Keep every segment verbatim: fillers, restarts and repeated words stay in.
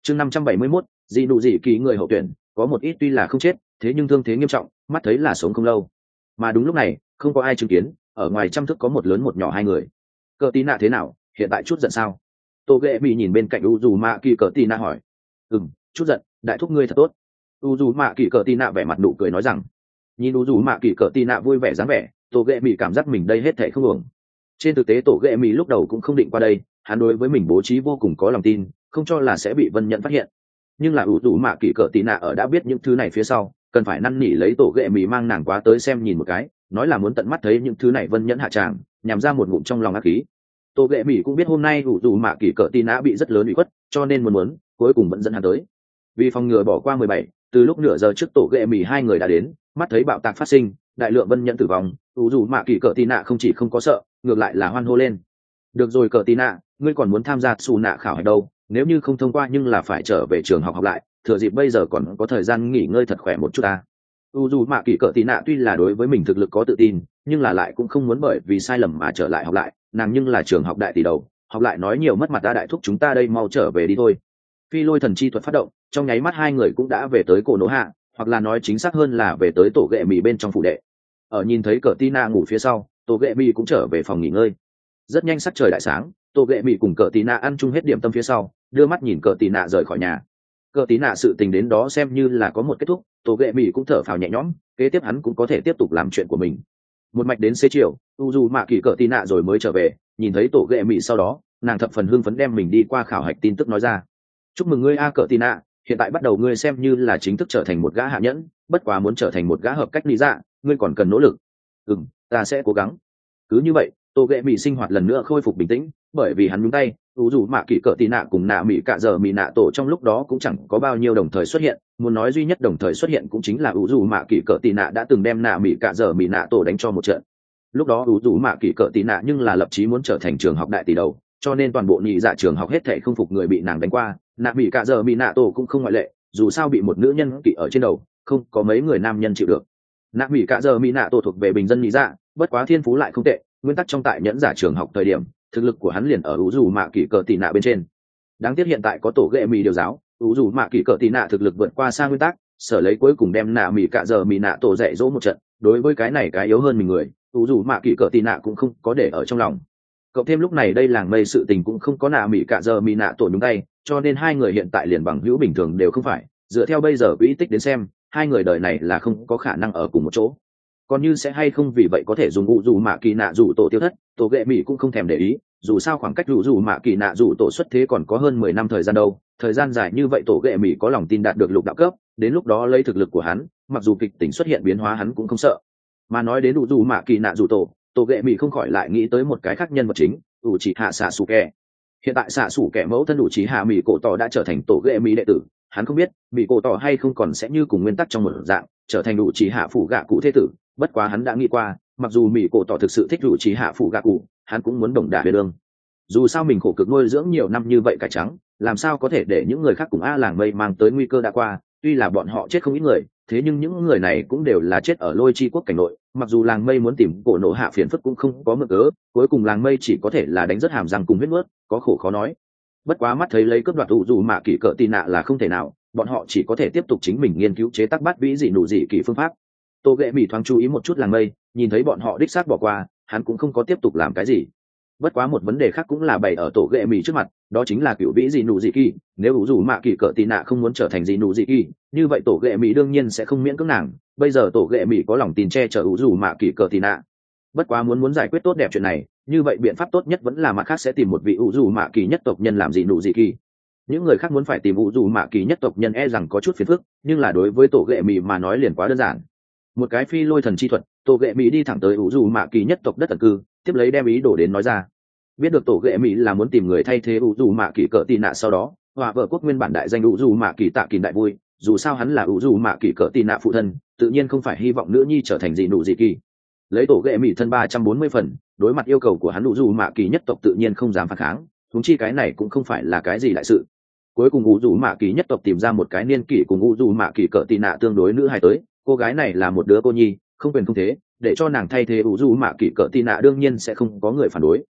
chương năm trăm bảy mươi mốt, dị nụ dị kỳ người hậu tuyển có một ít tuy là không chết thế nhưng thương thế nghiêm trọng, mắt thấy là sống không lâu. Mà đúng lúc này không có ai chứng kiến, ở ngoài trăm thước có một lớn một nhỏ hai người. Cờ tí nạ thế nào, hiện tại chút giận sao? Tô ghệ bị nhìn bên cạnh u dù mạ kỳ cờ tí nạ hỏi. Ừm, chút giận, đại thúc ngươi thật tốt. U dù mạ kỳ cờ tí nạ vẻ mặt nụ cười nói rằng. Nhìn u dù mạ kỳ cờ tí nạ vui vẻ dáng vẻ, Tô ghệ bị cảm giác mình đây hết thảy không uổng. Trên thực tế Tô ghệ mỹ lúc đầu cũng không định qua đây, hắn đối với mình bố trí vô cùng có lòng tin, không cho là sẽ bị Vân Nhận phát hiện. Nhưng là u dù mạ kỳ cờ tí nạ ở đã biết những thứ này phía sau, cần phải năn nỉ lấy Tô ghệ mỹ mang nàng quá tới xem nhìn một cái, nói là muốn tận mắt thấy những thứ này Vân Nhẫn hạ tràng, nhằm ra một ngụm trong lòng ác khí. Tô ghệ mỹ cũng biết hôm nay u dù mạ kỳ cờ tí nạ bị rất lớn ủy khuất, cho nên muốn muốn cuối cùng vẫn dẫn hắn tới. Vì phòng ngừa bỏ qua mười bảy, từ lúc nửa giờ trước Tô ghệ mỹ hai người đã đến, mắt thấy bạo tạc phát sinh, đại lượng Vân Nhẫn tử vong, u dù mạ kỳ cờ tí nạ không chỉ không có sợ, ngược lại là hoan hô lên. Được rồi cờ tí nạ, ngươi còn muốn tham gia xù nạ khảo hạch đâu, nếu như không thông qua nhưng là phải trở về trường học học lại, thừa dịp bây giờ còn có thời gian nghỉ ngơi thật khỏe một chút ta. U dù mạ kỳ cờ tí nạ tuy là đối với mình thực lực có tự tin, nhưng là lại cũng không muốn bởi vì sai lầm mà trở lại học lại, nàng nhưng là trường học đại tỷ đầu, học lại nói nhiều mất mặt ta, đại thúc chúng ta đây mau trở về đi thôi. Phi lôi thần chi thuật phát động, trong nháy mắt hai người cũng đã về tới cổ nỗ hạ, hoặc là nói chính xác hơn là về tới tổ ghệ mì bên trong phủ đệ. Ở nhìn thấy cờ tí nạ ngủ phía sau, tổ ghệ mì cũng trở về phòng nghỉ ngơi. Rất nhanh sắc trời đại sáng, tổ ghệ mì cùng cờ tí nạ ăn chung hết điểm tâm phía sau, đưa mắt nhìn cờ tí nạ rời khỏi nhà. Cờ tí nạ sự tình đến đó xem như là có một kết thúc, tổ ghệ mì cũng thở phào nhẹ nhõm, kế tiếp hắn cũng có thể tiếp tục làm chuyện của mình. Một mạch đến xế chiều, u dù mạ kỳ cờ tí nạ rồi mới trở về, nhìn thấy tổ ghệ mì sau đó, nàng thập phần hưng phấn đem mình đi qua khảo hạch tin tức nói ra. Chúc mừng ngươi a cờ tí nạ, hiện tại bắt đầu ngươi xem như là chính thức trở thành một gã hạ nhẫn, bất quá muốn trở thành một gã hợp cách lý dạ, ngươi còn cần nỗ lực. Ừm, ta sẽ cố gắng. Cứ như vậy, tổ ghệ mì sinh hoạt lần nữa khôi phục bình tĩnh, bởi vì hắn nhúng tay, u dù mạ kỳ cờ tí nạ cùng nạ mì cạ giờ mì nạ tổ trong lúc đó cũng chẳng có bao nhiêu đồng thời xuất hiện, muốn nói duy nhất đồng thời xuất hiện cũng chính là u dù mạ kỳ cờ tí nạ đã từng đem nạ mì cạ giờ mì nạ tổ đánh cho một trận. Lúc đó u dù mạ kỳ cờ tí nạ nhưng là lập chí muốn trở thành trường học đại tỷ đầu, cho nên toàn bộ nhị dạ trường học hết thảy không phục người bị nàng đánh qua, nạ mì cạ giờ mì nạ tổ cũng không ngoại lệ, dù sao bị một nữ nhân kỵ ở trên đầu, không có mấy người nam nhân chịu được. Nạ mì cạ giờ mì nạ tổ thuộc về bình dân nhị dạ, bất quá thiên phú lại không tệ, nguyên tắc trong tại nhẫn giả trường học thời điểm thực lực của hắn liền ở u dù mạ kỳ cờ tì nạ bên trên. Đáng tiếc hiện tại có tổ ghệ mì điều giáo, u dù mạ kỳ cờ tì nạ thực lực vượt qua xa nguyên tắc, sở lấy cuối cùng đem nạ mì cạ giờ mì nạ tổ dạy dỗ một trận. Đối với cái này cái yếu hơn mình người, u dù mạ kỳ cờ tì nạ cũng không có để ở trong lòng. Cộng thêm lúc này đây làng mây sự tình cũng không có nạ mì cạ giờ mì nạ tổ nhúng tay, cho nên hai người hiện tại liền bằng hữu bình thường đều không phải. Dựa theo bây giờ quỹ tích đến xem, hai người đời này là không có khả năng ở cùng một chỗ. Còn như sẽ hay không vì vậy có thể dùng u dù mạ kỳ nạ dù tổ tiêu thất, tổ ghệ mỹ cũng không thèm để ý, dù sao khoảng cách u dù mạ kỳ nạ dù tổ xuất thế còn có hơn mười năm thời gian đâu, thời gian dài như vậy tổ ghệ mỹ có lòng tin đạt được lục đạo cấp, đến lúc đó lấy thực lực của hắn, mặc dù kịch tính xuất hiện biến hóa hắn cũng không sợ. Mà nói đến u dù mạ kỳ nạ dù tổ, tổ ghệ mỹ không khỏi lại nghĩ tới một cái khác nhân vật chính, u chỉ hạ xạ sủ kẻ. Hiện tại xạ sủ kẻ mẫu thân u chỉ hạ mỹ cổ tỏ đã trở thành tổ ghệ mỹ đệ tử, hắn không biết mỹ cổ tỏ hay không còn sẽ như cùng nguyên tắc trong một dạng trở thành u chỉ hạ phủ gạ cụ thế tử. Bất quá hắn đã nghĩ qua, mặc dù mỹ cổ tỏ thực sự thích rủ trí hạ phụ gạ cụ, hắn cũng muốn đồng đả về đường. Dù sao mình khổ cực nuôi dưỡng nhiều năm như vậy cải trắng, làm sao có thể để những người khác cùng a làng mây mang tới nguy cơ đã qua. Tuy là bọn họ chết không ít người, thế nhưng những người này cũng đều là chết ở lôi chi quốc cảnh nội. Mặc dù làng mây muốn tìm cổ nổ hạ phiền phức cũng không có mực cớ, cuối cùng làng mây chỉ có thể là đánh rất hàm răng cùng huyết nuốt, có khổ khó nói. Bất quá mắt thấy lấy cướp đoạt u dù mạ kỳ cỡ tì nạ là không thể nào, bọn họ chỉ có thể tiếp tục chính mình nghiên cứu chế tác bát vĩ dị nụ dị kỳ phương pháp. Tô ghệ mỹ thoáng chú ý một chút làng mây, nhìn thấy bọn họ đích xác bỏ qua, hắn cũng không có tiếp tục làm cái gì. Bất quá một vấn đề khác cũng là bày ở tổ ghệ mỹ trước mặt, đó chính là cựu vĩ dị nụ dị kỳ. Nếu u dù mạ kỳ cỡ tì nạ không muốn trở thành dị nụ dị kỳ, như vậy tổ ghệ mỹ đương nhiên sẽ không miễn cưỡng nàng. Bây giờ tổ ghệ mỹ có lòng tin che chở u dù mạ kỳ cỡ tì nạ. Bất quá muốn muốn giải quyết tốt đẹp chuyện này, như vậy biện pháp tốt nhất vẫn là mặt khác sẽ tìm một vị u dù mạ kỳ nhất tộc nhân làm dị nụ dị kỳ. Những người khác muốn phải tìm u dù mạ kỳ nhất tộc nhân e rằng có chút phiền phức, nhưng là đối với tổ ghệ mỹ mà nói liền quá đơn giản. Một cái phi lôi thần chi thuật, tổ ghệ mỹ đi thẳng tới u dù mạ kỳ nhất tộc đất tần cư, tiếp lấy đem ý đổ đến nói ra. Biết được tổ ghệ mỹ là muốn tìm người thay thế u dù mạ kỳ cỡ tì nạ sau đó, hòa vợ quốc nguyên bản đại danh u dù mạ kỳ tạ kỳ đại vui, dù sao hắn là u dù mạ kỳ cỡ tì nạ phụ thân, tự nhiên không phải hy vọng nữ nhi trở thành dị nụ dị kỳ. Lấy tổ ghệ mỹ thân ba trăm bốn mươi phần, đối mặt yêu cầu của hắn u dù mạ kỳ nhất tộc tự nhiên không dám phản kháng, huống chi cái này cũng không phải là cái gì đại sự. Cuối cùng u dù mạ kỳ nhất tộc tìm ra một cái niên kỷ cùng u dù mạ kỳ cỡ tì nạ tương đối nữ hài tới, cô gái này là một đứa cô nhi, không quyền không thế, để cho nàng thay thế u dù mạ kỳ cỡ tì nạ đương nhiên sẽ không có người phản đối.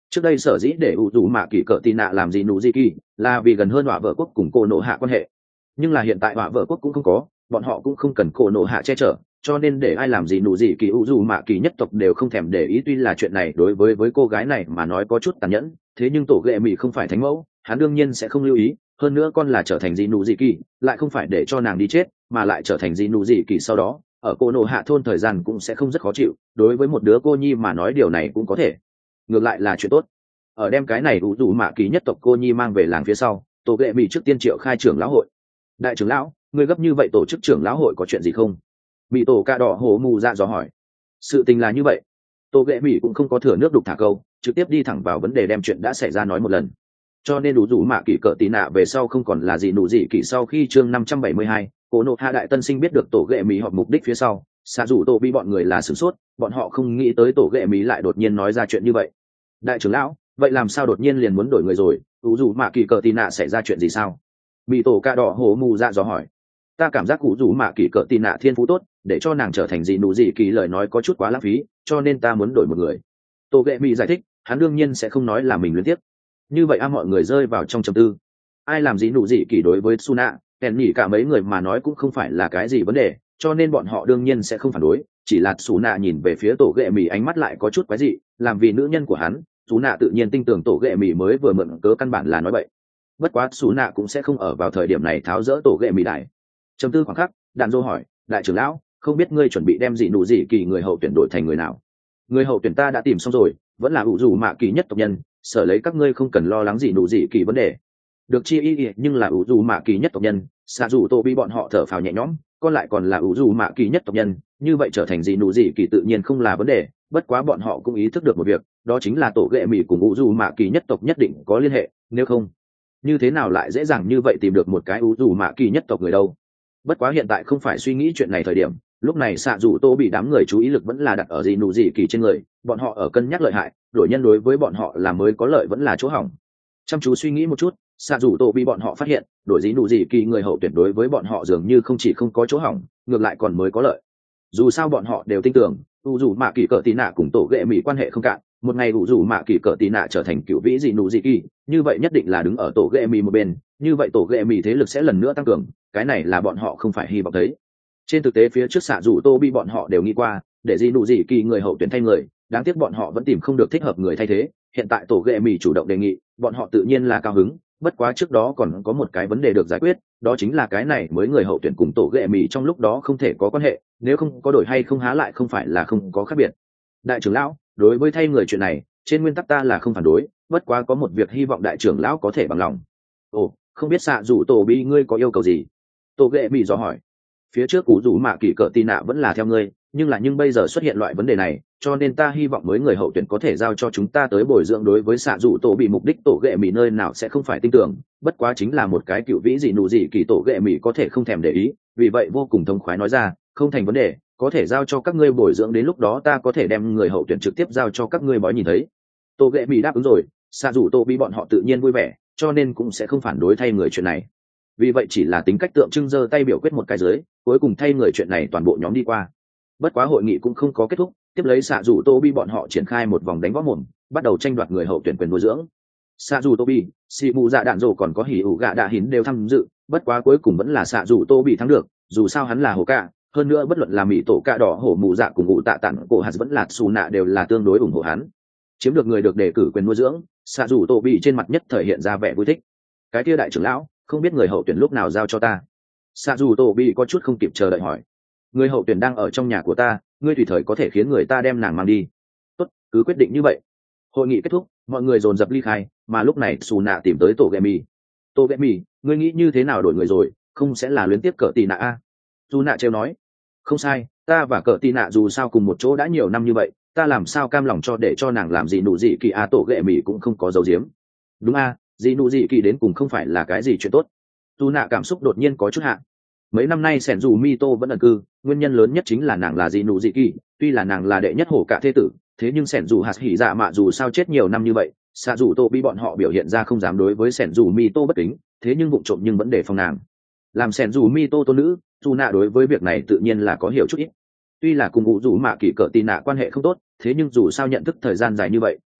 Trước đây sở dĩ để ủ dù mạ kỳ cỡ tì nạ làm gì nụ gì kỳ là vì gần hơn họa vợ quốc cùng cô nộ hạ quan hệ, nhưng là hiện tại họa vợ quốc cũng không có, bọn họ cũng không cần cô nộ hạ che chở, cho nên để ai làm gì nụ gì kỳ ủ dù mạ kỳ nhất tộc đều không thèm để ý. Tuy là chuyện này đối với với cô gái này mà nói có chút tàn nhẫn, thế nhưng tổ ghệ mỹ không phải thánh mẫu, hắn đương nhiên sẽ không lưu ý. Hơn nữa con là trở thành gì nụ gì kỳ, lại không phải để cho nàng đi chết, mà lại trở thành gì nụ gì kỳ sau đó ở cô nộ hạ thôn thời gian cũng sẽ không rất khó chịu. Đối với một đứa cô nhi mà nói điều này cũng có thể, ngược lại là chuyện tốt. Ở đem cái này ủ dù mạ kỳ nhất tộc cô nhi mang về làng phía sau, tổ ghệ mỹ trước tiên triệu khai trưởng lão hội. Đại trưởng lão, người gấp như vậy tổ chức trưởng lão hội có chuyện gì không? Bị tổ ca đỏ hổ mù dạ dò hỏi. Sự tình là như vậy. Tổ ghệ mỹ cũng không có thừa nước đục thả câu, trực tiếp đi thẳng vào vấn đề, đem chuyện đã xảy ra nói một lần. Cho nên đủ dù mạ kỳ cỡ tì nạ về sau không còn là gì nụ gì kỳ. Sau khi chương năm trăm bảy mươi hai, cổ nộ hạ đại tân sinh biết được tổ ghệ mỹ họp mục đích phía sau, xạ rủ tổ bị bọn người là sửng sốt, bọn họ không nghĩ tới tổ ghệ mỹ lại đột nhiên nói ra chuyện như vậy. Đại trưởng lão, vậy làm sao đột nhiên liền muốn đổi người rồi? Ủ dù mạ kỳ cỡ tì nạ xảy ra chuyện gì sao? Bị tổ ca đỏ hổ mù dạ dò hỏi. Ta cảm giác cụ dù mạ kỳ cỡ tì nạ thiên phú tốt, để cho nàng trở thành gì nụ gì kỳ lời nói có chút quá lãng phí, cho nên ta muốn đổi một người. Tổ ghệ mỹ giải thích, hắn đương nhiên sẽ không nói là mình liên tiếp. Như vậy a mọi người rơi vào trong trầm tư. Ai làm gì nụ gì kỳ đối với Suna, kèn nhỉ cả mấy người mà nói cũng không phải là cái gì vấn đề, cho nên bọn họ đương nhiên sẽ không phản đối. Chỉ là Suna nhìn về phía tổ ghệ mỹ ánh mắt lại có chút quái dị, làm vì nữ nhân của hắn, Suna tự nhiên tin tưởng tổ ghệ mỹ mới vừa mượn cớ căn bản là nói bậy. Bất quá Suna cũng sẽ không ở vào thời điểm này tháo dỡ tổ ghệ mỹ đại. Trầm tư khoảng khắc, đàn dô hỏi, đại trưởng lão, không biết ngươi chuẩn bị đem gì nụ gì kỳ người hậu tuyển đổi thành người nào? Người hậu tuyển ta đã tìm xong rồi, vẫn là ủ dù mạ kỳ nhất tộc nhân, sở lấy các ngươi không cần lo lắng gì nụ gì kỳ vấn đề. Được chi y nhưng là ủ dù mạ kỳ nhất tộc nhân, xạ dù tô bị bọn họ thở phào nhẹ nhõm, còn lại còn là ủ dù mạ kỳ nhất tộc nhân, như vậy trở thành gì nụ gì kỳ tự nhiên không là vấn đề. Bất quá bọn họ cũng ý thức được một việc, đó chính là tổ ghệ mỹ cùng ủ dù mạ kỳ nhất tộc nhất định có liên hệ, nếu không như thế nào lại dễ dàng như vậy tìm được một cái ủ dù mạ kỳ nhất tộc người đâu. Bất quá hiện tại không phải suy nghĩ chuyện này thời điểm, lúc này xạ dù tô bị đám người chú ý lực vẫn là đặt ở gì nụ gì kỳ trên người, bọn họ ở cân nhắc lợi hại, đổi nhân đối với bọn họ là mới có lợi vẫn là chỗ hỏng. Chăm chú suy nghĩ một chút, xạ dù tô bị bọn họ phát hiện đổi gì nụ gì kỳ người hậu tuyển đối với bọn họ dường như không chỉ không có chỗ hỏng, ngược lại còn mới có lợi. Dù sao bọn họ đều tin tưởng u dù mạ kỳ cỡ tì nạ cùng tổ ghệ mỹ quan hệ không cạn, một ngày u dù mạ kỳ cỡ tì nạ trở thành cựu vĩ gì nụ gì kỳ, như vậy nhất định là đứng ở tổ ghệ mỹ một bên, như vậy tổ ghệ mỹ thế lực sẽ lần nữa tăng cường, cái này là bọn họ không phải hy vọng thấy. Trên thực tế phía trước xạ dù tô bị bọn họ đều nghĩ qua để gì nụ gì kỳ người hậu tuyển thay người, đáng tiếc bọn họ vẫn tìm không được thích hợp người thay thế. Hiện tại tổ ghệ mỹ chủ động đề nghị, bọn họ tự nhiên là cao hứng. Bất quá trước đó còn có một cái vấn đề được giải quyết, đó chính là cái này mới người hậu tuyển cùng tổ ghệ mỹ trong lúc đó không thể có quan hệ, nếu không có đổi hay không há lại không phải là không có khác biệt. Đại trưởng lão, đối với thay người chuyện này trên nguyên tắc ta là không phản đối, bất quá có một việc hy vọng đại trưởng lão có thể bằng lòng. Ồ, không biết xạ dù tổ bi ngươi có yêu cầu gì? Tổ ghệ mỹ dò hỏi. Phía trước cú rủ mạ kỳ cỡ tì nạ vẫn là theo ngươi, nhưng là nhưng bây giờ xuất hiện loại vấn đề này, cho nên ta hy vọng mới người hậu tuyển có thể giao cho chúng ta tới bồi dưỡng. Đối với xạ dù tổ bị mục đích tổ ghệ mỹ nơi nào sẽ không phải tin tưởng, bất quá chính là một cái cựu vĩ gì nụ gì kỳ tổ ghệ mỹ có thể không thèm để ý, vì vậy vô cùng thông khoái nói ra, không thành vấn đề, có thể giao cho các ngươi bồi dưỡng, đến lúc đó ta có thể đem người hậu tuyển trực tiếp giao cho các ngươi bói nhìn thấy. Tổ ghệ mỹ đáp ứng rồi, xạ dù tổ bị bọn họ tự nhiên vui vẻ, cho nên cũng sẽ không phản đối thay người chuyện này. Vì vậy chỉ là tính cách tượng trưng giơ tay biểu quyết một cái dưới, cuối cùng thay người chuyện này toàn bộ nhóm đi qua. Bất quá hội nghị cũng không có kết thúc, tiếp lấy xạ dù tô bi bọn họ triển khai một vòng đánh võ mồm, bắt đầu tranh đoạt người hậu tuyển quyền nuôi dưỡng. Xạ dù tô bi, xì mù dạ đạn rồ còn có hỉ ủ gạ đạ hín đều tham dự, bất quá cuối cùng vẫn là xạ dù tô bị thắng được, dù sao hắn là hồ cạ, hơn nữa bất luận là mỹ tổ cạ đỏ hổ mù dạ cùng ngụ tạ tản cổ hạt vẫn là xù nạ đều là tương đối ủng hộ hắn. Chiếm được người được đề cử quyền nuôi dưỡng, xạ dù tô bị trên mặt nhất thời hiện ra vẻ vui thích. Cái kia đại trưởng lão, không biết người hậu tuyển lúc nào giao cho ta? Xạ dù tô bị có chút không kịp chờ đợi hỏi. Người hậu tuyển đang ở trong nhà của ta, ngươi tùy thời có thể khiến người ta đem nàng mang đi. Tốt, cứ quyết định như vậy. Hội nghị kết thúc, mọi người dồn dập ly khai, mà lúc này xù nạ tìm tới tổ ghệ mì. Tổ ghệ mì, ngươi nghĩ như thế nào đổi người rồi, không sẽ là luyến tiếp cỡ tì nạ a? Xù nạ trêu nói. Không sai, ta và cỡ tì nạ dù sao cùng một chỗ đã nhiều năm như vậy, ta làm sao cam lòng cho để cho nàng làm gì nụ gì kỳ a? Tổ ghệ mì cũng không có dấu diếm. Đúng a, gì nụ gì kỳ đến cùng không phải là cái gì chuyện tốt. Xù nạ cảm xúc đột nhiên có chút hạ. Mấy năm nay sẻn dù Mito vẫn ẩn cư, nguyên nhân lớn nhất chính là nàng là gì nụ dị kỳ, tuy là nàng là đệ nhất hổ cả thế tử, thế nhưng sẻn dù hạt hỉ dạ mạ dù sao chết nhiều năm như vậy, xạ dù tô bị bọn họ biểu hiện ra không dám đối với sẻn dù Mito bất kính, thế nhưng vụng trộm nhưng vẫn để phòng nàng. Làm sẻn dù Mito tôn nữ, dù nạ đối với việc này tự nhiên là có hiểu chút ít. Tuy là cùng ngụ dù mạ kỳ cỡ tì nạ quan hệ không tốt, thế nhưng dù sao nhận thức thời gian dài như vậy,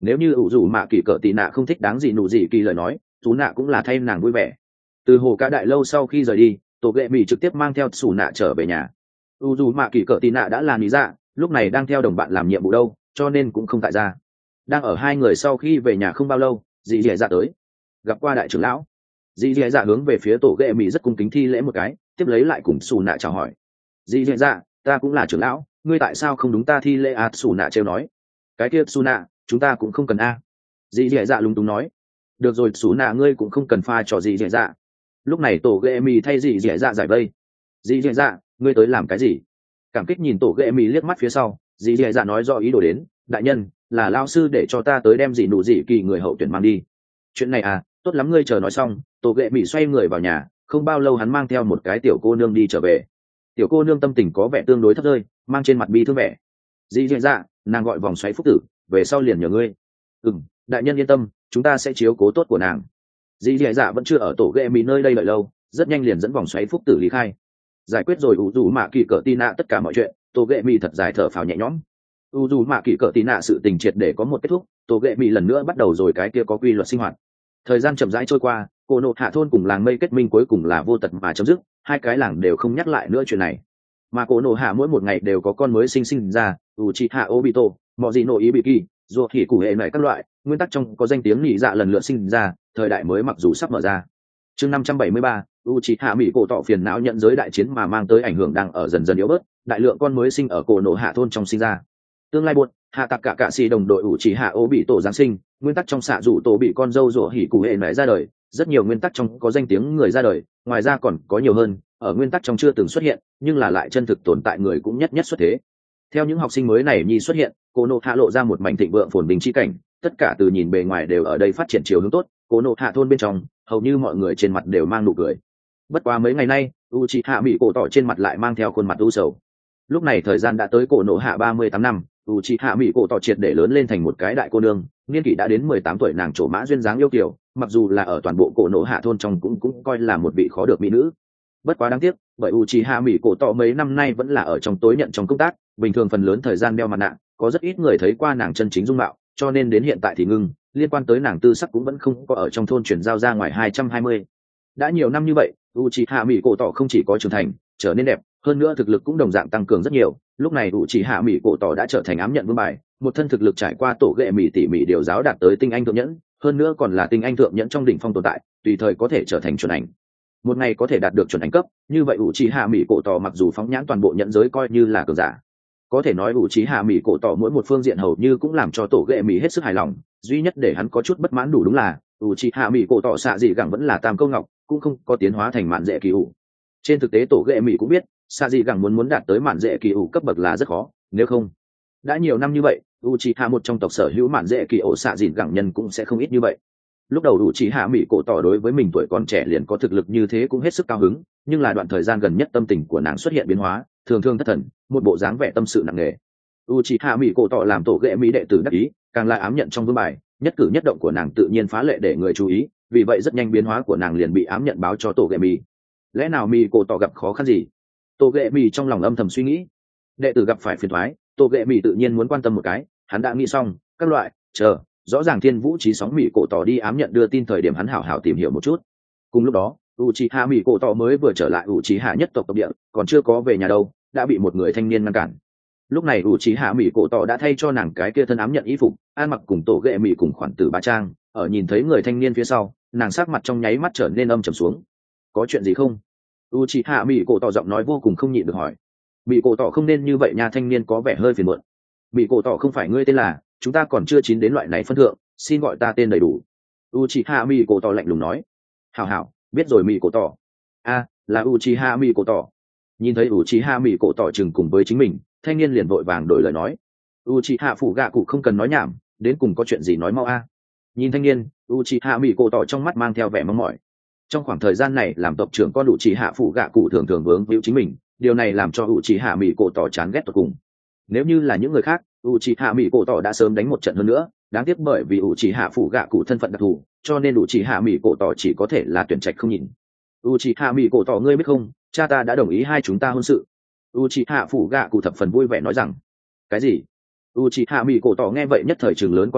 nếu như ủ dù mạ kỳ cỡ tì nạ không thích đáng gì nụ gì kỳ lời nói xù nạ cũng là thay nàng vui vẻ. Từ hồ cả đại lâu sau khi rời đi, tổ ghệ mỹ trực tiếp mang theo xù nạ trở về nhà. ủ dù mạ kỳ cỡ tì nạ đã là lý dạ, lúc này đang theo đồng bạn làm nhiệm vụ đâu, cho nên cũng không tại ra. Đang ở hai người sau khi về nhà không bao lâu, dì dì dạ tới gặp qua đại trưởng lão. Dì dì dạ hướng về phía tổ ghệ mỹ rất cung kính thi lễ một cái, tiếp lấy lại cùng xù nạ chào hỏi. Dì dì dạ, ta cũng là trưởng lão, ngươi tại sao không đúng ta thi lễ à? Xù nạ trêu nói. Cái kia xù nạ, chúng ta cũng không cần a. Dì dì dạ lúng túng nói. Được rồi xù nạ, ngươi cũng không cần pha trò dì dì dạ. Lúc này tổ ghệ mỹ thay dì dì dạ giải vây. Dì dì dạ, ngươi tới làm cái gì? Cảm kích nhìn tổ ghệ mỹ liếc mắt phía sau, dì dì dạ nói rõ ý đồ đến. Đại nhân, là lao sư để cho ta tới đem dì nụ dị kỳ người hậu tuyển mang đi. Chuyện này à, tốt lắm, ngươi chờ nói xong. Tổ ghệ mỹ xoay người vào nhà, không bao lâu hắn mang theo một cái tiểu cô nương đi trở về. Tiểu cô nương tâm tình có vẻ tương đối thấp rơi, mang trên mặt bi thương vẻ. Dì dì dạ, nàng gọi vòng xoáy phúc tử, về sau liền nhờ ngươi. Ừm, đại nhân yên tâm, chúng ta sẽ chiếu cố tốt của nàng. Dì dì dạ vẫn chưa ở tổ ghệ mỹ nơi đây đợi lâu, rất nhanh liền dẫn vòng xoáy phúc tử lý khai. Giải quyết rồi ủ dù mạ kỳ cỡ tì nạ tất cả mọi chuyện, tổ ghệ mỹ thật dài thở phào nhẹ nhõm. ủ dù mạ kỳ cỡ tì nạ sự tình triệt để có một kết thúc, tổ ghệ mỹ lần nữa bắt đầu rồi cái kia có quy luật sinh hoạt. Thời gian chậm rãi trôi qua, cô nộ hạ thôn cùng làng mây kết minh cuối cùng là vô tật mà chấm dứt, hai cái làng đều không nhắc lại nữa chuyện này. Mà cô nộ hạ mỗi một ngày đều có con mới sinh sinh ra, Uchiha Obito, Mojino Ibiki, dù thì cụ hệ này các loại nguyên tắc trong có danh tiếng nhị dạ lần lượt sinh ra, thời đại mới mặc dù sắp mở ra. Chương năm trăm bảy mươi ba, Uchiha Mỹ cổ tọ phiền não nhận giới đại chiến mà mang tới ảnh hưởng đang ở dần dần yếu bớt, đại lượng con mới sinh ở cổ nộ hạ thôn trong sinh ra. Tương lai buồn, hạ tạc cả cả sĩ đồng đội Uchiha Obito giáng sinh, nguyên tắc trong xạ dụ tổ bị con dâu rủa hỉ cụ hệ này ra đời, rất nhiều nguyên tắc trong có danh tiếng người ra đời, ngoài ra còn có nhiều hơn, ở nguyên tắc trong chưa từng xuất hiện, nhưng là lại chân thực tồn tại người cũng nhất nhất xuất thế. Theo những học sinh mới này nhi xuất hiện, cô nộ hạ lộ ra một mảnh thịnh vượng phồn bình chi cảnh, tất cả từ nhìn bề ngoài đều ở đây phát triển chiều hướng tốt, cô nộ hạ thôn bên trong, hầu như mọi người trên mặt đều mang nụ cười. Bất quá mấy ngày nay, Uchiha Mỹ cổ tỏ trên mặt lại mang theo khuôn mặt u sầu. Lúc này thời gian đã tới cổ nộ hạ ba mươi tám năm, Uchiha Mỹ cổ tỏ triệt để lớn lên thành một cái đại cô nương, niên kỷ đã đến mười tám tuổi, nàng trổ mã duyên dáng yêu kiều, mặc dù là ở toàn bộ cổ nộ hạ thôn trong cũng cũng coi là một vị khó được mỹ nữ. Bất quá đáng tiếc, bởi Uchiha Mỹ cổ tỏ mấy năm nay vẫn là ở trong tối nhận trong công tác, bình thường phần lớn thời gian đeo mặt nạ, có rất ít người thấy qua nàng chân chính dung mạo, cho nên đến hiện tại thì ngưng, liên quan tới nàng tư sắc cũng vẫn không có ở trong thôn chuyển giao ra ngoài hai trăm hai mươi. Đã nhiều năm như vậy, Uchiha Mỹ cổ tỏ không chỉ có trưởng thành, trở nên đẹp, hơn nữa thực lực cũng đồng dạng tăng cường rất nhiều. Lúc này Uchiha Mỹ cổ tỏ đã trở thành ám nhận vương bài, một thân thực lực trải qua tổ ghệ mỹ tỉ mỉ điều giáo đạt tới tinh anh thượng nhẫn, hơn nữa còn là tinh anh thượng nhẫn trong đỉnh phong tồn tại, tùy thời có thể trở thành chuẩn ảnh. Một ngày có thể đạt được chuẩn ảnh cấp, như vậy Uchiha Mỹ cổ tỏ mặc dù phóng nhãn toàn bộ nhẫn giới coi như là cường giả. Có thể nói Uchiha Mỹ cổ tỏ mỗi một phương diện hầu như cũng làm cho tổ ghệ mỹ hết sức hài lòng, duy nhất để hắn có chút bất mãn đủ đúng là Uchiha Mỹ cổ tỏ xạ dị gẳng vẫn là tam câu ngọc, cũng không có tiến hóa thành mạn dễ kỳ ủ. Trên thực tế tổ ghệ mỹ cũng biết, xạ dị gẳng muốn muốn đạt tới mạn dễ kỳ ủ cấp bậc là rất khó, nếu không đã nhiều năm như vậy, Uchiha một trong tộc sở hữu mạn dễ kỳ ủ xạ dị gẳng nhân cũng sẽ không ít như vậy. Lúc đầu Uchiha Mỹ cổ tỏ đối với mình tuổi còn trẻ liền có thực lực như thế cũng hết sức cao hứng, nhưng là đoạn thời gian gần nhất tâm tình của nàng xuất hiện biến hóa, thường thường thất thần, một bộ dáng vẻ tâm sự nặng nề. Uchiha Mỹ cổ tỏ làm tổ ghệ mỹ đệ tử đắc ý, càng lại ám nhận trong vương bài, nhất cử nhất động của nàng tự nhiên phá lệ để người chú ý, vì vậy rất nhanh biến hóa của nàng liền bị ám nhận báo cho tổ ghệ mỹ. Lẽ nào Mỹ cổ tỏ gặp khó khăn gì? Tổ ghệ mỹ trong lòng âm thầm suy nghĩ. Đệ tử gặp phải phiền toái, tổ ghệ mỹ tự nhiên muốn quan tâm một cái, hắn đã nghĩ xong các loại, chờ rõ ràng thiên vũ trí sóng Mỹ cổ tỏ đi ám nhận đưa tin thời điểm hắn hảo hảo tìm hiểu một chút. Cùng lúc đó, Uchiha Mỹ cổ tỏ mới vừa trở lại Uchiha nhất tộc tộc địa, còn chưa có về nhà đâu, đã bị một người thanh niên ngăn cản. Lúc này Uchiha Mỹ cổ tỏ đã thay cho nàng cái kia thân ám nhận y phục, an mặc cùng tổ ghệ mỹ cùng khoản tử ba trang, ở nhìn thấy người thanh niên phía sau, nàng sắc mặt trong nháy mắt trở nên âm trầm xuống. Có chuyện gì không? Uchiha Mỹ cổ tỏ giọng nói vô cùng không nhịn được hỏi. Mỹ cổ tỏ không nên như vậy nha, thanh niên có vẻ hơi phiền muộn. Mỹ cổ tỏ không phải ngươi tên là, chúng ta còn chưa chín đến loại này phân thượng, xin gọi ta tên đầy đủ. Uchiha Mỹ cổ tỏ lạnh lùng nói. Hảo hảo, biết rồi Mỹ cổ tỏ. A, là Uchiha Mỹ cổ tỏ. Nhìn thấy Uchiha Mỹ cổ tỏ chừng cùng với chính mình, thanh niên liền vội vàng đổi lời nói. Uchiha phủ gạ cụ không cần nói nhảm, đến cùng có chuyện gì nói mau a. Nhìn thanh niên, Uchiha Mỹ cổ tỏ trong mắt mang theo vẻ mong mỏi. Trong khoảng thời gian này làm tộc trưởng con Uchiha phủ gạ cụ thường thường vướng víu chính mình, điều này làm cho Uchiha Mỹ cổ tỏ chán ghét tột cùng. Nếu như là những người khác, Uchiha Mỹ cổ tỏ đã sớm đánh một trận hơn nữa, đáng tiếc bởi vì Uchiha phủ gạ cụ thân phận đặc thù, cho nên Uchiha Mỹ cổ tỏ chỉ có thể là tuyển trạch không nhìn. Uchiha Mỹ cổ tỏ, ngươi biết không, cha ta đã đồng ý hai chúng ta hôn sự. Uchiha phủ gạ cụ thập phần vui vẻ nói rằng. Cái gì? Uchiha Mỹ cổ tỏ nghe vậy nhất thời trừng lớn con mắt,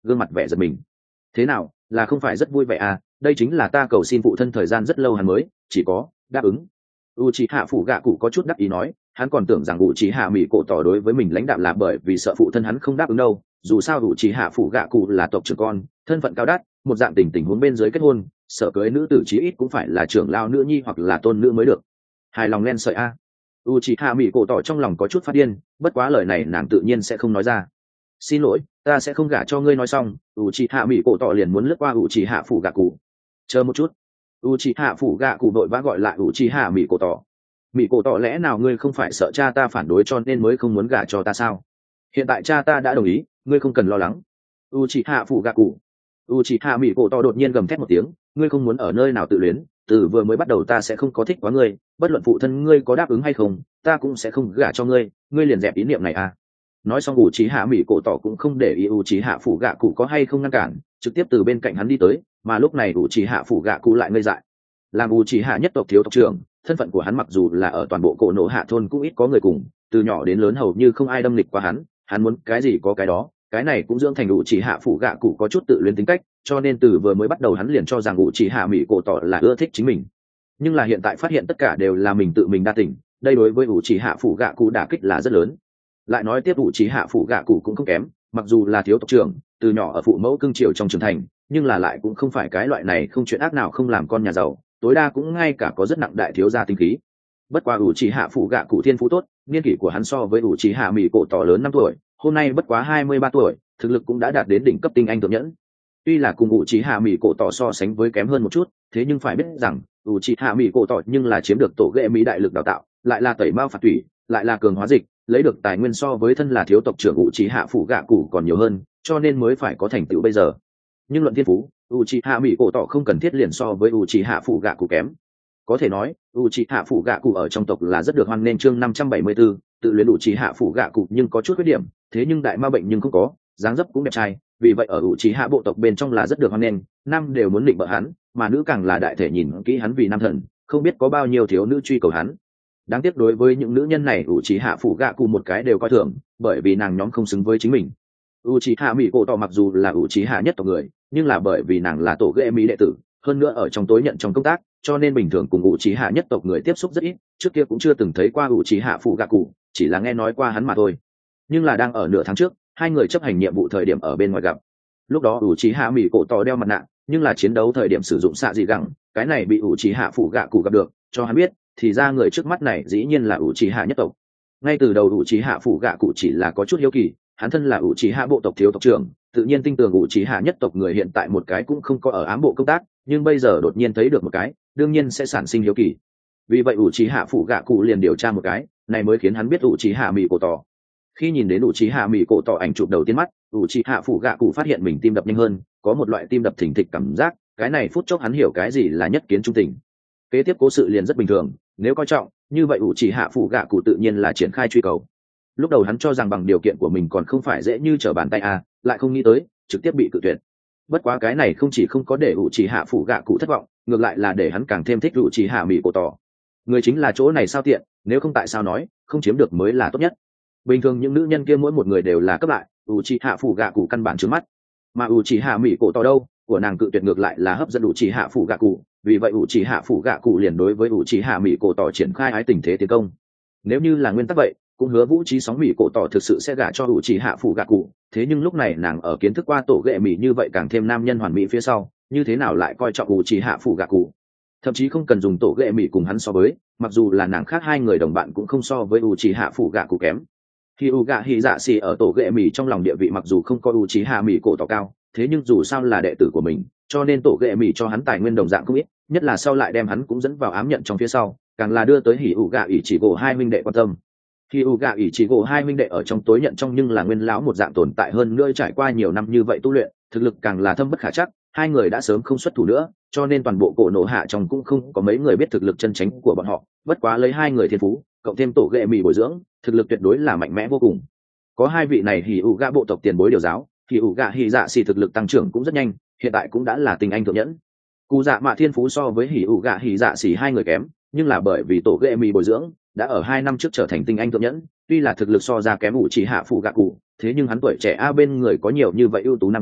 gương mặt vẻ giật mình. Thế nào, là không phải rất vui vẻ à? Đây chính là ta cầu xin phụ thân thời gian rất lâu hắn mới chỉ có đáp ứng. Uchiha phụ gạ cụ có chút đắc ý nói, hắn còn tưởng rằng Uchiha Mỹ cổ tỏ đối với mình lãnh đạm là bởi vì sợ phụ thân hắn không đáp ứng đâu. Dù sao Uchiha phụ gạ cụ là tộc trưởng con, thân phận cao đắt, một dạng tình tình huống bên dưới kết hôn, sợ cưới nữ tử chí ít cũng phải là trưởng lao nữ nhi hoặc là tôn nữ mới được. Hài lòng len sợi a. Uchiha Mỹ cổ tỏ trong lòng có chút phát điên, bất quá lời này nàng tự nhiên sẽ không nói ra. Xin lỗi, ta sẽ không gả cho ngươi. Nói xong, Uchiha Mỹ cổ tỏ liền muốn lướt qua Uchiha phụ gạ cụ. Chờ một chút. Uchiha phụ gạ cụ đội vã gọi lại Uchiha Mỹ cổ tỏ. Mỹ cổ tỏ, lẽ nào ngươi không phải sợ cha ta phản đối cho nên mới không muốn gả cho ta sao? Hiện tại cha ta đã đồng ý, ngươi không cần lo lắng. Uchiha phụ gạ cụ. Uchiha Mỹ cổ tỏ đột nhiên gầm thét một tiếng, ngươi không muốn ở nơi nào tự luyến, từ vừa mới bắt đầu ta sẽ không có thích quá ngươi, bất luận phụ thân ngươi có đáp ứng hay không, ta cũng sẽ không gả cho ngươi, ngươi liền dẹp ý niệm này à? Nói xong Uchiha Mỹ cổ tỏ cũng không để ý Uchiha phụ gạ cụ có hay không ngăn cản, trực tiếp từ bên cạnh hắn đi tới, mà lúc này Uchiha phụ gạ cụ lại ngây dại. Làm Uchiha nhất tộc thiếu tộc trưởng, thân phận của hắn mặc dù là ở toàn bộ cổ nổ hạ thôn cũng ít có người cùng, từ nhỏ đến lớn hầu như không ai đâm lịch qua hắn, hắn muốn cái gì có cái đó, cái này cũng dưỡng thành Uchiha phụ gạ cụ có chút tự luyến tính cách, cho nên từ vừa mới bắt đầu hắn liền cho rằng Uchiha Mỹ cổ tỏ là ưa thích chính mình. Nhưng là hiện tại phát hiện tất cả đều là mình tự mình đa tình, đây đối với Uchiha phụ gạ cụ đả kích là rất lớn. Lại nói tiếp Uchiha phụ gạ cụ cũng không kém, mặc dù là thiếu tộc trưởng, từ nhỏ ở phụ mẫu cưng chiều trong trưởng thành, nhưng là lại cũng không phải cái loại này không chuyện ác nào không làm con nhà giàu, tối đa cũng ngay cả có rất nặng đại thiếu gia tinh khí. Bất quá Uchiha phụ gạ cụ thiên phú tốt, niên kỷ của hắn so với Uchiha Mỹ cổ tỏ lớn năm tuổi, hôm nay bất quá hai mươi ba tuổi, thực lực cũng đã đạt đến đỉnh cấp tinh anh thượng nhẫn. Tuy là cùng Uchiha Mỹ cổ tỏ so sánh với kém hơn một chút, thế nhưng phải biết rằng Uchiha Mỹ cổ tỏ nhưng là chiếm được tổ ghệ Mỹ đại lực đào tạo, lại là tẩy mao phạt thủy, lại là cường hóa dịch, lấy được tài nguyên so với thân là thiếu tộc trưởng Uchiha phụ gạ cụ còn nhiều hơn, cho nên mới phải có thành tựu bây giờ. Nhưng luận thiên phú, Uchiha Mỹ cổ tỏ không cần thiết liền so với Uchiha phụ gạ cụ kém. Có thể nói, Uchiha phụ gạ cụ ở trong tộc là rất được hoan nghênh. Chương năm trăm bảy mươi tư, tự luyến Uchiha phụ gạ cụ nhưng có chút khuyết điểm, thế nhưng đại ma bệnh nhưng không có, dáng dấp cũng đẹp trai, vì vậy ở Uchiha bộ tộc bên trong là rất được hoan nghênh, nam đều muốn định bợ hắn, mà nữ càng là đại thể nhìn kỹ hắn vì nam thần, không biết có bao nhiêu thiếu nữ truy cầu hắn. Đáng tiếc đối với những nữ nhân này Uchiha phụ gạ cụ một cái đều coi thường, bởi vì nàng nhóm không xứng với chính mình. Uchiha Mỹ cổ tỏ mặc dù là Uchiha nhất tộc người, nhưng là bởi vì nàng là tổ ghệ Mỹ đệ tử, hơn nữa ở trong tối nhận trong công tác, cho nên bình thường cùng Uchiha nhất tộc người tiếp xúc rất ít, trước kia cũng chưa từng thấy qua Uchiha phụ gạ cụ, chỉ là nghe nói qua hắn mà thôi. Nhưng là đang ở nửa tháng trước, hai người chấp hành nhiệm vụ thời điểm ở bên ngoài gặp. Lúc đó Uchiha Mỹ cổ tỏ đeo mặt nạ, nhưng là chiến đấu thời điểm sử dụng xạ dị gẳng, cái này bị Uchiha phụ gạ cụ gặp được, cho hắn biết, thì ra người trước mắt này dĩ nhiên là Uchiha nhất tộc. Ngay từ đầu Uchiha phụ gạ cụ chỉ là có chút hiếu kỳ, hắn thân là Uchiha bộ tộc thiếu tộc trưởng, tự nhiên tin tưởng Uchiha nhất tộc người hiện tại một cái cũng không có ở ám bộ công tác, nhưng bây giờ đột nhiên thấy được một cái, đương nhiên sẽ sản sinh hiếu kỳ. Vì vậy Uchiha phụ gạ cụ liền điều tra một cái, này mới khiến hắn biết Uchiha Mỹ cổ tỏ. Khi nhìn đến Uchiha Mỹ cổ tỏ ảnh chụp đầu tiên mắt, Uchiha phụ gạ cụ phát hiện mình tim đập nhanh hơn, có một loại tim đập thình thịch cảm giác, cái này phút chốc hắn hiểu cái gì là nhất kiến trung tình. Kế tiếp cố sự liền rất bình thường, nếu coi trọng, như vậy Uchiha phụ gạ cụ tự nhiên là triển khai truy cầu. Lúc đầu hắn cho rằng bằng điều kiện của mình còn không phải dễ như trở bàn tay à, lại không nghĩ tới, trực tiếp bị cự tuyệt. Bất quá cái này không chỉ không có để Uchiha phụ gạ cụ thất vọng, ngược lại là để hắn càng thêm thích Uchiha Mỹ cổ tỏ. Người chính là chỗ này sao tiện, nếu không tại sao nói, không chiếm được mới là tốt nhất. Bình thường những nữ nhân kia mỗi một người đều là cấp lại, Uchiha phụ gạ cụ căn bản trước mắt. Mà Uchiha Mỹ cổ tỏ đâu, của nàng cự tuyệt ngược lại là hấp dẫn Uchiha phụ gạ cụ, vì vậy Uchiha phụ gạ cụ liền đối với Uchiha Mỹ cổ tỏ triển khai ái tình thế tiến công. Nếu như là nguyên tắc vậy, cũng hứa vũ trí sóng Mỹ cổ tỏ thực sự sẽ gả cho Uchiha phụ gạ cụ, thế nhưng lúc này nàng ở kiến thức qua tổ ghệ Mỹ như vậy càng thêm nam nhân hoàn mỹ phía sau, như thế nào lại coi trọng Uchiha phụ gạ cụ. Thậm chí không cần dùng tổ ghệ Mỹ cùng hắn so với, mặc dù là nàng khác hai người đồng bạn cũng không so với Uchiha phụ gạ cụ kém. Hyuga Hizashi ở tổ ghệ Mỹ trong lòng địa vị mặc dù không có Uchiha Mỹ cổ tỏ cao, thế nhưng dù sao là đệ tử của mình, cho nên tổ ghệ Mỹ cho hắn tài nguyên đồng dạng không ít, nhất là sau lại đem hắn cũng dẫn vào ám nhận trong phía sau, càng là đưa tới Hyuga Ichigo hai huynh đệ quan tâm. Hyuga Ichigo hai huynh đệ ở trong tối nhận trong nhưng là nguyên lão một dạng tồn tại hơn nữa trải qua nhiều năm như vậy tu luyện, thực lực càng là thâm bất khả trắc, hai người đã sớm không xuất thủ nữa, cho nên toàn bộ cổ nổ hạ trong cũng không có mấy người biết thực lực chân chính của bọn họ, bất quá lấy hai người thiên phú, cộng thêm tổ ghệ Mỹ bồi dưỡng, thực lực tuyệt đối là mạnh mẽ vô cùng. Có hai vị này Hyuga bộ tộc tiền bối điều giáo, Hyuga Hizashi thực lực tăng trưởng cũng rất nhanh, hiện tại cũng đã là tinh anh thượng nhẫn. Cú Dạ Mạ thiên phú so với Hyuga Hizashi hai người kém, nhưng là bởi vì tổ ghệ Mỹ bồi dưỡng, đã ở hai năm trước trở thành tinh anh thượng nhẫn, tuy là thực lực so ra kém Uchiha phụ gạ cụ, thế nhưng hắn tuổi trẻ a bên người có nhiều như vậy ưu tú nam tính,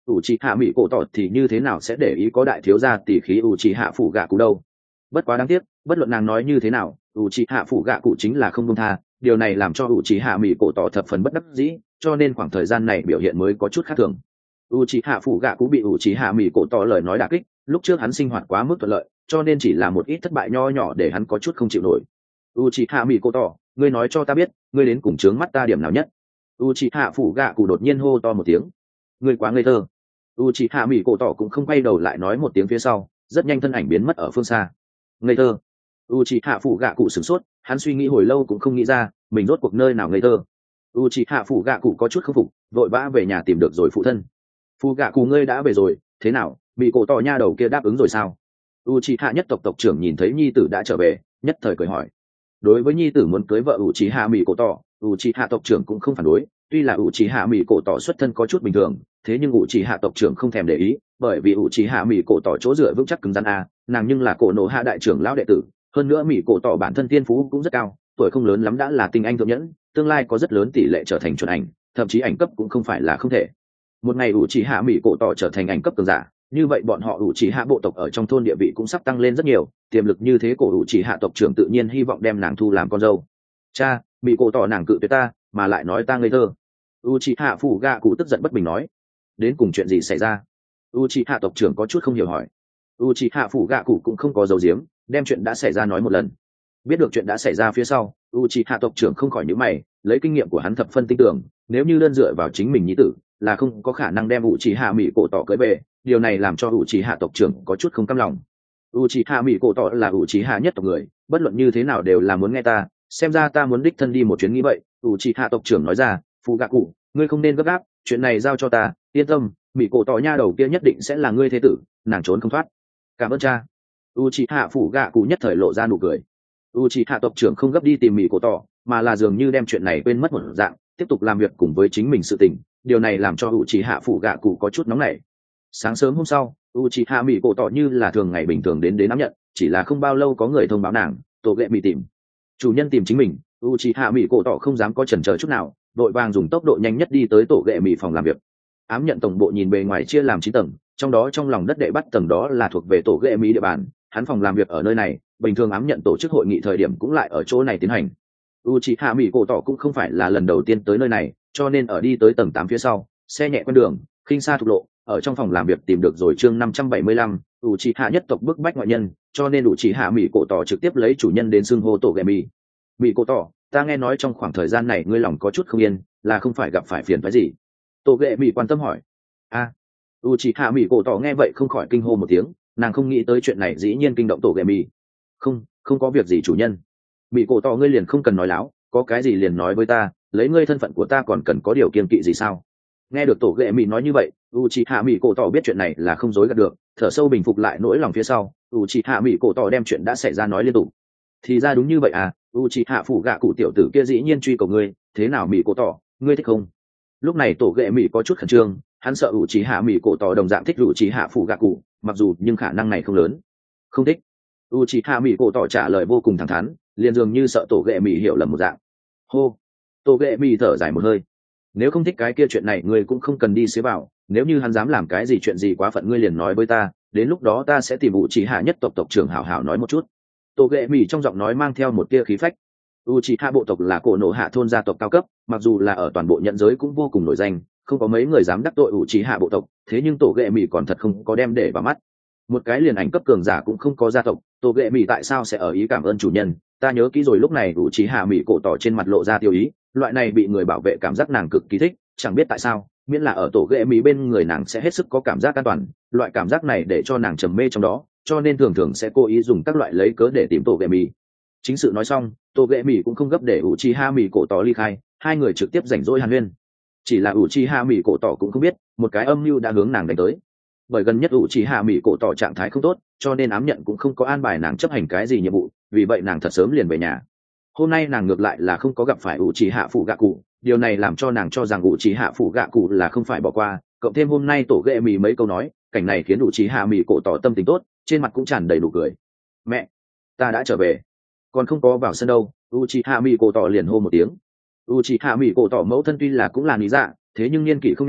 ủ trì hạ mỹ cổ tỏ thì như thế nào sẽ để ý có đại thiếu gia tỷ khí ủ trì hạ phủ gạ cụ đâu. Bất quá đáng tiếc, bất luận nàng nói như thế nào, ủ trì hạ phủ gạ cụ chính là không công tha. Điều này làm cho ủ trì hạ mỹ cổ tỏ thập phần bất đắc dĩ, cho nên khoảng thời gian này biểu hiện mới có chút khác thường. ủ trì hạ phủ gạ cụ bị ủ trì hạ mỹ cổ tỏ lời nói đả kích, lúc trước hắn sinh hoạt quá mức thuận lợi, cho nên chỉ là một ít thất bại nho nhỏ để hắn có chút không chịu nổi. ủ trì hạ mỹ cổ tỏ, ngươi nói cho ta biết, ngươi đến cùng trướng mắt ta điểm nào nhất? ủ trì hạ phủ gạ cụ đột nhiên hô to một tiếng. Ngươi quá ngây thơ. ủ trì hạ mỹ cổ tỏ cũng không quay đầu lại nói một tiếng phía sau, rất nhanh thân ảnh biến mất ở phương xa. Ngây thơ. ủ trì hạ phủ gạ cụ sửng sốt, hắn suy nghĩ hồi lâu cũng không nghĩ ra mình rốt cuộc nơi nào ngây thơ. ủ trì hạ phủ gạ cụ có chút không phục, vội vã về nhà tìm được rồi phụ thân. Phụ gạ cụ, ngươi đã về rồi, thế nào, bị cổ tỏ nha đầu kia đáp ứng rồi sao? ủ trì hạ nhất tộc tộc trưởng nhìn thấy nhi tử đã trở về, nhất thời cười hỏi. Đối với nhi tử muốn cưới vợ ủ trì hạ mỹ cổ tỏ, ủ trì hạ tộc trưởng cũng không phản đối. Tuy là ủ trì hạ mỹ cổ tỏ xuất thân có chút bình thường, thế nhưng ủ trì hạ tộc trưởng không thèm để ý, bởi vì ủ trì hạ mỹ cổ tỏ chỗ dựa vững chắc cứng rắn a, nàng nhưng là cổ nổ hạ đại trưởng lão đệ tử, hơn nữa mỹ cổ tỏ bản thân thiên phú cũng rất cao, tuổi không lớn lắm đã là tinh anh thượng nhẫn, tương lai có rất lớn tỷ lệ trở thành chuẩn ảnh, thậm chí ảnh cấp cũng không phải là không thể. Một ngày ủ trì hạ mỹ cổ tỏ trở thành ảnh cấp cường giả, như vậy bọn họ ủ trì hạ bộ tộc ở trong thôn địa vị cũng sắp tăng lên rất nhiều, tiềm lực như thế cổ ủ trì hạ tộc trưởng tự nhiên hy vọng đem nàng thu làm con dâu. Cha, mỹ cổ tỏ nàng cự tuyệt ta, mà lại nói ta ngây thơ. Uchiha phủ gạ cụ tức giận bất bình nói. Đến cùng chuyện gì xảy ra? Uchiha tộc trưởng có chút không hiểu hỏi. Uchiha phủ gạ cụ cũng không có giấu giếm, đem chuyện đã xảy ra nói một lần. Biết được chuyện đã xảy ra phía sau, Uchiha tộc trưởng không khỏi nhíu mày, lấy kinh nghiệm của hắn thập phân tinh tưởng, nếu như đơn dựa vào chính mình nhi tử, là không có khả năng đem Uchiha mỹ cổ tỏ cưới về, điều này làm cho Uchiha tộc trưởng có chút không cam lòng. Uchiha mỹ cổ tỏ là Uchiha nhất tộc người, bất luận như thế nào đều là muốn nghe ta, xem ra ta muốn đích thân đi một chuyến nghĩ vậy. Uchiha tộc trưởng nói ra, phụ gạ cụ, ngươi không nên gấp gáp, chuyện này giao cho ta, yên tâm, mỹ cổ tỏ nha đầu kia nhất định sẽ là ngươi thế tử, nàng trốn không thoát. Cảm ơn cha. Uchiha phụ gạ cụ nhất thời lộ ra nụ cười. Uchiha tộc trưởng không gấp đi tìm mỹ cổ tỏ, mà là dường như đem chuyện này quên mất một dạng, tiếp tục làm việc cùng với chính mình sự tình, điều này làm cho Uchiha phụ gạ cụ có chút nóng nảy. Sáng sớm hôm sau, Uchiha mỹ cổ tỏ như là thường ngày bình thường đến đến nắm nhận, chỉ là không bao lâu có người thông báo nàng, tổ ghệ mỹ tìm. Chủ nhân tìm chính mình. Uchiha mỹ cổ tỏ không dám có chần chờ chút nào, đội vàng dùng tốc độ nhanh nhất đi tới tổ ghệ mỹ phòng làm việc. Ám nhận tổng bộ nhìn bề ngoài chia làm chín tầng, trong đó trong lòng đất đệ bắt tầng đó là thuộc về tổ ghệ mỹ địa bàn, hắn phòng làm việc ở nơi này, bình thường ám nhận tổ chức hội nghị thời điểm cũng lại ở chỗ này tiến hành. Uchiha mỹ cổ tỏ cũng không phải là lần đầu tiên tới nơi này, cho nên ở đi tới tầng tám phía sau, xe nhẹ quen đường, khinh xa thục lộ, ở trong phòng làm việc tìm được rồi chương năm trăm bảy mươi lăm, Uchiha nhất tộc bức bách ngoại nhân, cho nên Uchiha mỹ cổ tỏ trực tiếp lấy chủ nhân đến xưng hô tổ ghệ mỹ. Mỹ cổ tỏ, ta nghe nói trong khoảng thời gian này ngươi lòng có chút không yên, là không phải gặp phải phiền phức gì? Tổ ghệ mỹ quan tâm hỏi. A, à, Uchiha mỹ cổ tỏ nghe vậy không khỏi kinh hô một tiếng, nàng không nghĩ tới chuyện này dĩ nhiên kinh động tổ ghệ mỹ. Không, không có việc gì chủ nhân. Mỹ cổ tỏ, ngươi liền không cần nói láo, có cái gì liền nói với ta, lấy ngươi thân phận của ta còn cần có điều kiêng kỵ gì sao? Nghe được tổ ghệ mỹ nói như vậy, Uchiha mỹ cổ tỏ biết chuyện này là không dối gạt được, thở sâu bình phục lại nỗi lòng phía sau, Uchiha mỹ cổ tỏ đem chuyện đã xảy ra nói liên tục. Thì ra đúng như vậy à, Uchiha phủ gạ cụ tiểu tử kia dĩ nhiên truy cầu ngươi, thế nào mỹ cổ tỏ, ngươi thích không? Lúc này tổ ghệ mỹ có chút khẩn trương, hắn sợ Uchiha mỹ cổ tỏ đồng dạng thích Uchiha phủ gạ cụ, mặc dù nhưng khả năng này không lớn. Không thích. Uchiha mỹ cổ tỏ trả lời vô cùng thẳng thắn, liền dường như sợ tổ ghệ mỹ hiểu lầm một dạng. Hô. Tổ ghệ mỹ thở dài một hơi. Nếu không thích cái kia chuyện này ngươi cũng không cần đi xế vào, nếu như hắn dám làm cái gì chuyện gì quá phận ngươi liền nói với ta, đến lúc đó ta sẽ tìm Uchiha nhất tộc tộc trưởng hảo hảo nói một chút. Tổ ghệ mỹ trong giọng nói mang theo một tia khí phách. Uchiha bộ tộc là cổ nổ hạ thôn gia tộc cao cấp, mặc dù là ở toàn bộ nhận giới cũng vô cùng nổi danh, không có mấy người dám đắc tội Uchiha bộ tộc, thế nhưng tổ ghệ mỹ còn thật không có đem để vào mắt. Một cái liền ảnh cấp cường giả cũng không có gia tộc, tổ ghệ mỹ tại sao sẽ ở ý cảm ơn chủ nhân? Ta nhớ kỹ rồi, lúc này Uchiha mỹ cổ tỏ trên mặt lộ ra tiêu ý, loại này bị người bảo vệ cảm giác nàng cực kỳ thích, chẳng biết tại sao, miễn là ở tổ ghệ mỹ bên người nàng sẽ hết sức có cảm giác an toàn, loại cảm giác này để cho nàng trầm mê trong đó, cho nên thường thường sẽ cố ý dùng các loại lấy cớ để tìm tổ ghệ mỹ. Chính sự nói xong, tổ ghệ mỹ cũng không gấp để Uchiha mỹ cổ tỏ ly khai, hai người trực tiếp rảnh rỗi hàn huyên. Chỉ là Uchiha mỹ cổ tỏ cũng không biết, một cái âm mưu đã hướng nàng đánh tới. Bởi gần nhất Uchiha mỹ cổ tỏ trạng thái không tốt, cho nên ám nhận cũng không có an bài nàng chấp hành cái gì nhiệm vụ, vì vậy nàng thật sớm liền về nhà. Hôm nay nàng ngược lại là không có gặp phải Uchiha phụ gạ cụ, điều này làm cho nàng cho rằng Uchiha phụ gạ cụ là không phải bỏ qua, cộng thêm hôm nay tổ ghệ mỹ mấy câu nói, cảnh này khiến Uchiha mỹ cổ tỏ tâm tình tốt, trên mặt cũng tràn đầy nụ cười. Mẹ, ta đã trở về. Còn không có vào sân đâu, Uchiha mỹ cổ tỏ liền hô một tiếng. Uchiha mỹ cổ tỏ mẫu thân tuy là cũng là lý dạ, thế nhưng niên kỷ không nhỏ,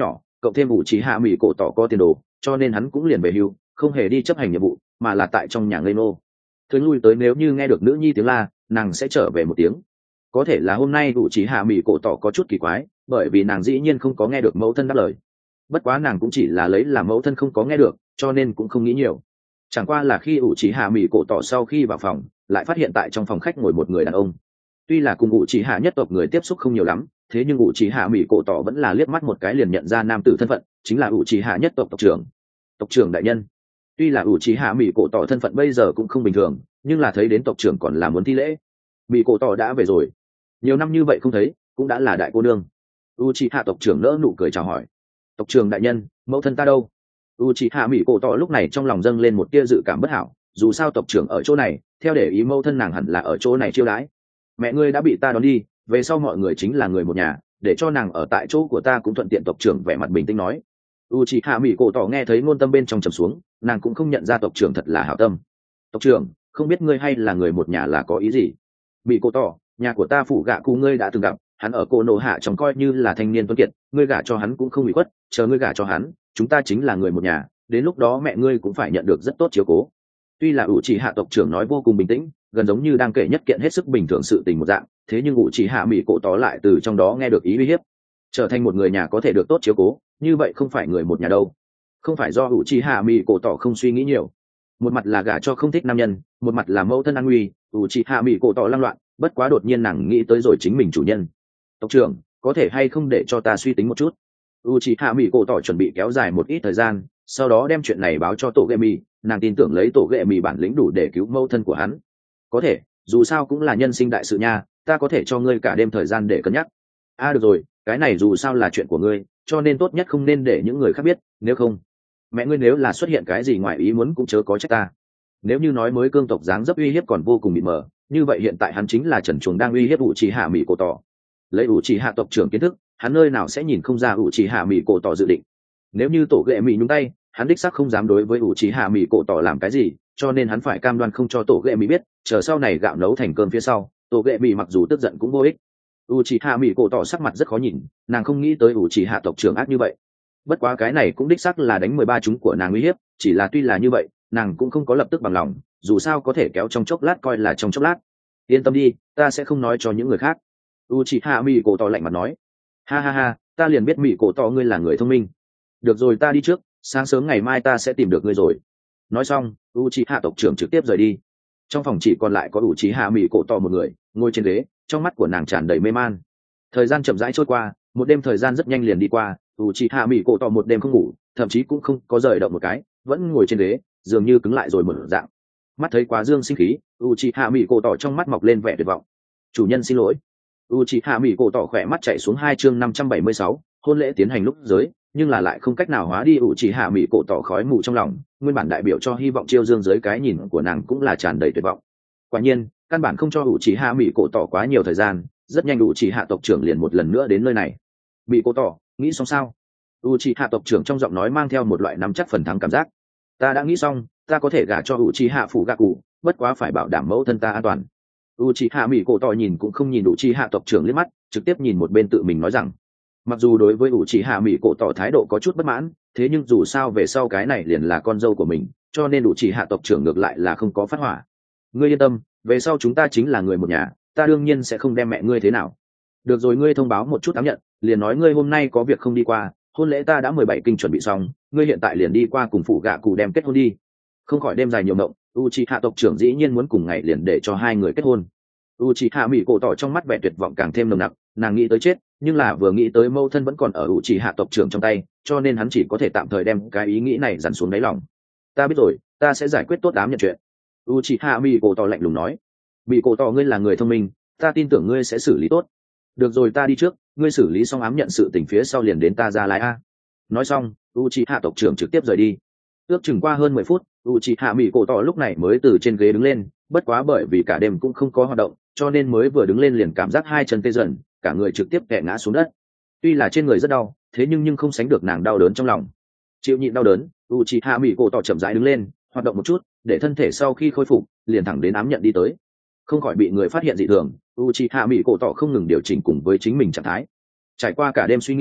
cộng thêm ủ trí hạ mỹ cổ tỏ có tiền đồ, cho nên hắn cũng liền về hưu, không hề đi chấp hành nhiệm vụ, mà là tại trong nhà ngây nô. Thường lui tới nếu như nghe được nữ nhi tiếng la, nàng sẽ trở về một tiếng. Có thể là hôm nay ủ trí hạ mỹ cổ tỏ có chút kỳ quái, bởi vì nàng dĩ nhiên không có nghe được mẫu thân đáp lời. Bất quá nàng cũng chỉ là lấy làm mẫu thân không có nghe được, cho nên cũng không nghĩ nhiều. Chẳng qua là khi ủ trí hạ mỹ cổ tỏ sau khi vào phòng, lại phát hiện tại trong phòng khách ngồi một người đàn ông. Tuy là cùng ủ trí hạ nhất tộc người tiếp xúc không nhiều lắm, thế nhưng ủ trí hạ mỹ cổ tỏ vẫn là liếc mắt một cái liền nhận ra nam tử thân phận, chính là ủ trí hạ nhất tộc tộc trưởng. Tộc trưởng đại nhân. Tuy là ủ trí hạ mỹ cổ tỏ thân phận bây giờ cũng không bình thường, nhưng là thấy đến tộc trưởng còn là muốn thi lễ. Mỹ cổ tỏ đã về rồi. Nhiều năm như vậy không thấy, cũng đã là đại cô nương. U trí hạ tộc trưởng nỡ nụ cười chào hỏi. Tộc trưởng đại nhân, mẫu thân ta đâu? U trí hạ mỹ cổ tỏ lúc này trong lòng dâng lên một tia dự cảm bất hảo, dù sao tộc trưởng ở chỗ này, theo để ý mẫu thân nàng hẳn là ở chỗ này chiêu đãi. Mẹ ngươi đã bị ta đón đi, về sau mọi người chính là người một nhà, để cho nàng ở tại chỗ của ta cũng thuận tiện. Tộc trưởng vẻ mặt bình tĩnh nói. U trí hạ mỹ cổ tỏ nghe thấy ngôn tâm bên trong trầm xuống, nàng cũng không nhận ra tộc trưởng thật là hảo tâm. Tộc trưởng, không biết ngươi hay là người một nhà là có ý gì? Mỹ cổ tỏ, nhà của ta phủ gạ cụ ngươi đã từng gặp, hắn ở cô nô hạ chồng coi như là thanh niên tuấn kiệt, ngươi gả cho hắn cũng không bị khuất, chờ ngươi gả cho hắn, chúng ta chính là người một nhà, đến lúc đó mẹ ngươi cũng phải nhận được rất tốt chiếu cố. Tuy là ủ trì hạ tộc trưởng nói vô cùng bình tĩnh, gần giống như đang kể nhất kiện hết sức bình thường sự tình một dạng, thế nhưng ủ trì hạ mỹ cổ tỏ lại từ trong đó nghe được ý uy hiếp. Trở thành một người nhà có thể được tốt chiếu cố, như vậy không phải người một nhà đâu. Không phải do ủ trì hạ mỹ cổ tỏ không suy nghĩ nhiều, một mặt là gả cho không thích nam nhân, một mặt là mẫu thân an nguy, ủ trì hạ mỹ cổ tỏ lăng loạn. Bất quá đột nhiên nàng nghĩ tới rồi chính mình chủ nhân. Tộc trưởng, có thể hay không để cho ta suy tính một chút? U c h i hạ mỹ cổ tỏ chuẩn bị kéo dài một ít thời gian, sau đó đem chuyện này báo cho tổ ghệ mì. Nàng tin tưởng lấy tổ ghệ mì bản lĩnh đủ để cứu mẫu thân của hắn. Có thể, dù sao cũng là nhân sinh đại sự nha, ta có thể cho ngươi cả đêm thời gian để cân nhắc. A à, được rồi, cái này dù sao là chuyện của ngươi, cho nên tốt nhất không nên để những người khác biết, nếu không mẹ ngươi nếu là xuất hiện cái gì ngoài ý muốn cũng chớ có trách ta. Nếu như nói mới cương tộc dáng dấp uy hiếp còn vô cùng mịt mờ, như vậy hiện tại hắn chính là trần chuồng đang uy hiếp ủ trì hạ mỹ cổ tỏ. Lấy ủ trì hạ tộc trưởng kiến thức, hắn nơi nào sẽ nhìn không ra ủ trì hạ mỹ cổ tỏ dự định. Nếu như tổ ghệ mỹ nhúng tay, hắn đích xác không dám đối với ủ trì hạ mỹ cổ tỏ làm cái gì, cho nên hắn phải cam đoan không cho tổ ghệ mỹ biết, chờ sau này gạo nấu thành cơm phía sau, tổ ghệ mỹ mặc dù tức giận cũng vô ích. ủ trì hạ mỹ cổ tỏ sắc mặt rất khó nhìn, nàng không nghĩ tới ủ trì hạ tộc trưởng ác như vậy. Bất quá cái này cũng đích xác là đánh mười ba chúng của nàng uy hiếp, chỉ là tuy là như vậy, nàng cũng không có lập tức bằng lòng, dù sao có thể kéo trong chốc lát coi là trong chốc lát. Yên tâm đi, ta sẽ không nói cho những người khác. Uchiha Mỹ cổ tỏ lạnh mặt nói. Ha ha ha, ta liền biết Mỹ cổ tỏ ngươi là người thông minh. Được rồi, ta đi trước, sáng sớm ngày mai ta sẽ tìm được ngươi rồi. Nói xong, Uchiha tộc trưởng trực tiếp rời đi. Trong phòng chỉ còn lại có Uchiha Mỹ cổ tỏ một người, ngồi trên ghế, trong mắt của nàng tràn đầy mê man. Thời gian chậm rãi trôi qua, một đêm thời gian rất nhanh liền đi qua. Uchiha Mỹ cổ tỏ một đêm không ngủ, thậm chí cũng không có rời động một cái, vẫn ngồi trên ghế, dường như cứng lại rồi một dạng. Mắt thấy quá dương sinh khí, Uchiha Mỹ cổ tỏ trong mắt mọc lên vẻ tuyệt vọng. Chủ nhân xin lỗi. Uchiha Mỹ cổ tỏ khỏe mắt chạy xuống hai chương năm trăm bảy mươi sáu, hôn lễ tiến hành lúc giới, nhưng là lại không cách nào hóa đi Uchiha Mỹ cổ tỏ khói mù trong lòng, nguyên bản đại biểu cho hy vọng chiêu dương dưới cái nhìn của nàng cũng là tràn đầy tuyệt vọng. Quả nhiên, căn bản không cho Uchiha Mỹ cổ tỏ quá nhiều thời gian, rất nhanh Uchiha tộc trưởng liền một lần nữa đến nơi này. Mỹ cổ tỏ, nghĩ xong sao? Uchiha tộc trưởng trong giọng nói mang theo một loại nắm chắc phần thắng cảm giác. Ta đã nghĩ xong, ta có thể gả cho Uchiha phủ gạ cụ, bất quá phải bảo đảm mẫu thân ta an toàn. Uchiha Mỹ cổ tỏ nhìn cũng không nhìn Uchiha tộc trưởng liếc mắt, trực tiếp nhìn một bên tự mình nói rằng, mặc dù đối với Uchiha Mỹ cổ tỏ thái độ có chút bất mãn, thế nhưng dù sao về sau cái này liền là con dâu của mình, cho nên Uchiha tộc trưởng ngược lại là không có phát hỏa. Ngươi yên tâm, về sau chúng ta chính là người một nhà, ta đương nhiên sẽ không đem mẹ ngươi thế nào. Được rồi, ngươi thông báo một chút ám nhận, liền nói ngươi hôm nay có việc không đi qua, hôn lễ ta đã mười bảy kinh chuẩn bị xong, ngươi hiện tại liền đi qua cùng phụ gạ cụ đem kết hôn đi. Không khỏi đêm dài nhiều mộng, Uchiha tộc trưởng dĩ nhiên muốn cùng ngày liền để cho hai người kết hôn. Uchiha Mỹ cổ tỏ trong mắt vẻ tuyệt vọng càng thêm nồng nặc, nàng nghĩ tới chết, nhưng là vừa nghĩ tới mâu thân vẫn còn ở Uchiha tộc trưởng trong tay, cho nên hắn chỉ có thể tạm thời đem cái ý nghĩ này dằn xuống đáy lòng. Ta biết rồi, ta sẽ giải quyết tốt đám nhận chuyện. Uchiha Mỹ cổ tỏ lạnh lùng nói. Mỹ cổ tỏ, ngươi là người thông minh, ta tin tưởng ngươi sẽ xử lý tốt. Được rồi, ta đi trước, ngươi xử lý xong ám nhận sự tình phía sau liền đến ta ra lái a. Nói xong, Uchiha tộc trưởng trực tiếp rời đi. Ước chừng qua hơn mười phút, Uchiha Mỹ cổ tỏ lúc này mới từ trên ghế đứng lên, bất quá bởi vì cả đêm cũng không có hoạt động, cho nên mới vừa đứng lên liền cảm giác hai chân tê dần, cả người trực tiếp tè ngã xuống đất. Tuy là trên người rất đau, thế nhưng nhưng không sánh được nàng đau đớn trong lòng. Chịu nhịn đau đớn, Uchiha Mỹ cổ tỏ chậm rãi đứng lên, hoạt động một chút, để thân thể sau khi khôi phục, liền thẳng đến ám nhận đi tới. Không khỏi bị người phát hiện dị thường, Uchiha Mỹ cổ tỏ không ngừng điều chỉnh cùng với chính mình trạng thái. Trải qua cả đêm suy nghĩ,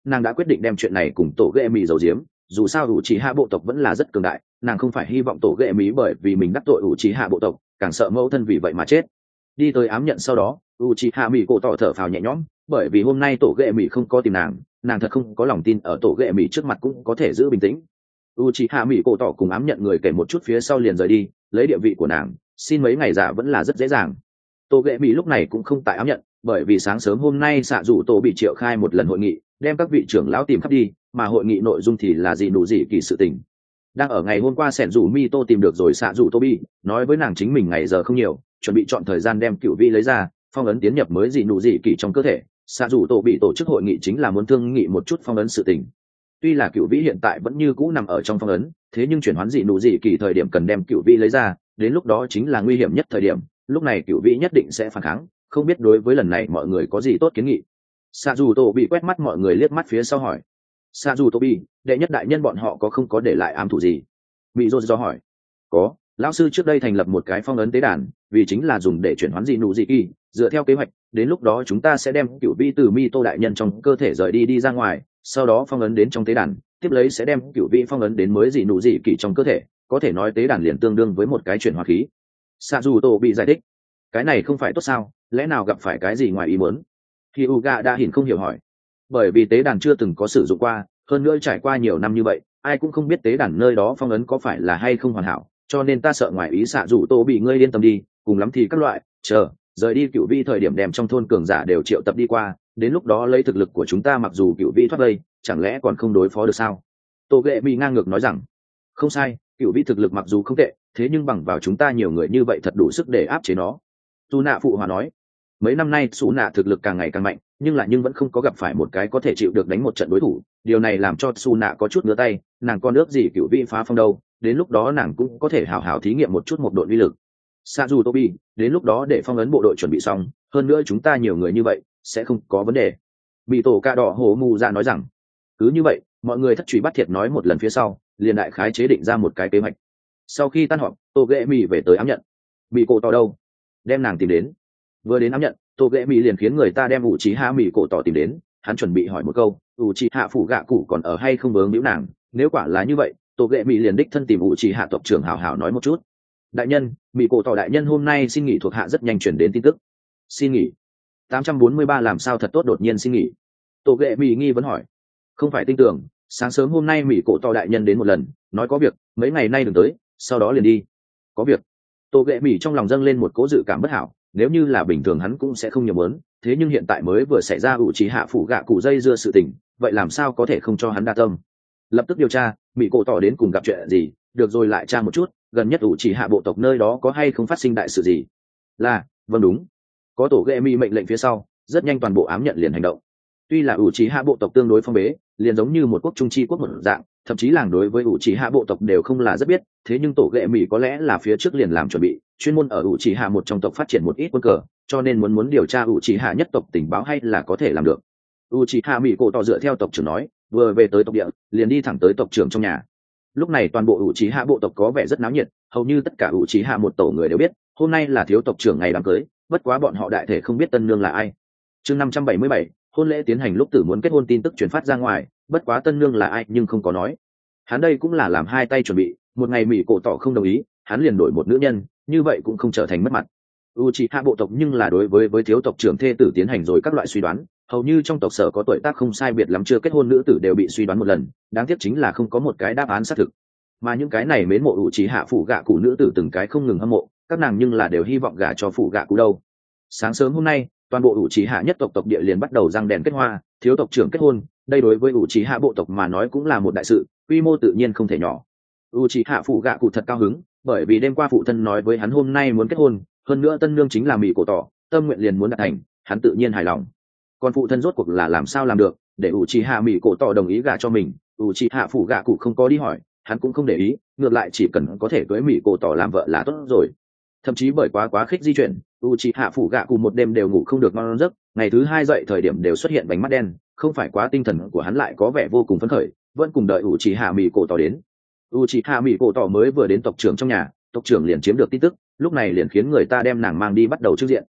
nàng đã quyết định đem chuyện này cùng tổ ghệ mỹ giấu giếm. Dù sao ủ trì hạ bộ tộc vẫn là rất cường đại, nàng không phải hy vọng tổ ghệ mỹ bởi vì mình đắc tội ủ trì hạ bộ tộc càng sợ mẫu thân vì vậy mà chết. Đi tới ám nhận sau đó, ủ trì hạ mỹ cổ tỏ thở phào nhẹ nhõm, bởi vì hôm nay tổ ghệ mỹ không có tìm nàng, nàng thật không có lòng tin ở tổ ghệ mỹ trước mặt cũng có thể giữ bình tĩnh. ủ trì hạ mỹ cổ tỏ cùng ám nhận người kể một chút phía sau liền rời đi, lấy địa vị của nàng xin mấy ngày giả vẫn là rất dễ dàng. Tổ ghệ mỹ lúc này cũng không tại ám nhận, bởi vì sáng sớm hôm nay xạ rủ tổ bị triệu khai một lần hội nghị, đem các vị trưởng lão tìm khắp đi, mà hội nghị nội dung thì là gì đủ gì kỳ sự tình. Đang ở ngày hôm qua sẻn rủ mi tô tìm được rồi xạ rủ tô bi, nói với nàng chính mình ngày giờ không nhiều, chuẩn bị chọn thời gian đem cựu vị lấy ra phong ấn tiến nhập mới gì đủ gì kỳ trong cơ thể. Xạ rủ tổ bị tổ chức hội nghị chính là muốn thương nghị một chút phong ấn sự tình. Tuy là cựu vĩ hiện tại vẫn như cũ nằm ở trong phong ấn, thế nhưng chuyển hoán dị đủ dị kỳ thời điểm cần đem cựu vĩ lấy ra, đến lúc đó chính là nguy hiểm nhất thời điểm, lúc này cựu vĩ nhất định sẽ phản kháng. Không biết đối với lần này mọi người có gì tốt kiến nghị. Xạ dù tổ bị quét mắt mọi người liếc mắt phía sau hỏi, xạ dù tổ bị đệ nhất đại nhân bọn họ có không có để lại ám thủ gì? Bị dô do hỏi. Có, lão sư trước đây thành lập một cái phong ấn tế đàn, vì chính là dùng để chuyển hoán dị đủ dị kỳ. Dựa theo kế hoạch, đến lúc đó chúng ta sẽ đem cựu vĩ từ mi tô đại nhân trong cơ thể rời đi đi ra ngoài, sau đó phong ấn đến trong tế đàn, tiếp lấy sẽ đem cựu vĩ phong ấn đến mới dị đủ dị kỳ trong cơ thể, có thể nói tế đàn liền tương đương với một cái chuyển hóa khí. Xạ dù tổ bị giải thích, cái này không phải tốt sao, lẽ nào gặp phải cái gì ngoài ý muốn? Khi Uga đã hình không hiểu hỏi, bởi vì tế đàn chưa từng có sử dụng qua, hơn nữa trải qua nhiều năm như vậy, ai cũng không biết tế đàn nơi đó phong ấn có phải là hay không hoàn hảo, cho nên ta sợ ngoài ý. Xạ dù tổ bị ngươi yên tâm đi, cùng lắm thì các loại chờ rời đi cựu vĩ thời điểm đem trong thôn cường giả đều triệu tập đi qua, đến lúc đó lấy thực lực của chúng ta mặc dù cựu vĩ thoát vây, chẳng lẽ còn không đối phó được sao? Tô ghệ bị ngang ngược nói rằng, không sai, cựu vĩ thực lực mặc dù không tệ, thế nhưng bằng vào chúng ta nhiều người như vậy thật đủ sức để áp chế nó. Su nạ phụ hòa nói, mấy năm nay Su nạ thực lực càng ngày càng mạnh, nhưng lại nhưng vẫn không có gặp phải một cái có thể chịu được đánh một trận đối thủ, điều này làm cho Su nạ có chút ngứa tay, nàng còn ước gì cựu vĩ phá phong đâu, đến lúc đó nàng cũng có thể hào hào thí nghiệm một chút một đội uy lực. Sa dù Tobi, đến lúc đó để phong ấn bộ đội chuẩn bị xong, hơn nữa chúng ta nhiều người như vậy sẽ không có vấn đề. Bị tổ ca đỏ hổ mù ra nói rằng, cứ như vậy mọi người thất truy bắt thiệt nói một lần phía sau, liền đại khái chế định ra một cái kế hoạch. Sau khi tan họp, Tô ghệ mì về tới ám nhận. Bị cổ tỏ đâu? Đem nàng tìm đến. Vừa đến ám nhận, Tô ghệ mì liền khiến người ta đem ủ trí hạ mì cổ tỏ tìm đến, hắn chuẩn bị hỏi một câu, ủ trí hạ phủ gạ cụ còn ở hay không vướng víu nàng, nếu quả là như vậy, Tô ghệ mì liền đích thân tìm ủ trí hạ tộc trưởng hảo hảo nói một chút. Đại nhân, mỹ cổ tỏ đại nhân hôm nay xin nghỉ thuộc hạ rất nhanh chuyển đến tin tức. Xin nghỉ? tám trăm bốn mươi ba làm sao thật tốt đột nhiên xin nghỉ? Tô ghệ mỹ nghi vấn hỏi. Không phải tin tưởng, sáng sớm hôm nay mỹ cổ tỏ đại nhân đến một lần, nói có việc, mấy ngày nay đừng tới, sau đó liền đi. Có việc? Tô ghệ mỹ trong lòng dâng lên một cố dự cảm bất hảo, nếu như là bình thường hắn cũng sẽ không nhiều muốn, thế nhưng hiện tại mới vừa xảy ra ủ trí hạ phủ gạ cụ dây dưa sự tình, vậy làm sao có thể không cho hắn đa tâm? Lập tức điều tra, mỹ cổ tỏ đến cùng gặp chuyện gì, được rồi lại tra một chút, gần nhất ủ chỉ hạ bộ tộc nơi đó có hay không phát sinh đại sự gì? Là, vâng đúng. Có tổ ghệ mi mệnh lệnh phía sau, rất nhanh toàn bộ ám nhận liền hành động. Tuy là ủ chỉ hạ bộ tộc tương đối phong bế, liền giống như một quốc trung chi quốc một dạng, thậm chí làng đối với ủ chỉ hạ bộ tộc đều không là rất biết, thế nhưng tổ ghệ mi có lẽ là phía trước liền làm chuẩn bị, chuyên môn ở ủ chỉ hạ một trong tộc phát triển một ít quân cờ, cho nên muốn muốn điều tra ủ chỉ hạ nhất tộc tình báo hay là có thể làm được. ủ chỉ hạ mỹ cổ tỏ dựa theo tộc trưởng nói, vừa về tới tộc địa, liền đi thẳng tới tộc trưởng trong nhà. Lúc này toàn bộ ủ trí hạ bộ tộc có vẻ rất náo nhiệt, hầu như tất cả ủ trí hạ một tổ người đều biết hôm nay là thiếu tộc trưởng ngày đám cưới, bất quá bọn họ đại thể không biết tân nương là ai. Chương năm trăm bảy mươi bảy, hôn lễ tiến hành lúc tử muốn kết hôn tin tức truyền phát ra ngoài, bất quá tân nương là ai nhưng không có nói. Hắn đây cũng là làm hai tay chuẩn bị, một ngày mỹ cổ tỏ không đồng ý, hắn liền đổi một nữ nhân, như vậy cũng không trở thành mất mặt. ủ trí hạ bộ tộc nhưng là đối với với thiếu tộc trưởng thê tử tiến hành rồi các loại suy đoán, hầu như trong tộc sở có tuổi tác không sai biệt lắm chưa kết hôn nữ tử đều bị suy đoán một lần, đáng tiếc chính là không có một cái đáp án xác thực. Mà những cái này mến mộ ủ trí hạ phủ gạ cụ nữ tử từng cái không ngừng hâm mộ, các nàng nhưng là đều hy vọng gả cho phủ gạ cụ đâu. Sáng sớm hôm nay, toàn bộ ủ trí hạ nhất tộc tộc địa liền bắt đầu răng đèn kết hoa, thiếu tộc trưởng kết hôn, đây đối với ủ trí hạ bộ tộc mà nói cũng là một đại sự, quy mô tự nhiên không thể nhỏ. ủ trí hạ phủ gạ cụ thật cao hứng, bởi vì đêm qua phụ thân nói với hắn hôm nay muốn kết hôn, hơn nữa tân nương chính là mỹ cổ tỏ, tâm nguyện liền muốn đạt thành, hắn tự nhiên hài lòng. Còn phụ thân rốt cuộc là làm sao làm được để ủ trì hạ mỹ cổ tỏ đồng ý gả cho mình? ủ trì hạ phủ gạ cụ không có đi hỏi, hắn cũng không để ý, ngược lại chỉ cần có thể cưới mỹ cổ tỏ làm vợ là tốt rồi. Thậm chí bởi quá quá khích di chuyển, ủ trì hạ phủ gạ cụ một đêm đều ngủ không được ngon giấc, ngày thứ hai dậy thời điểm đều xuất hiện bánh mắt đen, không phải quá tinh thần của hắn lại có vẻ vô cùng phấn khởi, vẫn cùng đợi ủ trì hạ mỹ cổ tỏ đến. ủ trì hạ mỹ cổ tỏ mới vừa đến tộc trưởng trong nhà, tộc trưởng liền chiếm được tin tức, lúc này liền khiến người ta đem nàng mang đi bắt đầu trước diện.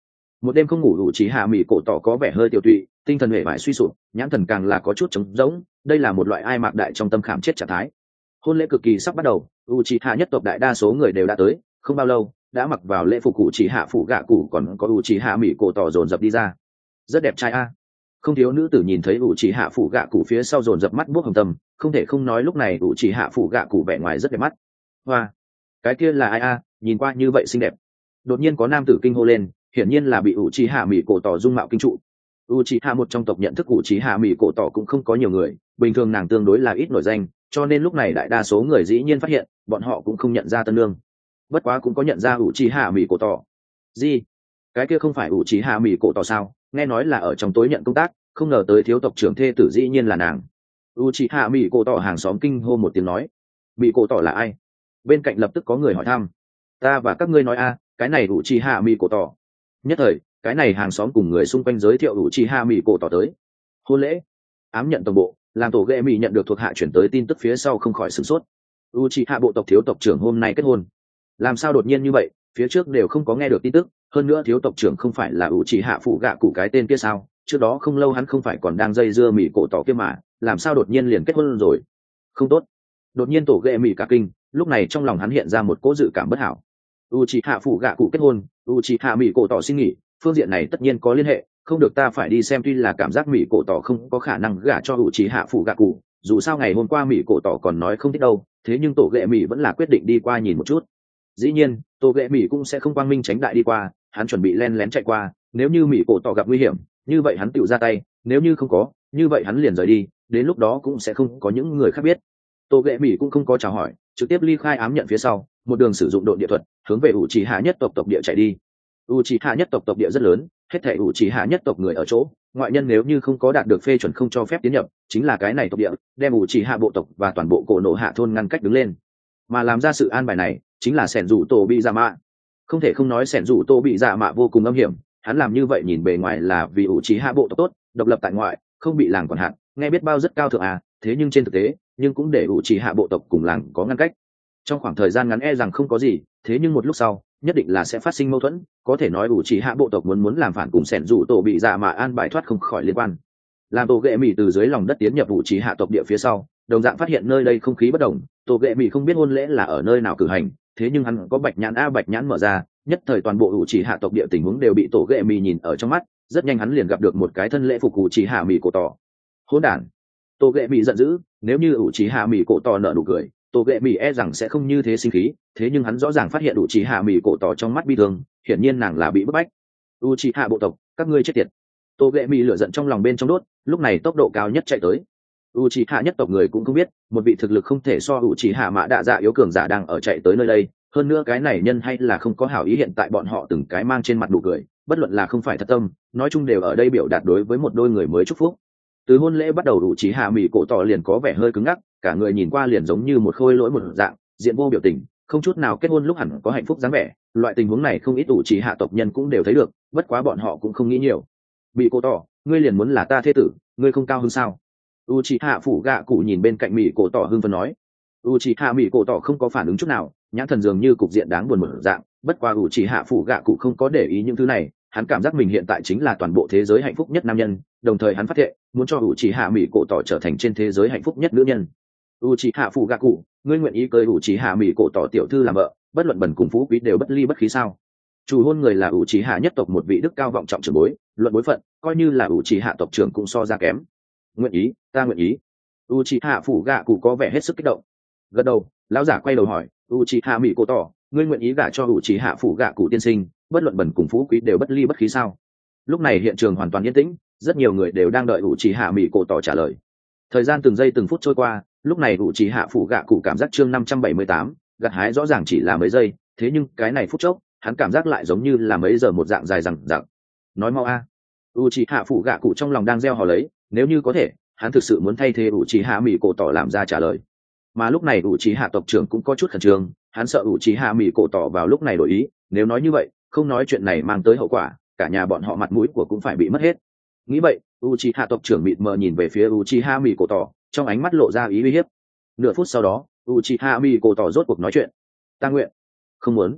Một đêm không ngủ, ủ trì hạ mỹ cổ tỏ có vẻ hơi tiêu tụy, tinh thần hệ vải suy sụp, nhãn thần càng là có chút trống rỗng. Đây là một loại ai mạc đại trong tâm khảm chết trạng thái. Hôn lễ cực kỳ sắp bắt đầu, ủ trì hạ nhất tộc đại đa số người đều đã tới, không bao lâu đã mặc vào lễ phục ủ trì hạ phủ gạ cụ, còn có ủ trì hạ mỹ cổ tỏ dồn dập đi ra. Rất đẹp trai a. Không thiếu nữ tử nhìn thấy ủ trì hạ phủ gạ cụ phía sau dồn dập mắt buốc hồng tâm, không thể không nói lúc này ủ trì hạ phủ gạ cụ vẻ ngoài rất đẹp mắt. Hoa, cái kia là ai a, nhìn qua như vậy xinh đẹp. Đột nhiên có nam tử kinh hô lên, hiển nhiên là bị ủ trì hạ mỹ cổ tỏ dung mạo kinh trụ. ủ trì hạ một trong tộc nhận thức ủ trì hạ mỹ cổ tỏ cũng không có nhiều người, bình thường nàng tương đối là ít nổi danh, cho nên lúc này đại đa số người dĩ nhiên phát hiện bọn họ cũng không nhận ra tân lương. Bất quá cũng có nhận ra ủ trì hạ mỹ cổ tỏ. Gì? Cái kia không phải ủ trì hạ mỹ cổ tỏ sao? Nghe nói là ở trong tối nhận công tác, không ngờ tới thiếu tộc trưởng thê tử dĩ nhiên là nàng. ủ trì hạ mỹ cổ tỏ hàng xóm kinh hô một tiếng nói. Mỹ cổ tỏ là ai? Bên cạnh lập tức có người hỏi thăm. Ta và các ngươi nói a, cái này ủ trì hạ mỹ cổ tỏ. Nhất thời cái này hàng xóm cùng người xung quanh giới thiệu ủ trì hạ mỹ cổ tỏ tới. Hôn lễ, ám nhận tổng bộ, làm tổ ghệ mỹ nhận được thuộc hạ chuyển tới tin tức phía sau không khỏi sửng sốt. u c h i hạ bộ tộc thiếu tộc trưởng hôm nay kết hôn, làm sao đột nhiên như vậy, phía trước đều không có nghe được tin tức. Hơn nữa thiếu tộc trưởng không phải là u c h i hạ phụ gạ cụ cái tên kia sao? Trước đó không lâu hắn không phải còn đang dây dưa mỹ cổ tỏ kia mà, làm sao đột nhiên liền kết hôn rồi? Không tốt. Đột nhiên tổ ghệ mỹ cả kinh, lúc này trong lòng hắn hiện ra một cỗ dự cảm bất hảo. u c h i hạ phụ gạ cụ kết hôn, u c h i hạ mỹ cổ tỏ xin nghỉ, phương diện này tất nhiên có liên hệ, không được ta phải đi xem. Tuy là cảm giác mỹ cổ tỏ không có khả năng gả cho u c h i hạ phụ gạ cụ, dù sao ngày hôm qua mỹ cổ tỏ còn nói không thích đâu, thế nhưng tổ ghệ mỹ vẫn là quyết định đi qua nhìn một chút. Dĩ nhiên tổ ghệ mỹ cũng sẽ không quang minh tránh đại đi qua, hắn chuẩn bị len lén chạy qua, nếu như mỹ cổ tỏ gặp nguy hiểm như vậy hắn tự ra tay, nếu như không có như vậy hắn liền rời đi, đến lúc đó cũng sẽ không có những người khác biết. Tổ ghệ mỹ cũng không có chào hỏi, trực tiếp ly khai ám nhận phía sau, một đường sử dụng độn địa thuật hướng về ủ trì hạ nhất tộc tộc địa chạy đi. ủ trì hạ nhất tộc tộc địa rất lớn, hết thảy ủ trì hạ nhất tộc người ở chỗ, ngoại nhân nếu như không có đạt được phê chuẩn không cho phép tiến nhập, chính là cái này tộc địa đem ủ trì hạ bộ tộc và toàn bộ cổ nổ hạ thôn ngăn cách đứng lên. Mà làm ra sự an bài này chính là sẻn rủ tổ bị dạ mạ. Không thể không nói sẻn rủ tổ bị dạ mạ vô cùng âm hiểm, hắn làm như vậy nhìn bề ngoài là vì ủ trì hạ bộ tộc tốt, độc lập tại ngoại, không bị làng quản hạt, nghe biết bao rất cao thượng à, thế nhưng trên thực tế nhưng cũng để ủ trì hạ bộ tộc cùng làng có ngăn cách. Trong khoảng thời gian ngắn e rằng không có gì, thế nhưng một lúc sau nhất định là sẽ phát sinh mâu thuẫn, có thể nói ủ trì hạ bộ tộc muốn muốn làm phản cùng sẻn rủ tổ bị dạ mà an bài thoát không khỏi liên quan. Làm tổ ghệ mỹ từ dưới lòng đất tiến nhập ủ trì hạ tộc địa phía sau, đồng dạng phát hiện nơi đây không khí bất đồng. Tổ ghệ mỹ không biết hôn lễ là ở nơi nào cử hành, thế nhưng hắn có bạch nhãn a bạch nhãn mở ra, nhất thời toàn bộ ủ trì hạ tộc địa tình huống đều bị tổ ghệ mỹ nhìn ở trong mắt. Rất nhanh hắn liền gặp được một cái thân lễ phục ủ trì hạ mỹ cổ tỏ. Hỗn đản! Tổ ghệ mỹ giận dữ, nếu như ủ trì hạ mỹ cổ tỏ nở nụ cười, tổ ghệ mỹ e rằng sẽ không như thế sinh khí, thế nhưng hắn rõ ràng phát hiện ủ trì hạ mỹ cổ tỏ trong mắt bi thương, hiển nhiên nàng là bị bức bách. u trì hạ bộ tộc, các ngươi chết tiệt! Tổ ghệ mỹ lửa giận trong lòng bên trong đốt, lúc này tốc độ cao nhất chạy tới. u trì hạ nhất tộc người cũng không biết một vị thực lực không thể so u trì hạ mã đạ dạ yếu cường giả đang ở chạy tới nơi đây. Hơn nữa cái này nhân hay là không có hảo ý, hiện tại bọn họ từng cái mang trên mặt nụ cười, bất luận là không phải thật tâm, nói chung đều ở đây biểu đạt đối với một đôi người mới chúc phúc. Từ hôn lễ bắt đầu u trì hạ mỹ cổ tỏ liền có vẻ hơi cứng ngắc, cả người nhìn qua liền giống như một khôi lỗi một dạng, diện vô biểu tình, không chút nào kết hôn lúc hẳn có hạnh phúc dáng vẻ. Loại tình huống này không ít ủ trì hạ tộc nhân cũng đều thấy được, bất quá bọn họ cũng không nghĩ nhiều. Bị cổ tỏ, ngươi liền muốn là ta thế tử, ngươi không cao hơn sao? u trì hạ phủ gạ cụ nhìn bên cạnh mỹ cổ tỏ hưng phấn nói. u trì hạ mỹ cổ tỏ không có phản ứng chút nào, nhãn thần dường như cục diện đáng buồn một dạng. Bất quá u trì hạ phủ gạ cụ không có để ý những thứ này, hắn cảm giác mình hiện tại chính là toàn bộ thế giới hạnh phúc nhất nam nhân, đồng thời hắn phát thệ muốn cho u trì hạ mỹ cổ tỏ trở thành trên thế giới hạnh phúc nhất nữ nhân. u trì hạ phủ gạ cụ, ngươi nguyện ý cưới u trì hạ mỹ cổ tỏ tiểu thư làm vợ, bất luận bần cùng phú quý đều bất ly bất khí sao? Chủ hôn người là u trì hạ nhất tộc một vị đức cao vọng trọng trưởng bối, luận bối phận coi như là u trì hạ tộc trưởng cũng so ra kém. Nguyện ý, ta nguyện ý. u trì hạ phủ gạ cụ có vẻ hết sức kích động, gật đầu. Lão giả quay đầu hỏi, u trì hạ mỹ cổ tỏ, ngươi nguyện ý gả cho u trì hạ phủ gạ cụ tiên sinh, bất luận bần cùng phú quý đều bất ly bất khí sao? Lúc này hiện trường hoàn toàn yên tĩnh, rất nhiều người đều đang đợi u trì hạ mỹ cổ tỏ trả lời. Thời gian từng giây từng phút trôi qua, lúc này u trì hạ phủ gạ cụ cảm giác chương năm trăm bảy mươi tám gặt hái rõ ràng chỉ là mấy giây, thế nhưng cái này phút chốc hắn cảm giác lại giống như là mấy giờ một dạng dài dằng dặc. Nói mau a! u trì hạ phủ gạ cụ trong lòng đang gieo hò lấy, nếu như có thể hắn thực sự muốn thay thế u trì hạ mỹ cổ tỏ làm ra trả lời. Mà lúc này u trì hạ tộc trưởng cũng có chút khẩn trương, hắn sợ u trì hạ mỹ cổ tỏ vào lúc này đổi ý, nếu nói như vậy không nói chuyện này mang tới hậu quả, cả nhà bọn họ mặt mũi của cũng phải bị mất hết. Nghĩ vậy u trì hạ tộc trưởng mịt mờ nhìn về phía u trì hạ mỹ cổ tỏ, trong ánh mắt lộ ra ý uy hiếp. Nửa phút sau đó u trì hạ mỹ cổ tỏ rốt cuộc nói chuyện. Ta nguyện. Không muốn.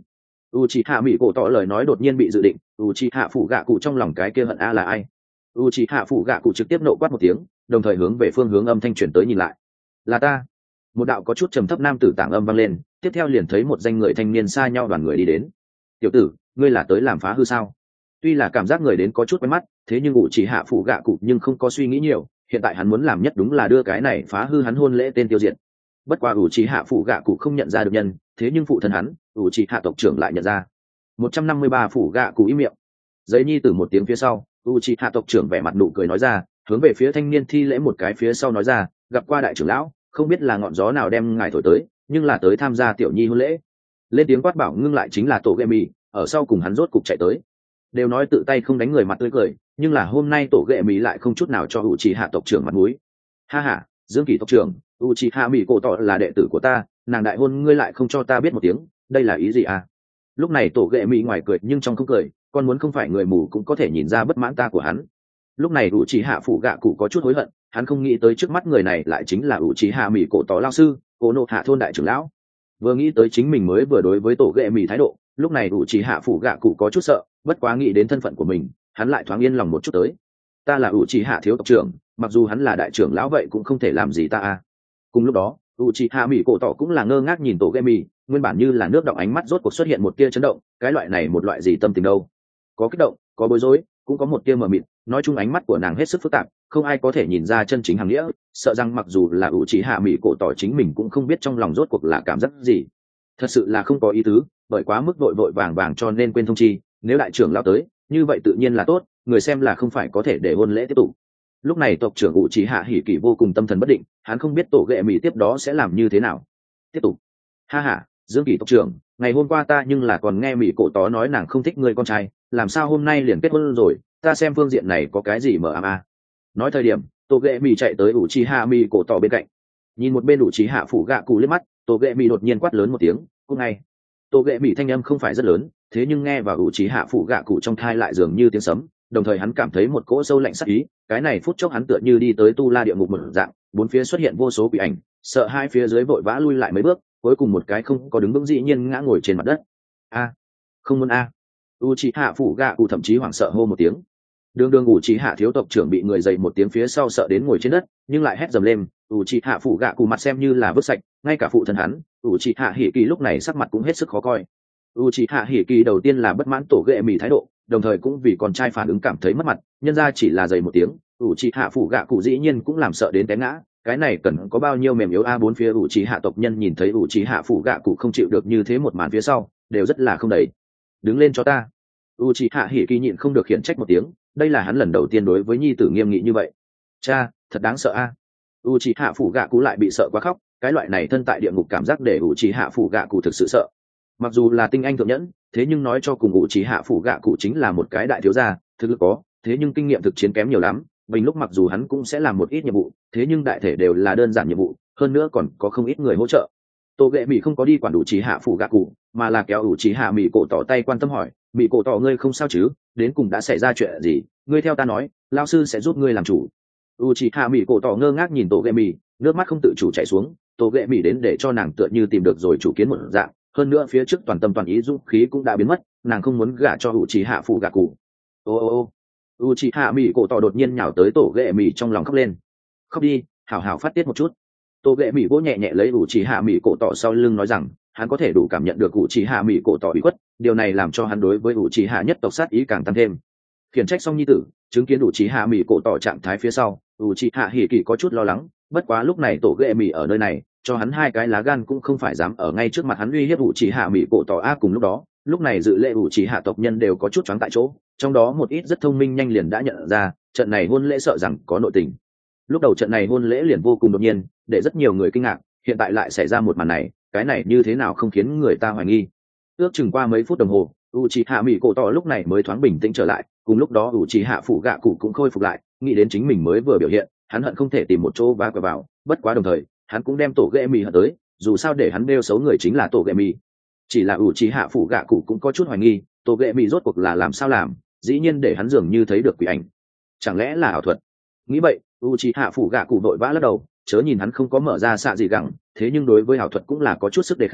u chị hạ mỹ cổ tỏ lời nói đột nhiên bị dự định, u chị hạ phủ gạ cụ trong lòng cái kia hận a là ai. u chị hạ phủ gạ cụ trực tiếp nộ quát một tiếng, đồng thời hướng về phương hướng âm thanh chuyển tới nhìn lại. Là ta. Một đạo có chút trầm thấp nam tử tảng âm vang lên, tiếp theo liền thấy một danh người thanh niên xa nhau đoàn người đi đến. Tiểu tử, ngươi là tới làm phá hư sao? Tuy là cảm giác người đến có chút quen mắt, thế nhưng u chị hạ phủ gạ cụ nhưng không có suy nghĩ nhiều, hiện tại hắn muốn làm nhất đúng là đưa cái này phá hư hắn hôn lễ tên tiêu diệt. Bất quá u chị hạ phủ gạ cụ không nhận ra được nhân, thế nhưng phụ thân hắn, u chị hạ tộc trưởng lại nhận ra. một trăm năm mươi ba phủ gạ cụ im miệng. Giấy nhi từ một tiếng phía sau, u chị hạ tộc trưởng vẻ mặt nụ cười nói ra, hướng về phía thanh niên thi lễ một cái phía sau nói ra, gặp qua đại trưởng lão, không biết là ngọn gió nào đem ngài thổi tới, nhưng là tới tham gia tiểu nhi hôn lễ. Lên tiếng quát bảo ngưng lại chính là tổ ghệ mì, ở sau cùng hắn rốt cục chạy tới. Đều nói tự tay không đánh người mặt tươi cười, nhưng là hôm nay tổ ghệ mì lại không chút nào cho u chị hạ tộc trưởng mặt mũi. Ha ha, Dương Kỳ tộc trưởng, u chị hạ mì cổ tọ là đệ tử của ta, nàng đại hôn ngươi lại không cho ta biết một tiếng, đây là ý gì à? Lúc này tổ ghệ mì ngoài cười nhưng trong không cười, con muốn không phải người mù cũng có thể nhìn ra bất mãn ta của hắn. Lúc này u chị hạ phủ gạ cụ có chút hối hận, hắn không nghĩ tới trước mắt người này lại chính là u chị hạ mì cổ tọ lao sư, cổ nộ hạ thôn đại trưởng lão. Vừa nghĩ tới chính mình mới vừa đối với tổ ghệ mì thái độ, lúc này u chị hạ phủ gạ cụ có chút sợ, bất quá nghĩ đến thân phận của mình, hắn lại thoáng yên lòng một chút tới. Ta là u chị hạ thiếu tộc trưởng, mặc dù hắn là đại trưởng lão vậy cũng không thể làm gì ta à. Cùng lúc đó u chị hạ mì cổ tọ cũng là ngơ ngác nhìn tổ ghệ mì, nguyên bản như là nước động ánh mắt rốt cuộc xuất hiện một tia chấn động, cái loại này một loại gì tâm tình đâu, có kích động, có bối rối, cũng có một tia mờ mịt, nói chung ánh mắt của nàng hết sức phức tạp, không ai có thể nhìn ra chân chính hàng nghĩa, sợ rằng mặc dù là u chị hạ mì cổ tỏ chính mình cũng không biết trong lòng rốt cuộc là cảm giác gì. Thật sự là không có ý tứ, bởi quá mức vội vội vàng vàng cho nên quên thông chi, nếu đại trưởng lão tới, như vậy tự nhiên là tốt, người xem là không phải có thể để hôn lễ tiếp tục. Lúc này tộc trưởng u chị hạ hỉ kỳ vô cùng tâm thần bất định, hắn không biết tổ ghệ mì tiếp đó sẽ làm như thế nào. Tiếp tục. Ha ha, Dương Kỳ tộc trưởng, ngày hôm qua ta nhưng là còn nghe mì cổ tó nói nàng không thích người con trai, làm sao hôm nay liền kết hôn rồi, ta xem phương diện này có cái gì mờ ám à. Nói thời điểm tổ ghệ mì chạy tới ủ trí hạ mì cổ tỏ bên cạnh, nhìn một bên ủ trí hạ phủ gạ cụ liếc mắt, tổ ghệ mì đột nhiên quát lớn một tiếng, cũng ngay tổ ghệ mì thanh âm không phải rất lớn, thế nhưng nghe vào ủ trí hạ phủ gạ cụ trong thai lại dường như tiếng sấm, đồng thời hắn cảm thấy một cỗ sâu lạnh sắc ý, cái này phút chốc hắn tựa như đi tới tu la địa ngục một dạng, bốn phía xuất hiện vô số quỷ ảnh, sợ hai phía dưới vội vã lui lại mấy bước, cuối cùng một cái không có đứng vững dĩ nhiên ngã ngồi trên mặt đất. A, không muốn a. u chị hạ phủ gạ cụ thậm chí hoảng sợ hô một tiếng. Đường đường u chị hạ thiếu tộc trưởng bị người dậy một tiếng phía sau sợ đến ngồi trên đất, nhưng lại hét dầm lên. u chị hạ phủ gạ cụ mặt xem như là vứt sạch, ngay cả phụ thân hắn u chị hạ hỉ kỳ lúc này sắc mặt cũng hết sức khó coi. u chị hạ hỉ kỳ đầu tiên là bất mãn tổ ghệ mì thái độ, đồng thời cũng vì con trai phản ứng cảm thấy mất mặt, nhân ra chỉ là dậy một tiếng, u chị hạ phủ gạ cụ dĩ nhiên cũng làm sợ đến té ngã, cái này cần có bao nhiêu mềm yếu a. Bốn phía u chị hạ tộc nhân nhìn thấy u chị hạ phủ gạ cụ không chịu được như thế một màn phía sau, đều rất là không đẩy. Đứng lên cho ta. u chị hạ hỉ kỳ nhịn không được khiển trách một tiếng, đây là hắn lần đầu tiên đối với nhi tử nghiêm nghị như vậy. Cha, thật đáng sợ a. u chị hạ phủ gạ cụ lại bị sợ quá khóc, cái loại này thân tại địa ngục cảm giác để u chị hạ phủ gạ cụ thực sự sợ. Mặc dù là tinh anh thượng nhẫn, thế nhưng nói cho cùng u chị hạ phủ gạ cụ chính là một cái đại thiếu gia, thực lực có, thế nhưng kinh nghiệm thực chiến kém nhiều lắm. Bình lúc mặc dù hắn cũng sẽ làm một ít nhiệm vụ, thế nhưng đại thể đều là đơn giản nhiệm vụ, hơn nữa còn có không ít người hỗ trợ. Tô ghệ mỹ không có đi quản đủ trí hạ phủ gạ cụ, mà là kéo đủ trí hạ mỹ cổ tỏ tay quan tâm hỏi, mỹ cổ tỏ ngươi không sao chứ, đến cùng đã xảy ra chuyện gì, ngươi theo ta nói, lao sư sẽ giúp ngươi làm chủ. u trí hạ mỹ cổ tỏ ngơ ngác nhìn tổ ghệ mỹ, nước mắt không tự chủ chảy xuống, tổ ghệ mỹ đến để cho nàng tựa như tìm được rồi chủ kiến một dạng, hơn nữa phía trước toàn tâm toàn ý dũng khí cũng đã biến mất, nàng không muốn gả cho u trí hạ phủ gạ cụ. Ô ô ô u trí hạ mỹ cổ tỏ đột nhiên nhào tới tổ ghệ mỹ trong lòng khóc lên. Khóc đi, hảo hảo phát tiết một chút. Tô ghệ mỹ vỗ nhẹ nhẹ lấy u trí hạ mỹ cổ tỏ sau lưng nói rằng, hắn có thể đủ cảm nhận được u trí hạ mỹ cổ tỏ bị khuất, điều này làm cho hắn đối với u trí hạ nhất tộc sát ý càng tăng thêm. Khiển trách xong nhi tử, chứng kiến u trí hạ mỹ cổ tỏ trạng thái phía sau, u trí hạ hỉ kỳ có chút lo lắng, bất quá lúc này tổ ghệ mỹ ở nơi này, cho hắn hai cái lá gan cũng không phải dám ở ngay trước mặt hắn uy hiếp u trí hạ mỹ cổ tỏ a. Cùng lúc đó, lúc này dự lễ u trí hạ tộc nhân đều có chút choáng tại chỗ, trong đó một ít rất thông minh nhanh liền đã nhận ra trận này hôn lễ sợ rằng có nội tình. Lúc đầu trận này hôn lễ liền vô cùng đột nhiên, để rất nhiều người kinh ngạc, hiện tại lại xảy ra một màn này, cái này như thế nào không khiến người ta hoài nghi. Ước chừng qua mấy phút đồng hồ, Uchiha Mỹ cổ tỏ lúc này mới thoáng bình tĩnh trở lại, cùng lúc đó Uchiha phủ gạ cụ cũng khôi phục lại, nghĩ đến chính mình mới vừa biểu hiện, hắn hận không thể tìm một chỗ va quẹo vào, bất quá đồng thời, hắn cũng đem tổ ghệ mì hận tới, dù sao để hắn đeo xấu người chính là tổ ghệ mì. Chỉ là Uchiha phủ gạ cụ cũng có chút hoài nghi, tổ ghệ mì rốt cuộc là làm sao làm, dĩ nhiên để hắn dường như thấy được quỷ ảnh. Chẳng lẽ là ảo thuật? Nghĩ vậy, Uchiha phủ gạ cụ đội vã lắc đầu, chớ nhìn hắn không có mở ra xạ gì gẳng, thế nhưng đối với ảo thuật cũng là có chút sức đề kháng,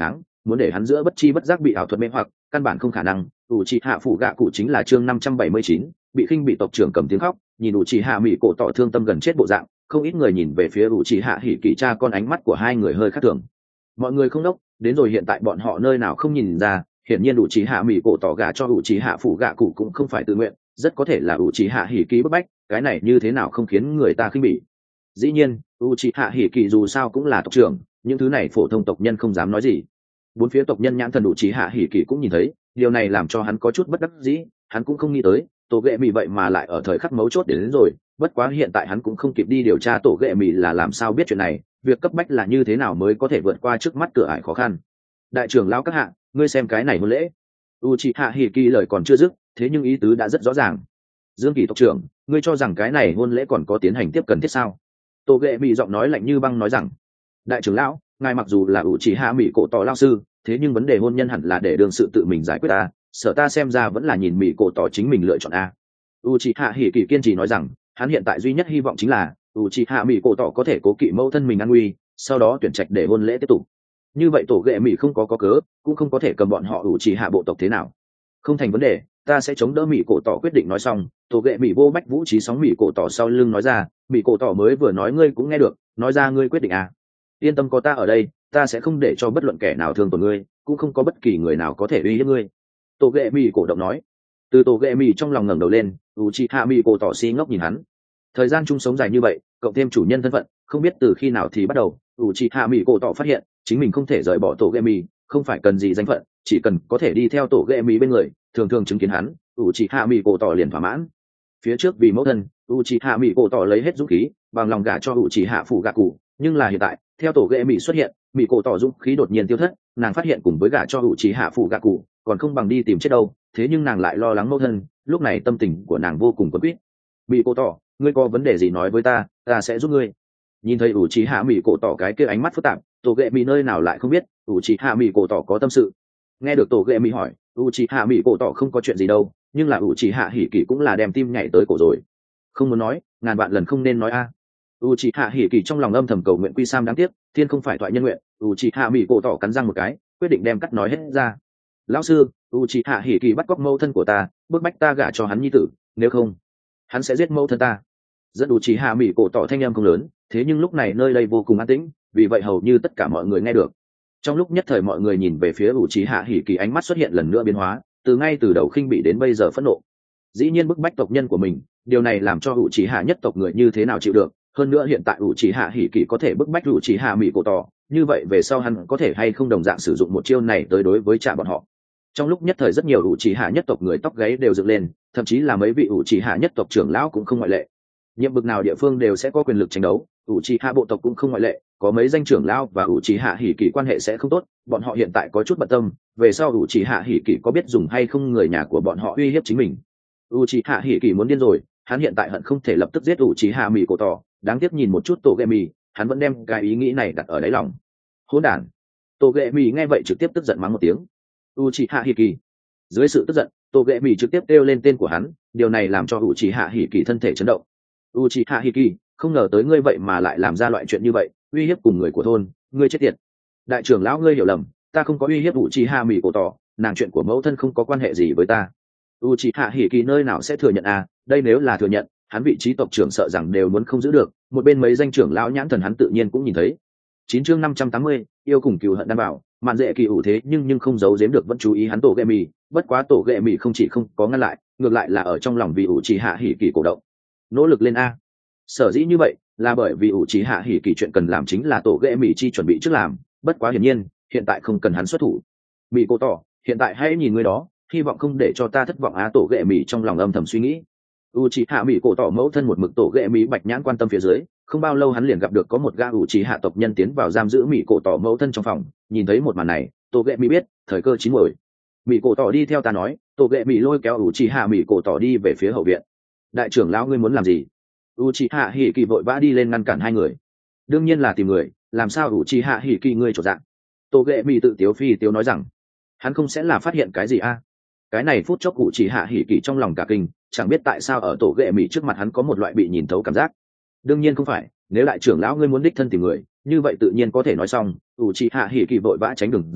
muốn để hắn giữa bất chi bất giác bị ảo thuật mê hoặc căn bản không khả năng. ủ trì hạ phủ gạ cụ chính là chương năm trăm bảy mươi chín, bị khinh bị tộc trưởng cầm tiếng khóc. Nhìn ủ trì hạ mỹ cổ tỏ thương tâm gần chết bộ dạng, không ít người nhìn về phía ủ trì hạ hỉ kỳ cha con, ánh mắt của hai người hơi khác thường. Mọi người không đốc đến rồi, hiện tại bọn họ nơi nào không nhìn ra, hiển nhiên ủ trì hạ mỹ cổ tỏ gả cho ủ trì hạ phủ gạ cụ cũng không phải tự nguyện, rất có thể là ủ trì hạ hỉ kỳ bức bách. Cái này như thế nào không khiến người ta khinh bỉ. Dĩ nhiên ủ trì hạ hỉ kỳ dù sao cũng là tộc trưởng, những thứ này phổ thông tộc nhân không dám nói gì. Bốn phía tộc nhân nhãn thần ủ trì hạ hỉ kỳ cũng nhìn thấy, điều này làm cho hắn có chút bất đắc dĩ. Hắn cũng không nghĩ tới tổ ghệ mì vậy mà lại ở thời khắc mấu chốt để đến rồi, bất quá hiện tại hắn cũng không kịp đi điều tra tổ ghệ mì là làm sao biết chuyện này, việc cấp bách là như thế nào mới có thể vượt qua trước mắt cửa ải khó khăn. Đại trưởng lão các hạ, ngươi xem cái này hôn lễ. Uchiha Hiki lời còn chưa dứt, thế nhưng ý tứ đã rất rõ ràng. Dương Kỳ tộc trưởng, ngươi cho rằng cái này hôn lễ còn có tiến hành tiếp cần thiết sao? Tổ ghệ mì giọng nói lạnh như băng nói rằng, đại trưởng lão, ngài mặc dù là Uchiha Mị cổ tỏ lão sư, thế nhưng vấn đề hôn nhân hẳn là để đương sự tự mình giải quyết ta, sở ta xem ra vẫn là nhìn Mị cổ tỏ chính mình lựa chọn a. Uchiha Hiki kiên trì nói rằng, hắn hiện tại duy nhất hy vọng chính là Uchiha Mị cổ tỏ có thể cố kỵ mẫu thân mình an nguy, sau đó tuyển trạch để hôn lễ tiếp tục. Như vậy tổ ghệ Mị không có có cớ, cũng không có thể cầm bọn họ Uchiha bộ tộc thế nào. Không thành vấn đề, ta sẽ chống đỡ Mị cổ tỏ quyết định. Nói xong, tổ ghệ Mị vô bách vũ trí sóng Mị cổ tỏ sau lưng nói ra, Mị cổ tỏ mới vừa nói ngươi cũng nghe được, nói ra ngươi quyết định à. Yên tâm, có ta ở đây, ta sẽ không để cho bất luận kẻ nào thương tổn ngươi, cũng không có bất kỳ người nào có thể uy hiếp ngươi. Tổ ghệ Mị cổ động nói. Từ tổ ghệ Mị trong lòng ngẩng đầu lên, Uchiha Mị cổ tỏ si ngốc nhìn hắn. Thời gian chung sống dài như vậy, cộng thêm chủ nhân thân phận, không biết từ khi nào thì bắt đầu, Uchiha Mị cổ tỏ phát hiện chính mình không thể rời bỏ tổ ghệ Mị, không phải cần gì danh phận, chỉ cần có thể đi theo tổ ghệ Mị bên người, thường thường chứng kiến hắn, Uchiha Mị cổ tỏ liền thỏa mãn. Phía trước vì mẫu thân, Uchiha Mị cổ tỏ lấy hết dũng khí, bằng lòng gả cho Uchiha phủ gạ cụ, nhưng là hiện tại, theo tổ ghệ Mị xuất hiện, Mị cổ tỏ dũng khí đột nhiên tiêu thất, nàng phát hiện cùng với gả cho Uchiha phủ gạ cụ, còn không bằng đi tìm chết đâu, thế nhưng nàng lại lo lắng mẫu thân, lúc này tâm tình của nàng vô cùng quẫn quýt. Mị cổ tỏ, ngươi có vấn đề gì nói với ta, ta sẽ giúp ngươi. Nhìn thấy Uchiha Mị cổ tỏ cái kia ánh mắt phức tạp, tổ ghệ Mị nơi nào lại không biết Uchiha Mị cổ tỏ có tâm sự. Nghe được tổ ghệ Mị hỏi, Uchiha Mị cổ tỏ không có chuyện gì đâu, nhưng là Uchiha Hỉ Kỳ cũng là đem tim nhảy tới cổ rồi. Không muốn nói, ngàn vạn lần không nên nói a. À. Uchiha Hỉ Kỳ trong lòng âm thầm cầu nguyện quy sam, đáng tiếc thiên không phải thoại nhân nguyện. Uchiha Mị cổ tỏ cắn răng một cái, quyết định đem cắt nói hết ra. Lão sư, Uchiha Hỉ Kỳ bắt cóc mẫu thân của ta, bức bách ta gả cho hắn nhi tử, nếu không hắn sẽ giết mẫu thân ta. Dẫn Uchiha Mị cổ tỏ thanh âm không lớn, thế nhưng lúc này nơi đây vô cùng an tĩnh, vì vậy hầu như tất cả mọi người nghe được. Trong lúc nhất thời mọi người nhìn về phía Uchiha Hỉ Kỳ, ánh mắt xuất hiện lần nữa biến hóa, từ ngay từ đầu khinh bỉ đến bây giờ phẫn nộ. Dĩ nhiên bức bách tộc nhân của mình, điều này làm cho Uchiha nhất tộc người như thế nào chịu được. Hơn nữa hiện tại Uchiha Hỉ Kỳ có thể bức bách Uchiha Mị cổ tỏ, như vậy về sau hắn có thể hay không đồng dạng sử dụng một chiêu này tới đối với trả bọn họ. Trong lúc nhất thời rất nhiều Uchiha nhất tộc người tóc gáy đều dựng lên, thậm chí là mấy vị Uchiha nhất tộc trưởng lão cũng không ngoại lệ. Nhiệm vực nào địa phương đều sẽ có quyền lực tranh đấu, Uchiha bộ tộc cũng không ngoại lệ, có mấy danh trưởng lão và Uchiha Hỉ Kỳ quan hệ sẽ không tốt, bọn họ hiện tại có chút bận tâm, về sau Uchiha Hỉ Kỳ có biết dùng hay không người nhà của bọn họ uy hiếp chính mình. Uchiha Hỉ Kỳ muốn điên rồi, hắn hiện tại hận không thể lập tức giết Uchiha Mị cổ tỏ, đáng tiếc nhìn một chút tổ ghệ Mị, hắn vẫn đem cái ý nghĩ này đặt ở đáy lòng. Hỗn đản. Tổ ghệ Mị nghe vậy trực tiếp tức giận mắng một tiếng. Uchiha Hỉ Kỳ. Dưới sự tức giận, tổ ghệ Mị trực tiếp kêu lên tên của hắn, điều này làm cho Uchiha Hỉ Kỳ thân thể chấn động. Uchiha Hiki, không ngờ tới ngươi vậy mà lại làm ra loại chuyện như vậy, uy hiếp cùng người của thôn, ngươi chết tiệt. Đại trưởng lão, ngươi hiểu lầm, ta không có uy hiếp Uchiha Mị cổ tỏ, nàng chuyện của mẫu thân không có quan hệ gì với ta. Uchiha Hiki nơi nào sẽ thừa nhận à, đây nếu là thừa nhận, hắn vị trí tộc trưởng sợ rằng đều muốn không giữ được, một bên mấy danh trưởng lão nhãn thần hắn tự nhiên cũng nhìn thấy. Chín chương năm trăm tám mươi, yêu cùng cừu hận đảm bảo, mạn dễ kỳ ủ thế nhưng nhưng không giấu giếm được vẫn chú ý hắn tổ ghệ Mị, bất quá tổ ghệ Mị không chỉ không có ngăn lại, ngược lại là ở trong lòng vì Uchiha Hiki cổ động. Nỗ lực lên a. Sở dĩ như vậy là bởi vì Uchiha Hỉ Kỳ chuyện cần làm chính là tổ ghệ Mị chi chuẩn bị trước làm, bất quá hiển nhiên hiện tại không cần hắn xuất thủ. Mị cổ tỏ, hiện tại hãy nhìn người đó, hy vọng không để cho ta thất vọng á. Tổ ghệ Mị trong lòng âm thầm suy nghĩ. Uchiha Mị cổ tỏ mẫu thân một mực tổ ghệ Mị bạch nhãn quan tâm phía dưới, không bao lâu hắn liền gặp được có một gã Uchiha tộc nhân tiến vào giam giữ Mị cổ tỏ mẫu thân trong phòng. Nhìn thấy một màn này, tổ ghệ Mị biết thời cơ chín muồi. Mị cổ tỏ đi theo ta nói, tổ ghệ Mị lôi kéo Uchiha Mị cổ tỏ đi về phía hậu viện. Đại trưởng lão, ngươi muốn làm gì? Uchiha Hỉ Kỳ vội vã đi lên ngăn cản hai người. Đương nhiên là tìm người, làm sao Uchiha Hỉ Kỳ ngươi trột dạng? Tổ ghệ Mị tự tiếu phi tiếu nói rằng, hắn không sẽ là phát hiện cái gì a? À? Cái này phút chốc Uchiha Hỉ Kỳ trong lòng cả kinh, chẳng biết tại sao ở tổ ghệ Mị trước mặt hắn có một loại bị nhìn thấu cảm giác. Đương nhiên không phải, nếu đại trưởng lão ngươi muốn đích thân tìm người, như vậy tự nhiên có thể nói xong. Uchiha Hỉ Kỳ vội vã tránh đường ra,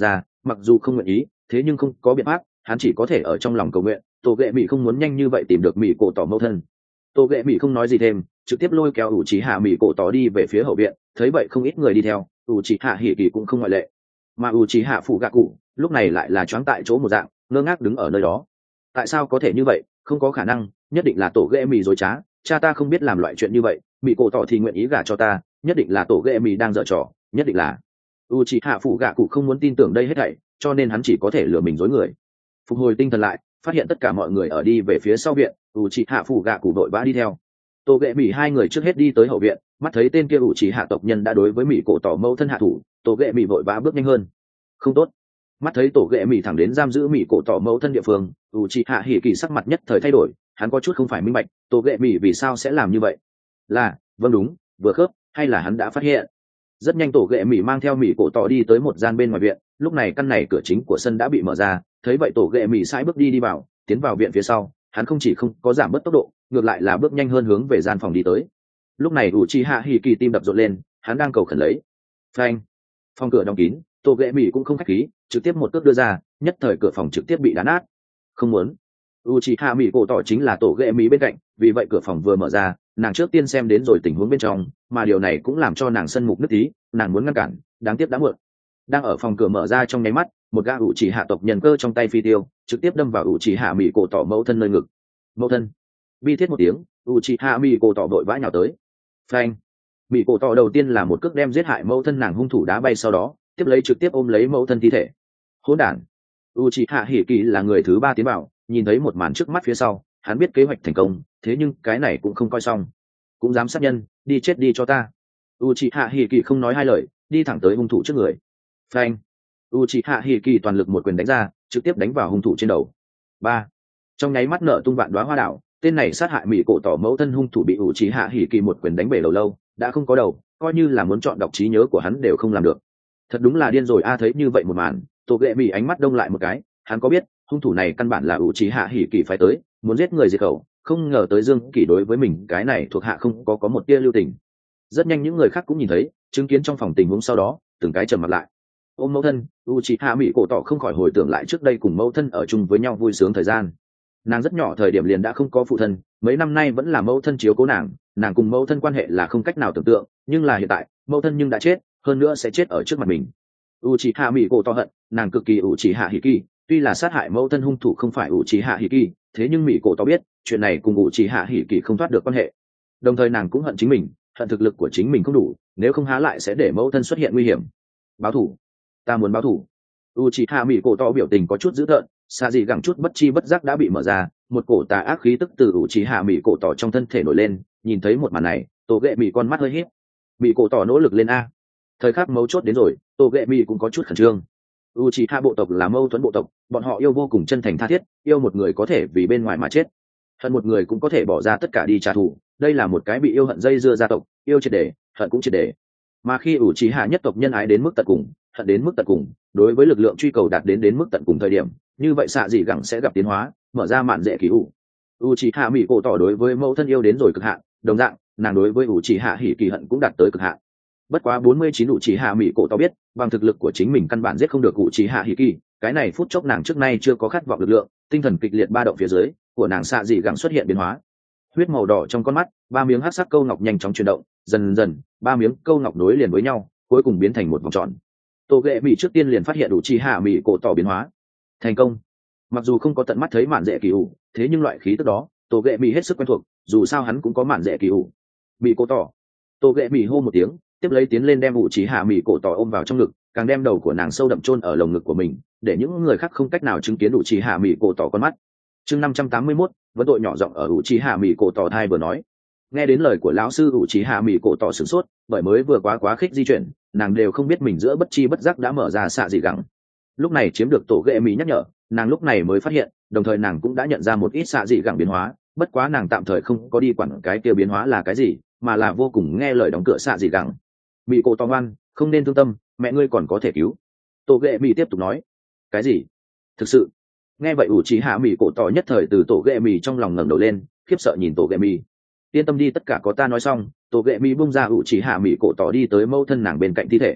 mặc dù không nguyện ý thế nhưng không có biện pháp, hắn chỉ có thể ở trong lòng cầu nguyện tổ ghệ mỹ không muốn nhanh như vậy tìm được mỹ cổ tỏ mẫu thân. Tổ ghệ mỹ không nói gì thêm, trực tiếp lôi kéo ủ trí hạ mỹ cổ tỏ đi về phía hậu viện. Thấy vậy không ít người đi theo, ủ trí hạ hỉ kỳ cũng không ngoại lệ. Mà ủ trí hạ phụ gạ cụ lúc này lại là choáng tại chỗ một dạng, ngơ ngác đứng ở nơi đó. Tại sao có thể như vậy? Không có khả năng, nhất định là tổ ghệ mỹ dối trá, cha ta không biết làm loại chuyện như vậy, mỹ cổ tỏ thì nguyện ý gả cho ta, nhất định là tổ ghệ mỹ đang dở trò, nhất định là. U trí hạ phụ gạ cụ không muốn tin tưởng đây hết thảy, cho nên hắn chỉ có thể lừa mình dối người. Phục hồi tinh thần lại, phát hiện tất cả mọi người ở đi về phía sau viện, u trí hạ phụ gạ cụ đội vã đi theo. Tổ ghệ mỹ hai người trước hết đi tới hậu viện, mắt thấy tên kia u trí hạ tộc nhân đã đối với mỹ cổ tỏ mẫu thân hạ thủ, tổ ghệ mỹ vội vã bước nhanh hơn. Không tốt. Mắt thấy tổ ghệ mỹ thẳng đến giam giữ mỹ cổ tỏ mẫu thân địa phương, u trí hạ hỉ kỳ sắc mặt nhất thời thay đổi, hắn có chút không phải minh bạch tổ ghệ mỹ vì sao sẽ làm như vậy. Là vâng đúng, vừa khớp, hay là hắn đã phát hiện. Rất nhanh tổ ghệ mỹ mang theo mỹ cổ tỏ đi tới một gian bên ngoài viện, lúc này căn này cửa chính của sân đã bị mở ra. Thấy vậy tổ ghệ mỹ sải bước đi đi vào, tiến vào viện phía sau, hắn không chỉ không có giảm bớt tốc độ, ngược lại là bước nhanh hơn hướng về gian phòng đi tới. Lúc này u chi hạ hỉ kỳ tim đập rộn lên, hắn đang cầu khẩn lấy. Phanh, phòng cửa đóng kín, tổ ghệ mỹ cũng không khách khí, trực tiếp một cước đưa ra, nhất thời cửa phòng trực tiếp bị đá nát. Không muốn. u chi hạ mỹ cổ tỏ chính là tổ ghệ mỹ bên cạnh, vì vậy cửa phòng vừa mở ra, nàng trước tiên xem đến rồi tình huống bên trong, mà điều này cũng làm cho nàng sân mục nứt tí, nàng muốn ngăn cản, đáng tiếc đã muộn. Đang ở phòng cửa mở ra trong nháy mắt, một gã ủ chỉ hạ tộc nhân cơ trong tay phi tiêu trực tiếp đâm vào ủ chỉ hạ mỹ cổ tỏ mẫu thân nơi ngực. Mẫu thân bi thiết một tiếng, ủ chỉ hạ mỹ cổ tỏ vội vã nhào tới. Phanh, mỹ cổ tỏ đầu tiên là một cước đem giết hại mẫu thân nàng hung thủ đá bay, sau đó tiếp lấy trực tiếp ôm lấy mẫu thân thi thể. Hỗn đản. ủ chỉ hạ hỉ kỳ là người thứ ba tiến vào, nhìn thấy một màn trước mắt phía sau, hắn biết kế hoạch thành công, thế nhưng cái này cũng không coi xong, cũng dám sát nhân, đi chết đi cho ta. ủ chỉ hạ hỉ kỳ không nói hai lời, đi thẳng tới hung thủ trước người. Phanh, Uchiha Hiki toàn lực một quyền đánh ra, trực tiếp đánh vào hung thủ trên đầu. Ba. Trong nháy mắt nở tung vạn đóa hoa đảo, tên này sát hại mỹ cổ tỏ mẫu thân hung thủ bị Uchiha Hiki một quyền đánh bể đầu lâu, đã không có đầu, coi như là muốn chọn đọc trí nhớ của hắn đều không làm được. Thật đúng là điên rồi a. Thấy như vậy một màn, Tổ Ghệ Mỹ ánh mắt đông lại một cái, hắn có biết, hung thủ này căn bản là Uchiha Hiki phái tới, muốn giết người diệt khẩu, không ngờ tới Dương Kỳ đối với mình cái này thuộc hạ không có có một tia lưu tình. Rất nhanh những người khác cũng nhìn thấy, chứng kiến trong phòng tình huống sau đó, từng cái trầm mặt lại. Ôm mẫu thân, Uchiha mỹ cổ tỏ không khỏi hồi tưởng lại trước đây cùng mẫu thân ở chung với nhau vui sướng thời gian. Nàng rất nhỏ thời điểm liền đã không có phụ thân, mấy năm nay vẫn là mẫu thân chiếu cố nàng, nàng cùng mẫu thân quan hệ là không cách nào tưởng tượng, nhưng là hiện tại mẫu thân nhưng đã chết, hơn nữa sẽ chết ở trước mặt mình. Uchiha mỹ cổ tỏ hận, nàng cực kỳ Uchiha Hiki, tuy là sát hại mẫu thân hung thủ không phải Uchiha Hiki, thế nhưng mỹ cổ tỏ biết chuyện này cùng Uchiha Hiki không thoát được quan hệ. Đồng thời nàng cũng hận chính mình, hận thực lực của chính mình không đủ, nếu không há lại sẽ để mẫu thân xuất hiện nguy hiểm. Báo thù, ta muốn báo thù. Uchiha mỹ cổ tỏ biểu tình có chút dữ tợn, xa gì gẳng chút bất chi bất giác đã bị mở ra, một cổ tà ác khí tức từ Uchiha mỹ cổ tỏ trong thân thể nổi lên. Nhìn thấy một màn này, Tổ Ghệ Mỹ con mắt hơi híp. Mỹ cổ tỏ nỗ lực lên a. Thời khắc mấu chốt đến rồi, Tổ Ghệ Mỹ cũng có chút khẩn trương. Uchiha bộ tộc là mâu thuẫn bộ tộc, bọn họ yêu vô cùng chân thành tha thiết, yêu một người có thể vì bên ngoài mà chết, hận một người cũng có thể bỏ ra tất cả đi trả thù. Đây là một cái bị yêu hận dây dưa gia tộc, yêu triệt để, hận cũng triệt để. Mà khi Uchiha nhất tộc nhân ái đến mức tận cùng, hận đến mức tận cùng, đối với lực lượng truy cầu đạt đến đến mức tận cùng thời điểm, như vậy xạ dị gẳng sẽ gặp tiến hóa, mở ra mạn dễ kỳ ủ. Uchiha mỹ cổ tỏ đối với mẫu thân yêu đến rồi cực hạn, đồng dạng, nàng đối với Uchiha hỉ kỳ hận cũng đạt tới cực hạn. Bất quá bốn mươi chín Uchiha mỹ cổ tỏ biết, bằng thực lực của chính mình căn bản giết không được Uchiha hỉ kỳ, cái này phút chốc nàng trước nay chưa có khát vọng lực lượng, tinh thần kịch liệt ba động phía dưới, của nàng xạ dị gẳng xuất hiện biến hóa. Huyết màu đỏ trong con mắt, ba miếng hắc sắc câu ngọc nhanh chóng chuyển động, dần dần, ba miếng câu ngọc nối liền với nhau, cuối cùng biến thành một vòng tròn. Tổ Ghệ Mỹ trước tiên liền phát hiện Uchiha mỹ cổ tỏ biến hóa. Thành công. Mặc dù không có tận mắt thấy mạn dễ kỳ ủ, thế nhưng loại khí tức đó, Tổ Ghệ Mỹ hết sức quen thuộc, dù sao hắn cũng có mạn dễ kỳ ủ. Mỹ cổ tỏ. Tổ Ghệ Mỹ hô một tiếng, tiếp lấy tiến lên đem Uchiha mỹ cổ tỏ ôm vào trong ngực, càng đem đầu của nàng sâu đậm chôn ở lồng ngực của mình, để những người khác không cách nào chứng kiến Uchiha mỹ cổ tỏ con mắt. Chương năm trăm tám mươi mốt, vấn tội nhỏ giọng ở Uchiha mỹ cổ tỏ thai vừa nói. Nghe đến lời của lão sư Uchiha mỹ cổ tỏ sửng sốt, bởi mới vừa quá quá khích di chuyển, nàng đều không biết mình giữa bất chi bất giác đã mở ra xạ dị gẳng. Lúc này chiếm được Tổ Ghệ Mỹ nhắc nhở, nàng lúc này mới phát hiện, đồng thời nàng cũng đã nhận ra một ít xạ dị gẳng biến hóa, bất quá nàng tạm thời không có đi quản cái kia biến hóa là cái gì, mà là vô cùng nghe lời đóng cửa xạ dị gẳng. Mỹ cổ tỏ ngoan, không nên thương tâm, mẹ ngươi còn có thể cứu. Tổ Ghệ Mỹ tiếp tục nói. Cái gì? Thực sự? Nghe vậy Uchiha mỹ cổ tỏ nhất thời từ Tổ Ghệ Mỹ trong lòng ngẩng đầu lên, khiếp sợ nhìn Tổ Ghệ Mỹ. Yên tâm đi, tất cả có ta nói xong. Tổ Ghệ Mỹ bung ra Uchiha mỹ cổ tỏ đi tới mâu thân nàng bên cạnh thi thể.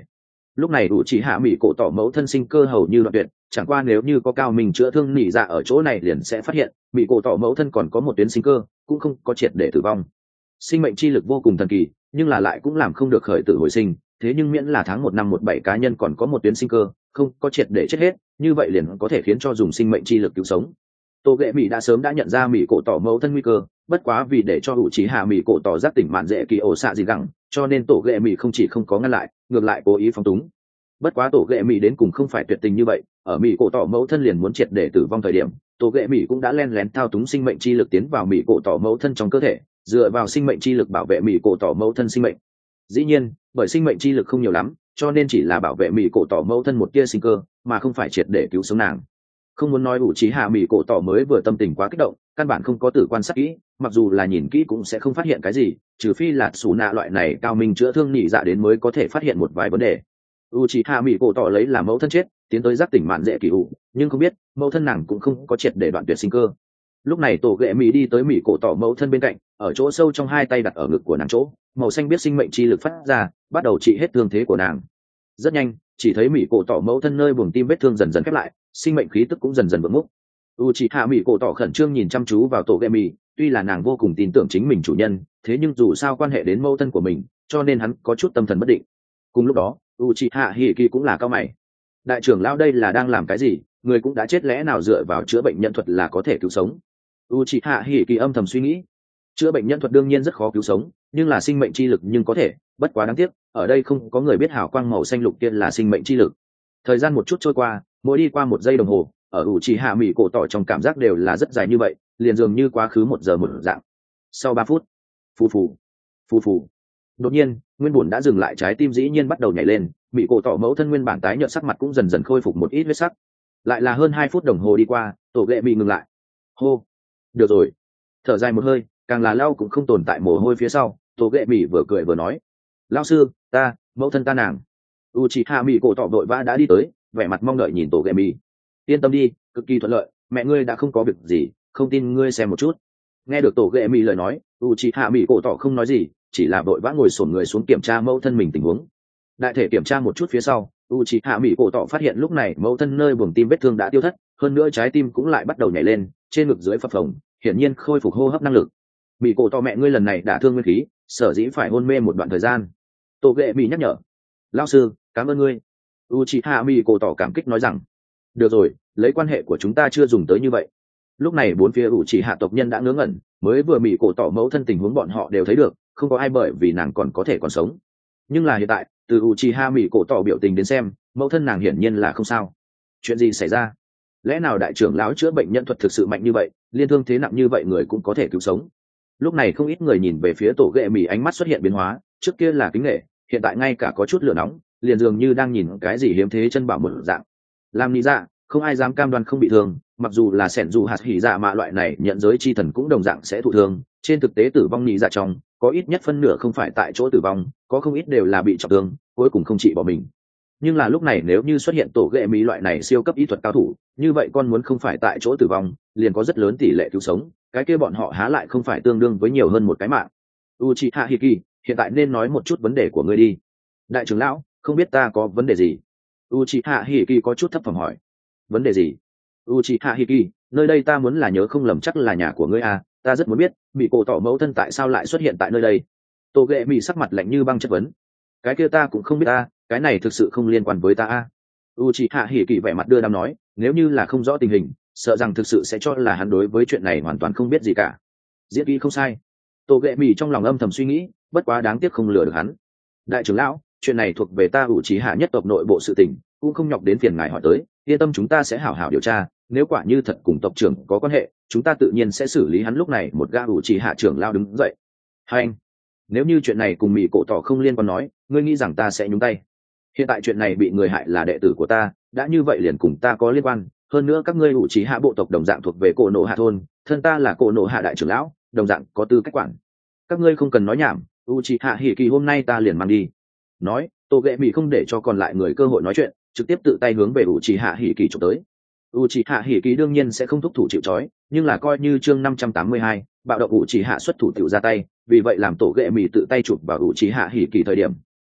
lúc này đủ chỉ hạ mỹ cổ tỏ mẫu thân sinh cơ hầu như đoạn tuyệt, chẳng qua nếu như có cao mình chữa thương nỉ dạ ở chỗ này liền sẽ phát hiện mỹ cổ tỏ mẫu thân còn có một tuyến sinh cơ, cũng không có triệt để tử vong. Sinh mệnh chi lực vô cùng thần kỳ, nhưng là lại cũng làm không được khởi tử hồi sinh, thế nhưng miễn là tháng một năm một bảy cá nhân còn có một tuyến sinh cơ, không có triệt để chết hết, như vậy liền có thể khiến cho dùng sinh mệnh chi lực cứu sống. Tô Ghệ Mỹ đã sớm đã nhận ra mỹ cổ tỏ mẫu thân nguy cơ, bất quá vì để cho hữu trí hạ mỹ cổ tỏ giác tỉnh mạn dễ kỳ ổ xạ gì gẳng, cho nên Tổ Ghệ Mỹ không chỉ không có ngăn lại, ngược lại cố ý phóng túng. Bất quá Tổ Ghệ Mỹ đến cùng không phải tuyệt tình như vậy, ở mỹ cổ tỏ mẫu thân liền muốn triệt để tử vong thời điểm, Tổ Ghệ Mỹ cũng đã len lén thao túng sinh mệnh chi lực tiến vào mỹ cổ tỏ mẫu thân trong cơ thể, dựa vào sinh mệnh chi lực bảo vệ mỹ cổ tỏ mẫu thân sinh mệnh. Dĩ nhiên, bởi sinh mệnh chi lực không nhiều lắm, cho nên chỉ là bảo vệ mỹ cổ tỏ mẫu thân một tia sinh cơ, mà không phải triệt để cứu sống nàng. Không muốn nói ủ trí hạ mỹ cổ tỏ mới vừa tâm tình quá kích động, căn bản không có tử quan sát kỹ, mặc dù là nhìn kỹ cũng sẽ không phát hiện cái gì, trừ phi là xù nạ loại này cao minh chữa thương nhị dạ đến mới có thể phát hiện một vài vấn đề. U trí hạ mỹ cổ tỏ lấy là mẫu thân chết, tiến tới giác tỉnh mạn dễ kỳ ủ, nhưng không biết mẫu thân nàng cũng không có triệt để đoạn tuyệt sinh cơ. Lúc này Tổ Ghệ Mỹ đi tới mỹ cổ tỏ mẫu thân bên cạnh, ở chỗ sâu trong hai tay đặt ở ngực của nàng chỗ, màu xanh biết sinh mệnh chi lực phát ra, bắt đầu trị hết thương thế của nàng. Rất nhanh, chỉ thấy mỹ cổ tỏ mẫu thân nơi buồng tim vết thương dần dần khép lại, sinh mệnh khí tức cũng dần dần vững múc. Uchiha mỹ cổ tỏ khẩn trương nhìn chăm chú vào Tổ Ghệ Mỹ, tuy là nàng vô cùng tin tưởng chính mình chủ nhân, thế nhưng dù sao quan hệ đến mẫu thân của mình, cho nên hắn có chút tâm thần bất định. Cùng lúc đó, Uchiha Hiki cũng là cao mày. Đại trưởng lão đây là đang làm cái gì? Người cũng đã chết, lẽ nào dựa vào chữa bệnh nhân thuật là có thể cứu sống? Uchiha Hiki âm thầm suy nghĩ. Chữa bệnh nhân thuật đương nhiên rất khó cứu sống, nhưng là sinh mệnh chi lực nhưng có thể, bất quá đáng tiếc, ở đây không có người biết hào quang màu xanh lục kia là sinh mệnh chi lực. Thời gian một chút trôi qua, mỗi đi qua một giây đồng hồ, ở Uchiha mỹ cổ tỏ trong cảm giác đều là rất dài như vậy, liền dường như quá khứ một giờ một dạng. Sau ba phút, phù phù, phù phù. Đột nhiên, nguyên bổn đã dừng lại trái tim dĩ nhiên bắt đầu nhảy lên, mỹ cổ tỏ mẫu thân nguyên bản tái nhợt sắc mặt cũng dần dần khôi phục một ít huyết sắc. Lại là hơn hai phút đồng hồ đi qua, Tổ Ghệ Mỹ ngừng lại. Hô, được rồi. Thở dài một hơi, càng là lau cũng không tồn tại mồ hôi phía sau, Tổ Ghệ Mỹ vừa cười vừa nói: "Lão sư, ta, mẫu thân ta nàng." Uchiha mỹ cổ tỏ vội vã đã đi tới, vẻ mặt mong đợi nhìn Tổ Ghệ Mỹ. "Yên tâm đi, cực kỳ thuận lợi, mẹ ngươi đã không có việc gì, không tin ngươi xem một chút." Nghe được Tổ Ghệ Mỹ lời nói, Uchiha mỹ cổ tỏ không nói gì, chỉ là vội vã ngồi xổm người xuống kiểm tra mẫu thân mình tình huống. Đại thể kiểm tra một chút phía sau, Uchiha mỹ cổ tỏ phát hiện lúc này mẫu thân nơi buồng tim vết thương đã tiêu thất, hơn nữa trái tim cũng lại bắt đầu nhảy lên, trên ngực dưới phập phồng, hiển nhiên khôi phục hô hấp năng lực. Mỹ cổ tỏ mẹ ngươi lần này đã thương nguyên khí, sở dĩ phải hôn mê một đoạn thời gian. Tổ Ghệ Mỹ nhắc nhở. "Lão sư, cảm ơn ngươi." Uchiha mỹ cổ tỏ cảm kích nói rằng. "Được rồi, lấy quan hệ của chúng ta chưa dùng tới như vậy." Lúc này bốn phía Uchiha tộc nhân đã ngớ ngẩn, mới vừa mỹ cổ tỏ mẫu thân tình huống bọn họ đều thấy được, không có ai bởi vì nàng còn có thể còn sống. Nhưng là hiện tại, từ Uchiha mỹ cổ tỏ biểu tình đến xem, mẫu thân nàng hiển nhiên là không sao. Chuyện gì xảy ra? Lẽ nào đại trưởng lão chữa bệnh nhân thuật thực sự mạnh như vậy, liên thương thế nặng như vậy người cũng có thể cứu sống? Lúc này không ít người nhìn về phía Tổ Ghệ Mỹ, ánh mắt xuất hiện biến hóa, trước kia là kính nghệ, hiện tại ngay cả có chút lửa nóng, liền dường như đang nhìn cái gì hiếm thế chân bảo một dạng. Làm lý dạ, không ai dám cam đoan không bị thương, mặc dù là sẻn dù hạt hỉ dạ mà loại này nhận giới chi thần cũng đồng dạng sẽ thụ thương. Trên thực tế tử vong lý dạ trong, có ít nhất phân nửa không phải tại chỗ tử vong, có không ít đều là bị trọng thương, cuối cùng không trị bỏ mình. Nhưng là lúc này nếu như xuất hiện Tổ Ghệ Mỹ loại này siêu cấp y thuật cao thủ, như vậy con muốn không phải tại chỗ tử vong, liền có rất lớn tỷ lệ cứu sống, cái kia bọn họ há lại không phải tương đương với nhiều hơn một cái mạng. Uchiha Hiki, hiện tại nên nói một chút vấn đề của ngươi đi. Đại trưởng lão, không biết ta có vấn đề gì? Uchiha Hiki có chút thấp phẩm hỏi. Vấn đề gì? Uchiha Hiki, nơi đây ta muốn là nhớ không lầm chắc là nhà của ngươi à, ta rất muốn biết, bị cổ tỏ mẫu thân tại sao lại xuất hiện tại nơi đây. Tổ Ghệ Mỹ sắc mặt lạnh như băng chất vấn. Cái kia ta cũng không biết ta, cái này thực sự không liên quan với ta a. Uchiha Hiki vẻ mặt đưa đám nói, nếu như là không rõ tình hình, sợ rằng thực sự sẽ cho là hắn đối với chuyện này hoàn toàn không biết gì cả. Diễn kỹ không sai. Tổ Ghệ Mỹ trong lòng âm thầm suy nghĩ, bất quá đáng tiếc không lừa được hắn. Đại trưởng lão, chuyện này thuộc về ta Uchiha nhất tộc nội bộ sự tình, cũng không nhọc đến phiền ngài hỏi tới, yên tâm chúng ta sẽ hảo hảo điều tra, nếu quả như thật cùng tộc trưởng có quan hệ, chúng ta tự nhiên sẽ xử lý hắn. Lúc này một gã Uchiha trưởng lão đứng dậy. Hai anh, nếu như chuyện này cùng Mỹ cổ tỏ không liên quan nói, ngươi nghĩ rằng ta sẽ nhúng tay? Hiện tại chuyện này bị người hại là đệ tử của ta, đã như vậy liền cùng ta có liên quan, hơn nữa các ngươi Uchiha bộ tộc đồng dạng thuộc về Cổ Nộ Hạ thôn, thân ta là Cổ Nộ Hạ đại trưởng lão, đồng dạng có tư cách quản. Các ngươi không cần nói nhảm, Uchiha Hiki hôm nay ta liền mang đi. Nói, Tổ Ghệ Mỹ không để cho còn lại người cơ hội nói chuyện, trực tiếp tự tay hướng về Uchiha Hiki chụp tới. Uchiha Hiki đương nhiên sẽ không thúc thủ chịu trói, nhưng là coi như chương năm trăm tám mươi hai, bạo động Uchiha xuất thủ tiểu ra tay, vì vậy làm Tổ Ghệ Mỹ tự tay chụp vào Uchiha Hiki thời điểm,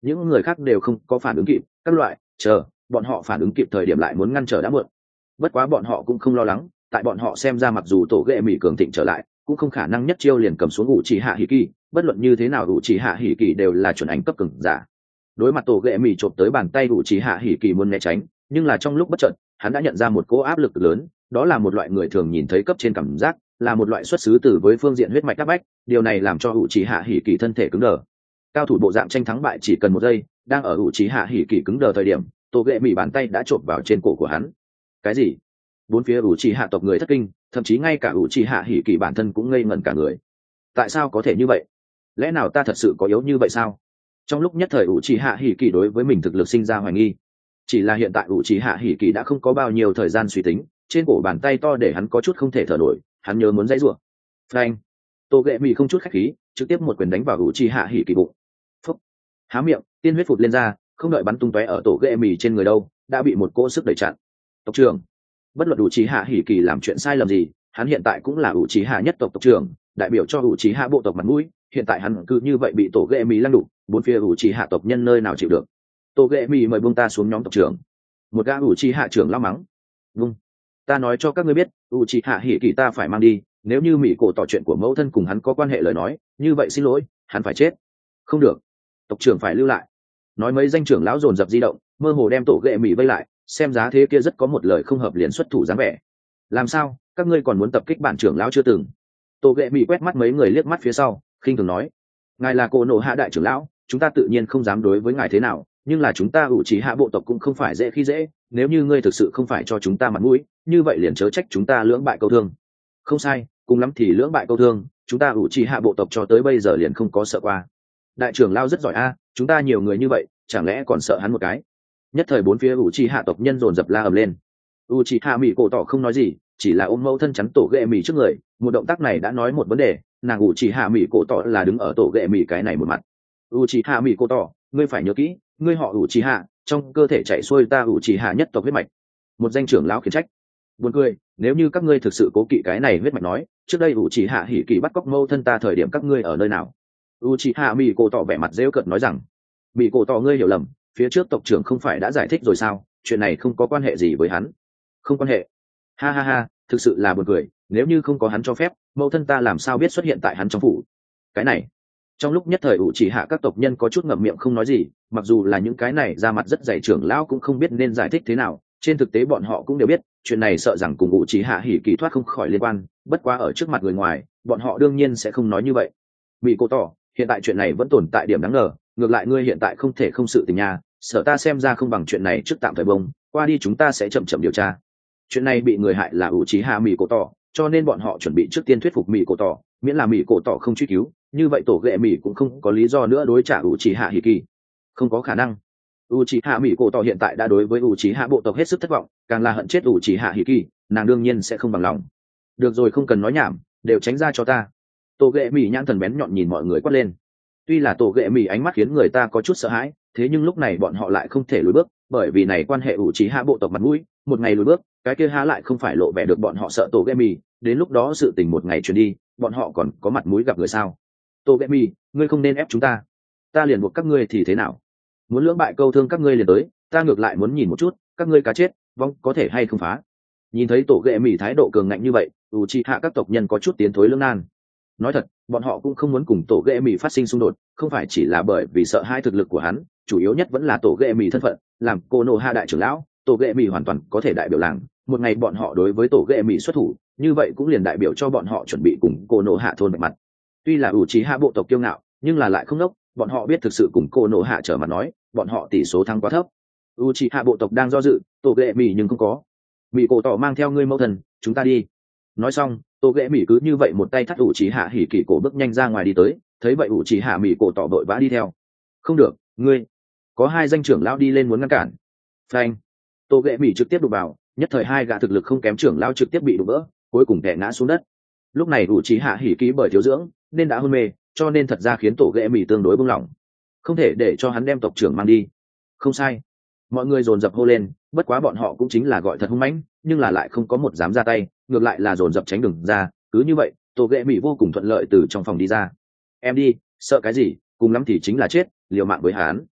những người khác đều không có phản ứng kịp, các loại chờ bọn họ phản ứng kịp thời điểm lại muốn ngăn trở đã muộn. Bất quá bọn họ cũng không lo lắng, tại bọn họ xem ra mặc dù tổ ghệ mỹ cường thịnh trở lại cũng không khả năng nhất chiêu liền cầm xuống ủ trì hạ hỉ kỳ, bất luận như thế nào ủ trì hạ hỉ kỳ đều là chuẩn ảnh cấp cường giả. Đối mặt tổ ghệ mỹ chộp tới bàn tay ủ trì hạ hỉ kỳ muốn né tránh, nhưng là trong lúc bất chợt hắn đã nhận ra một cỗ áp lực lớn, đó là một loại người thường nhìn thấy cấp trên cảm giác, là một loại xuất xứ từ với phương diện huyết mạch áp bách, điều này làm cho ủ trì hạ hỉ kỳ thân thể cứng đờ. Cao thủ bộ dạng tranh thắng bại chỉ cần một giây, đang ở ủ trì hạ hỉ kỳ cứng đờ thời điểm, tổ ghệ mỹ bàn tay đã chộp vào trên cổ của hắn. Cái gì? Bốn phía ủ trì hạ tộc người thất kinh, thậm chí ngay cả ủ trì hạ hỉ kỳ bản thân cũng ngây ngẩn cả người. Tại sao có thể như vậy? Lẽ nào ta thật sự có yếu như vậy sao? Trong lúc nhất thời ủ trì hạ hỉ kỳ đối với mình thực lực sinh ra hoài nghi. Chỉ là hiện tại ủ trì hạ hỉ kỳ đã không có bao nhiêu thời gian suy tính, trên cổ bàn tay to để hắn có chút không thể thở nổi, hắn nhớ muốn dãy rủa. Phanh! Tô ghệ mì không chút khách khí, trực tiếp một quyền đánh vào ủ trì hạ hỉ kỳ bụng. Phúc! Há miệng, tiên huyết phụt lên ra, không đợi bắn tung tóe ở tổ ghệ mì trên người đâu, đã bị một cỗ sức đẩy chặn. Tộc trưởng, bất luận ủ trì hạ hỉ kỳ làm chuyện sai lầm gì, hắn hiện tại cũng là ủ trì hạ nhất tộc tộc trưởng, đại biểu cho ủ trì hạ bộ tộc mặt mũi, hiện tại hắn cứ như vậy bị tổ ghệ mì lăng đục, bốn phía ủ trì hạ tộc nhân nơi nào chịu được. Tổ ghệ mì mời buông ta xuống nhóm tộc trưởng. Một gã ủ trì hạ trưởng lao mắng. Vâng, ta nói cho các ngươi biết, ủ trì hạ hỉ kỳ ta phải mang đi, nếu như mỹ cổ tỏ chuyện của mẫu thân cùng hắn có quan hệ lời nói, như vậy xin lỗi, hắn phải chết. Không được, tộc trưởng phải lưu lại. Nói mấy danh trưởng lão dồn dập di động, mơ hồ đem tổ ghệ mì vây lại, xem giá thế kia rất có một lời không hợp liền xuất thủ dáng vẻ. Làm sao, các ngươi còn muốn tập kích bản trưởng lão chưa từng? Tổ ghệ mì quét mắt mấy người liếc mắt phía sau, khinh thường nói: ngài là cổ nổ hạ đại trưởng lão, chúng ta tự nhiên không dám đối với ngài thế nào, nhưng là chúng ta ủ trí hạ bộ tộc cũng không phải dễ khi dễ, nếu như ngươi thực sự không phải cho chúng ta mặt mũi, như vậy liền chớ trách chúng ta lưỡng bại câu thương. Không sai, cùng lắm thì lưỡng bại câu thương, chúng ta ủ trí hạ bộ tộc cho tới bây giờ liền không có sợ qua. Đại trưởng lão rất giỏi a, chúng ta nhiều người như vậy, chẳng lẽ còn sợ hắn một cái? Nhất thời bốn phía ủ trí hạ tộc nhân dồn dập la ầm lên. U trí hạ mỹ cổ tỏ không nói gì, chỉ là ôm mẫu thân chắn tổ ghệ mì trước người, một động tác này đã nói một vấn đề, nàng ủ trí hạ mỹ cổ tỏ là đứng ở tổ ghệ mì cái này một mặt. U trí hạ mỹ cổ tỏ, ngươi phải nhớ kỹ, ngươi họ ủ trí hạ, trong cơ thể chạy xuôi ta ủ trí hạ nhất tộc huyết mạch. Một danh trưởng lão khiển trách. Buồn cười, nếu như các ngươi thực sự cố kỵ cái này huyết mạch nói, trước đây ủ trí hạ hỉ kỳ bắt cóc mẫu thân ta thời điểm các ngươi ở nơi nào? U trí hạ mỹ cổ tỏ vẻ mặt rêu cợt nói rằng, mỹ cổ tỏ ngươi hiểu lầm, phía trước tộc trưởng không phải đã giải thích rồi sao, chuyện này không có quan hệ gì với hắn. Không quan hệ? Ha ha ha, thực sự là buồn cười, nếu như không có hắn cho phép, mẫu thân ta làm sao biết xuất hiện tại hắn trong phủ? Cái này, trong lúc nhất thời ủ chỉ hạ các tộc nhân có chút ngậm miệng không nói gì, mặc dù là những cái này ra mặt rất dày trưởng lão cũng không biết nên giải thích thế nào, trên thực tế bọn họ cũng đều biết, chuyện này sợ rằng cùng ủ chỉ hạ hỉ kỳ thoát không khỏi liên quan, bất quá ở trước mặt người ngoài, bọn họ đương nhiên sẽ không nói như vậy. Mỹ cô tỏ, hiện tại chuyện này vẫn tồn tại điểm đáng ngờ, ngược lại ngươi hiện tại không thể không sự tình nhà, sợ ta xem ra không bằng chuyện này trước tạm thời bông, qua đi chúng ta sẽ chậm chậm điều tra. Chuyện này bị người hại là ủ trí hạ mỹ cổ tỏ, cho nên bọn họ chuẩn bị trước tiên thuyết phục mỹ cổ tỏ, miễn là mỹ cổ tỏ không truy cứu, như vậy tổ ghệ mỹ cũng không có lý do nữa đối trả ủ trí hạ hỉ kỳ. Không có khả năng. ủ trí hạ mỹ cổ tỏ hiện tại đã đối với ủ trí hạ bộ tộc hết sức thất vọng, càng là hận chết ủ trí hạ hỉ kỳ, nàng đương nhiên sẽ không bằng lòng. Được rồi, không cần nói nhảm, đều tránh ra cho ta. Tổ ghệ mỹ nhãn thần bén nhọn nhìn mọi người quát lên. Tuy là tổ ghệ mỹ ánh mắt khiến người ta có chút sợ hãi, thế nhưng lúc này bọn họ lại không thể lùi bước, bởi vì này quan hệ ủ trí hạ bộ tộc mặt mũi, một ngày lùi bước, cái kia há lại không phải lộ vẻ được bọn họ sợ tổ ghệ mì, đến lúc đó sự tình một ngày truyền đi, bọn họ còn có mặt mũi gặp người sao? Tổ ghệ mì, ngươi không nên ép chúng ta, ta liền buộc các ngươi thì thế nào? Muốn lưỡng bại câu thương các ngươi liền tới, ta ngược lại muốn nhìn một chút, các ngươi cá chết, vong có thể hay không phá? Nhìn thấy tổ ghệ mì thái độ cường ngạnh như vậy, ủ trí hạ các tộc nhân có chút tiến thối lưỡng nan. Nói thật, bọn họ cũng không muốn cùng tổ ghệ mì phát sinh xung đột, không phải chỉ là bởi vì sợ hai thực lực của hắn, chủ yếu nhất vẫn là tổ ghệ mì thân phận, làm cô nô hạ đại trưởng lão, tổ ghệ mì hoàn toàn có thể đại biểu làng, một ngày bọn họ đối với tổ ghệ mì xuất thủ, như vậy cũng liền đại biểu cho bọn họ chuẩn bị cùng cô nô hạ thôn bạch mặt. Tuy là ủ trí hạ bộ tộc kiêu ngạo, nhưng là lại không đốc, bọn họ biết thực sự cùng cô nô hạ trở mặt nói, bọn họ tỷ số thắng quá thấp. ủ trí hạ bộ tộc đang do dự, tổ ghệ mì nhưng không có. Mì cổ tỏ mang theo ngươi mẫu thần, chúng ta đi. Nói xong, tổ ghệ mì cứ như vậy một tay thắt ủ trí hạ hỉ kỳ cổ bước nhanh ra ngoài đi tới, thấy vậy ủ trí hạ mì cổ tỏ vội vã đi theo. Không được, ngươi. Có hai danh trưởng lão đi lên muốn ngăn cản. Phanh. Tổ ghệ mì trực tiếp đụng vào, nhất thời hai gã thực lực không kém trưởng lão trực tiếp bị đụng vỡ, cuối cùng té ngã xuống đất. Lúc này ủ trí hạ hỉ kỳ bởi thiếu dưỡng nên đã hôn mê, cho nên thật ra khiến tổ ghệ mì tương đối buông lỏng, không thể để cho hắn đem tộc trưởng mang đi. Không sai. Mọi người dồn dập hô lên, bất quá bọn họ cũng chính là gọi thật hung mãnh, nhưng là lại không có một dám ra tay, ngược lại là dồn dập tránh đường ra. Cứ như vậy, tổ ghệ mì vô cùng thuận lợi từ trong phòng đi ra. Em đi, sợ cái gì, cùng lắm thì chính là chết, liều mạng với hắn.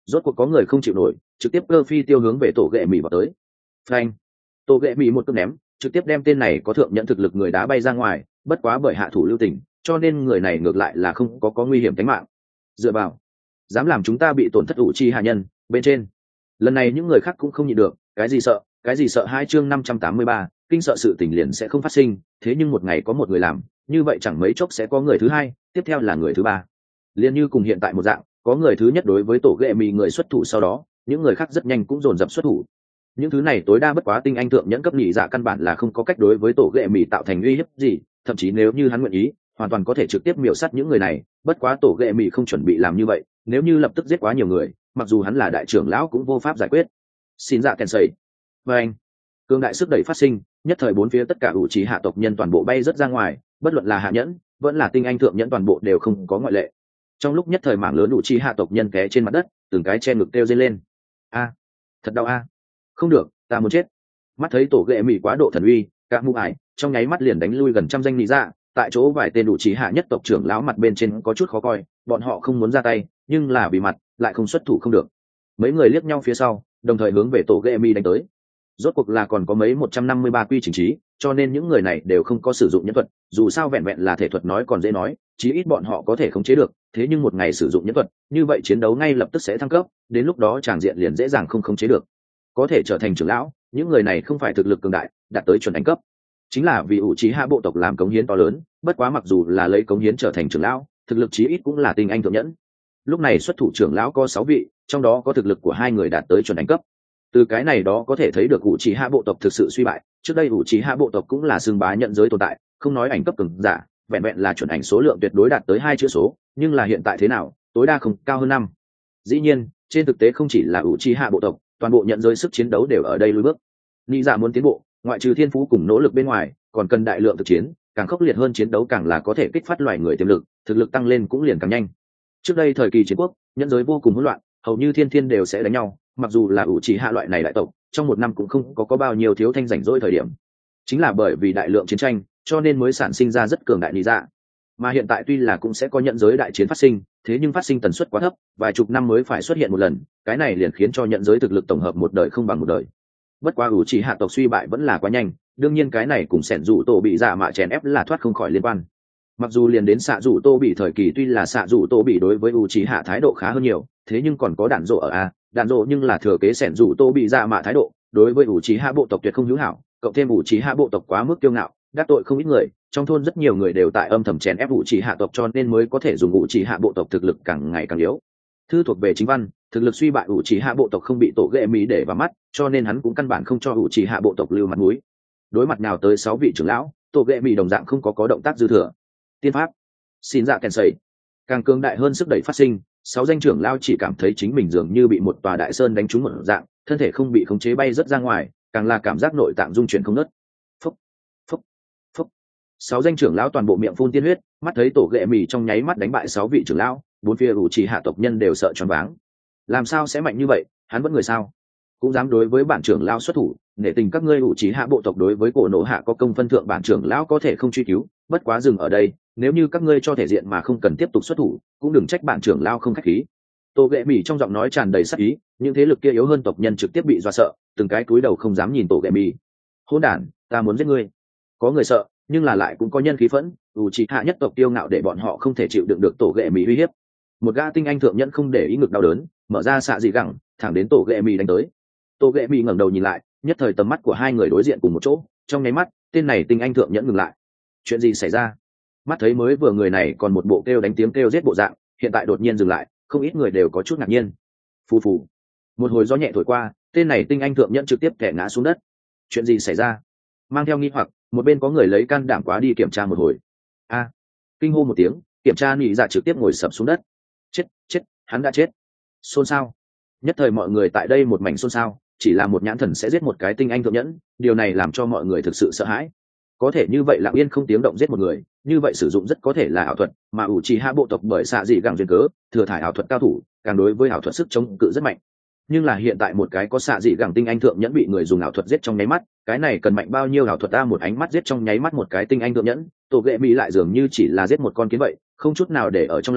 rốt cuộc có người không chịu nổi, trực tiếp cơ phi tiêu hướng về tổ ghệ mì vào tới. Phanh! Tổ ghệ mì một cước ném, trực tiếp đem tên này có thượng nhận thực lực người đá bay ra ngoài, bất quá bởi hạ thủ lưu tình, cho nên người này ngược lại là không có có nguy hiểm tính mạng. Dựa vào, dám làm chúng ta bị tổn thất ủ chi hạ nhân, bên trên. Lần này những người khác cũng không nhịn được, cái gì sợ, cái gì sợ hai chương năm trăm tám mươi ba, kinh sợ sự tình liền sẽ không phát sinh, thế nhưng một ngày có một người làm, như vậy chẳng mấy chốc sẽ có người thứ hai, tiếp theo là người thứ ba. Liên như cùng hiện tại một dạng, có người thứ nhất đối với tổ ghệ mì người xuất thủ, sau đó, những người khác rất nhanh cũng dồn dập xuất thủ. Những thứ này tối đa bất quá tinh anh thượng nhẫn cấp nhị dạ căn bản là không có cách đối với tổ ghệ mì tạo thành uy hiếp gì, thậm chí nếu như hắn nguyện ý, hoàn toàn có thể trực tiếp miểu sát những người này, bất quá tổ ghệ mì không chuẩn bị làm như vậy, nếu như lập tức giết quá nhiều người, mặc dù hắn là đại trưởng lão cũng vô pháp giải quyết. Xin dạ kèn sẩy. Và anh, cương đại sức đẩy phát sinh, nhất thời bốn phía tất cả ủ trì hạ tộc nhân toàn bộ bay rất ra ngoài, bất luận là hạ nhẫn, vẫn là tinh anh thượng nhẫn toàn bộ đều không có ngoại lệ. Trong lúc nhất thời mảng lớn ủ trì hạ tộc nhân té trên mặt đất, từng cái che ngực kêu dây lên. A, thật đau a. Không được, ta muốn chết. Mắt thấy tổ ghệ mì quá độ thần uy, cả mụ ải, trong nháy mắt liền đánh lui gần trăm danh lý ra, tại chỗ vài tên ủ trì hạ nhất tộc trưởng lão mặt bên trên có chút khó coi, bọn họ không muốn ra tay, nhưng là vì mặt, lại không xuất thủ không được. Mấy người liếc nhau phía sau, đồng thời hướng về tổ ghệ mì đánh tới. Rốt cuộc là còn có mấy một trăm năm mươi ba quy trình trí, cho nên những người này đều không có sử dụng nhân thuật, dù sao vẹn vẹn là thể thuật nói còn dễ nói, chí ít bọn họ có thể khống chế được, thế nhưng một ngày sử dụng nhân thuật, như vậy chiến đấu ngay lập tức sẽ thăng cấp, đến lúc đó tràng diện liền dễ dàng không khống chế được. Có thể trở thành trưởng lão, những người này không phải thực lực cường đại, đạt tới chuẩn đánh cấp, chính là vì ủ trí hạ bộ tộc làm cống hiến to lớn, bất quá mặc dù là lấy cống hiến trở thành trưởng lão, thực lực chí ít cũng là tinh anh thượng nhẫn. Lúc này xuất thủ trưởng lão có sáu vị, trong đó có thực lực của hai người đạt tới chuẩn đánh cấp. Từ cái này đó có thể thấy được ủ trì hạ bộ tộc thực sự suy bại, trước đây ủ trì hạ bộ tộc cũng là xương bá nhận giới tồn tại, không nói ảnh cấp cường giả, vẹn vẹn là chuẩn ảnh số lượng tuyệt đối đạt tới hai chữ số, nhưng là hiện tại thế nào, tối đa không cao hơn năm. Dĩ nhiên, trên thực tế không chỉ là ủ trì hạ bộ tộc, toàn bộ nhận giới sức chiến đấu đều ở đây lùi bước. Nghĩ dạ muốn tiến bộ, ngoại trừ thiên phú cùng nỗ lực bên ngoài, còn cần đại lượng thực chiến, càng khốc liệt hơn chiến đấu càng là có thể kích phát loài người tiềm lực, thực lực tăng lên cũng liền càng nhanh. Trước đây thời kỳ chiến quốc, nhận giới vô cùng hỗn loạn, hầu như thiên thiên đều sẽ đánh nhau, mặc dù là ủ trì hạ loại này đại tộc, trong một năm cũng không có có bao nhiêu thiếu thanh rảnh rỗi thời điểm. Chính là bởi vì đại lượng chiến tranh, cho nên mới sản sinh ra rất cường đại lý dạ. Mà hiện tại tuy là cũng sẽ có nhận giới đại chiến phát sinh, thế nhưng phát sinh tần suất quá thấp, vài chục năm mới phải xuất hiện một lần, cái này liền khiến cho nhận giới thực lực tổng hợp một đời không bằng một đời. Bất quá ủ trì hạ tộc suy bại vẫn là quá nhanh, đương nhiên cái này cùng sẻn rủ tổ bị dạ mạ chèn ép là thoát không khỏi liên quan. Mặc dù liền đến xạ rủ tô bị thời kỳ tuy là xạ rủ tô bị đối với ủ trì hạ thái độ khá hơn nhiều, thế nhưng còn có đạn rộ ở a, đạn rộ nhưng là thừa kế sẻn rủ tô bị dạ mạ thái độ, đối với ủ trì hạ bộ tộc tuyệt không hữu hảo, cộng thêm ủ trì hạ bộ tộc quá mức kiêu ngạo, đắc tội không ít người, trong thôn rất nhiều người đều tại âm thầm chèn ép ủ trì hạ tộc, cho nên mới có thể dùng ủ trì hạ bộ tộc thực lực càng ngày càng yếu. Thư thuộc về chính văn, thực lực suy bại ủ trì hạ bộ tộc không bị tổ ghệ mỹ để vào mắt, cho nên hắn cũng căn bản không cho ủ trì hạ bộ tộc lưu mặt mũi. Đối mặt nào tới sáu vị trưởng lão, tổ ghệ mỹ đồng dạng không có có động tác dư thừa. Tiên pháp, xin dạ kèn sẩy, càng cường đại hơn sức đẩy phát sinh, sáu danh trưởng lão chỉ cảm thấy chính mình dường như bị một tòa đại sơn đánh trúng một dạng, thân thể không bị khống chế bay rất ra ngoài, càng là cảm giác nội tạng rung chuyển không ngớt. Phúc, phúc, phúc. Sáu danh trưởng lão toàn bộ miệng phun tiên huyết, mắt thấy tổ ghệ mì trong nháy mắt đánh bại sáu vị trưởng lão, bốn phía ủ trì hạ tộc nhân đều sợ choáng váng. Làm sao sẽ mạnh như vậy, hắn vẫn người sao? Cũng dám đối với bản trưởng lão xuất thủ, nể tình các ngươi ủ trì hạ bộ tộc đối với cổ nổ hạ có công phân thượng, bản trưởng lão có thể không truy cứu, bất quá dừng ở đây, nếu như các ngươi cho thể diện mà không cần tiếp tục xuất thủ, cũng đừng trách bản trưởng lão không khách khí. Tổ ghệ mì trong giọng nói tràn đầy sát ý, những thế lực kia yếu hơn tộc nhân trực tiếp bị dọa sợ, từng cái cúi đầu không dám nhìn tổ ghệ mì. Hỗn đản, ta muốn giết ngươi. Có người sợ, nhưng là lại cũng có nhân khí phẫn, ủ trì hạ nhất tộc tiêu ngạo để bọn họ không thể chịu đựng được tổ ghệ mì uy hiếp. Một gã tinh anh thượng nhân không để ý ngực đau đớn, mở ra xạ dị gẳng, thẳng đến tổ ghệ mì đánh tới. Tổ ghệ mì ngẩng đầu nhìn lại, nhất thời tầm mắt của hai người đối diện cùng một chỗ, trong nháy mắt, tên này tinh anh thượng nhẫn ngừng lại. Chuyện gì xảy ra? Mắt thấy mới vừa người này còn một bộ kêu đánh tiếng kêu giết bộ dạng, hiện tại đột nhiên dừng lại, không ít người đều có chút ngạc nhiên. Phù phù, một hồi gió nhẹ thổi qua, tên này tinh anh thượng nhẫn trực tiếp kẻ ngã xuống đất. Chuyện gì xảy ra? Mang theo nghi hoặc, một bên có người lấy can đảm quá đi kiểm tra một hồi. A, kinh hô một tiếng, kiểm tra nhị dạ trực tiếp ngồi sập xuống đất. Chết, chết, hắn đã chết. Xôn xao. Nhất thời mọi người tại đây một mảnh xôn xao, chỉ là một nhãn thần sẽ giết một cái tinh anh thượng nhẫn, điều này làm cho mọi người thực sự sợ hãi. Có thể như vậy lặng yên không tiếng động giết một người, như vậy sử dụng rất có thể là ảo thuật, mà ủ trì hạ bộ tộc bởi xạ dị gẳng duyên cớ, thừa thải ảo thuật cao thủ, càng đối với ảo thuật sức chống cự rất mạnh. Nhưng là hiện tại một cái có xạ dị gẳng tinh anh thượng nhẫn bị người dùng ảo thuật giết trong nháy mắt, cái này cần mạnh bao nhiêu ảo thuật ta một ánh mắt giết trong nháy mắt một cái tinh anh thượng nhẫn, tổ ghệ mỹ lại dường như chỉ là giết một con kiến vậy, không chút nào để ở trong lòng,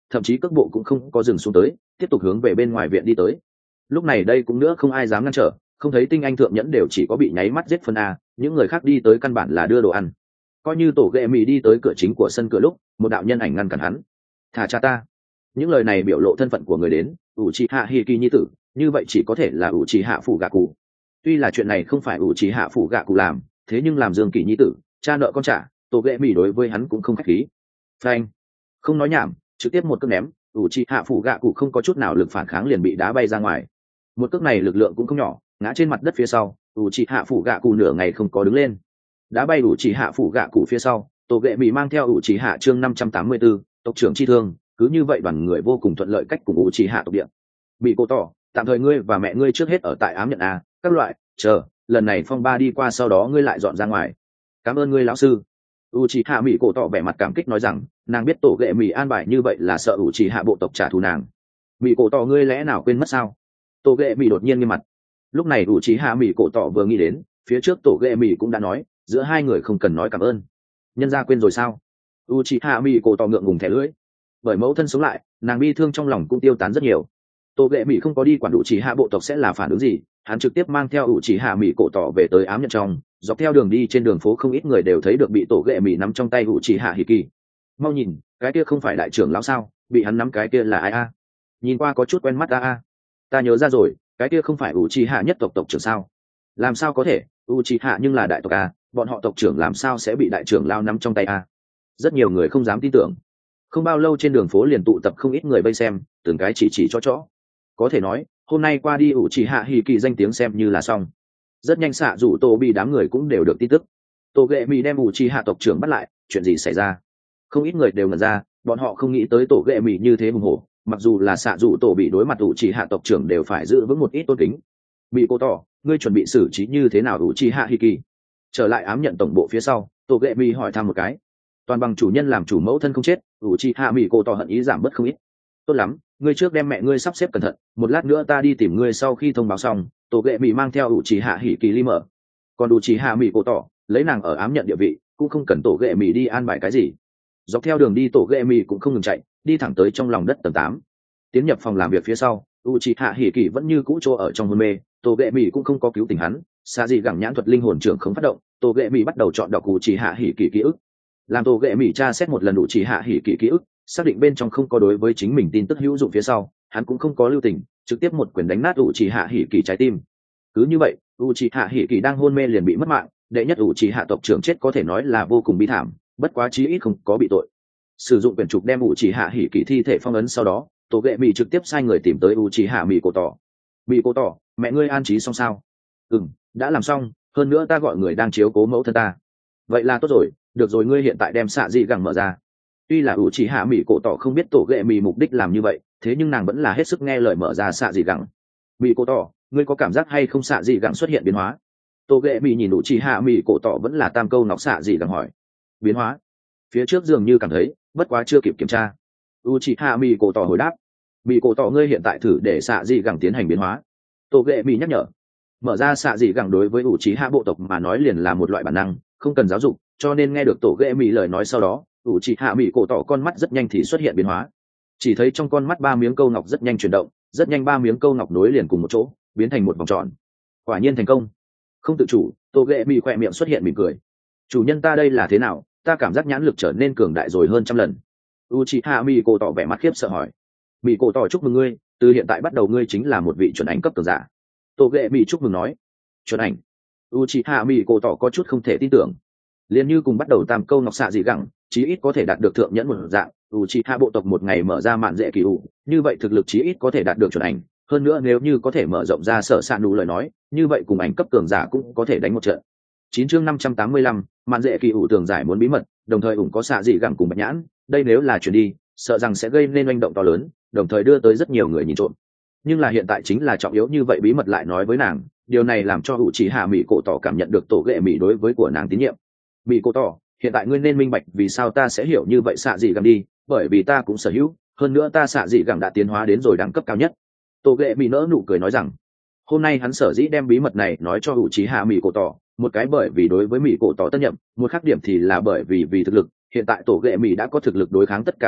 thậm chí cước bộ cũng không có dừng xuống tới, tiếp tục hướng về bên ngoài viện đi tới. Lúc này đây cũng nữa không ai dám ngăn trở, không thấy tinh anh thượng nhẫn đều chỉ có bị nháy mắt giết phân a, những người khác đi tới căn bản là đưa đồ ăn. Coi như tổ ghệ mì đi tới cửa chính của sân cửa lúc, một đạo nhân ảnh ngăn cản hắn. Thả cha ta. Những lời này biểu lộ thân phận của người đến, Uchiha Hiki nhi tử, như vậy chỉ có thể là Uchiha phủ gạ cụ. Tuy là chuyện này không phải Uchiha phủ gạ cụ làm, thế nhưng làm Dương Kỳ nhi tử, cha nợ con trả, tổ ghệ mì đối với hắn cũng không khách khí. Phanh. Không nói nhảm, trực tiếp một cước ném, Uchiha phủ gạ cụ không có chút nào lực phản kháng liền bị đá bay ra ngoài. Một cước này lực lượng cũng không nhỏ, ngã trên mặt đất phía sau, Uchiha phủ gạ cụ nửa ngày không có đứng lên. Đá bay Uchiha phủ gạ cụ phía sau, tổ ghệ mì mang theo Uchiha chương năm trăm tám mươi tư, tộc trưởng chi thương, cứ như vậy đoàn người vô cùng thuận lợi cách cùng Uchiha tộc địa. Bị cô tỏ, tạm thời ngươi và mẹ ngươi trước hết ở tại ám nhận a, các loại, chờ, lần này phong ba đi qua sau đó ngươi lại dọn ra ngoài. Cảm ơn ngươi lão sư. Uchiha Mị cổ tỏ vẻ mặt cảm kích nói rằng, nàng biết tổ ghệ Mị an bài như vậy là sợ Uchiha bộ tộc trả thù nàng. Mị cổ tỏ ngươi lẽ nào quên mất sao? Tổ ghệ Mị đột nhiên nghiêm mặt. Lúc này Uchiha Mị cổ tỏ vừa nghĩ đến, phía trước tổ ghệ Mị cũng đã nói, giữa hai người không cần nói cảm ơn. Nhân gia quên rồi sao? Uchiha Mị cổ tỏ ngượng ngùng thẻ lưỡi. Bởi mẫu thân sống lại, nàng bi thương trong lòng cũng tiêu tán rất nhiều. Tổ ghệ Mị không có đi quản Uchiha bộ tộc sẽ là phản ứng gì, hắn trực tiếp mang theo Uchiha Mị cổ tỏ về tới ám nhận trong. Dọc theo đường đi trên đường phố không ít người đều thấy được bị tổ ghệ Mị nắm trong tay Uchiha Hiki. Mau nhìn, cái kia không phải đại trưởng lão sao? Bị hắn nắm cái kia là ai a? Nhìn qua có chút quen mắt a a. Ta nhớ ra rồi, cái kia không phải Uchiha nhất tộc tộc trưởng sao? Làm sao có thể? Uchiha nhưng là đại tộc a, bọn họ tộc trưởng làm sao sẽ bị đại trưởng lão nắm trong tay a? Rất nhiều người không dám tin tưởng. Không bao lâu trên đường phố liền tụ tập không ít người vây xem, từng cái chỉ chỉ cho chó. Có thể nói, hôm nay qua đi Uchiha Hiki danh tiếng xem như là xong. Rất nhanh xạ rủ tổ bị đám người cũng đều được tin tức. Tổ ghệ Mị đem Uchiha tộc trưởng bắt lại, chuyện gì xảy ra? Không ít người đều ngẩn ra, bọn họ không nghĩ tới tổ ghệ Mị như thế hùng hổ, mặc dù là xạ rủ tổ bị đối mặt Uchiha tộc trưởng đều phải giữ vững một ít tôn kính. Mị cô tỏ, ngươi chuẩn bị xử trí như thế nào Uchiha Hiki? Trở lại ám nhận tổng bộ phía sau, tổ ghệ Mị hỏi thăm một cái. Toàn bằng chủ nhân làm chủ mẫu thân không chết, Uchiha Mị cô tỏ hận ý giảm bớt không ít. Tốt lắm, ngươi trước đem mẹ ngươi sắp xếp cẩn thận, một lát nữa ta đi tìm ngươi sau khi thông báo xong. Tổ ghệ Mị mang theo Uchiha Hiki ly mở. Còn Uchiha Mị cô tỏ, lấy nàng ở ám nhận địa vị, cũng không cần tổ ghệ Mị đi an bài cái gì. Dọc theo đường đi tổ ghệ Mị cũng không ngừng chạy, đi thẳng tới trong lòng đất tầng tám. Tiến nhập phòng làm việc phía sau, Uchiha Hiki vẫn như cũ trô ở trong hôn mê, tổ ghệ Mị cũng không có cứu tỉnh hắn. Xa gì gẳng nhãn thuật linh hồn trưởng không phát động, tổ ghệ Mị bắt đầu chọn đọc Uchiha Hiki ký ức. Làm tổ ghệ Mị tra xét một lần Uchiha Hiki ký ức, xác định bên trong không có đối với chính mình tin tức hữu dụng phía sau, hắn cũng không có lưu tình, trực tiếp một quyền đánh nát Uchiha Hiki trái tim. Cứ như vậy, Uchiha Hiki đang hôn mê liền bị mất mạng, đệ nhất Uchiha tộc trưởng chết có thể nói là vô cùng bi thảm, bất quá chí ít không có bị tội. Sử dụng quyền trục đem Uchiha Hiki thi thể phong ấn sau đó, tổ ghệ Mị trực tiếp sai người tìm tới Uchiha Mị cổ tỏ. Mị cổ tỏ, mẹ ngươi an trí xong sao? Ừm, đã làm xong, hơn nữa ta gọi người đang chiếu cố mẫu thân ta. Vậy là tốt rồi, được rồi, ngươi hiện tại đem xạ dị gẳng mở ra. Tuy là Uchiha Mị cổ tỏ không biết tổ ghệ Mị mục đích làm như vậy, thế nhưng nàng vẫn là hết sức nghe lời mở ra xạ dị gẳng. Mị cổ tỏ, ngươi có cảm giác hay không xạ dị gẳng xuất hiện biến hóa? Tổ ghệ Mị nhìn Uchiha Mị cổ tỏ vẫn là tam câu nọc xạ dị gẳng hỏi. Biến hóa? Phía trước dường như cảm thấy, bất quá chưa kịp kiểm tra. Uchiha Mị cổ tỏ hồi đáp. Mị cổ tỏ, ngươi hiện tại thử để xạ dị gẳng tiến hành biến hóa. Tổ ghệ Mị nhắc nhở. Mở ra xạ dị gẳng đối với Uchiha bộ tộc mà nói liền là một loại bản năng, không cần giáo dục, cho nên nghe được tổ ghệ Mị lời nói sau đó, Uchiha Mị cổ tỏ con mắt rất nhanh thì xuất hiện biến hóa. Chỉ thấy trong con mắt ba miếng câu ngọc rất nhanh chuyển động, rất nhanh ba miếng câu ngọc nối liền cùng một chỗ, biến thành một vòng tròn. Quả nhiên thành công. Không tự chủ, tổ ghệ Mị khỏe miệng xuất hiện mỉm cười. Chủ nhân ta đây là thế nào, ta cảm giác nhãn lực trở nên cường đại rồi hơn trăm lần. Uchiha Mị cổ tỏ vẻ mặt khiếp sợ hỏi. Mị cổ tỏ, chúc mừng ngươi, từ hiện tại bắt đầu ngươi chính là một vị chuẩn ảnh cấp cường giả. Tổ ghệ Mị chúc mừng nói. Chuẩn ảnh? Uchiha Mị cổ tỏ có chút không thể tin tưởng. Liên như cùng bắt đầu tam câu ngọc xạ dị gẳng, chí ít có thể đạt được thượng nhẫn một dạng. Uchiha bộ tộc một ngày mở ra mạn dễ kỳ ủ, như vậy thực lực chí ít có thể đạt được chuẩn ảnh. Hơn nữa nếu như có thể mở rộng ra sở sạn đủ lời nói, như vậy cùng ảnh cấp cường giả cũng có thể đánh một trận. Chín chương năm trăm tám mươi lăm, mạn dễ kỳ ủ tường giải muốn bí mật, đồng thời ủng có xạ dị gẳng cùng bạch nhãn, đây nếu là chuyển đi, sợ rằng sẽ gây nên oanh động to lớn, đồng thời đưa tới rất nhiều người nhìn trộm. Nhưng là hiện tại chính là trọng yếu như vậy bí mật lại nói với nàng, điều này làm cho Uchiha Mị cổ tỏ cảm nhận được tổ ghệ Mị đối với của nàng tín nhiệm. Mị cổ tỏ, hiện tại ngươi nên minh bạch vì sao ta sẽ hiểu như vậy xạ dị gẳng đi, bởi vì ta cũng sở hữu, hơn nữa ta xạ dị gẳng đã tiến hóa đến rồi đẳng cấp cao nhất. Tổ ghệ Mị nỡ nụ cười nói rằng, hôm nay hắn sở dĩ đem bí mật này nói cho Uchiha Mị cổ tỏ, một cái bởi vì đối với Mị cổ tỏ tân nhậm, một khác điểm thì là bởi vì vì thực lực, hiện tại tổ ghệ Mị đã có thực lực đối kháng tất cả thế lực,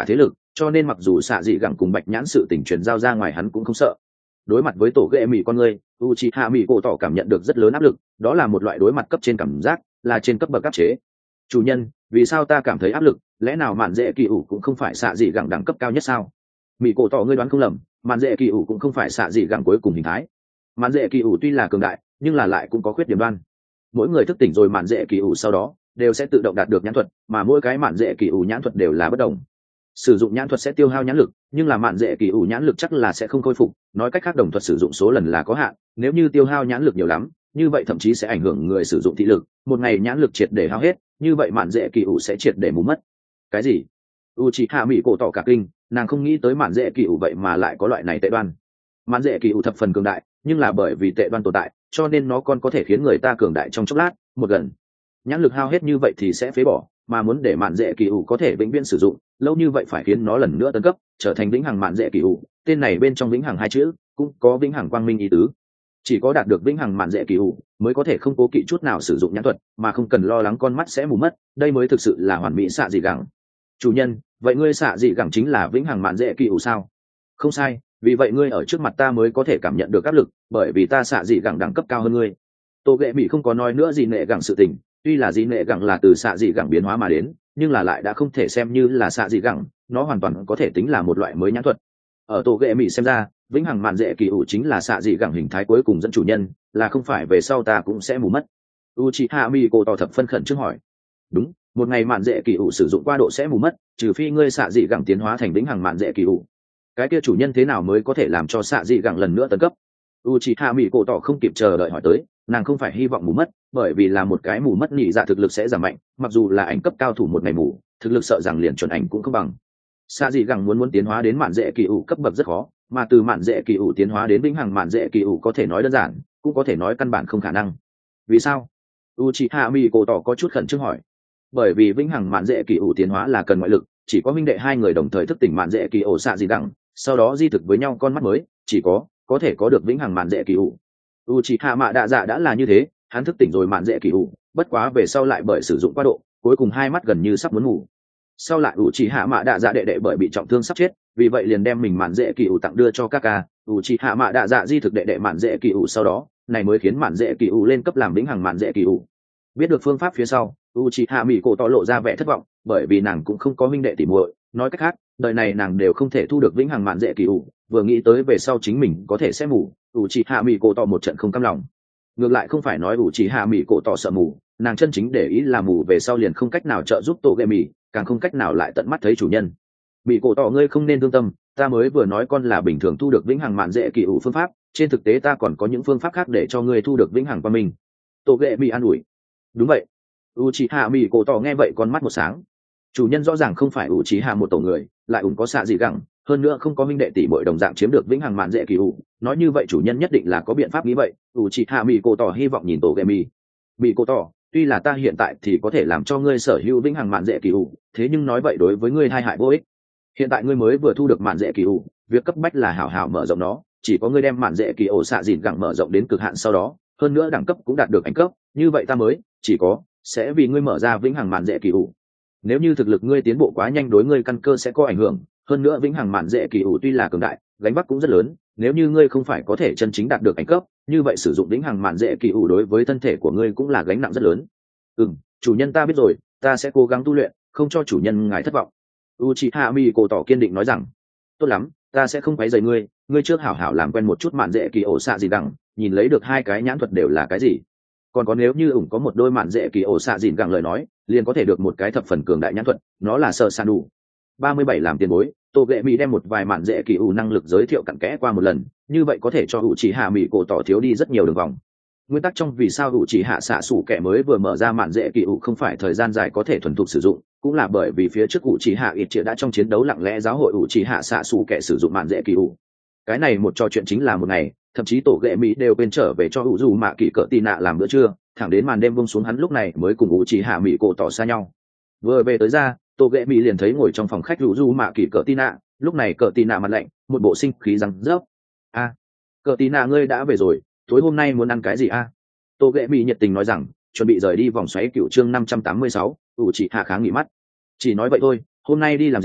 cho nên mặc dù xạ dị gẳng cùng bạch nhãn sự tình truyền giao ra ngoài hắn cũng không sợ. Đối mặt với tổ ghệ mỹ con người, Uchiha Mỹ cổ tỏ cảm nhận được rất lớn áp lực, đó là một loại đối mặt cấp trên cảm giác, là trên cấp bậc áp chế. Chủ nhân, vì sao ta cảm thấy áp lực? Lẽ nào mạn dễ kỳ ủ cũng không phải xạ dị gẳng đẳng cấp cao nhất sao? Mỹ cổ tỏ ngươi đoán không lầm, mạn dễ kỳ ủ cũng không phải xạ dị gẳng cuối cùng hình thái. Mạn dễ kỳ ủ tuy là cường đại, nhưng là lại cũng có khuyết điểm đoan. Mỗi người thức tỉnh rồi mạn dễ kỳ ủ sau đó đều sẽ tự động đạt được nhãn thuật, mà mỗi cái mạn dễ kỳ ủ nhãn thuật đều là bất đồng. Sử dụng nhãn thuật sẽ tiêu hao nhãn lực, nhưng là mạn dễ kỳ ủ nhãn lực chắc là sẽ không khôi phục. Nói cách khác, đồng thuật sử dụng số lần là có hạn, nếu như tiêu hao nhãn lực nhiều lắm, như vậy thậm chí sẽ ảnh hưởng người sử dụng thị lực. Một ngày nhãn lực triệt để hao hết, như vậy mạn dễ kỳ ủ sẽ triệt để mù mất. Cái gì? Uchiha Mỹ cổ tỏ cả kinh, nàng không nghĩ tới mạn dễ kỳ ủ vậy mà lại có loại này tệ đoan. Mạn dễ kỳ ủ thập phần cường đại, nhưng là bởi vì tệ đoan tồn tại, cho nên nó còn có thể khiến người ta cường đại trong chốc lát, một gần. Nhãn lực hao hết như vậy thì sẽ phế bỏ, mà muốn để mạn dễ kỳ ủ có thể vĩnh viễn sử dụng, lâu như vậy phải khiến nó lần nữa tấn cấp, trở thành vĩnh hằng mạn dễ kỳ ủ. Tên này bên trong vĩnh hằng hai chữ cũng có vĩnh hằng quang minh ý tứ. Chỉ có đạt được vĩnh hằng mạn dễ kỳ ủ mới có thể không cố kỵ chút nào sử dụng nhãn thuật, mà không cần lo lắng con mắt sẽ mù mất. Đây mới thực sự là hoàn mỹ xạ dị gẳng. Chủ nhân, vậy ngươi xạ dị gẳng chính là vĩnh hằng mạn dễ kỳ ủ sao? Không sai, vì vậy ngươi ở trước mặt ta mới có thể cảm nhận được áp lực, bởi vì ta xạ dị gẳng đẳng cấp cao hơn ngươi. Tô ghệ mỹ không có nói nữa gì nệ gẳng sự tình, tuy là dị nệ gẳng là từ xạ dị gẳng biến hóa mà đến, nhưng là lại đã không thể xem như là xạ dị gẳng, nó hoàn toàn có thể tính là một loại mới nhãn thuật. Ở tổ ghệ mỹ xem ra, vĩnh hằng mạn dễ kỳ ủ chính là xạ dị gẳng hình thái cuối cùng dẫn chủ nhân, là không phải về sau ta cũng sẽ mù mất. Uchiha Mỹ cổ tỏ thập phân khẩn trước hỏi. Đúng, một ngày mạn dễ kỳ ủ sử dụng qua độ sẽ mù mất, trừ phi ngươi xạ dị gẳng tiến hóa thành vĩnh hằng mạn dễ kỳ ủ. Cái kia chủ nhân thế nào mới có thể làm cho xạ dị gẳng lần nữa tấn cấp? Uchiha Mỹ cổ tỏ không kịp chờ đợi hỏi tới, nàng không phải hy vọng mù mất, bởi vì là một cái mù mất nhị dạ thực lực sẽ giảm mạnh, mặc dù là ảnh cấp cao thủ một ngày mù, thực lực sợ rằng liền chuẩn ảnh cũng không bằng. Xạ dị gẳng muốn muốn tiến hóa đến mạn dễ kỳ ủ cấp bậc rất khó, mà từ mạn dễ kỳ ủ tiến hóa đến vĩnh hằng mạn dễ kỳ ủ có thể nói đơn giản, cũng có thể nói căn bản không khả năng. Vì sao? Uchiha Mỹ cổ tỏ có chút khẩn trương hỏi. Bởi vì vĩnh hằng mạn dễ kỳ ủ tiến hóa là cần ngoại lực, chỉ có huynh đệ hai người đồng thời thức tỉnh mạn dễ kỳ ủ xạ dị gẳng, sau đó di thực với nhau con mắt mới, chỉ có có thể có được vĩnh hằng mạn dễ kỳ ủ. Uchiha Mạ Đạ Dạ đã là như thế, hắn thức tỉnh rồi mạn dễ kỳ ủ, bất quá về sau lại bởi sử dụng quá độ, cuối cùng hai mắt gần như sắp muốn ngủ. Sau lại Uchiha Mạ Đạ Dạ đệ đệ bởi bị trọng thương sắp chết, vì vậy liền đem mình mạn dễ kỳ ủ tặng đưa cho Kaka. Uchiha Mạ Đạ Dạ di thực đệ đệ mạn dễ kỳ ủ sau đó, này mới khiến mạn dễ kỳ ủ lên cấp làm vĩnh hằng mạn dễ kỳ ủ. Biết được phương pháp phía sau, Uchiha Mỹ cổ tỏ lộ ra vẻ thất vọng, bởi vì nàng cũng không có huynh đệ tỉ muội, nói cách khác, đời này nàng đều không thể thu được vĩnh hằng mạn dễ kỳ ủ, vừa nghĩ tới về sau chính mình có thể sẽ mù, Uchiha Mỹ cổ tỏ một trận không cam lòng. Ngược lại không phải nói Uchiha Mỹ cổ tỏ sợ mù, nàng chân chính để ý là mù về sau liền không cách nào trợ giúp tổ ghệ mỹ, càng không cách nào lại tận mắt thấy chủ nhân. Mỹ cổ tỏ ngươi không nên thương tâm, ta mới vừa nói con là bình thường thu được vĩnh hằng mạn dễ kỳ ủ phương pháp, trên thực tế ta còn có những phương pháp khác để cho ngươi thu được vĩnh hằng qua mình. Tổ ghệ mỹ an ủi. Đúng vậy. Uchiha Mỹ cổ tỏ nghe vậy con mắt một sáng. Chủ nhân rõ ràng không phải Uchiha một tổ người, lại ủng có xạ dị gẳng, hơn nữa không có huynh đệ tỷ muội đồng dạng chiếm được vĩnh hằng mạn dễ kỳ ủ, nói như vậy chủ nhân nhất định là có biện pháp nghĩ vậy. Uchiha Mỹ cổ tỏ hy vọng nhìn tổ ghệ mỹ. Mỹ cổ tỏ, tuy là ta hiện tại thì có thể làm cho ngươi sở hữu vĩnh hằng mạn dễ kỳ ủ, thế nhưng nói vậy đối với ngươi hai hại vô ích. Hiện tại ngươi mới vừa thu được mạn dễ kỳ ủ, việc cấp bách là hảo hảo mở rộng nó, chỉ có ngươi đem mạn dễ kỳ ủ xạ dịn gẳng mở rộng đến cực hạn sau đó, hơn nữa đẳng cấp cũng đạt được ảnh cấp, như vậy ta mới chỉ có sẽ vì ngươi mở ra vĩnh hằng mạn dễ kỳ ủ. Nếu như thực lực ngươi tiến bộ quá nhanh đối ngươi căn cơ sẽ có ảnh hưởng, hơn nữa vĩnh hằng mạn dễ kỳ ủ tuy là cường đại, gánh vác cũng rất lớn, nếu như ngươi không phải có thể chân chính đạt được ảnh cấp, như vậy sử dụng vĩnh hằng mạn dễ kỳ ủ đối với thân thể của ngươi cũng là gánh nặng rất lớn. Ừm, chủ nhân ta biết rồi, ta sẽ cố gắng tu luyện, không cho chủ nhân ngài thất vọng. Uchiha Mỹ cổ tỏ kiên định nói rằng. Tốt lắm, ta sẽ không quấy rầy ngươi, ngươi trước hảo hảo làm quen một chút mạn dễ kỳ ổ xạ gì gẳng, nhìn lấy được hai cái nhãn thuật đều là cái gì. Còn có nếu như ủng có một đôi mạn dễ kỳ ổ xạ dìn gẳng lời nói, liền có thể được một cái thập phần cường đại nhãn thuật, nó là sơ san đủ. ba mươi bảy làm tiền bối, Tô Ghệ Mỹ đem một vài mạn dễ kỳ ủ năng lực giới thiệu cặn kẽ qua một lần, như vậy có thể cho Uchiha Mỹ cổ tỏ thiếu đi rất nhiều đường vòng. Nguyên tắc trong vì sao Uchiha xạ sủ kẻ mới vừa mở ra mạn dễ kỳ ủ không phải thời gian dài có thể thuần thục sử dụng, cũng là bởi vì phía trước Uchiha ít triệt đã trong chiến đấu lặng lẽ giáo hội Uchiha xạ sủ kẻ sử dụng mạn dễ kỳ ủ. Cái này một trò chuyện chính là một ngày, thậm chí Tổ Ghệ Mỹ đều bên trở về cho hữu dù mạ kỳ cỡ tì nạ làm bữa trưa, thẳng đến màn đêm buông xuống hắn lúc này mới cùng Uchiha Mỹ cổ tỏ xa nhau. Vừa về tới ra, Tổ Ghệ Mỹ liền thấy ngồi trong phòng khách hữu dù mạ kỳ cỡ tì nạ, lúc này cỡ tì nạ mặt lạnh, một bộ sinh khí răng rớp. A, cỡ tì nạ ngươi đã về rồi, tối hôm nay muốn ăn cái gì a? À? Tổ Ghệ Mỹ nhiệt tình nói rằng, chuẩn bị rời đi vòng xoáy cựu chương năm trăm tám mươi sáu, Uchiha kháng nghị mắt. Chỉ nói vậy thôi, hôm nay đi làm gì,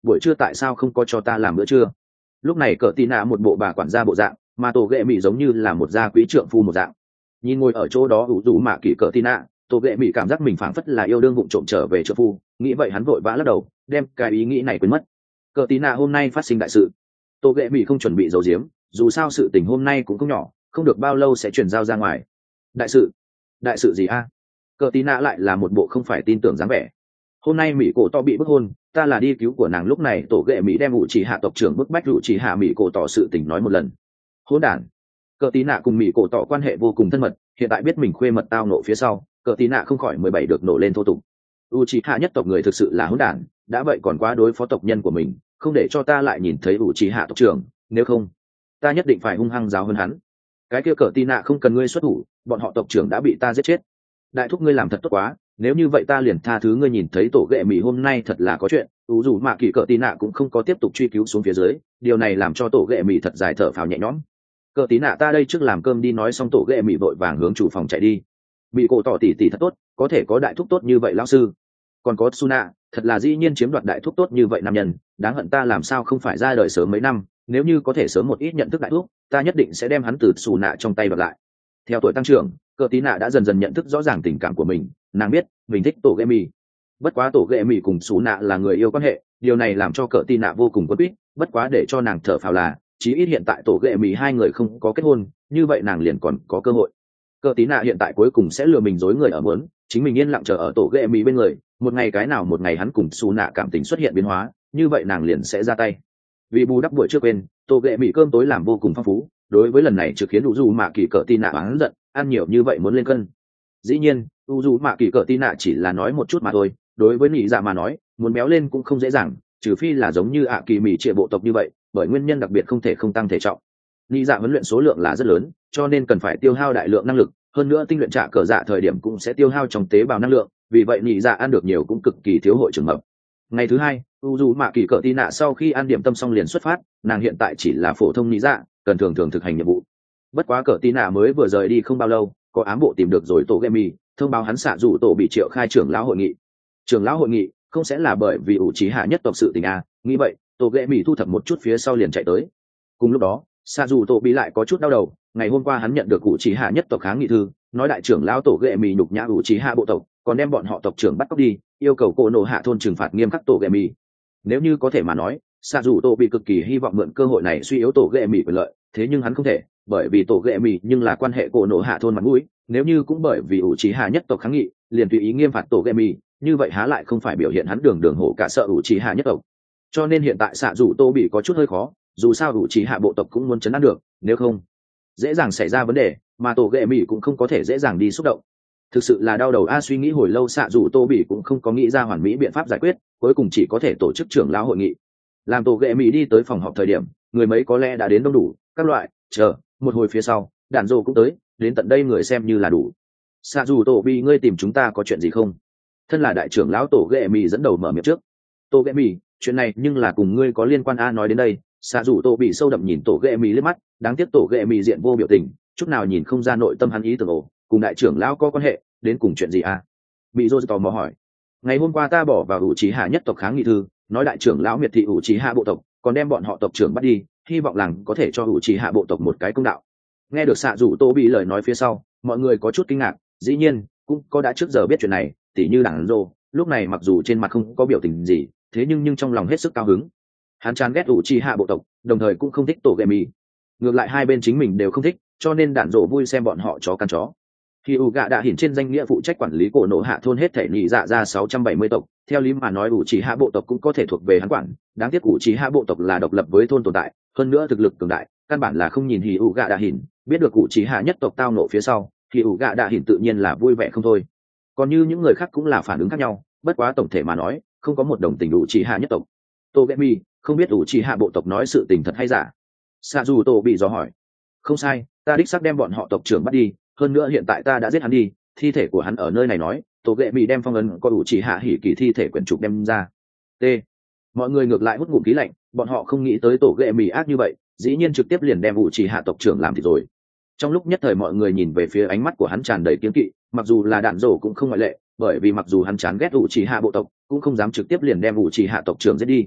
buổi trưa tại sao không có cho ta làm bữa trưa? Lúc này cờ tì nạ một bộ bà quản gia bộ dạng, mà tổ ghệ mì giống như là một gia quý trượng phu một dạng. Nhìn ngồi ở chỗ đó ủ rũ mạ kỳ cờ tì nạ, tổ ghệ mì cảm giác mình phảng phất là yêu đương vụng trộm trở về trượng phu, nghĩ vậy hắn vội vã lắc đầu, đem cái ý nghĩ này quên mất. Cờ tì nạ hôm nay phát sinh đại sự, tổ ghệ mì không chuẩn bị giấu giếm, dù sao sự tình hôm nay cũng không nhỏ, không được bao lâu sẽ chuyển giao ra ngoài. Đại sự? Đại sự gì a? Cờ tí nạ lại là một bộ không phải tin tưởng dáng vẻ. Hôm nay mỹ cổ tỏ bị bức hôn, ta là đi cứu của nàng, lúc này tổ ghệ mỹ đem ủ chỉ hạ tộc trưởng bức bách ủ chỉ hạ mỹ cổ tỏ sự tình nói một lần. Hỗn đản. Cờ tí nạ cùng mỹ cổ tỏ quan hệ vô cùng thân mật, hiện tại biết mình khuê mật tao nộ phía sau, cờ tí nạ không khỏi mười bảy được nổ lên thô tục. ủ chỉ hạ nhất tộc người thực sự là hỗn đản, đã vậy còn quá đối phó tộc nhân của mình, không để cho ta lại nhìn thấy ủ chỉ hạ tộc trưởng, nếu không ta nhất định phải hung hăng giáo hơn hắn. Cái kia cờ tí nạ không cần ngươi xuất thủ, bọn họ tộc trưởng đã bị ta giết chết. Đại thúc ngươi làm thật tốt quá, nếu như vậy ta liền tha thứ ngươi. Nhìn thấy tổ ghệ mỹ hôm nay thật là có chuyện, ủ dù mạ kỳ cờ tí nạ cũng không có tiếp tục truy cứu xuống phía dưới, điều này làm cho tổ ghệ mỹ thật dài thở phào nhẹ nhõm. Cờ tí nạ ta đây trước làm cơm đi, nói xong tổ ghệ mỹ vội vàng hướng chủ phòng chạy đi. Bị cổ tỏ tỉ tỉ thật tốt, có thể có đại thúc tốt như vậy lão sư, còn có Suna, thật là dĩ nhiên chiếm đoạt đại thúc tốt như vậy nam nhân, đáng hận ta làm sao không phải ra đời sớm mấy năm, nếu như có thể sớm một ít nhận thức đại thúc, ta nhất định sẽ đem hắn từ Suna trong tay đoạt lại. Theo tuổi tăng trưởng, cờ tí nạ đã dần dần nhận thức rõ ràng tình cảm của mình, nàng biết mình thích tổ ghệ mì. Bất quá tổ ghệ mì cùng xù nạ là người yêu quan hệ, điều này làm cho cờ tí nạ vô cùng quấn quýt. Bất quá để cho nàng thở phào là chí ít hiện tại tổ ghệ mì hai người không có kết hôn, như vậy nàng liền còn có cơ hội. Cờ tí nạ hiện tại cuối cùng sẽ lừa mình dối người ở muốn chính mình yên lặng chờ ở tổ ghệ mì bên người, một ngày cái nào một ngày hắn cùng xù nạ cảm tình xuất hiện biến hóa, như vậy nàng liền sẽ ra tay. Vì bù đắp buổi trước quên, tổ ghệ mì cơm tối làm vô cùng phong phú, đối với lần này trực khiến đủ dù mà kỳ cờ tí nạ oán giận, ăn nhiều như vậy muốn lên cân. Dĩ nhiên u dù mạ kỳ cờ tin nạ chỉ là nói một chút mà thôi, đối với nị dạ mà nói muốn béo lên cũng không dễ dàng, trừ phi là giống như ạ kỳ mỹ trịa bộ tộc như vậy, bởi nguyên nhân đặc biệt không thể không tăng thể trọng. Nị dạ huấn luyện số lượng là rất lớn, cho nên cần phải tiêu hao đại lượng năng lực, hơn nữa tinh luyện trả cờ dạ thời điểm cũng sẽ tiêu hao trong tế bào năng lượng, vì vậy nị dạ ăn được nhiều cũng cực kỳ thiếu hội trường mập. Ngày thứ hai, u dù mạ kỳ cờ tin nạ sau khi ăn điểm tâm xong liền xuất phát, nàng hiện tại chỉ là phổ thông nị dạ, cần thường thường thực hành nhiệm vụ. Bất quá cờ tin nạ mới vừa rời đi không bao lâu, có ám bộ tìm được rồi tổ ghệ mì, thông báo hắn xạ dù tổ bị triệu khai trưởng lão hội nghị. Trưởng lão hội nghị không sẽ là bởi vì ủ trí hạ nhất tộc sự tình a? Nghĩ vậy tổ ghệ mì thu thập một chút phía sau liền chạy tới. Cùng lúc đó xạ dù tổ bị lại có chút đau đầu, ngày hôm qua hắn nhận được ủ trí hạ nhất tộc kháng nghị thư, nói đại trưởng lão tổ ghệ mì nhục nhã ủ trí hạ bộ tộc, còn đem bọn họ tộc trưởng bắt cóc đi, yêu cầu cô nổ hạ thôn trừng phạt nghiêm khắc tổ ghệ mì. Nếu như có thể mà nói, xạ dù tổ bị cực kỳ hy vọng mượn cơ hội này suy yếu tổ ghệ mì quyền lợi, thế nhưng hắn không thể, bởi vì tổ ghệ mì nhưng là quan hệ cổ nổ hạ thôn mặt mũi, nếu như cũng bởi vì ủ trí hạ nhất tộc kháng nghị liền tùy ý nghiêm phạt tổ ghệ mì, như vậy há lại không phải biểu hiện hắn đường đường hổ cả sợ ủ trí hạ nhất tộc. Cho nên hiện tại xạ dù tô bị có chút hơi khó, dù sao ủ trí hạ bộ tộc cũng muốn chấn áp được, nếu không dễ dàng xảy ra vấn đề, mà tổ ghệ mì cũng không có thể dễ dàng đi xúc động. Thực sự là đau đầu a, suy nghĩ hồi lâu xạ dù tô bị cũng không có nghĩ ra hoàn mỹ biện pháp giải quyết, cuối cùng chỉ có thể tổ chức trưởng lão hội nghị. Làm tổ ghệ mì đi tới phòng họp thời điểm, người mấy có lẽ đã đến đông đủ, các loại chờ một hồi phía sau đạn dô cũng tới, đến tận đây người xem như là đủ. Xạ dù tổ bị ngươi tìm chúng ta có chuyện gì không? Thân là đại trưởng lão tổ ghệ mì dẫn đầu mở miệng trước. Tổ ghệ mì, chuyện này nhưng là cùng ngươi có liên quan a. Nói đến đây xạ dù tổ bị sâu đậm nhìn tổ ghệ mì liếc mắt, đáng tiếc tổ ghệ mì diện vô biểu tình, chút nào nhìn không ra nội tâm hắn ý tưởng ổ cùng đại trưởng lão có quan hệ, đến cùng chuyện gì a? Bị dô tò mò hỏi. Ngày hôm qua ta bỏ vào ủ trí hạ nhất tộc kháng nghị thư, nói đại trưởng lão miệt thị ủ trí hạ bộ tộc, còn đem bọn họ tộc trưởng bắt đi, hy vọng làng có thể cho ủ trí hạ bộ tộc một cái công đạo. Nghe được xạ dù tô bị lời nói phía sau, mọi người có chút kinh ngạc, dĩ nhiên cũng có đã trước giờ biết chuyện này, tỉ như đảng rô, lúc này mặc dù trên mặt không có biểu tình gì, thế nhưng nhưng trong lòng hết sức cao hứng. Hắn chán ghét ủ trí hạ bộ tộc, đồng thời cũng không thích tổ ghệ mì, ngược lại hai bên chính mình đều không thích, cho nên đạn rô vui xem bọn họ chó căn chó. Khi ủ gạ đã hiển trên danh nghĩa phụ trách quản lý cổ nổ hạ thôn hết thể nhị dạ ra sáu trăm bảy mươi tộc, theo lý mà nói ủ trí hạ bộ tộc cũng có thể thuộc về hắn quản, đáng tiếc ủ trí hạ bộ tộc là độc lập với thôn tồn tại, hơn nữa thực lực cường đại, căn bản là không nhìn hỉ ủ gạ đã hiển. Biết được ủ trí hạ nhất tộc tao nộ phía sau, hỉ ủ gạ đã hiển tự nhiên là vui vẻ không thôi. Còn như những người khác cũng là phản ứng khác nhau, bất quá tổng thể mà nói không có một đồng tình ủ trí hạ nhất tộc. Tô ghệ mi, không biết ủ trí hạ bộ tộc nói sự tình thật hay giả? Sa dù tô bị dò hỏi. Không sai, ta đích xác đem bọn họ tộc trưởng bắt đi, hơn nữa hiện tại ta đã giết hắn đi, thi thể của hắn ở nơi này. Nói tổ ghệ mì đem phong ấn có ủ trí hạ hỉ kỳ thi thể quyển trục đem ra. T. Mọi người ngược lại hút ngụm khí lạnh, bọn họ không nghĩ tới tổ ghệ mì ác như vậy, dĩ nhiên trực tiếp liền đem ủ trí hạ tộc trưởng làm thịt rồi. Trong lúc nhất thời mọi người nhìn về phía ánh mắt của hắn tràn đầy kiêng kỵ, mặc dù là đạn rổ cũng không ngoại lệ, bởi vì mặc dù hắn chán ghét ủ trí hạ bộ tộc, cũng không dám trực tiếp liền đem ủ trí hạ tộc trưởng giết đi.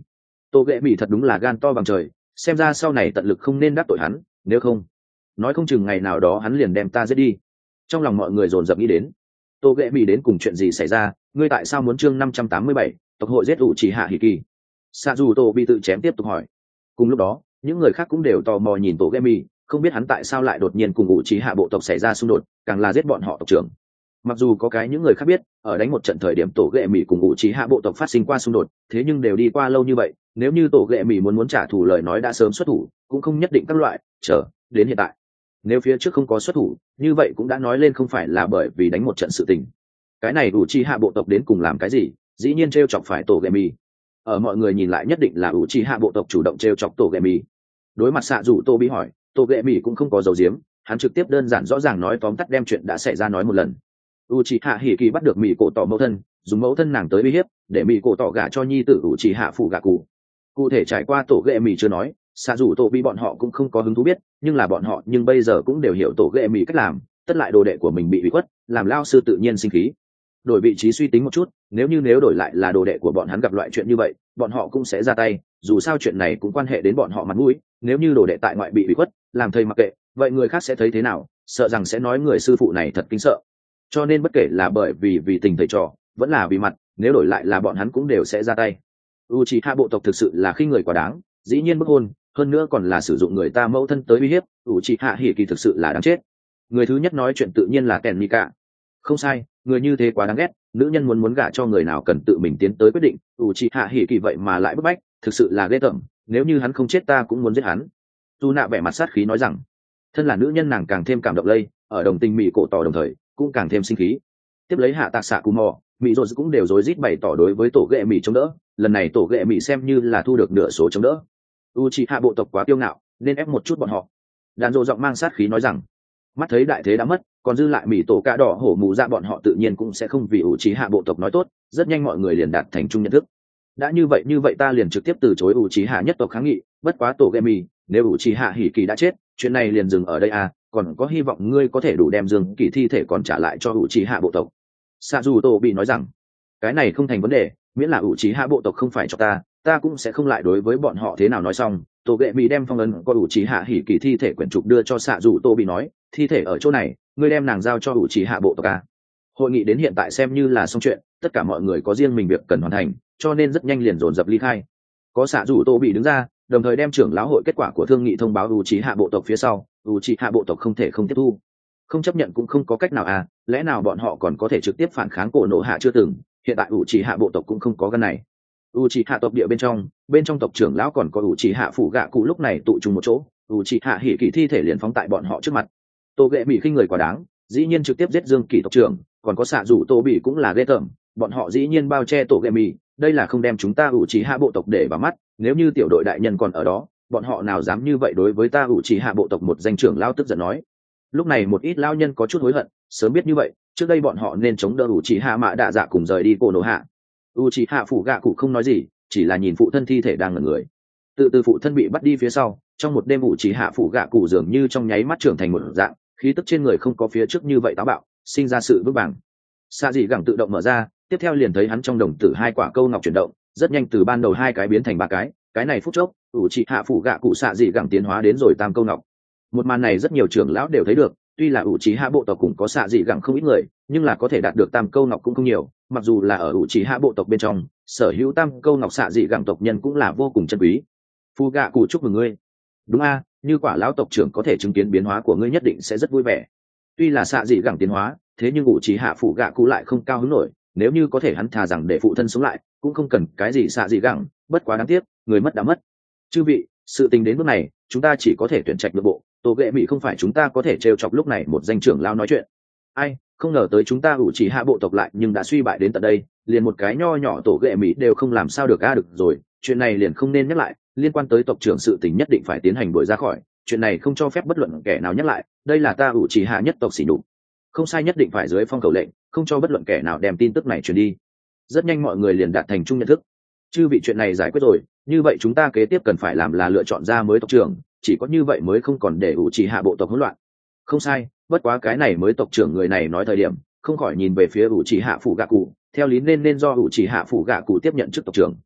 Tô ghệ mỹ thật đúng là gan to bằng trời, xem ra sau này tận lực không nên đắc tội hắn, nếu không nói không chừng ngày nào đó hắn liền đem ta giết đi. Trong lòng mọi người dồn dập nghĩ đến Tô ghệ mỹ đến cùng chuyện gì xảy ra, ngươi tại sao muốn chương năm trăm tám mươi bảy tộc hội giết ủ chỉ hạ hỉ kỳ. Xạ dù Tô bị tự chém tiếp tục hỏi. Cùng lúc đó những người khác cũng đều tò mò nhìn Tô ghệ mỹ, không biết hắn tại sao lại đột nhiên cùng ủ chỉ hạ bộ tộc xảy ra xung đột, càng là giết bọn họ tộc trưởng. Mặc dù có cái những người khác biết ở đánh một trận thời điểm tổ ghệ mỹ cùng ủ chỉ hạ bộ tộc phát sinh qua xung đột, thế nhưng đều đi qua lâu như vậy, nếu như tổ ghệ mỹ muốn muốn trả thù lời nói đã sớm xuất thủ, cũng không nhất định các loại chờ đến hiện tại. Nếu phía trước không có xuất thủ, như vậy cũng đã nói lên không phải là bởi vì đánh một trận sự tình. Cái này ủ chỉ hạ bộ tộc đến cùng làm cái gì, dĩ nhiên trêu chọc phải tổ ghệ mỹ. Ở mọi người nhìn lại nhất định là ủ chỉ hạ bộ tộc chủ động trêu chọc tổ ghệ mỹ. Đối mặt xạ dù tô bị hỏi, tổ ghệ mỹ cũng không có dầu diếm, hắn trực tiếp đơn giản rõ ràng nói tóm tắt đem chuyện đã xảy ra nói một lần. Uchiha Hỉ bắt được mỹ cổ tỏ mẫu thân, dùng mẫu thân nàng tới uy hiếp, để mỹ cổ tỏ gả cho nhi tử Uchiha phụ gả cụ. Cụ thể trải qua tổ ghệ mỹ chưa nói, xạ dù tổ bị bọn họ cũng không có hứng thú biết, nhưng là bọn họ nhưng bây giờ cũng đều hiểu tổ ghệ mỹ cách làm, tất lại đồ đệ của mình bị ủy khuất, làm lao sư tự nhiên sinh khí. Đổi vị trí suy tính một chút, nếu như nếu đổi lại là đồ đệ của bọn hắn gặp loại chuyện như vậy, bọn họ cũng sẽ ra tay, dù sao chuyện này cũng quan hệ đến bọn họ mặt mũi, nếu như đồ đệ tại ngoại bị ủy khuất, làm thầy mặc kệ, vậy người khác sẽ thấy thế nào, sợ rằng sẽ nói người sư phụ này thật kinh sợ. Cho nên bất kể là bởi vì vì tình thầy trò, vẫn là vì mặt, nếu đổi lại là bọn hắn cũng đều sẽ ra tay. Uchiha bộ tộc thực sự là khi người quá đáng, dĩ nhiên bức hôn, hơn nữa còn là sử dụng người ta mẫu thân tới uy hiếp, Uchiha Hỉ Kỳ thực sự là đáng chết. Người thứ nhất nói chuyện tự nhiên là Kèn Mika. Không sai, người như thế quá đáng ghét, nữ nhân muốn muốn gả cho người nào cần tự mình tiến tới quyết định, Uchiha Hỉ Kỳ vậy mà lại bức bách, thực sự là ghê tởm, nếu như hắn không chết ta cũng muốn giết hắn. Tuna vẻ mặt sát khí nói rằng, thân là nữ nhân nàng càng thêm cảm động lây, ở đồng tình mỹ cổ tỏ đồng thời cũng càng thêm sinh khí. Tiếp lấy hạ tạc xạ cù mò, mỹ rồi cũng đều rối rít bày tỏ đối với tổ ghệ mỹ chống đỡ, lần này tổ ghệ mỹ xem như là thu được nửa số chống đỡ. Uchiha bộ tộc quá kiêu ngạo, nên ép một chút bọn họ. Đàn rộ giọng mang sát khí nói rằng, mắt thấy đại thế đã mất, còn dư lại mỹ tổ ca đỏ hổ mù ra bọn họ tự nhiên cũng sẽ không vì Uchiha bộ tộc nói tốt, rất nhanh mọi người liền đạt thành chung nhận thức. Đã như vậy như vậy ta liền trực tiếp từ chối Uchiha nhất tộc kháng nghị, bất quá tổ ghệ mỹ, nếu Uchiha Hỉ Kỳ đã chết, chuyện này liền dừng ở đây à, còn có hy vọng ngươi có thể đủ đem Dương Kỳ thi thể còn trả lại cho Uchiha bộ tộc. Sa dù Tô bị nói rằng, cái này không thành vấn đề, miễn là Uchiha bộ tộc không phải cho ta, ta cũng sẽ không lại đối với bọn họ thế nào. Nói xong, Tô ghệ mỹ đem phong ấn có Uchiha Hỉ Kỳ thi thể quyển trục đưa cho Sa dù Tô bị nói, thi thể ở chỗ này, ngươi đem nàng giao cho Uchiha bộ tộc a. Hội nghị đến hiện tại xem như là xong chuyện, tất cả mọi người có riêng mình việc cần hoàn thành, cho nên rất nhanh liền dồn dập ly khai. Có Sa dù Tô bị đứng ra, đồng thời đem trưởng lão hội kết quả của thương nghị thông báo Uchiha bộ tộc phía sau, Uchiha bộ tộc không thể không tiếp thu. Không chấp nhận cũng không có cách nào à, lẽ nào bọn họ còn có thể trực tiếp phản kháng cổ nổ hạ chưa từng, hiện tại Uchiha bộ tộc cũng không có gan này. Uchiha tộc địa bên trong, bên trong tộc trưởng lão còn có Uchiha phủ gạ cụ lúc này tụ chung một chỗ, Uchiha Hỉ Kỳ thi thể liền phóng tại bọn họ trước mặt. Tô ghệ mỹ khinh người quá đáng, dĩ nhiên trực tiếp giết Dương Kỳ tộc trưởng, còn có xạ rủ Tô bị cũng là ghê tởm, bọn họ dĩ nhiên bao che tổ ghệ mỹ, đây là không đem chúng ta Uchiha bộ tộc để vào mắt, nếu như tiểu đội đại nhân còn ở đó, bọn họ nào dám như vậy đối với ta Uchiha bộ tộc. Một danh trưởng lão tức giận nói. Lúc này một ít lão nhân có chút hối hận, sớm biết như vậy, trước đây bọn họ nên chống đỡ Uchiha mạ đạ dạ cùng rời đi cổ nổ hạ. Uchiha phủ gạ cụ không nói gì, chỉ là nhìn phụ thân thi thể đang ngẩn người. Tự từ phụ thân bị bắt đi phía sau, trong một đêm Uchiha phủ gạ cụ dường như trong nháy mắt trưởng thành một dạng, khí tức trên người không có phía trước như vậy táo bạo, sinh ra sự vững vàng. Sa dị gẳng tự động mở ra, tiếp theo liền thấy hắn trong đồng tử hai quả câu ngọc chuyển động, rất nhanh từ ban đầu hai cái biến thành ba cái, cái này phút chốc, Uchiha phủ gạ cụ xạ dị gẳng tiến hóa đến rồi tam câu ngọc. Một màn này rất nhiều trưởng lão đều thấy được, tuy là Uchiha bộ tộc cũng có xạ dị gẳng không ít người, nhưng là có thể đạt được tam câu ngọc cũng không nhiều, mặc dù là ở Uchiha bộ tộc bên trong, sở hữu tam câu ngọc xạ dị gẳng tộc nhân cũng là vô cùng chân quý. Phu gạ cụ chúc mừng ngươi. Đúng a, như quả lão tộc trưởng có thể chứng kiến biến hóa của ngươi nhất định sẽ rất vui vẻ. Tuy là xạ dị gẳng tiến hóa, thế nhưng Uchiha phủ gạ cụ lại không cao hứng nổi, nếu như có thể hắn thà rằng để phụ thân sống lại, cũng không cần cái gì xạ dị gẳng, bất quá đáng tiếc, người mất đã mất. Chư vị, sự tình đến bước này, chúng ta chỉ có thể tuyển trạch nội bộ, tổ ghệ mỹ không phải chúng ta có thể trêu chọc. Lúc này một danh trưởng lao nói chuyện. Ai, không ngờ tới chúng ta Uchiha bộ tộc lại nhưng đã suy bại đến tận đây, liền một cái nho nhỏ tổ ghệ mỹ đều không làm sao được. A được rồi, chuyện này liền không nên nhắc lại, liên quan tới tộc trưởng sự tình nhất định phải tiến hành đuổi ra khỏi, chuyện này không cho phép bất luận kẻ nào nhắc lại, đây là ta Uchiha nhất tộc xỉ nhục. Không sai, nhất định phải dưới phong khẩu lệnh, không cho bất luận kẻ nào đem tin tức này truyền đi. Rất nhanh mọi người liền đạt thành chung nhận thức. Chư vị, chuyện này giải quyết rồi, như vậy chúng ta kế tiếp cần phải làm là lựa chọn ra mới tộc trưởng, chỉ có như vậy mới không còn để Uchiha bộ tộc hỗn loạn. Không sai, bất quá cái này mới tộc trưởng người này nói thời điểm, không khỏi nhìn về phía Uchiha phủ gạ cụ, theo lý nên nên do Uchiha phủ gạ cụ tiếp nhận chức tộc trưởng.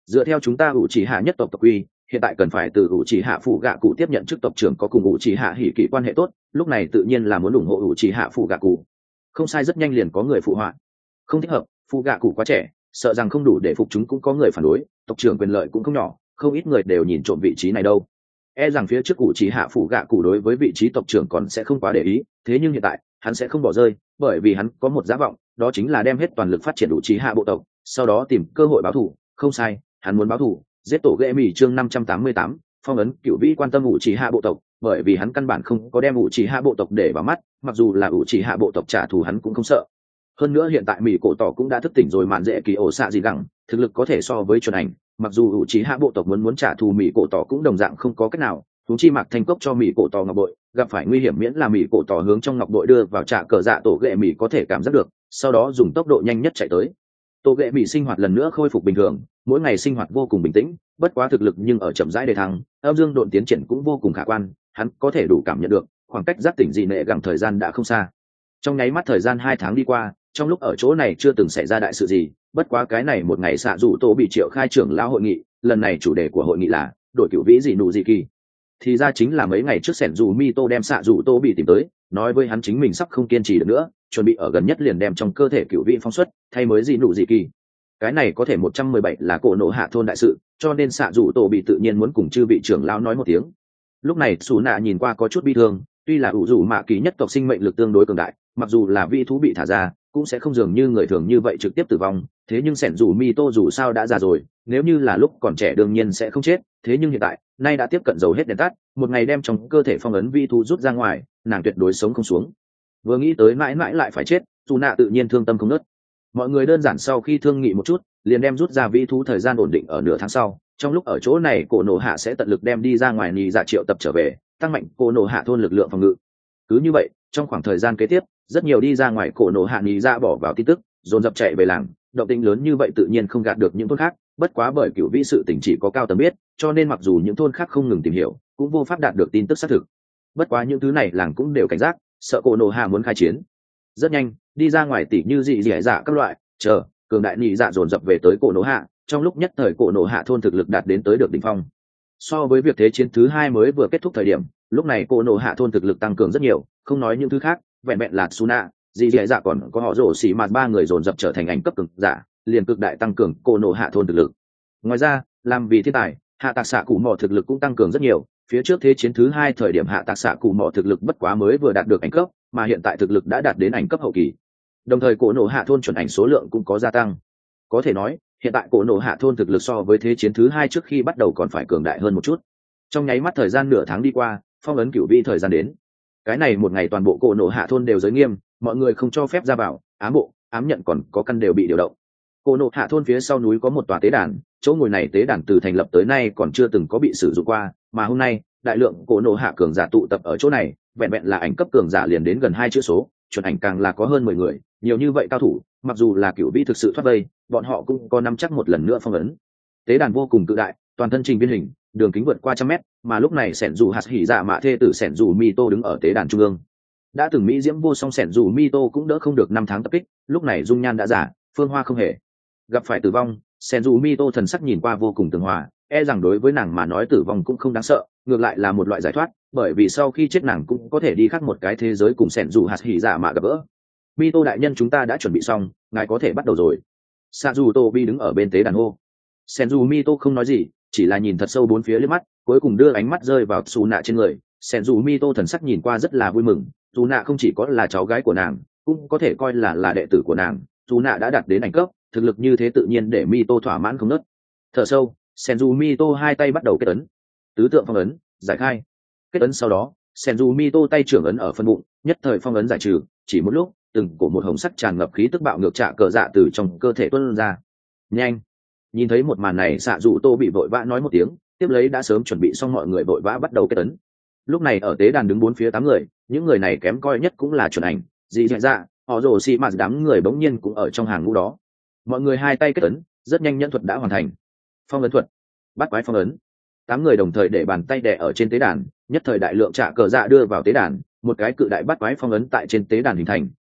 dựa theo chúng ta ủ trì hạ nhất tộc tộc quy, hiện tại cần phải từ ủ trì hạ phụ gạ cụ tiếp nhận chức tộc trưởng có cùng ủ trì hạ hỉ kỵ quan hệ tốt, lúc này tự nhiên là muốn ủng hộ ủ trì hạ phụ gạ cụ. Không sai, rất nhanh liền có người phụ họa. Không thích hợp, phụ gạ cụ quá trẻ, sợ rằng không đủ để phục chúng, cũng có người phản đối, tộc trưởng quyền lợi cũng không nhỏ, không ít người đều nhìn trộm vị trí này đâu. E rằng phía trước ủ trì hạ phụ gạ cụ đối với vị trí tộc trưởng còn sẽ không quá để ý, thế nhưng hiện tại hắn sẽ không bỏ rơi, bởi vì hắn có một giả vọng, đó chính là đem hết toàn lực phát triển ủ trì hạ bộ tộc, sau đó tìm cơ hội báo thù. Không sai, hắn muốn báo thù. Giết tổ ghệ mì chương năm trăm tám mươi tám, phong ấn cựu vĩ quan tâm ủ trì hạ bộ tộc, bởi vì hắn căn bản không có đem ủ trì hạ bộ tộc để vào mắt, mặc dù là ủ trì hạ bộ tộc trả thù hắn cũng không sợ. Hơn nữa hiện tại mỹ cổ tỏ cũng đã thức tỉnh rồi, mạn dễ kỳ ổ xạ gì gẳng thực lực có thể so với chuẩn ảnh, mặc dù ủ trì hạ bộ tộc muốn muốn trả thù mỹ cổ tỏ cũng đồng dạng không có cách nào. Thú chi Mạc Thanh Cốc cho mỹ cổ tỏ ngọc bội, gặp phải nguy hiểm miễn là mỹ cổ tỏ hướng trong ngọc bội đưa vào trả cờ dạ, tổ ghệ mỹ có thể cảm giác được, sau đó dùng tốc độ nhanh nhất chạy tới. Tổ ghệ mỹ sinh hoạt lần nữa khôi phục bình thường, mỗi ngày sinh hoạt vô cùng bình tĩnh, bất quá thực lực nhưng ở chậm rãi đề thăng, âm dương độn tiến triển cũng vô cùng khả quan, hắn có thể đủ cảm nhận được khoảng cách giác tỉnh dị nệ gẳng thời gian đã không xa. Trong nháy mắt thời gian hai tháng đi qua, trong lúc ở chỗ này chưa từng xảy ra đại sự gì, bất quá cái này một ngày xạ dù tô bị triệu khai trưởng lão hội nghị, lần này chủ đề của hội nghị là đổi cựu vĩ dị nụ dị kỳ. Thì ra chính là mấy ngày trước sẻn dù mi tô đem xạ dù tô bị tìm tới, nói với hắn chính mình sắp không kiên trì được nữa, chuẩn bị ở gần nhất liền đem trong cơ thể cựu vị phóng xuất thay mới dị nụ dị kỳ. Cái này có thể một trăm mười bảy là cổ nộ hạ thôn đại sự, cho nên xạ dù tô bị tự nhiên muốn cùng chư vị trưởng lão nói một tiếng. Lúc này xù nạ nhìn qua có chút bi thương, tuy là ủ rủ mạ kỳ nhất tộc sinh mệnh lực tương đối cường đại, mặc dù là vị thú bị thả ra cũng sẽ không dường như người thường như vậy trực tiếp tử vong, thế nhưng sẻn dù mi tô dù sao đã già rồi, nếu như là lúc còn trẻ đương nhiên sẽ không chết, thế nhưng hiện tại nay đã tiếp cận dầu hết đèn tắt, một ngày đem trong cơ thể phong ấn vi thú rút ra ngoài, nàng tuyệt đối sống không xuống. Vừa nghĩ tới mãi mãi lại phải chết, dù nạ tự nhiên thương tâm không nớt. Mọi người đơn giản sau khi thương nghị một chút, liền đem rút ra vi thú thời gian ổn định ở nửa tháng sau, trong lúc ở chỗ này cổ nổ hạ sẽ tận lực đem đi ra ngoài nhì dạ triệu tập trở về, tăng mạnh cổ nổ hạ thôn lực lượng phòng ngự. Cứ như vậy trong khoảng thời gian kế tiếp, rất nhiều đi ra ngoài cổ nổ hạ nhì dạ bỏ vào tin tức, dồn dập chạy về làng, động tĩnh lớn như vậy tự nhiên không gạt được những thôn khác, bất quá bởi cựu vĩ sự tình chỉ có cao tầng biết, cho nên mặc dù những thôn khác không ngừng tìm hiểu cũng vô pháp đạt được tin tức xác thực. Bất quá những thứ này làng cũng đều cảnh giác, sợ cổ nổ hạ muốn khai chiến. Rất nhanh đi ra ngoài tỉ như dị dị dạ các loại chờ cường đại nhị dạ dồn dập về tới cổ nổ hạ, trong lúc nhất thời cổ nổ hạ thôn thực lực đạt đến tới được đỉnh phong. So với việc thế chiến thứ hai mới vừa kết thúc thời điểm, lúc này cổ nổ hạ thôn thực lực tăng cường rất nhiều, không nói những thứ khác, vẹn vẹn là Suna, dị dị dạ còn có họ rổ xỉ mạt ba người dồn dập trở thành ảnh cấp cường giả, liền cực đại tăng cường cổ nổ hạ thôn thực lực. Ngoài ra làm vì thiên tài, hạ tạc xạ cụ mỏ thực lực cũng tăng cường rất nhiều, phía trước thế chiến thứ hai thời điểm hạ tạc xạ cụ mỏ thực lực bất quá mới vừa đạt được ảnh cấp, mà hiện tại thực lực đã đạt đến ảnh cấp hậu kỳ. Đồng thời cổ nổ hạ thôn chuẩn ảnh số lượng cũng có gia tăng, có thể nói hiện tại cổ nổ hạ thôn thực lực so với thế chiến thứ hai trước khi bắt đầu còn phải cường đại hơn một chút. Trong nháy mắt thời gian nửa tháng đi qua, phong ấn cửu vi thời gian đến. Cái này một ngày toàn bộ cổ nổ hạ thôn đều giới nghiêm, mọi người không cho phép ra vào, ám bộ ám nhận còn có căn đều bị điều động. Cổ nổ hạ thôn phía sau núi có một tòa tế đàn, chỗ ngồi này tế đàn từ thành lập tới nay còn chưa từng có bị sử dụng qua, mà hôm nay đại lượng cổ nổ hạ cường giả tụ tập ở chỗ này, vẹn vẹn là ảnh cấp cường giả liền đến gần hai chữ số, chuẩn ảnh càng là có hơn mười người, nhiều như vậy cao thủ, mặc dù là cửu vi thực sự thoát vây, bọn họ cũng có nắm chắc một lần nữa phong ấn. Tế đàn vô cùng cự đại, toàn thân trình biên hình, đường kính vượt qua trăm mét, mà lúc này sẻn dù hạt hỉ dạ mạ thê tử sẻn dù mi tô đứng ở tế đàn trung ương. Đã từng mỹ diễm vô song sẻn dù mi tô cũng đỡ không được năm tháng tập kích, lúc này dung nhan đã giả, phương hoa không hề gặp phải tử vong. Sẻn dù mi tô thần sắc nhìn qua vô cùng tường hòa, e rằng đối với nàng mà nói tử vong cũng không đáng sợ, ngược lại là một loại giải thoát, bởi vì sau khi chết nàng cũng có thể đi khác một cái thế giới cùng sẻn dù hạt hỉ dạ mạ gặp gỡ. Mi tô đại nhân, chúng ta đã chuẩn bị xong, ngài có thể bắt đầu rồi. Sa dù tô bi đứng ở bên tế đàn hô. Sẻn dù mi tô không nói gì, chỉ là nhìn thật sâu bốn phía liếc mắt, cuối cùng đưa ánh mắt rơi vào xù nạ trên người. Sẻn dù mi tô thần sắc nhìn qua rất là vui mừng, dù nạ không chỉ có là cháu gái của nàng, cũng có thể coi là là đệ tử của nàng, dù nạ đã đạt đến ảnh cấp, thực lực như thế tự nhiên để mi tô thỏa mãn không nớt. Thở sâu, sẻn dù mi tô hai tay bắt đầu kết ấn, tứ tượng phong ấn giải khai. Kết ấn sau đó, sẻn dù mi tô tay trưởng ấn ở phân bụng, nhất thời phong ấn giải trừ, chỉ một lúc từng cổ một hồng sắc tràn ngập khí tức bạo ngược trả cờ dạ từ trong cơ thể tuôn ra. Nhanh! Nhìn thấy một màn này, xạ dù tô bị vội vã nói một tiếng, tiếp lấy đã sớm chuẩn bị xong, mọi người vội vã bắt đầu kết ấn. Lúc này ở tế đàn đứng bốn phía tám người, những người này kém coi nhất cũng là chuẩn ảnh, dị dạ dạ, họ rồ xì mà đám người bỗng nhiên cũng ở trong hàng ngũ đó. Mọi người hai tay kết ấn, rất nhanh nhân thuật đã hoàn thành. Phong ấn thuật, bắt quái phong ấn. Tám người đồng thời để bàn tay đè ở trên tế đàn, nhất thời đại lượng trả cờ dạ đưa vào tế đàn, một cái cự đại bắt quái phong ấn tại trên tế đàn hình thành,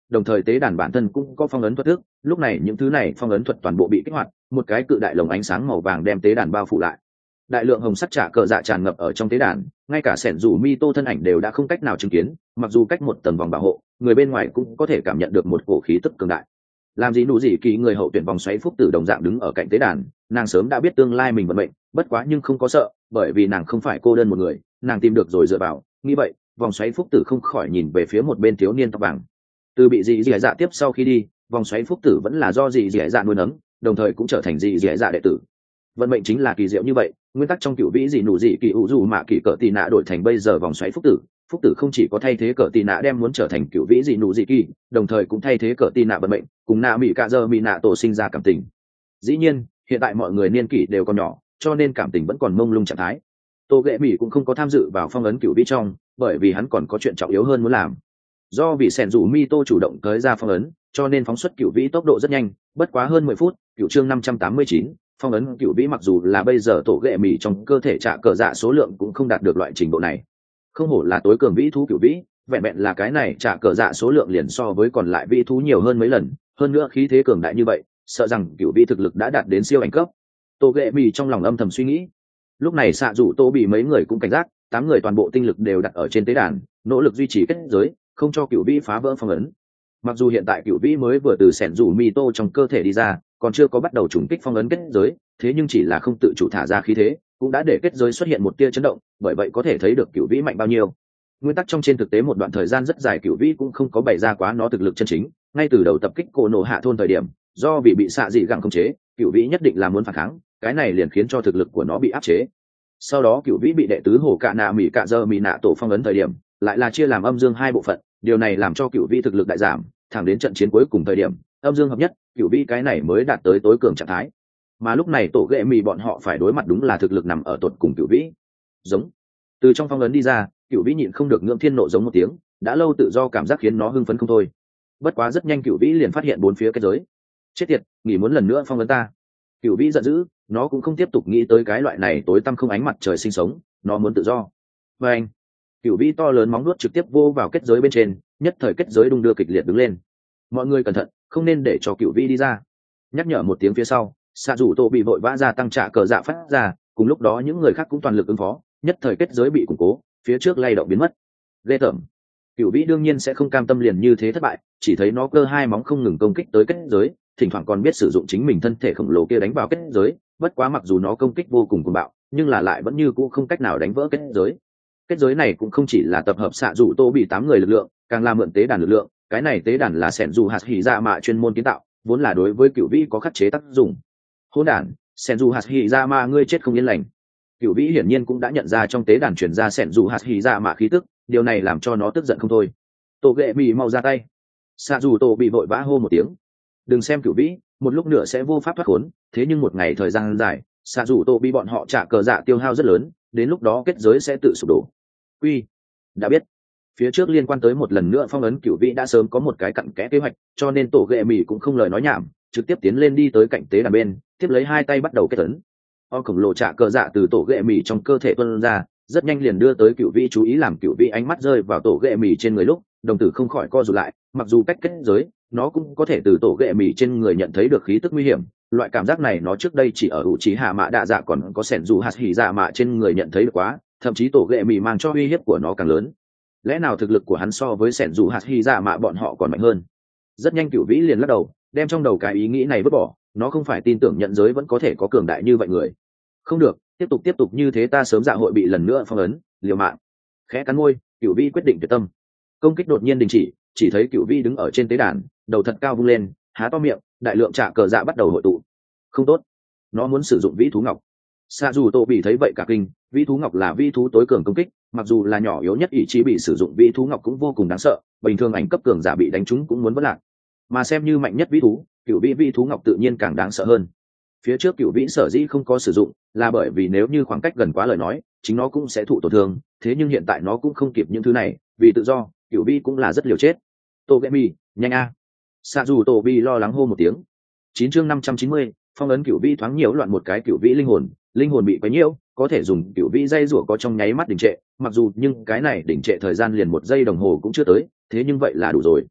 đồng thời tế đàn bản thân cũng có phong ấn thuật thức. Lúc này những thứ này phong ấn thuật toàn bộ bị kích hoạt, một cái cự đại lồng ánh sáng màu vàng đem tế đàn bao phủ lại. Đại lượng hồng sắc trả cờ dạ tràn ngập ở trong tế đàn, ngay cả sẻn dù mi tô thân ảnh đều đã không cách nào chứng kiến, mặc dù cách một tầng vòng bảo hộ, người bên ngoài cũng có thể cảm nhận được một cổ khí tức cường đại. Làm gì nụ gì kỳ người hậu tuyển vòng xoáy phúc tử đồng dạng đứng ở cạnh tế đàn, nàng sớm đã biết tương lai mình vận mệnh, bất quá nhưng không có sợ, bởi vì nàng không phải cô đơn một người, nàng tìm được rồi dựa vào. Nghĩ vậy, vòng xoáy phúc tử không khỏi nhìn về phía một bên thiếu niên tóc vàng. Từ bị dị dị dạ tiếp sau khi đi, vòng xoáy phúc tử vẫn là do dị dị dạ nuôi nấng, đồng thời cũng trở thành dị dị dạ đệ tử. Vận mệnh chính là kỳ diệu như vậy, nguyên tắc trong cựu vĩ dị nụ dị kỳ ủ dù mà kỳ cỡ tì nạ đổi thành bây giờ vòng xoáy phúc tử. Phúc tử không chỉ có thay thế cỡ tì nạ đem muốn trở thành cựu vĩ dị nụ dị kỳ, đồng thời cũng thay thế cỡ tì nạ vận mệnh, cùng nạ mỹ cạ dơ mỹ nạ tổ sinh ra cảm tình. Dĩ nhiên, hiện tại mọi người niên kỷ đều còn nhỏ, cho nên cảm tình vẫn còn mông lung trạng thái. Tô ghệ mỹ cũng không có tham dự vào phong ấn cựu vĩ trong, bởi vì hắn còn có chuyện trọng yếu hơn muốn làm. Do vì sẻn rủ mi tô chủ động tới ra phong ấn, cho nên phóng xuất cựu vĩ tốc độ rất nhanh, bất quá hơn mười phút. Cựu chương năm trăm tám mươi chín, phong ấn cựu vĩ mặc dù là bây giờ tổ ghệ mì trong cơ thể trả cờ dạ số lượng cũng không đạt được loại trình độ này. Không hổ là tối cường vĩ thú cựu vĩ, vẹn vẹn là cái này trả cờ dạ số lượng liền so với còn lại vĩ thú nhiều hơn mấy lần, hơn nữa khí thế cường đại như vậy, sợ rằng cựu vĩ thực lực đã đạt đến siêu ảnh cấp. Tổ ghệ mì trong lòng âm thầm suy nghĩ. Lúc này xạ rủ tô bị mấy người cũng cảnh giác, tám người toàn bộ tinh lực đều đặt ở trên tế đàn, nỗ lực duy trì kết giới, không cho cựu vĩ phá vỡ phong ấn. Mặc dù hiện tại cựu vĩ mới vừa từ sẻn rủ mi tô trong cơ thể đi ra, còn chưa có bắt đầu trùng kích phong ấn kết giới, thế nhưng chỉ là không tự chủ thả ra khí thế, cũng đã để kết giới xuất hiện một tia chấn động, bởi vậy có thể thấy được cựu vĩ mạnh bao nhiêu. Nguyên tắc trong trên thực tế một đoạn thời gian rất dài cựu vĩ cũng không có bày ra quá nó thực lực chân chính, ngay từ đầu tập kích cổ nổ hạ thôn thời điểm, do vì bị xạ dị gặng khống chế, cựu vĩ nhất định là muốn phản kháng, cái này liền khiến cho thực lực của nó bị áp chế. Sau đó cựu vĩ bị đệ tứ hồ cạ nạ mỹ cạ dơ mỹ nạ tổ phong ấn thời điểm, lại là chia làm âm dương hai bộ phận, điều này làm cho cựu vĩ thực lực đại giảm, thẳng đến trận chiến cuối cùng thời điểm âm dương hợp nhất, cựu vĩ cái này mới đạt tới tối cường trạng thái. Mà lúc này tổ ghệ mì bọn họ phải đối mặt đúng là thực lực nằm ở tột cùng cựu vĩ. Giống từ trong phong ấn đi ra, cựu vĩ nhịn không được ngưỡng thiên nộ giống một tiếng, đã lâu tự do cảm giác khiến nó hưng phấn không thôi. Bất quá rất nhanh cựu vĩ liền phát hiện bốn phía kết giới. Chết tiệt, nghỉ muốn lần nữa phong ấn ta. Cựu vĩ giận dữ, nó cũng không tiếp tục nghĩ tới cái loại này tối tăm không ánh mặt trời sinh sống, nó muốn tự do. Và anh cựu vĩ to lớn móng nuốt trực tiếp vô vào kết giới bên trên, nhất thời kết giới đung đưa kịch liệt đứng lên. Mọi người cẩn thận, không nên để cho cựu vĩ đi ra. Nhắc nhở một tiếng phía sau, xạ rủ tô bị vội vã ra tăng trả cờ dạ phát ra, cùng lúc đó những người khác cũng toàn lực ứng phó, nhất thời kết giới bị củng cố, phía trước lay động biến mất. Ghê tởm. Cựu vĩ đương nhiên sẽ không cam tâm liền như thế thất bại, chỉ thấy nó cơ hai móng không ngừng công kích tới kết giới, thỉnh thoảng còn biết sử dụng chính mình thân thể khổng lồ kia đánh vào kết giới, bất quá mặc dù nó công kích vô cùng cuồng bạo, nhưng là lại vẫn như cũ không cách nào đánh vỡ kết giới. Kết giới này cũng không chỉ là tập hợp xạ rủ tô bị tám người lực lượng, càng là mượn tế đàn lực lượng, cái này tế đàn là sẻn dù hạt hỉ dạ mạ chuyên môn kiến tạo, vốn là đối với cựu vĩ có khắc chế tác dụng. Hỗn đản, sẻn dù hạt hỉ dạ mạ ngươi chết không yên lành. Cựu vĩ hiển nhiên cũng đã nhận ra trong tế đàn truyền ra sẻn dù hạt hỉ dạ mạ khí tức, điều này làm cho nó tức giận không thôi. Tổ ghệ mì mau ra tay. Xạ dù tô bị vội vã hô một tiếng. Đừng xem cựu vĩ một lúc nữa sẽ vô pháp thoát khốn, thế nhưng một ngày thời gian dài, xạ dù tô bị bọn họ trả cờ dạ tiêu hao rất lớn, đến lúc đó kết giới sẽ tự sụp đổ. Uy, đã biết. Phía trước liên quan tới một lần nữa phong ấn cựu vĩ đã sớm có một cái cặn kẽ kế hoạch, cho nên tổ ghệ mì cũng không lời nói nhảm, trực tiếp tiến lên đi tới cạnh tế đàn bên, tiếp lấy hai tay bắt đầu kết ấn. O khổng lồ trả cờ dạ từ tổ ghệ mì trong cơ thể tuôn ra, rất nhanh liền đưa tới cựu vĩ chú ý, làm cựu vĩ ánh mắt rơi vào tổ ghệ mì trên người lúc, đồng tử không khỏi co rụt lại, mặc dù cách kết giới, nó cũng có thể từ tổ ghệ mì trên người nhận thấy được khí tức nguy hiểm. Loại cảm giác này nó trước đây chỉ ở ủ trí hạ mạ đạ dạ còn có sẻn dù hạt hỉ dạ mạ trên người nhận thấy được quá, thậm chí tổ ghệ mì mang cho uy hiếp của nó càng lớn. Lẽ nào thực lực của hắn so với sẻn dù hạt hỉ dạ mạ bọn họ còn mạnh hơn? Rất nhanh cựu vĩ liền lắc đầu, đem trong đầu cái ý nghĩ này vứt bỏ, nó không phải tin tưởng nhận giới vẫn có thể có cường đại như vậy người. Không được, tiếp tục tiếp tục như thế ta sớm dạ hội bị lần nữa phong ấn, liều mạng. Khẽ cắn môi, cựu vĩ quyết định tuyệt tâm. Công kích đột nhiên đình chỉ, chỉ thấy cựu vĩ đứng ở trên tế đàn, đầu thật cao vung lên, há to miệng, đại lượng trả cờ dạ bắt đầu hội tụ. Không tốt, nó muốn sử dụng vĩ thú ngọc. Sa dù tô bị thấy vậy cả kinh, vĩ thú ngọc là vĩ thú tối cường công kích, mặc dù là nhỏ yếu nhất ý chí bị sử dụng vĩ thú ngọc cũng vô cùng đáng sợ, bình thường ảnh cấp cường giả bị đánh trúng cũng muốn vỡ lạc, mà xem như mạnh nhất vĩ thú, cựu vĩ vĩ thú ngọc tự nhiên càng đáng sợ hơn. Phía trước cựu vĩ sở dĩ không có sử dụng là bởi vì nếu như khoảng cách gần quá lời nói, chính nó cũng sẽ thụ tổn thương, thế nhưng hiện tại nó cũng không kịp những thứ này, vì tự do, cựu vĩ cũng là rất liều chết. Tô ghệ mi, nhanh a. Sa dù tô bi lo lắng hô một tiếng. Chín chương năm trăm chín mươi, phong ấn cựu vĩ thoáng nhiễu loạn một cái cựu vĩ linh hồn, linh hồn bị quấy nhiễu, có thể dùng cựu vĩ dây rủa có trong nháy mắt đình trệ, mặc dù nhưng cái này đình trệ thời gian liền một giây đồng hồ cũng chưa tới, thế nhưng vậy là đủ rồi.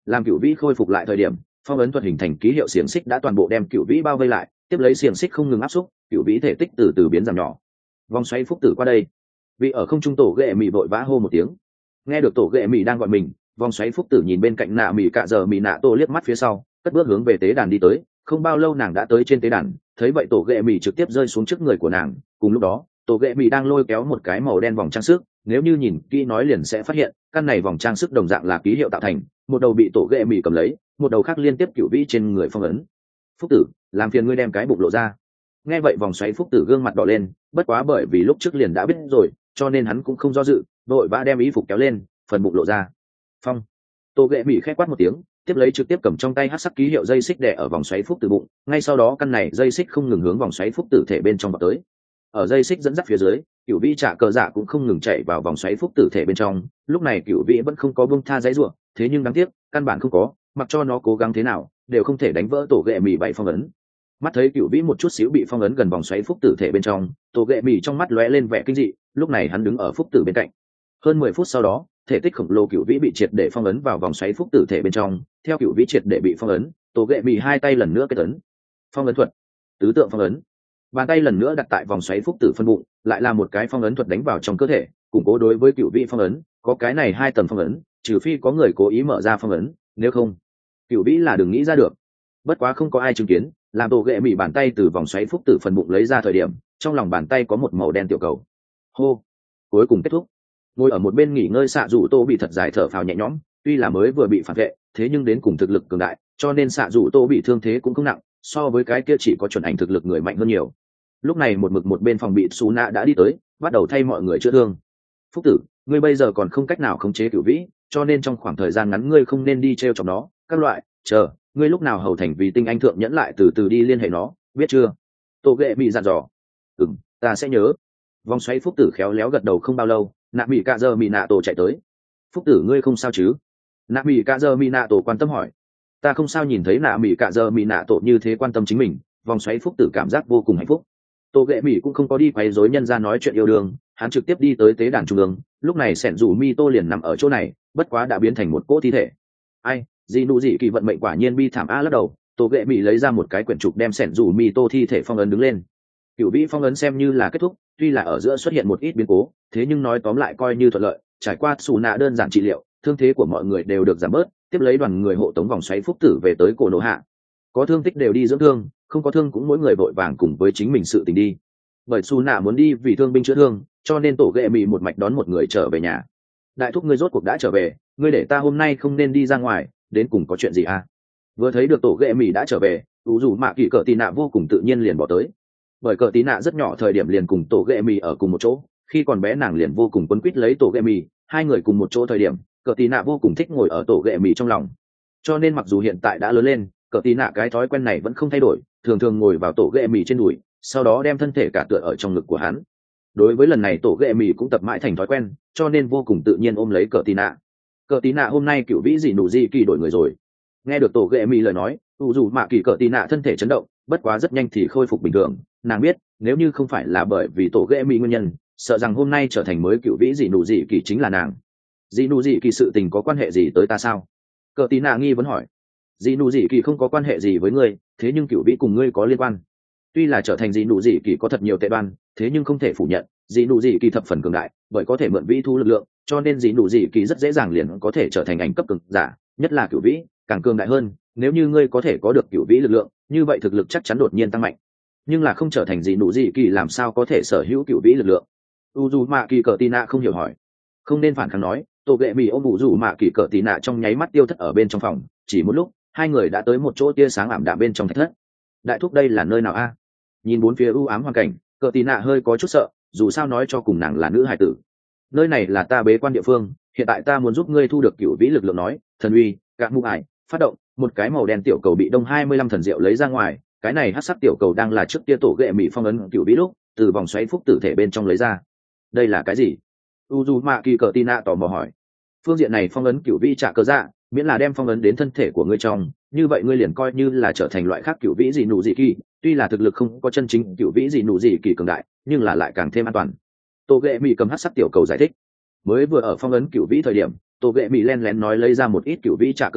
làm cựu vĩ khôi phục lại thời điểm, phong ấn thuật hình thành ký hiệu xiềng xích đã toàn bộ đem cựu vĩ bao vây lại, tiếp lấy xiềng xích không ngừng áp xúc, cựu vĩ thể tích từ từ biến giảm nhỏ. Vòng xoáy phúc tử qua đây. Vị ở không trung tổ ghệ mì vội vã hô một tiếng. Nghe được tổ ghệ mì đang gọi mình, vòng xoáy phúc tử nhìn bên cạnh nạ mì cạ giờ mì nạ tổ liếc mắt phía sau, cất bước hướng về tế đàn đi tới. Không bao lâu nàng đã tới trên tế đàn, thấy vậy tổ ghệ mì trực tiếp rơi xuống trước người của nàng. Cùng lúc đó, tổ ghệ mì đang lôi kéo một cái màu đen vòng trang sức, nếu như nhìn kỹ nói liền sẽ phát hiện căn này vòng trang sức đồng dạng là ký hiệu tạo thành, một đầu bị tổ ghệ mì cầm lấy, một đầu khác liên tiếp cựu vĩ trên người phong ấn. Phúc tử, làm phiền ngươi đem cái bụng lộ ra. Nghe vậy vòng xoáy phúc tử gương mặt đỏ lên, bất quá bởi vì lúc trước liền đã biết rồi, cho nên hắn cũng không do dự, vội vã đem y phục kéo lên, phần bụng lộ ra. Phong. Tổ ghệ mì khẽ quát một tiếng, tiếp lấy trực tiếp cầm trong tay hắc sắc ký hiệu dây xích đè ở vòng xoáy phúc tử bụng, ngay sau đó căn này dây xích không ngừng hướng vòng xoáy phúc tử thể bên trong vào tới. Ở dây xích dẫn dắt phía dưới, cựu vĩ trả cờ dạ cũng không ngừng chạy vào vòng xoáy phúc tử thể bên trong. Lúc này cựu vĩ vẫn không có buông tha dãy rủa, thế nhưng đáng tiếc căn bản không có, mặc cho nó cố gắng thế nào đều không thể đánh vỡ tổ ghệ mì bảy phong ấn. Mắt thấy cựu vĩ một chút xíu bị phong ấn gần vòng xoáy phúc tử thể bên trong, tổ ghệ mì trong mắt lóe lên vẻ kinh dị. Lúc này hắn đứng ở phúc tử bên cạnh. Hơn mười phút sau đó, thể tích khổng lồ cựu vĩ bị triệt để phong ấn vào vòng xoáy phúc tử thể bên trong. Theo cựu vĩ triệt để bị phong ấn, tổ ghệ mì hai tay lần nữa kết ấn. Phong ấn thuật, tứ tượng phong ấn. Bàn tay lần nữa đặt tại vòng xoáy phúc tử phân bụng, lại là một cái phong ấn thuật đánh vào trong cơ thể, củng cố đối với cựu vĩ phong ấn. Có cái này hai tầng phong ấn, trừ phi có người cố ý mở ra phong ấn, nếu không cựu vĩ là đừng nghĩ ra được. Bất quá không có ai chứng kiến, làm tổ ghệ mì bàn tay từ vòng xoáy phúc tử phần bụng lấy ra thời điểm, trong lòng bàn tay có một màu đen tiểu cầu. Hô, cuối cùng kết thúc. Ngồi ở một bên nghỉ ngơi xạ rủ tô bị thật dài thở phào nhẹ nhõm, tuy là mới vừa bị phản vệ, thế nhưng đến cùng thực lực cường đại, cho nên xạ rủ tô bị thương thế cũng không nặng, so với cái kia chỉ có chuẩn ảnh thực lực người mạnh hơn nhiều. Lúc này một mực một bên phòng bị xù nạ đã đi tới, bắt đầu thay mọi người chữa thương. Phúc tử, ngươi bây giờ còn không cách nào khống chế cửu vĩ, cho nên trong khoảng thời gian ngắn ngươi không nên đi t r e o chọc nó. Các loại, chờ ngươi lúc nào hầu thành vì tinh anh thượng nhẫn lại từ từ đi liên hệ nó, biết chưa? Tô ghệ bị dặn dò. Ừm, ta sẽ nhớ. Vòng xoáy phúc tử khéo léo gật đầu. Không bao lâu, nạ mỹ cạ dơ mỹ nạ tổ chạy tới. Phúc tử ngươi không sao chứ? Nạ mỹ cạ dơ mỹ nạ tổ quan tâm hỏi. Ta không sao. Nhìn thấy nạ mỹ cạ dơ mỹ nạ tổ như thế quan tâm chính mình, vòng xoáy phúc tử cảm giác vô cùng hạnh phúc. Tô ghệ mỹ cũng không có đi quấy rối nhân ra nói chuyện yêu đương, hắn trực tiếp đi tới tế đàn trung ương. Lúc này sẻn rủ mi tô liền nằm ở chỗ này, bất quá đã biến thành một cỗ thi thể. Ai, dị nụ dị kỳ vận mệnh quả nhiên bi thảm a. Lắc đầu, Tô ghệ mỹ lấy ra một cái quyển trục đem sẻn rủ mi tô thi thể phong ấn đứng lên. Cửu vĩ phong ấn xem như là kết thúc, tuy là ở giữa xuất hiện một ít biến cố, thế nhưng nói tóm lại coi như thuận lợi. Trải qua xù nạ đơn giản trị liệu, thương thế của mọi người đều được giảm bớt. Tiếp lấy đoàn người hộ tống vòng xoáy phúc tử về tới cổ nổ hạ. Có thương tích đều đi dưỡng thương, không có thương cũng mỗi người vội vàng cùng với chính mình sự tình đi. Bởi xù nạ muốn đi vì thương binh chữa thương, cho nên tổ ghệ mỹ một mạch đón một người trở về nhà. Đại thúc ngươi rốt cuộc đã trở về, ngươi để ta hôm nay không nên đi ra ngoài, đến cùng có chuyện gì à? Vừa thấy được tổ ghệ mỹ đã trở về, ủ dù mạ kỳ cỡ tì nạ vô cùng tự nhiên liền bỏ tới. Bởi cỡ tì nạ rất nhỏ thời điểm liền cùng tổ ghệ mỹ ở cùng một chỗ, khi còn bé nàng liền vô cùng quấn quýt lấy tổ ghệ mỹ, hai người cùng một chỗ thời điểm, cỡ tì nạ vô cùng thích ngồi ở tổ ghệ mỹ trong lòng. Cho nên mặc dù hiện tại đã lớn lên, cỡ tì nạ cái thói quen này vẫn không thay đổi, thường thường ngồi vào tổ ghệ mỹ trên đùi, sau đó đem thân thể cả tựa ở trong ngực của hắn. Đối với lần này tổ ghệ mỹ cũng tập mãi thành thói quen, cho nên vô cùng tự nhiên ôm lấy cỡ tì nạ. Cỡ tì nạ hôm nay cựu vĩ dị nụ dị kỳ đổi người rồi. Nghe được tổ ghệ mỹ lời nói, ủ dù mạ kỳ cỡ tì nạ thân thể chấn động, bất quá rất nhanh thì khôi phục bình thường. Nàng biết nếu như không phải là bởi vì tổ ghệ mỹ nguyên nhân, sợ rằng hôm nay trở thành mới cựu vĩ dị nụ dị kỳ chính là nàng. Dị nụ dị kỳ sự tình có quan hệ gì tới ta sao? Cỡ tì nạ nghi vấn hỏi. Dị nụ dị kỳ không có quan hệ gì với ngươi, thế nhưng cựu vĩ cùng ngươi có liên quan. Tuy là trở thành dị nụ dị kỳ có thật nhiều tệ đoan, thế nhưng không thể phủ nhận dị nụ dị kỳ thập phần cường đại, bởi có thể mượn vĩ thu lực lượng, cho nên dị nụ dị kỳ rất dễ dàng liền có thể trở thành ảnh cấp cường giả, nhất là cửu vĩ càng cường đại hơn. Nếu như ngươi có thể có được cửu vĩ lực lượng, như vậy thực lực chắc chắn đột nhiên tăng mạnh. Nhưng là không trở thành dị nụ dị kỳ làm sao có thể sở hữu cửu vĩ lực lượng? Uzumaki kỳ cờ tì nạ không hiểu hỏi. Không nên phản kháng nói, tổ ghệ mỹ ôm Uzumaki kỳ cờ tì nạ trong nháy mắt tiêu thất ở bên trong phòng. Chỉ một lúc, hai người đã tới một chỗ tia sáng ảm đạm bên trong thạch thất. Đại thúc đây là nơi nào a? Nhìn bốn phía u ám hoàn cảnh, cờ tì nạ hơi có chút sợ, dù sao nói cho cùng nàng là nữ hài tử. Nơi này là ta bế quan địa phương, hiện tại ta muốn giúp ngươi thu được cửu vĩ lực lượng nói, thần uy, gạt mụ ải, phát động, một cái màu đen tiểu cầu bị đông hai mươi lăm thần diệu lấy ra ngoài, cái này hắc sắc tiểu cầu đang là trước kia tổ ghệ mỹ phong ấn cửu vĩ lúc, từ vòng xoáy phúc tử thể bên trong lấy ra. Đây là cái gì? Uzumaki cờ tì nạ tò mò hỏi. Phương diện này phong ấn cửu vĩ trả cơ dạ, miễn là đem phong ấn đến thân thể của ngươi trong, như vậy ngươi liền coi như là trở thành loại khác cửu vĩ dị nụ dị kỳ, tuy là thực lực không có chân chính cửu vĩ dị nụ dị kỳ cường đại, nhưng là lại càng thêm an toàn. Tô ghệ mỹ cầm hắc sắc tiểu cầu giải thích. Mới vừa ở phong ấn cửu vĩ thời điểm, Tô ghệ mỹ len lén nói lấy ra một ít cửu vĩ trả cơ dạ,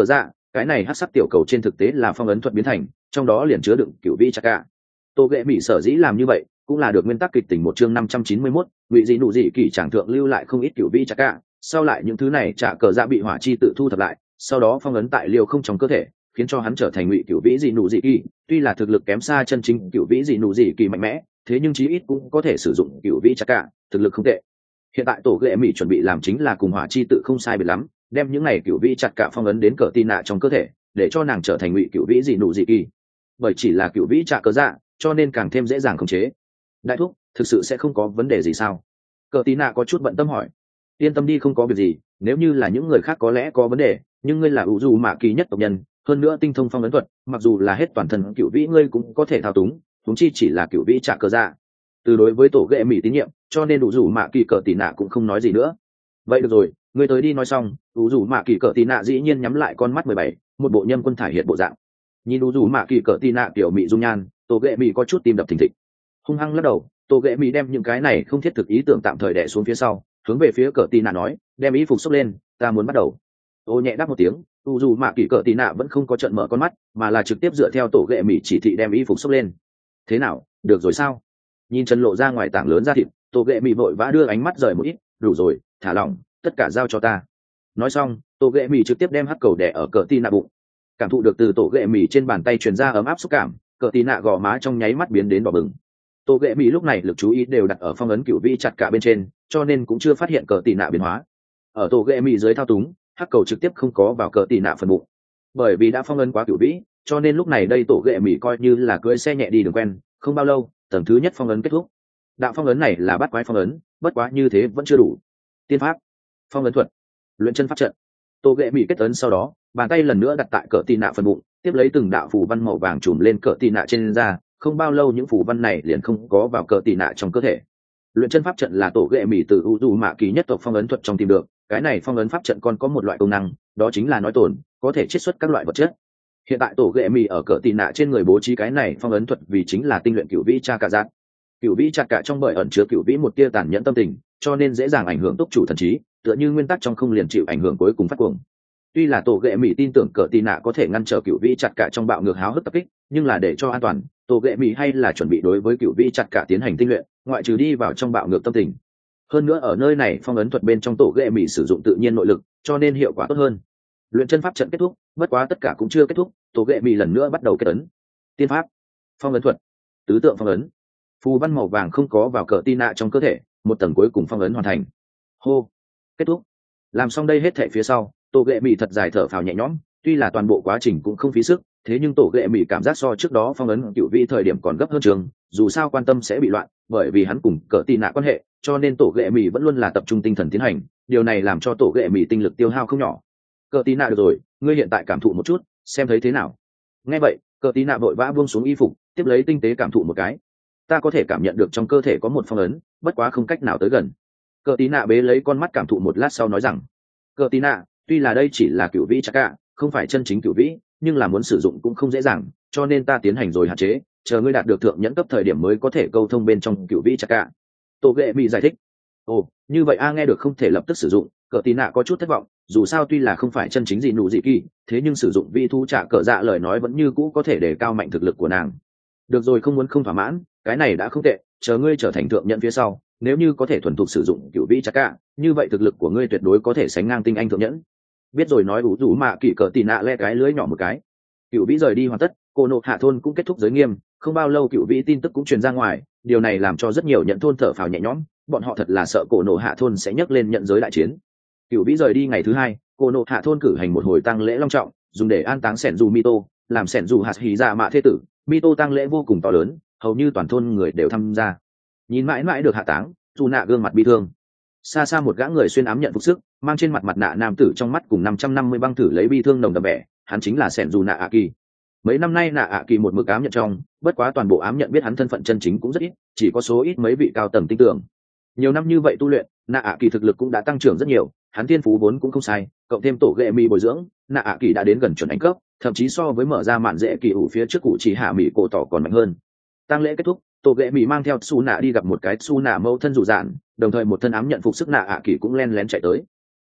cái này hắc sắc tiểu cầu trên thực tế là phong ấn thuật biến thành, trong đó liền chứa đựng cựu vĩ chặt cả. Tô ghệ mỹ sở dĩ làm như vậy cũng là được nguyên tắc kịch tình một chương năm trăm chín mươi mốt, ngụy dị nụ dị kỳ tràng thượng lưu lại không ít cựu vĩ chặt cả, sau lại những thứ này trả cờ dạ bị hỏa chi tự thu thập lại, sau đó phong ấn tại liều không trong cơ thể, khiến cho hắn trở thành ngụy cựu vĩ dị nụ dị kỳ. Tuy là thực lực kém xa chân chính cựu vĩ dị nụ dị kỳ mạnh mẽ, thế nhưng chí ít cũng có thể sử dụng cựu vĩ chặt cả, thực lực không tệ. Hiện tại tổ ghệ mỹ chuẩn bị làm chính là cùng hỏa chi tự không sai biệt lắm, đem những này cựu vĩ chặt cả phong ấn đến cờ tin nạ trong cơ thể, để cho nàng trở thành ngụy cựu vĩ dị nụ dị kỳ. Bởi chỉ là cựu vĩ trả cờ dạ, cho nên càng thêm dễ dàng khống chế. Đại thúc, thực sự sẽ không có vấn đề gì sao? Cờ tí nạ có chút bận tâm hỏi. Yên tâm đi, không có việc gì. Nếu như là những người khác có lẽ có vấn đề, nhưng ngươi là ủ dù mạ kỳ nhất tộc nhân, hơn nữa tinh thông phong ấn thuật, mặc dù là hết toàn thân cựu vĩ ngươi cũng có thể thao túng, chúng chi chỉ là cựu vĩ trả cờ dạ. Từ đối với tổ ghệ mỹ tín nhiệm, cho nên ủ dù mạ kỳ cờ tí nạ cũng không nói gì nữa. Vậy được rồi, ngươi tới đi nói xong. Ủ dù mạ kỳ cờ tí nạ dĩ nhiên nhắm lại con mắt mười bảy, một bộ nhâm quân thải hiện bộ dạng. Nhìn ủ dù mạ kỳ cờ tí nạ tiểu mỹ dung nhan, tổ ghệ mỹ có chút tim đập thình thịch. Hung hăng lắc đầu, tổ ghệ mỹ đem những cái này không thiết thực ý tưởng tạm thời đè xuống phía sau, hướng về phía cờ tì nạ nói, đem ý phục xốc lên, ta muốn bắt đầu. Ô nhẹ đáp một tiếng, u dù mạ kỳ cờ tì nạ vẫn không có trận mở con mắt, mà là trực tiếp dựa theo tổ ghệ mỹ chỉ thị đem ý phục xốc lên. Thế nào, được rồi sao? Nhìn chân lộ ra ngoài tảng lớn ra thịt, tổ ghệ mỹ vội vã đưa ánh mắt rời một ít, đủ rồi, thả lỏng, tất cả giao cho ta. Nói xong, tổ ghệ mỹ trực tiếp đem hắc cầu đè ở cờ tì nạ bụng. Cảm thụ được từ tổ ghệ mỹ trên bàn tay truyền ra ấm áp xúc cảm, cờ tì nạ gò má trong nháy mắt biến đến đỏ bừng. Tô ghệ mỹ lúc này lực chú ý đều đặt ở phong ấn cựu vĩ chặt cả bên trên, cho nên cũng chưa phát hiện cờ tì nạ biến hóa. Ở tổ ghệ mỹ dưới thao túng, hắc cầu trực tiếp không có vào cờ tì nạ phần bụng. Bởi vì đã phong ấn quá cựu vĩ, cho nên lúc này đây tổ ghệ mỹ coi như là cưỡi xe nhẹ đi đường quen. Không bao lâu, tầng thứ nhất phong ấn kết thúc. Đạo phong ấn này là bắt quái phong ấn, bất quá như thế vẫn chưa đủ. Tiên pháp, phong ấn thuật, luyện chân pháp trận. Tô ghệ mỹ kết ấn sau đó, bàn tay lần nữa đặt tại cờ tì nạ phần bụng, tiếp lấy từng đạo phù văn màu vàng trùm lên cờ tì nạ trên da. Không bao lâu những phù văn này liền không có vào cờ tì nạ trong cơ thể. Luyện chân pháp trận là tổ ghệ mỹ từ u dù mạ kỳ nhất tộc phong ấn thuật trong tìm được. Cái này phong ấn pháp trận còn có một loại công năng, đó chính là nói tổn, có thể chiết xuất các loại vật chất. Hiện tại tổ ghệ mỹ ở cờ tì nạ trên người bố trí cái này phong ấn thuật vì chính là tinh luyện cửu vĩ cha cả giác. Cửu vĩ chặt cả trong bởi ẩn chứa cửu vĩ một tia tàn nhẫn tâm tình, cho nên dễ dàng ảnh hưởng túc chủ thần trí, tựa như nguyên tắc trong không liền chịu ảnh hưởng cuối cùng phát cuồng. Tuy là tổ ghệ mỹ tin tưởng cờ tì nạ có thể ngăn trở cửu vĩ chặt cả trong bạo ngược háo hức tập kích, nhưng là để cho an toàn, tổ ghệ mỹ hay là chuẩn bị đối với cựu vĩ chặt cả tiến hành tinh luyện, ngoại trừ đi vào trong bạo ngược tâm tình. Hơn nữa ở nơi này phong ấn thuật bên trong tổ ghệ mỹ sử dụng tự nhiên nội lực, cho nên hiệu quả tốt hơn. Luyện chân pháp trận kết thúc, bất quá tất cả cũng chưa kết thúc, tổ ghệ mỹ lần nữa bắt đầu kết ấn. Tiên pháp, phong ấn thuật, tứ tượng phong ấn. Phù văn màu vàng không có vào cờ tì nạ trong cơ thể, một tầng cuối cùng phong ấn hoàn thành. Hô, kết thúc. Làm xong đây hết thảy phía sau, tổ ghệ mỹ thật dài thở phào nhẹ nhõm, tuy là toàn bộ quá trình cũng không phí sức, thế nhưng tổ ghệ mỹ cảm giác so trước đó phong ấn cựu vĩ thời điểm còn gấp hơn trường, dù sao quan tâm sẽ bị loạn, bởi vì hắn cùng cờ tì nạ quan hệ, cho nên tổ ghệ mỹ vẫn luôn là tập trung tinh thần tiến hành, điều này làm cho tổ ghệ mỹ tinh lực tiêu hao không nhỏ. Cờ tì nạ được rồi, ngươi hiện tại cảm thụ một chút, xem thấy thế nào? Nghe vậy, cờ tì nạ vội vã buông xuống y phục, tiếp lấy tinh tế cảm thụ một cái. Ta có thể cảm nhận được trong cơ thể có một phong ấn, bất quá không cách nào tới gần. Cờ tì nạ bế lấy con mắt cảm thụ một lát sau nói rằng, cờ tì nạ, tuy là đây chỉ là cựu vĩ chặt cả, không phải chân chính cựu vĩ, nhưng là muốn sử dụng cũng không dễ dàng, cho nên ta tiến hành rồi hạn chế, chờ ngươi đạt được thượng nhẫn cấp thời điểm mới có thể câu thông bên trong cựu vĩ chặt cả. Tô ghệ mỹ giải thích. Ồ, như vậy a, nghe được không thể lập tức sử dụng, cờ tí nạ có chút thất vọng, dù sao tuy là không phải chân chính gì nụ gì kỳ, thế nhưng sử dụng vi thu trả cờ dạ lời nói vẫn như cũ có thể để cao mạnh thực lực của nàng. Được rồi, không muốn không thỏa mãn, cái này đã không tệ, chờ ngươi trở thành thượng nhẫn phía sau, nếu như có thể thuần thục sử dụng cựu vĩ chặt cả, như vậy thực lực của ngươi tuyệt đối có thể sánh ngang tinh anh thượng nhẫn. Biết rồi, nói ủ rũ mạ kỳ cờ tì nạ le cái lưới nhỏ một cái. Cựu vĩ rời đi hoàn tất, cô nộ hạ thôn cũng kết thúc giới nghiêm, không bao lâu cựu vĩ tin tức cũng truyền ra ngoài, điều này làm cho rất nhiều nhận thôn thở phào nhẹ nhõm, bọn họ thật là sợ cổ nộ hạ thôn sẽ nhấc lên nhận giới đại chiến. Cựu vĩ rời đi ngày thứ hai, cô nộ hạ thôn cử hành một hồi tang lễ long trọng, dùng để an táng sẻn dù mito, làm sẻn dù hạt hì ra mạ thế tử. Mito tang lễ vô cùng to lớn, hầu như toàn thôn người đều tham gia. Nhìn mãi mãi được hạ táng, dù nạ gương mặt bi thương. Xa xa một gã người xuyên ám nhận phục sức, mang trên mặt mặt nạ nam tử trong mắt cùng năm trăm năm mươi băng thử lấy bi thương nồng đậm vẻ, hắn chính là sẻn dù nạ ạ kỳ. Mấy năm nay nạ ạ kỳ một mực ám nhận trong, bất quá toàn bộ ám nhận biết hắn thân phận chân chính cũng rất ít, chỉ có số ít mấy vị cao tầng tin tưởng. Nhiều năm như vậy tu luyện, nạ ạ kỳ thực lực cũng đã tăng trưởng rất nhiều, hắn thiên phú vốn cũng không sai, cộng thêm tổ ghệ mi bồi dưỡng, nạ ạ kỳ đã đến gần chuẩn đánh cấp, thậm chí so với mở ra mạn dễ kỳ ủ phía trước cụ chỉ hạ mỹ cổ tỏ còn mạnh hơn. Tang lễ kết thúc, tổ ghệ mỹ mang theo su nạ đi gặp một cái su nạ mâu thân rủ dạn, đồng thời một thân ám nhận phục sức nạ ạ kỳ cũng len lén chạy tới.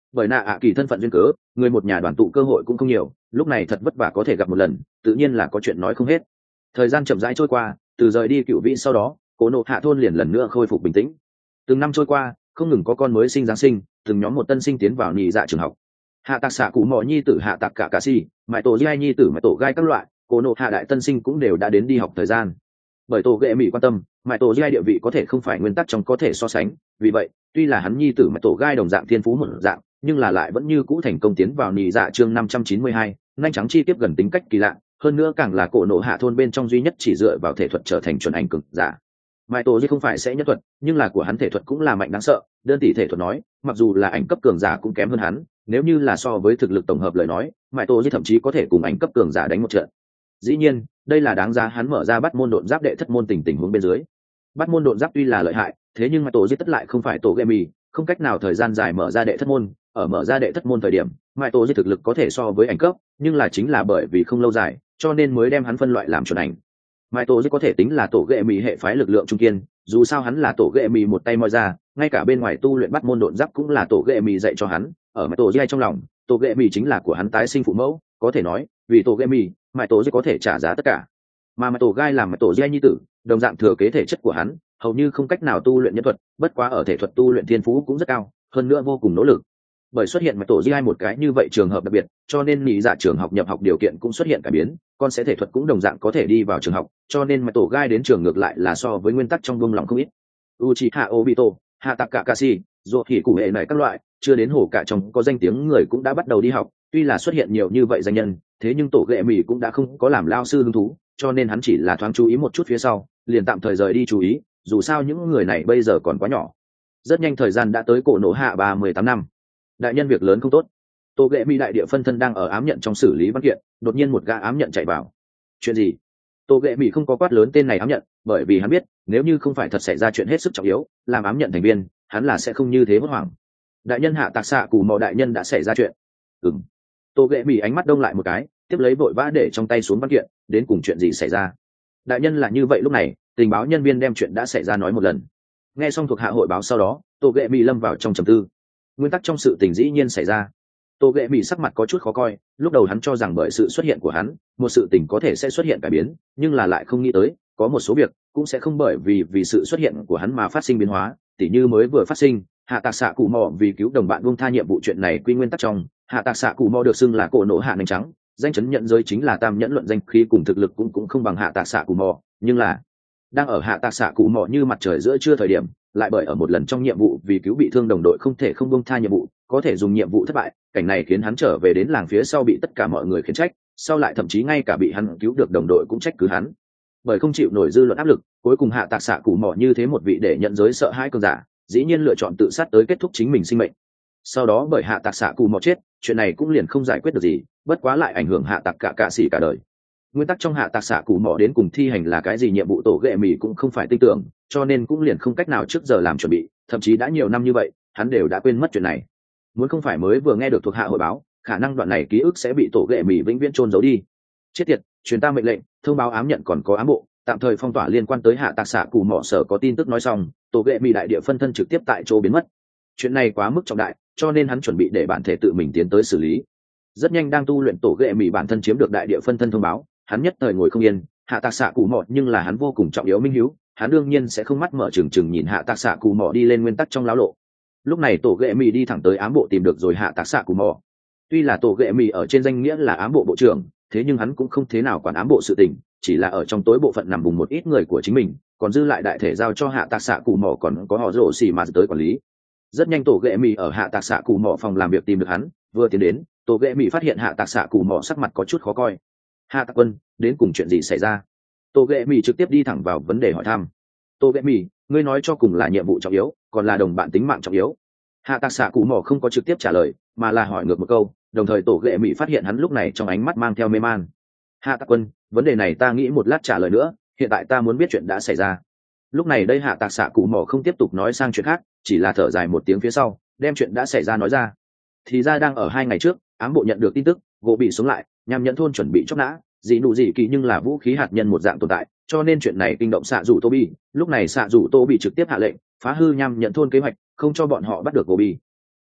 bởi nạ ạ kỳ thân phận duyên cớ, người một nhà đoàn tụ cơ hội cũng không nhiều, lúc này thật vất vả có thể gặp một lần, tự nhiên là có chuyện nói không hết. Thời gian chậm rãi trôi qua, từ rời đi cựu vị sau đó, cổ nộ hạ thôn liền lần nữa khôi phục bình tĩnh. Từng năm trôi qua, không ngừng có con mới sinh giáng sinh, từng nhóm một tân sinh tiến vào nhị dạ trường học. Hạ tạc xạ cụ mò nhi tử hạ tạc cả cà si, mãi tổ gai nhi tử mãi tổ gai các loại, cổ nộ hạ đại tân sinh cũng đều đã đến đi học thời gian. Bởi tổ ghệ mỹ quan tâm, mãi tổ gai địa vị có thể không phải nguyên tắc trong có thể so sánh, vì vậy tuy là hắn nhi tử mãi tổ gai đồng dạng thiên phú một dạng, nhưng là lại vẫn như cũ thành công tiến vào nhị dạ chương năm trăm chín mươi hai, nhanh trắng chi tiếp gần tính cách kỳ lạ, hơn nữa càng là cổ nộ hạ thôn bên trong duy nhất chỉ dựa vào thể thuật trở thành chuẩn ảnh cực giả. Mai tổ Di không phải sẽ nhất thuật, nhưng là của hắn thể thuật cũng là mạnh đáng sợ, đơn tỷ thể thuật nói, mặc dù là ảnh cấp cường giả cũng kém hơn hắn, nếu như là so với thực lực tổng hợp lời nói, Mai tổ Di thậm chí có thể cùng ảnh cấp cường giả đánh một trận. Dĩ nhiên, đây là đáng giá hắn mở ra bắt môn độn giáp đệ thất môn tình tình huống bên dưới. Bắt môn độn giáp tuy là lợi hại, thế nhưng Mai tổ Di tất lại không phải tổ game mì, không cách nào thời gian dài mở ra đệ thất môn, ở mở ra đệ thất môn thời điểm, Mai tổ Di thực lực có thể so với ảnh cấp, nhưng là chính là bởi vì không lâu dài, cho nên mới đem hắn phân loại làm chuẩn ảnh. Mai tổ Di có thể tính là tổ ghệ mì hệ phái lực lượng trung kiên, dù sao hắn là tổ ghệ mì một tay moi ra, ngay cả bên ngoài tu luyện bắt môn độn giáp cũng là tổ ghệ mì dạy cho hắn. Ở Mai tổ Di trong lòng, tổ ghệ mì chính là của hắn tái sinh phụ mẫu, có thể nói, vì tổ ghệ mì, Mai tổ Di có thể trả giá tất cả. Mà Mai tổ gai làm Mai tổ Di nhi tử, đồng dạng thừa kế thể chất của hắn, hầu như không cách nào tu luyện nhân thuật, bất quá ở thể thuật tu luyện thiên phú cũng rất cao, hơn nữa vô cùng nỗ lực. Bởi xuất hiện Mai tổ Di một cái như vậy trường hợp đặc biệt, cho nên nhị dạ trường học nhập học điều kiện cũng xuất hiện cải biến, con sẽ thể thuật cũng đồng dạng có thể đi vào trường học, cho nên Mai tổ gai đến trường ngược lại là so với nguyên tắc trong buông lòng không ít. Uchiha Obito, Hataka Kakashi, dù thì cụ hệ này các loại, chưa đến hổ cả trong có danh tiếng người cũng đã bắt đầu đi học, tuy là xuất hiện nhiều như vậy danh nhân, thế nhưng tổ ghệ mì cũng đã không có làm lao sư hứng thú, cho nên hắn chỉ là thoáng chú ý một chút phía sau, liền tạm thời rời đi chú ý, dù sao những người này bây giờ còn quá nhỏ. Rất nhanh thời gian đã tới cổ nổ hạ ba mươi tám năm. Đại nhân việc lớn không tốt. Tổ ghệ mì đại địa phân thân đang ở ám nhận trong xử lý văn kiện, đột nhiên một gã ám nhận chạy vào. Chuyện gì? Tổ ghệ mì không có quát lớn tên này ám nhận, bởi vì hắn biết, nếu như không phải thật xảy ra chuyện hết sức trọng yếu, làm ám nhận thành viên, hắn là sẽ không như thế hốt hoảng. Đại nhân hạ tạc xạ cù mò đại nhân đã xảy ra chuyện. Ừm. Tổ ghệ mì ánh mắt đông lại một cái, tiếp lấy vội vã để trong tay xuống văn kiện, đến cùng chuyện gì xảy ra. Đại nhân là như vậy, lúc này tình báo nhân viên đem chuyện đã xảy ra nói một lần. Nghe xong thuộc hạ hội báo sau đó, tổ ghệ mì lâm vào trong trầm tư. Nguyên tắc trong sự tình dĩ nhiên xảy ra. Tổ ghệ mì sắc mặt có chút khó coi, lúc đầu hắn cho rằng bởi sự xuất hiện của hắn, một sự tình có thể sẽ xuất hiện cải biến, nhưng là lại không nghĩ tới, có một số việc cũng sẽ không bởi vì vì sự xuất hiện của hắn mà phát sinh biến hóa, tỉ như mới vừa phát sinh, hạ tạc xạ cụ mò vì cứu đồng bạn buông tha nhiệm vụ chuyện này quy nguyên tắc trong, hạ tạc xạ cụ mò được xưng là cổ nổ hạ nành trắng, danh chấn nhận giới chính là tam nhẫn luận danh khí cùng thực lực cũng cũng không bằng hạ tạc xạ cụ mò, nhưng là đang ở hạ tạc xạ cụ mò như mặt trời giữa trưa thời điểm, lại bởi ở một lần trong nhiệm vụ vì cứu bị thương đồng đội không thể không buông tha nhiệm vụ, có thể dùng nhiệm vụ thất bại, cảnh này khiến hắn trở về đến làng phía sau bị tất cả mọi người khiển trách, sau lại thậm chí ngay cả bị hắn cứu được đồng đội cũng trách cứ hắn. Bởi không chịu nổi dư luận áp lực, cuối cùng hạ tạc xạ cụ mò như thế một vị để nhận giới sợ hãi cường giả, dĩ nhiên lựa chọn tự sát tới kết thúc chính mình sinh mệnh. Sau đó bởi hạ tạc xạ cụ mò chết, chuyện này cũng liền không giải quyết được gì, bất quá lại ảnh hưởng hạ tạc cả cạ sĩ cả đời. Nguyên tắc trong hạ tạc xạ cụ mò đến cùng thi hành là cái gì nhiệm vụ tổ ghệ mì cũng không phải tin tưởng, cho nên cũng liền không cách nào trước giờ làm chuẩn bị, thậm chí đã nhiều năm như vậy, hắn đều đã quên mất chuyện này. Muốn không phải mới vừa nghe được thuộc hạ hội báo, khả năng đoạn này ký ức sẽ bị tổ ghệ mì vĩnh viễn chôn giấu đi. Chết tiệt, truyền ta mệnh lệnh, thông báo ám nhận còn có ám bộ, tạm thời phong tỏa liên quan tới hạ tạc xạ cụ mỏ sở có tin tức nói xong, tổ ghệ mì đại địa phân thân trực tiếp tại chỗ biến mất. Chuyện này quá mức trọng đại, cho nên hắn chuẩn bị để bản thể tự mình tiến tới xử lý. Rất nhanh đang tu luyện tổ ghệ mì bản thân chiếm được đại địa phân thân thông báo, hắn nhất thời ngồi không yên, hạ tạc xạ cụ mỏ nhưng là hắn vô cùng trọng yếu minh hiếu, hắn đương nhiên sẽ không mắt mở trừng trừng nhìn hạ tạc xạ cụ mỏ đi lên nguyên tắc trong lão lộ. Lúc này tổ ghệ mì đi thẳng tới ám bộ tìm được rồi hạ tạc xạ cụ mỏ. Tuy là tổ ghệ mì ở trên danh nghĩa là ám bộ bộ trưởng, thế nhưng hắn cũng không thế nào quản ám bộ sự tình, chỉ là ở trong tối bộ phận nằm vùng một ít người của chính mình, còn dư lại đại thể giao cho hạ tạc xạ cụ mỏ còn có họ rổ xì mà tới quản lý. Rất nhanh tổ ghệ mì ở hạ tạc xạ cụ mỏ phòng làm việc tìm được hắn, vừa tiến đến, tổ ghệ mì phát hiện hạ tạc xạ cụ mỏ sắc mặt có chút khó coi. Hạ tạc quân, đến cùng chuyện gì xảy ra? Tổ ghệ mì trực tiếp đi thẳng vào vấn đề hỏi thăm. Tổ ghệ mì, ngươi nói cho cùng là nhiệm vụ trọng yếu, còn là đồng bạn tính mạng trọng yếu? Hạ tạc xạ cụ mỏ không có trực tiếp trả lời, mà là hỏi ngược một câu, đồng thời tổ ghệ mì phát hiện hắn lúc này trong ánh mắt mang theo mê man. Hạ tạc quân, vấn đề này ta nghĩ một lát trả lời nữa, hiện tại ta muốn biết chuyện đã xảy ra. Lúc này đây hạ tạc xạ cụ mỏ không tiếp tục nói sang chuyện khác, chỉ là thở dài một tiếng phía sau, đem chuyện đã xảy ra nói ra. Thì ra đang ở hai ngày trước, ám bộ nhận được tin tức, gỗ bị sống lại, nhằm nhận thôn chuẩn bị chóc nã, dị nụ dị kỳ nhưng là vũ khí hạt nhân một dạng tồn tại, cho nên chuyện này kinh động xạ rủ tô bi. Lúc này xạ rủ tô bị trực tiếp hạ lệnh phá hư nhằm nhận thôn kế hoạch, không cho bọn họ bắt được gỗ bị.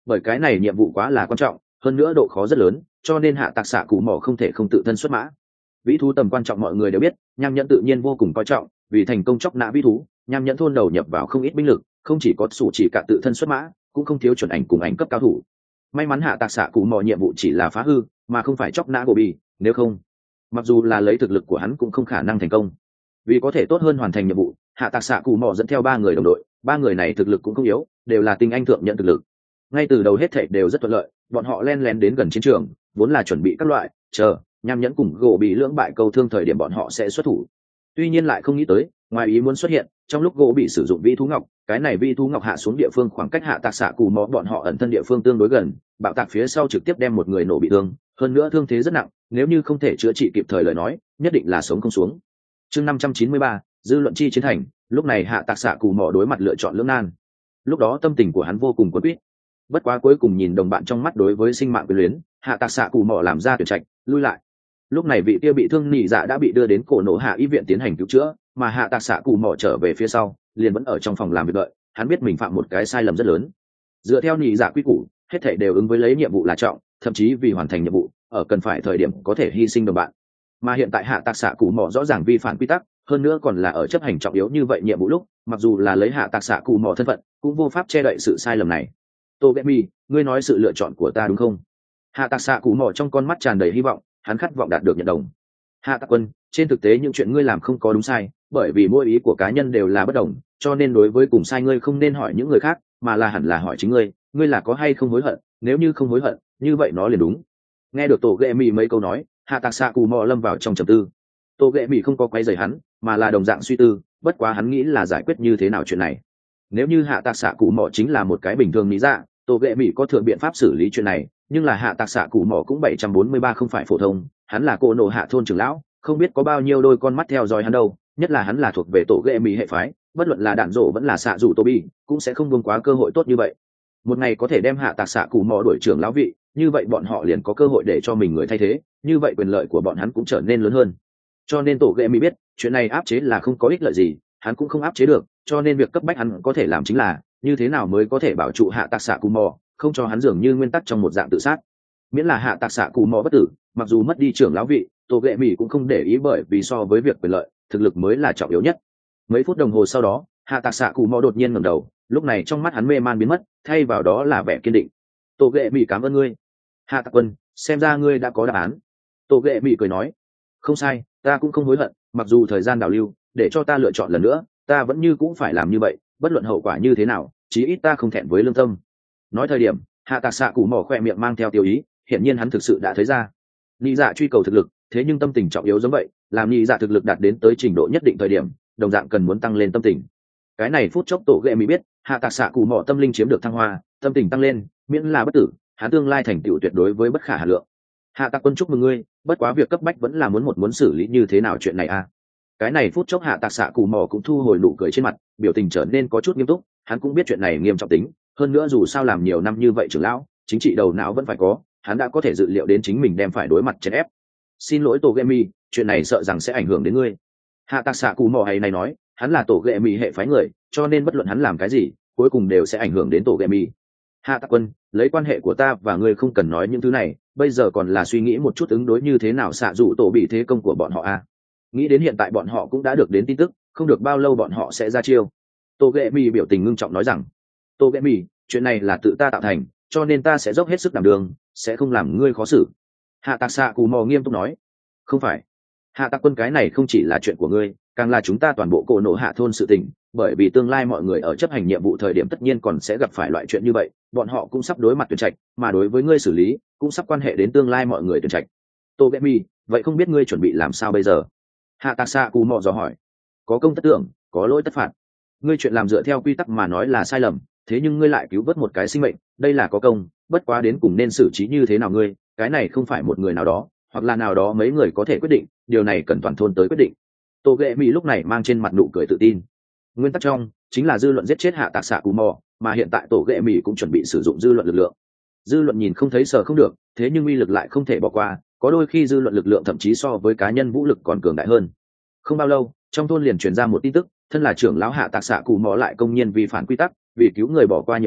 bởi cái này nhiệm vụ quá là quan trọng, hơn nữa độ khó rất lớn, cho nên hạ tạc xạ cụ mỏ không thể không tự thân xuất mã. Vĩ thú tầm quan trọng mọi người đều biết, nham nhẫn tự nhiên vô cùng coi trọng, vì thành công chóc nã vĩ thú, nham nhẫn thôn đầu nhập vào không ít binh lực, không chỉ có sủ chỉ cả tự thân xuất mã, cũng không thiếu chuẩn ảnh cùng ảnh cấp cao thủ. May mắn hạ tạc xạ cụ mỏ nhiệm vụ chỉ là phá hư, mà không phải chóc nã gỗ bì, nếu không, mặc dù là lấy thực lực của hắn cũng không khả năng thành công. Vì có thể tốt hơn hoàn thành nhiệm vụ, hạ tạc xạ cụ mỏ dẫn theo ba người đồng đội, ba người này thực lực cũng không yếu, đều là tinh anh thượng nhận thực lực. Ngay từ đầu hết thảy đều rất thuận lợi, bọn họ len lén đến gần chiến trường, vốn là chuẩn bị các loại, chờ nham nhẫn cùng gỗ bị lưỡng bại câu thương thời điểm bọn họ sẽ xuất thủ. Tuy nhiên lại không nghĩ tới, ngoài ý muốn xuất hiện, trong lúc gỗ bị sử dụng vi thú ngọc, cái này vi thú ngọc hạ xuống địa phương khoảng cách hạ tạc xạ cù mò bọn họ ẩn thân địa phương tương đối gần, bạo tạc phía sau trực tiếp đem một người nổ bị thương, hơn nữa thương thế rất nặng, nếu như không thể chữa trị kịp thời lời nói, nhất định là sống không xuống. Chương năm trăm chín mươi ba, dư luận chi chiến thành, lúc này hạ tạc xạ cù mò đối mặt lựa chọn lưỡng nan. Lúc đó tâm tình của hắn vô cùng quấn quýt. Bất quá cuối cùng nhìn đồng bạn trong mắt đối với sinh mạng quyền luyến, hạ tạc xạ cù mò làm ra tuyển trạch, lui lại. Lúc này vị kia bị thương nỉ dạ đã bị đưa đến cổ nổ hạ y viện tiến hành cứu chữa, mà hạ tạc xạ cù mò trở về phía sau, liền vẫn ở trong phòng làm việc đợi. Hắn biết mình phạm một cái sai lầm rất lớn. Dựa theo nỉ dạ quy củ, hết thảy đều ứng với lấy nhiệm vụ là trọng, thậm chí vì hoàn thành nhiệm vụ, ở cần phải thời điểm có thể hy sinh đồng bạn. Mà hiện tại hạ tạc xạ cù mò rõ ràng vi phạm quy tắc, hơn nữa còn là ở chấp hành trọng yếu như vậy nhiệm vụ lúc, mặc dù là lấy hạ tạc xạ cù mò thân phận, cũng vô pháp che đậy sự sai lầm này. Togemi, ngươi nói sự lựa chọn của ta đúng không? Hạ tạc xạ cù mò trong con mắt tràn đầy hy vọng, hắn khát vọng đạt được nhận đồng. Hạ tạc quân, trên thực tế những chuyện ngươi làm không có đúng sai, bởi vì mỗi ý của cá nhân đều là bất đồng, cho nên đối với cùng sai ngươi không nên hỏi những người khác, mà là hẳn là hỏi chính ngươi, ngươi là có hay không hối hận, nếu như không hối hận, như vậy nó liền đúng. Nghe được Togemi mấy câu nói, hạ tạc xạ cù mò lâm vào trong trầm tư. Togemi không có quấy rầy hắn, mà là đồng dạng suy tư, bất quá hắn nghĩ là giải quyết như thế nào chuyện này. Nếu như hạ tạc xạ cù mò chính là một cái bình thường lý dạ, Togemi có thừa biện pháp xử lý chuyện này, nhưng là hạ tạc xạ cù mò cũng bảy trăm bốn mươi ba không phải phổ thông, hắn là cô nổ hạ thôn trưởng lão, không biết có bao nhiêu đôi con mắt theo dõi hắn đâu, nhất là hắn là thuộc về tổ ghệ mỹ hệ phái, bất luận là đạn rổ vẫn là xạ dù Tobi, cũng sẽ không buông quá cơ hội tốt như vậy. Một ngày có thể đem hạ tạc xạ cù mò đuổi trưởng lão vị, như vậy bọn họ liền có cơ hội để cho mình người thay thế, như vậy quyền lợi của bọn hắn cũng trở nên lớn hơn. Cho nên tổ ghệ mỹ biết, chuyện này áp chế là không có ích lợi gì, hắn cũng không áp chế được, cho nên việc cấp bách hắn có thể làm chính là như thế nào mới có thể bảo trụ hạ tạc xạ cù mò, không cho hắn dường như nguyên tắc trong một dạng tự sát. Miễn là hạ tạc xạ cù mò bất tử, mặc dù mất đi trưởng lão vị, tổ ghệ mỹ cũng không để ý, bởi vì so với việc quyền lợi, thực lực mới là trọng yếu nhất. Mấy phút đồng hồ sau đó, hạ tạc xạ cù mò đột nhiên ngẩng đầu, lúc này trong mắt hắn mê man biến mất, thay vào đó là vẻ kiên định. Tổ ghệ mỹ cảm ơn ngươi, hạ tạc quân, xem ra ngươi đã có đáp án. Tổ ghệ mỹ cười nói, không sai, ta cũng không hối hận, mặc dù thời gian đảo lưu, để cho ta lựa chọn lần nữa, ta vẫn như cũng phải làm như vậy, bất luận hậu quả như thế nào, chí ít ta không thẹn với lương tâm. Nói thời điểm, hạ tạc xạ cù mò khoe miệng mang theo tiêu ý, hiển nhiên hắn thực sự đã thấy ra, nhị dạ truy cầu thực lực, thế nhưng tâm tình trọng yếu giống vậy, làm nhị dạ thực lực đạt đến tới trình độ nhất định thời điểm, đồng dạng cần muốn tăng lên tâm tình. Cái này phút chốc tổ ghệ mỹ biết, hạ tạc xạ cù mò tâm linh chiếm được thăng hoa, tâm tình tăng lên, miễn là bất tử, hắn tương lai thành tựu tuyệt đối với bất khả hà lượng. Hạ tạc quân chúc mừng ngươi, bất quá việc cấp bách vẫn là muốn một muốn xử lý như thế nào chuyện này a. Cái này phút chốc hạ tạc xạ cù mò cũng thu hồi nụ cười trên mặt, biểu tình trở nên có chút nghiêm túc, hắn cũng biết chuyện này nghiêm trọng tính, hơn nữa dù sao làm nhiều năm như vậy trưởng lão, chính trị đầu não vẫn phải có, hắn đã có thể dự liệu đến chính mình đem phải đối mặt chèn ép. Xin lỗi tổ Gemi, chuyện này sợ rằng sẽ ảnh hưởng đến ngươi. Hạ tạc xạ cù mò hay này nói, hắn là tổ Gemi hệ phái người, cho nên bất luận hắn làm cái gì, cuối cùng đều sẽ ảnh hưởng đến tổ Gemi. Hạ tạc quân, lấy quan hệ của ta và ngươi không cần nói những thứ này, bây giờ còn là suy nghĩ một chút ứng đối như thế nào xạ dụ tổ bị thế công của bọn họ a. Nghĩ đến hiện tại bọn họ cũng đã được đến tin tức, không được bao lâu bọn họ sẽ ra chiêu. Tô Ghệ Mì biểu tình ngưng trọng nói rằng, Tô Ghệ Mì, chuyện này là tự ta tạo thành, cho nên ta sẽ dốc hết sức đảm đường, sẽ không làm ngươi khó xử. Hạ tạc xạ cù mò nghiêm túc nói, không phải, hạ tạc quân, cái này không chỉ là chuyện của ngươi, càng là chúng ta toàn bộ cổ nổ hạ thôn sự tình, bởi vì tương lai mọi người ở chấp hành nhiệm vụ thời điểm tất nhiên còn sẽ gặp phải loại chuyện như vậy, bọn họ cũng sắp đối mặt tuyển trạch, mà đối với ngươi xử lý cũng sắp quan hệ đến tương lai mọi người tuyển trạch. Tô Ghệ Mì, vậy không biết ngươi chuẩn bị làm sao bây giờ? Hạ tạc xạ cù mò dò hỏi. Có công tất tưởng, có lỗi tất phạt. Ngươi chuyện làm dựa theo quy tắc mà nói là sai lầm, thế nhưng ngươi lại cứu vớt một cái sinh mệnh, đây là có công, bất quá đến cùng nên xử trí như thế nào ngươi, cái này không phải một người nào đó hoặc là nào đó mấy người có thể quyết định, điều này cần toàn thôn tới quyết định. Tô Ghệ Mì lúc này mang trên mặt nụ cười tự tin. Nguyên tắc trong chính là dư luận giết chết hạ tạc xạ cù mò, mà hiện tại Tổ Ghệ Mì cũng chuẩn bị sử dụng dư luận lực lượng. Dư luận nhìn không thấy sờ không được, thế nhưng uy lực lại không thể bỏ qua, có đôi khi dư luận lực lượng thậm chí so với cá nhân vũ lực còn cường đại hơn. Không bao lâu, trong thôn liền truyền ra một tin tức, thân là trưởng lão hạ tạc xạ cù mò lại công nhiên vi phản quy tắc, vì cứu người bỏ qua nhiệm vụ,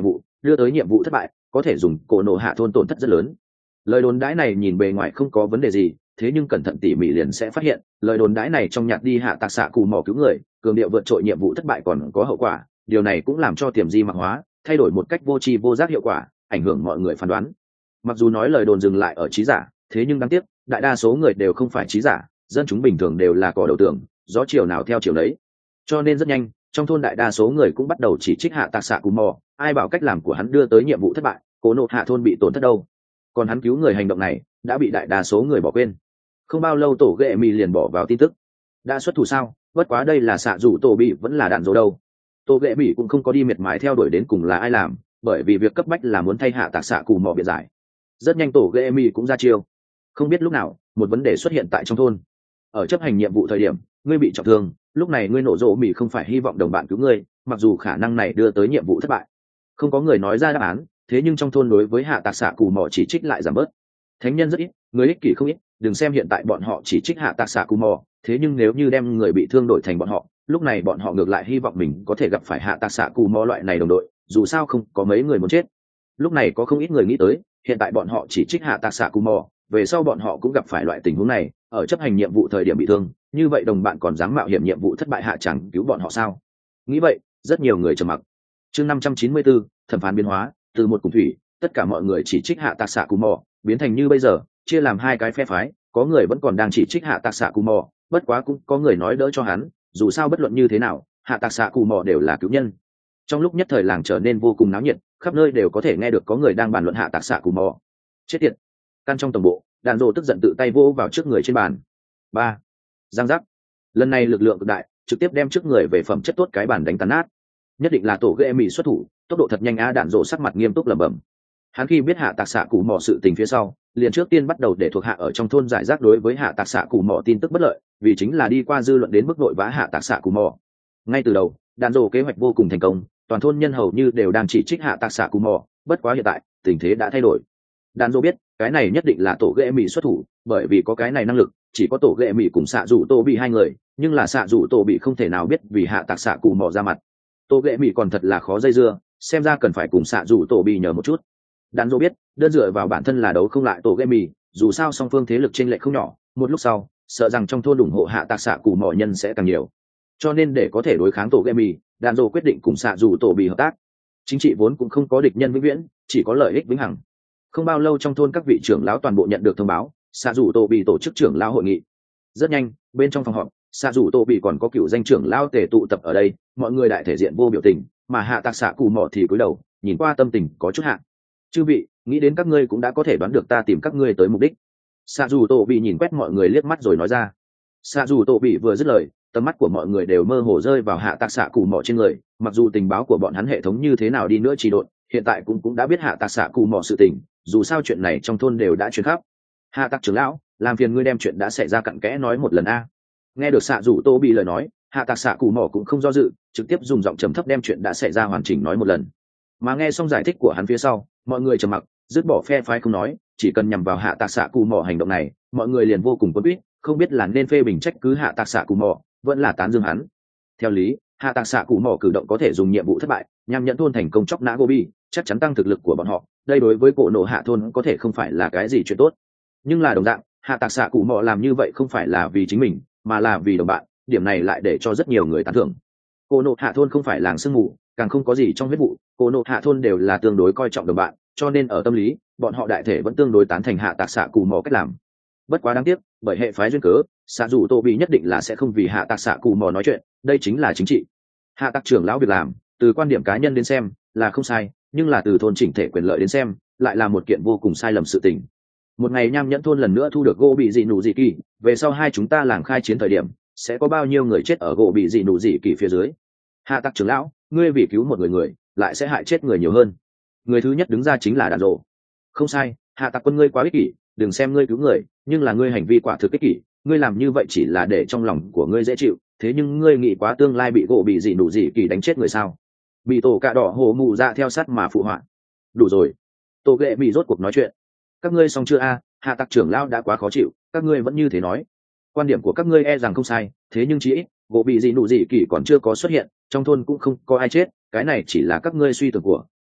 đưa tới nhiệm vụ thất bại có thể dùng cổ nộ hạ thôn tổn thất rất lớn. Lời đồn đãi này nhìn bề ngoài không có vấn đề gì, thế nhưng cẩn thận tỉ mỉ liền sẽ phát hiện lời đồn đãi này trong nhạt đi hạ tạc xạ cù mò cứu người, cường điệu vượt trội nhiệm vụ thất bại còn có hậu quả. Điều này cũng làm cho tiềm di mạc hóa thay đổi một cách vô tri vô giác hiệu quả, ảnh hưởng mọi người phán đoán. Mặc dù nói lời đồn dừng lại ở trí giả, thế nhưng đáng tiếc đại đa số người đều không phải trí giả, dân chúng bình thường đều là cỏ đầu tường, gió chiều nào theo chiều đấy. Cho nên rất nhanh trong thôn đại đa số người cũng bắt đầu chỉ trích hạ tạc xạ cù mò, ai bảo cách làm của hắn đưa tới nhiệm vụ thất bại, cố nộ hạ thôn bị tổn thất đâu. Còn hắn cứu người hành động này đã bị đại đa số người bỏ quên. Không bao lâu tổ ghệ mì liền bỏ vào tin tức đã xuất thủ sao, bất quá đây là xạ rủ tổ bị vẫn là đạn dỗ đâu. Tổ ghệ mì cũng không có đi miệt mài theo đuổi đến cùng là ai làm, bởi vì việc cấp bách là muốn thay hạ tạc xạ cù mò biện giải. Rất nhanh tổ ghệ mì cũng ra chiêu. Không biết lúc nào một vấn đề xuất hiện tại trong thôn. Ở chấp hành nhiệm vụ thời điểm ngươi bị trọng thương, lúc này ngươi nổ rộ mì không phải hy vọng đồng bạn cứu ngươi, mặc dù khả năng này đưa tới nhiệm vụ thất bại. Không có người nói ra đáp án, thế nhưng trong thôn đối với hạ tạc xạ cù mò chỉ trích lại giảm bớt. Thánh nhân rất ít, người ích kỷ không ít, đừng xem hiện tại bọn họ chỉ trích hạ tạc xạ cù mò, thế nhưng nếu như đem người bị thương đổi thành bọn họ, lúc này bọn họ ngược lại hy vọng mình có thể gặp phải hạ tạc xạ cù mò loại này đồng đội, dù sao không có mấy người muốn chết. Lúc này có không ít người nghĩ tới hiện tại bọn họ chỉ trích hạ tạc xạ cù mò, về sau bọn họ cũng gặp phải loại tình huống này, ở chấp hành nhiệm vụ thời điểm bị thương, như vậy đồng bạn còn dám mạo hiểm nhiệm vụ thất bại hạ chẳng cứu bọn họ sao? Nghĩ vậy rất nhiều người trầm mặc. Chương năm trăm chín mươi bốn, thẩm phán biến hóa, từ một cùng thủy, tất cả mọi người chỉ trích hạ tạc xạ cù mò biến thành như bây giờ, chia làm hai cái phe phái. Có người vẫn còn đang chỉ trích hạ tạc xạ cù mò, bất quá cũng có người nói đỡ cho hắn, dù sao bất luận như thế nào hạ tạc xạ cù mò đều là cứu nhân. Trong lúc nhất thời làng trở nên vô cùng náo nhiệt, khắp nơi đều có thể nghe được có người đang bàn luận hạ tạc xạ cù mò. Chết tiệt! Căn trong tổng bộ đàn rồ tức giận tự tay vỗ vào trước người trên bàn. Ba, giang giác. Lần này lực lượng cực đại, trực tiếp đem trước người về phẩm chất tốt cái bàn đánh tan nát. Nhất định là tổ ghệ mì xuất thủ, tốc độ thật nhanh á. Đạn rồ sắc mặt nghiêm túc lẩm bẩm. Hắn khi biết hạ tạc xạ cù mò sự tình phía sau, liền trước tiên bắt đầu để thuộc hạ ở trong thôn giải rác đối với hạ tạc xạ cù mò tin tức bất lợi, vì chính là đi qua dư luận đến mức vội vã hạ tạc xạ cù mò. Ngay từ đầu đàn rồ kế hoạch vô cùng thành công, toàn thôn nhân hầu như đều đang chỉ trích hạ tạc xạ cù mò, bất quá hiện tại tình thế đã thay đổi. Đàn rồ biết cái này nhất định là tổ ghệ mì xuất thủ, bởi vì có cái này năng lực chỉ có tổ ghệ mì cùng xạ rủ tô bị hai người, nhưng là xạ rủ tô bị không thể nào biết vì hạ tạc xạ cù mò ra mặt. Tổ ghệ mì còn thật là khó dây dưa, xem ra cần phải cùng xạ rủ tô bị nhờ một chút. Đàn rồ biết đơn dựa vào bản thân là đấu không lại tổ ghệ mì, dù sao song phương thế lực chênh lệch không nhỏ, một lúc sau sợ rằng trong thôn ủng hộ hạ tạc xạ cù mò nhân sẽ càng nhiều, cho nên để có thể đối kháng tổ ghệ mì, đàn rồ quyết định cùng xạ rủ tô bị hợp tác. Chính trị vốn cũng không có địch nhân vĩnh viễn, chỉ có lợi ích vĩnh hằng. Không bao lâu trong thôn các vị trưởng lão toàn bộ nhận được thông báo, xạ rủ tô bị tổ chức trưởng lão hội nghị. Rất nhanh bên trong phòng họp, xạ rủ tô bị còn có cựu danh trưởng lão tề tụ tập ở đây, mọi người đại thể diện vô biểu tình, mà hạ tạc xạ cù mò thì cúi đầu nhìn qua tâm tình có chút hạ. Chư vị, nghĩ đến các ngươi cũng đã có thể đoán được ta tìm các ngươi tới mục đích. Xạ rủ tô bị nhìn quét mọi người liếc mắt rồi nói ra. Xạ rủ tô bị vừa dứt lời, tầm mắt của mọi người đều mơ hồ rơi vào hạ tạc xạ cù mò trên người, mặc dù tình báo của bọn hắn hệ thống như thế nào đi nữa trì độn, hiện tại cũng cũng đã biết hạ tạc xạ cù mò sự tình, dù sao chuyện này trong thôn đều đã truyền khắp. Hạ tạc trưởng lão, làm phiền ngươi đem chuyện đã xảy ra cặn kẽ nói một lần a. Nghe được xạ rủ tô bị lời nói, hạ tạc xạ cù mò cũng không do dự, trực tiếp dùng giọng trầm thấp đem chuyện đã xảy ra hoàn chỉnh nói một lần. Mà nghe xong giải thích của hắn phía sau, mọi người trầm mặc, dứt bỏ phe phái không nói, chỉ cần nhằm vào hạ tạc xạ cù mò hành động này, mọi người liền vô cùng quân quyết, không biết là nên phê bình trách cứ hạ tạc xạ cù mò, vẫn là tán dương hắn. Theo lý, hạ tạc xạ cù mò cử động có thể dùng nhiệm vụ thất bại nhằm nhận thôn thành công chóc nã Gobi, chắc chắn tăng thực lực của bọn họ, đây đối với cổ nộ hạ thôn có thể không phải là cái gì chuyện tốt. Nhưng là đồng dạng, hạ tạc xạ cù mò làm như vậy không phải là vì chính mình, mà là vì đồng bạn, điểm này lại để cho rất nhiều người tán thưởng. Cổ nộ hạ thôn không phải làng sương mù, càng không có gì trong huyết vụ, cổ nộ hạ thôn đều là tương đối coi trọng đồng bạn, cho nên ở tâm lý bọn họ đại thể vẫn tương đối tán thành hạ tạc xạ cù mò cách làm. Bất quá đáng tiếc, bởi hệ phái duyên cớ, xạ dù tô bị nhất định là sẽ không vì hạ tạc xạ cù mò nói chuyện, đây chính là chính trị. Hạ tạc trưởng lão việc làm, từ quan điểm cá nhân đến xem là không sai, nhưng là từ thôn chỉnh thể quyền lợi đến xem lại là một kiện vô cùng sai lầm sự tình. Một ngày nham nhẫn thôn lần nữa thu được gỗ bị dị nụ dị kỳ, về sau hai chúng ta làng khai chiến thời điểm sẽ có bao nhiêu người chết ở gỗ bị dị nụ dị kỳ phía dưới. Hạ tạc trưởng lão, ngươi vì cứu một người người lại sẽ hại chết người nhiều hơn. Người thứ nhất đứng ra chính là đàn rộ. Không sai, hạ tạc quân ngươi quá ích kỷ, đừng xem ngươi cứu người, nhưng là ngươi hành vi quả thực ích kỷ, ngươi làm như vậy chỉ là để trong lòng của ngươi dễ chịu, thế nhưng ngươi nghĩ quá tương lai bị gỗ bị dị nụ dị kỳ đánh chết người sao? Bị tổ cạ đỏ hồ mù ra theo sát mà phụ họa. Đủ rồi, tổ ghệ bị rốt cuộc nói chuyện. Các ngươi xong chưa a? Hạ tạc trưởng lão đã quá khó chịu, các ngươi vẫn như thế nói. Quan điểm của các ngươi e rằng không sai, thế nhưng chí ít gỗ bị dị nụ dị kỳ còn chưa có xuất hiện, trong thôn cũng không có ai chết, cái này chỉ là các ngươi suy tưởng của,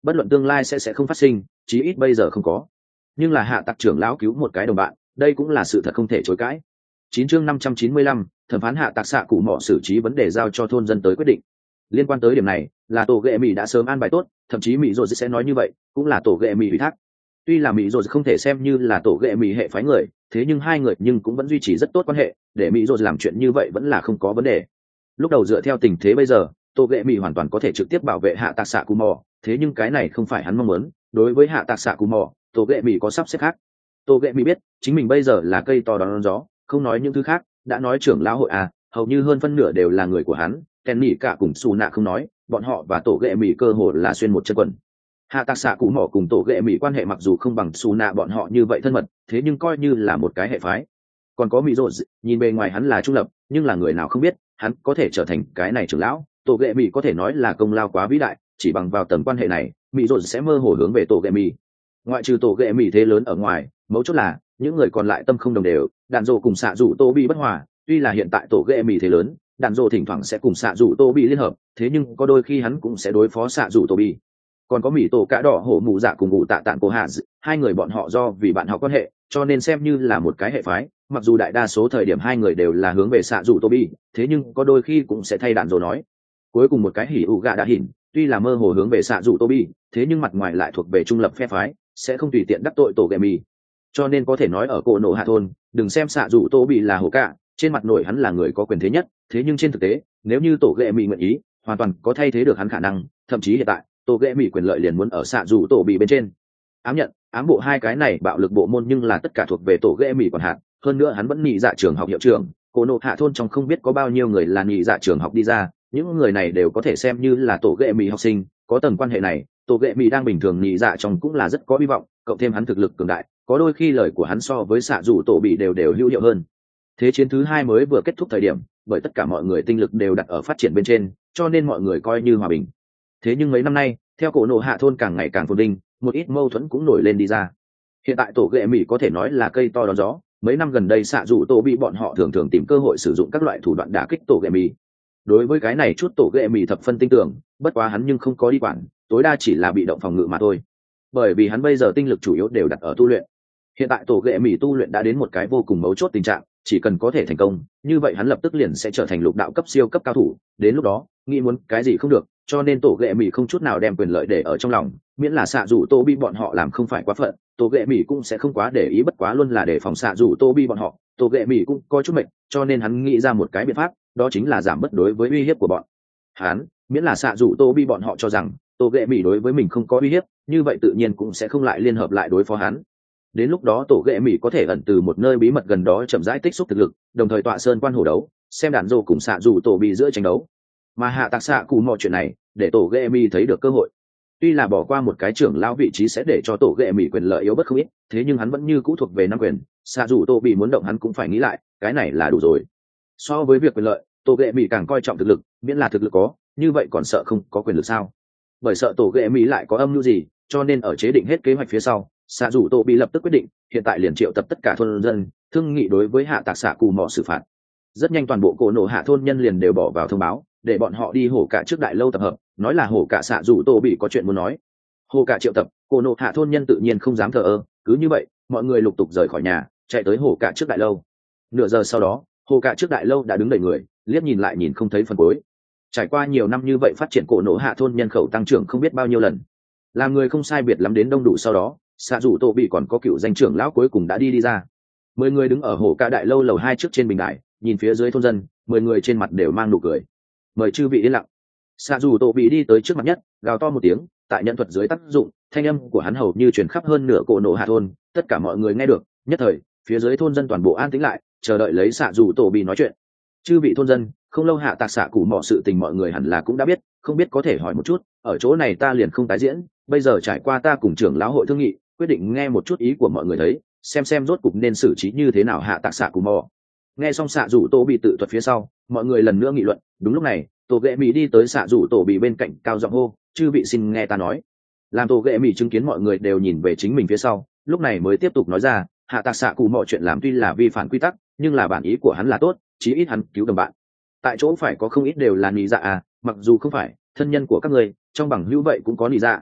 bất luận tương lai sẽ sẽ không phát sinh, chí ít bây giờ không có. Nhưng là hạ tặc trưởng lão cứu một cái đồng bạn, đây cũng là sự thật không thể chối cãi. Chín chương năm trăm chín mươi lăm, thẩm phán hạ tặc xạ cụ mỏ xử trí vấn đề giao cho thôn dân tới quyết định. Liên quan tới điểm này, là tổ ghệ mỹ đã sớm an bài tốt, thậm chí mỹ rồi sẽ nói như vậy, cũng là tổ ghệ mỹ ủy thác. Tuy là mỹ rồi không thể xem như là tổ ghệ mỹ hệ phái người, thế nhưng hai người nhưng cũng vẫn duy trì rất tốt quan hệ, để mỹ rồi làm chuyện như vậy vẫn là không có vấn đề. Lúc đầu dựa theo tình thế bây giờ, tổ ghệ mỹ hoàn toàn có thể trực tiếp bảo vệ hạ tặc xạ cụ mỏ, thế nhưng cái này không phải hắn mong muốn. Đối với hạ tặc xạ cụ mỏ, tổ ghệ mỹ có sắp xếp khác. Tổ ghệ mỹ biết chính mình bây giờ là cây to đón gió, không nói những thứ khác, đã nói trưởng lão hội à, hầu như hơn phân nửa đều là người của hắn. Kèn nỉ cả cùng xù nạ không nói, bọn họ và tổ ghệ mỹ cơ hồ là xuyên một chân quần. Hạ tặc xạ cụ mỏ cùng tổ ghệ mỹ quan hệ mặc dù không bằng xù nạ bọn họ như vậy thân mật, thế nhưng coi như là một cái hệ phái. Còn có mỹ rột, nhìn bề ngoài hắn là trung lập, nhưng là người nào không biết hắn có thể trở thành cái này trưởng lão. Tổ ghệ mỹ có thể nói là công lao quá vĩ đại, chỉ bằng vào tầm quan hệ này, mỹ rột sẽ mơ hồ hướng về tổ ghệ mỹ. Ngoại trừ tổ ghệ mỹ thế lớn ở ngoài, mấu chốt là những người còn lại tâm không đồng đều. Đàn rồ cùng xạ rủ tô bị bất hòa, tuy là hiện tại tổ ghệ mỹ thế lớn, đàn rồ thỉnh thoảng sẽ cùng xạ rủ tô bị liên hợp, thế nhưng có đôi khi hắn cũng sẽ đối phó xạ rủ tô bị. Còn có mỹ tổ cả đỏ hổ mù dạ cùng ngụ tạ tạng cô hạ, hai người bọn họ do vì bạn học quan hệ, cho nên xem như là một cái hệ phái. Mặc dù đại đa số thời điểm hai người đều là hướng về xạ rủ tô bị, thế nhưng có đôi khi cũng sẽ thay đàn rồ nói. Cuối cùng một cái hỉ ủ gạ đã hỉn, tuy là mơ hồ hướng về xạ rủ tô bị, thế nhưng mặt ngoài lại thuộc về trung lập phe phái, sẽ không tùy tiện đắc tội tổ ghệ mỹ. Cho nên có thể nói ở cổ nổ hạ thôn, đừng xem xạ rủ tô bị là hổ cả, trên mặt nổi hắn là người có quyền thế nhất, thế nhưng trên thực tế, nếu như tổ ghệ mỹ nguyện ý, hoàn toàn có thay thế được hắn khả năng, thậm chí hiện tại tổ ghệ mỹ quyền lợi liền muốn ở xạ rủ tổ bị bên trên. Ám nhận, ám bộ hai cái này bạo lực bộ môn nhưng là tất cả thuộc về tổ ghệ mỹ còn hạn, hơn nữa hắn vẫn nhị dạ trường học hiệu trưởng, cổ nổ hạ thôn trong không biết có bao nhiêu người là nhị dạ trường học đi ra, những người này đều có thể xem như là tổ ghệ mỹ học sinh, có tầng quan hệ này, tổ ghệ mỹ đang bình thường nhị dạ trong cũng là rất có hy vọng, cộng thêm hắn thực lực cường đại, có đôi khi lời của hắn so với xạ rủ tổ bị đều đều hữu hiệu hơn. Thế chiến thứ hai mới vừa kết thúc thời điểm, bởi tất cả mọi người tinh lực đều đặt ở phát triển bên trên, cho nên mọi người coi như hòa bình. Thế nhưng mấy năm nay, theo cổ nổ hạ thôn càng ngày càng phồn vinh, một ít mâu thuẫn cũng nổi lên đi ra. Hiện tại tổ ghệ mỹ có thể nói là cây to đón gió, mấy năm gần đây xạ rủ tổ bị bọn họ thường thường tìm cơ hội sử dụng các loại thủ đoạn đả kích tổ ghệ mỹ. Đối với cái này chút tổ ghệ mỹ thập phân tinh tưởng, bất quá hắn nhưng không có đi quản, tối đa chỉ là bị động phòng ngự mà thôi. Bởi vì hắn bây giờ tinh lực chủ yếu đều đặt ở tu luyện. Hiện tại tổ ghệ mỹ tu luyện đã đến một cái vô cùng mấu chốt tình trạng, chỉ cần có thể thành công, như vậy hắn lập tức liền sẽ trở thành lục đạo cấp siêu cấp cao thủ. Đến lúc đó, nghĩ muốn cái gì không được, cho nên tổ ghệ mỹ không chút nào đem quyền lợi để ở trong lòng, miễn là xạ rủ tô bi bọn họ làm không phải quá phận, tổ ghệ mỹ cũng sẽ không quá để ý, bất quá luôn là để phòng xạ rủ tô bi bọn họ. Tổ ghệ mỹ cũng coi chút mệnh, cho nên hắn nghĩ ra một cái biện pháp, đó chính là giảm bớt đối với uy hiếp của bọn hắn, miễn là xạ rủ tô bi bọn họ cho rằng tổ ghệ mỹ đối với mình không có uy hiếp, như vậy tự nhiên cũng sẽ không lại liên hợp lại đối phó hắn. Đến lúc đó tổ ghệ mỹ có thể ẩn từ một nơi bí mật gần đó chậm rãi tích xúc thực lực, đồng thời tọa sơn quan hổ đấu, xem đàn rồ cùng xạ rủ tổ bị giữa tranh đấu. Mà hạ tạc xạ cụ mọi chuyện này để tổ ghệ mỹ thấy được cơ hội. Tuy là bỏ qua một cái trưởng lão vị trí sẽ để cho tổ ghệ mỹ quyền lợi yếu bất không ít, thế nhưng hắn vẫn như cũ thuộc về năm quyền, xạ rủ tổ bị muốn động hắn cũng phải nghĩ lại, cái này là đủ rồi. So với việc quyền lợi, tổ ghệ mỹ càng coi trọng thực lực, miễn là thực lực có, như vậy còn sợ không có quyền lực sao? Bởi sợ tổ ghệ mỹ lại có âm mưu gì, cho nên ở chế định hết kế hoạch phía sau, xạ rủ tổ bị lập tức quyết định, hiện tại liền triệu tập tất cả thôn dân, thương nghị đối với hạ tạc xạ cù mỏ xử phạt. Rất nhanh toàn bộ cổ nổ hạ thôn nhân liền đều bỏ vào thông báo, để bọn họ đi hổ cả trước đại lâu tập hợp, nói là hổ cả xạ rủ tổ bị có chuyện muốn nói. Hổ cả triệu tập, cổ nổ hạ thôn nhân tự nhiên không dám thờ ơ, cứ như vậy, mọi người lục tục rời khỏi nhà, chạy tới hổ cả trước đại lâu. Nửa giờ sau đó, hổ cả trước đại lâu đã đứng đầy người, liếc nhìn lại nhìn không thấy phần cuối. Trải qua nhiều năm như vậy phát triển cổ nổ hạ thôn nhân khẩu tăng trưởng không biết bao nhiêu lần, làm người không sai biệt lắm đến đông đủ. Sau đó xạ rủ tổ bị còn có cựu danh trưởng lão cuối cùng đã đi đi ra. Mười người đứng ở hổ cả đại lâu lầu hai trước trên bình đài, nhìn phía dưới thôn dân, mười người trên mặt đều mang nụ cười. Mời chư vị yên lặng. Xạ rủ tổ bị đi tới trước mặt nhất, gào to một tiếng, tại nhận thuật dưới tác dụng, thanh âm của hắn hầu như truyền khắp hơn nửa cổ nổ hạ thôn, tất cả mọi người nghe được. Nhất thời phía dưới thôn dân toàn bộ an tĩnh lại, chờ đợi lấy xạ rủ tổ bị nói chuyện. Chư vị thôn dân, không lâu hạ tạc xạ cụ mỏ sự tình mọi người hẳn là cũng đã biết, không biết có thể hỏi một chút, ở chỗ này ta liền không tái diễn. Bây giờ trải qua ta cùng trưởng lão hội thương nghị, quyết định nghe một chút ý của mọi người thấy, xem xem rốt cục nên xử trí như thế nào hạ tạc xạ cụ mỏ. Nghe xong xạ rủ tổ bị tự thuật phía sau, mọi người lần nữa nghị luận. Đúng lúc này, tổ ghệ mỹ đi tới xạ rủ tổ bị bên cạnh, cao giọng hô, chư vị xin nghe ta nói. Làm tổ ghệ mỹ chứng kiến mọi người đều nhìn về chính mình phía sau, lúc này mới tiếp tục nói ra, hạ tạc xạ cụ mỏ chuyện làm tuy là vi phạm quy tắc, nhưng là bản ý của hắn là tốt, chí ít hắn cứu đồng bạn. Tại chỗ phải có không ít đều là nị dạ à, mặc dù không phải thân nhân của các ngươi, trong bằng hữu vậy cũng có nị dạ.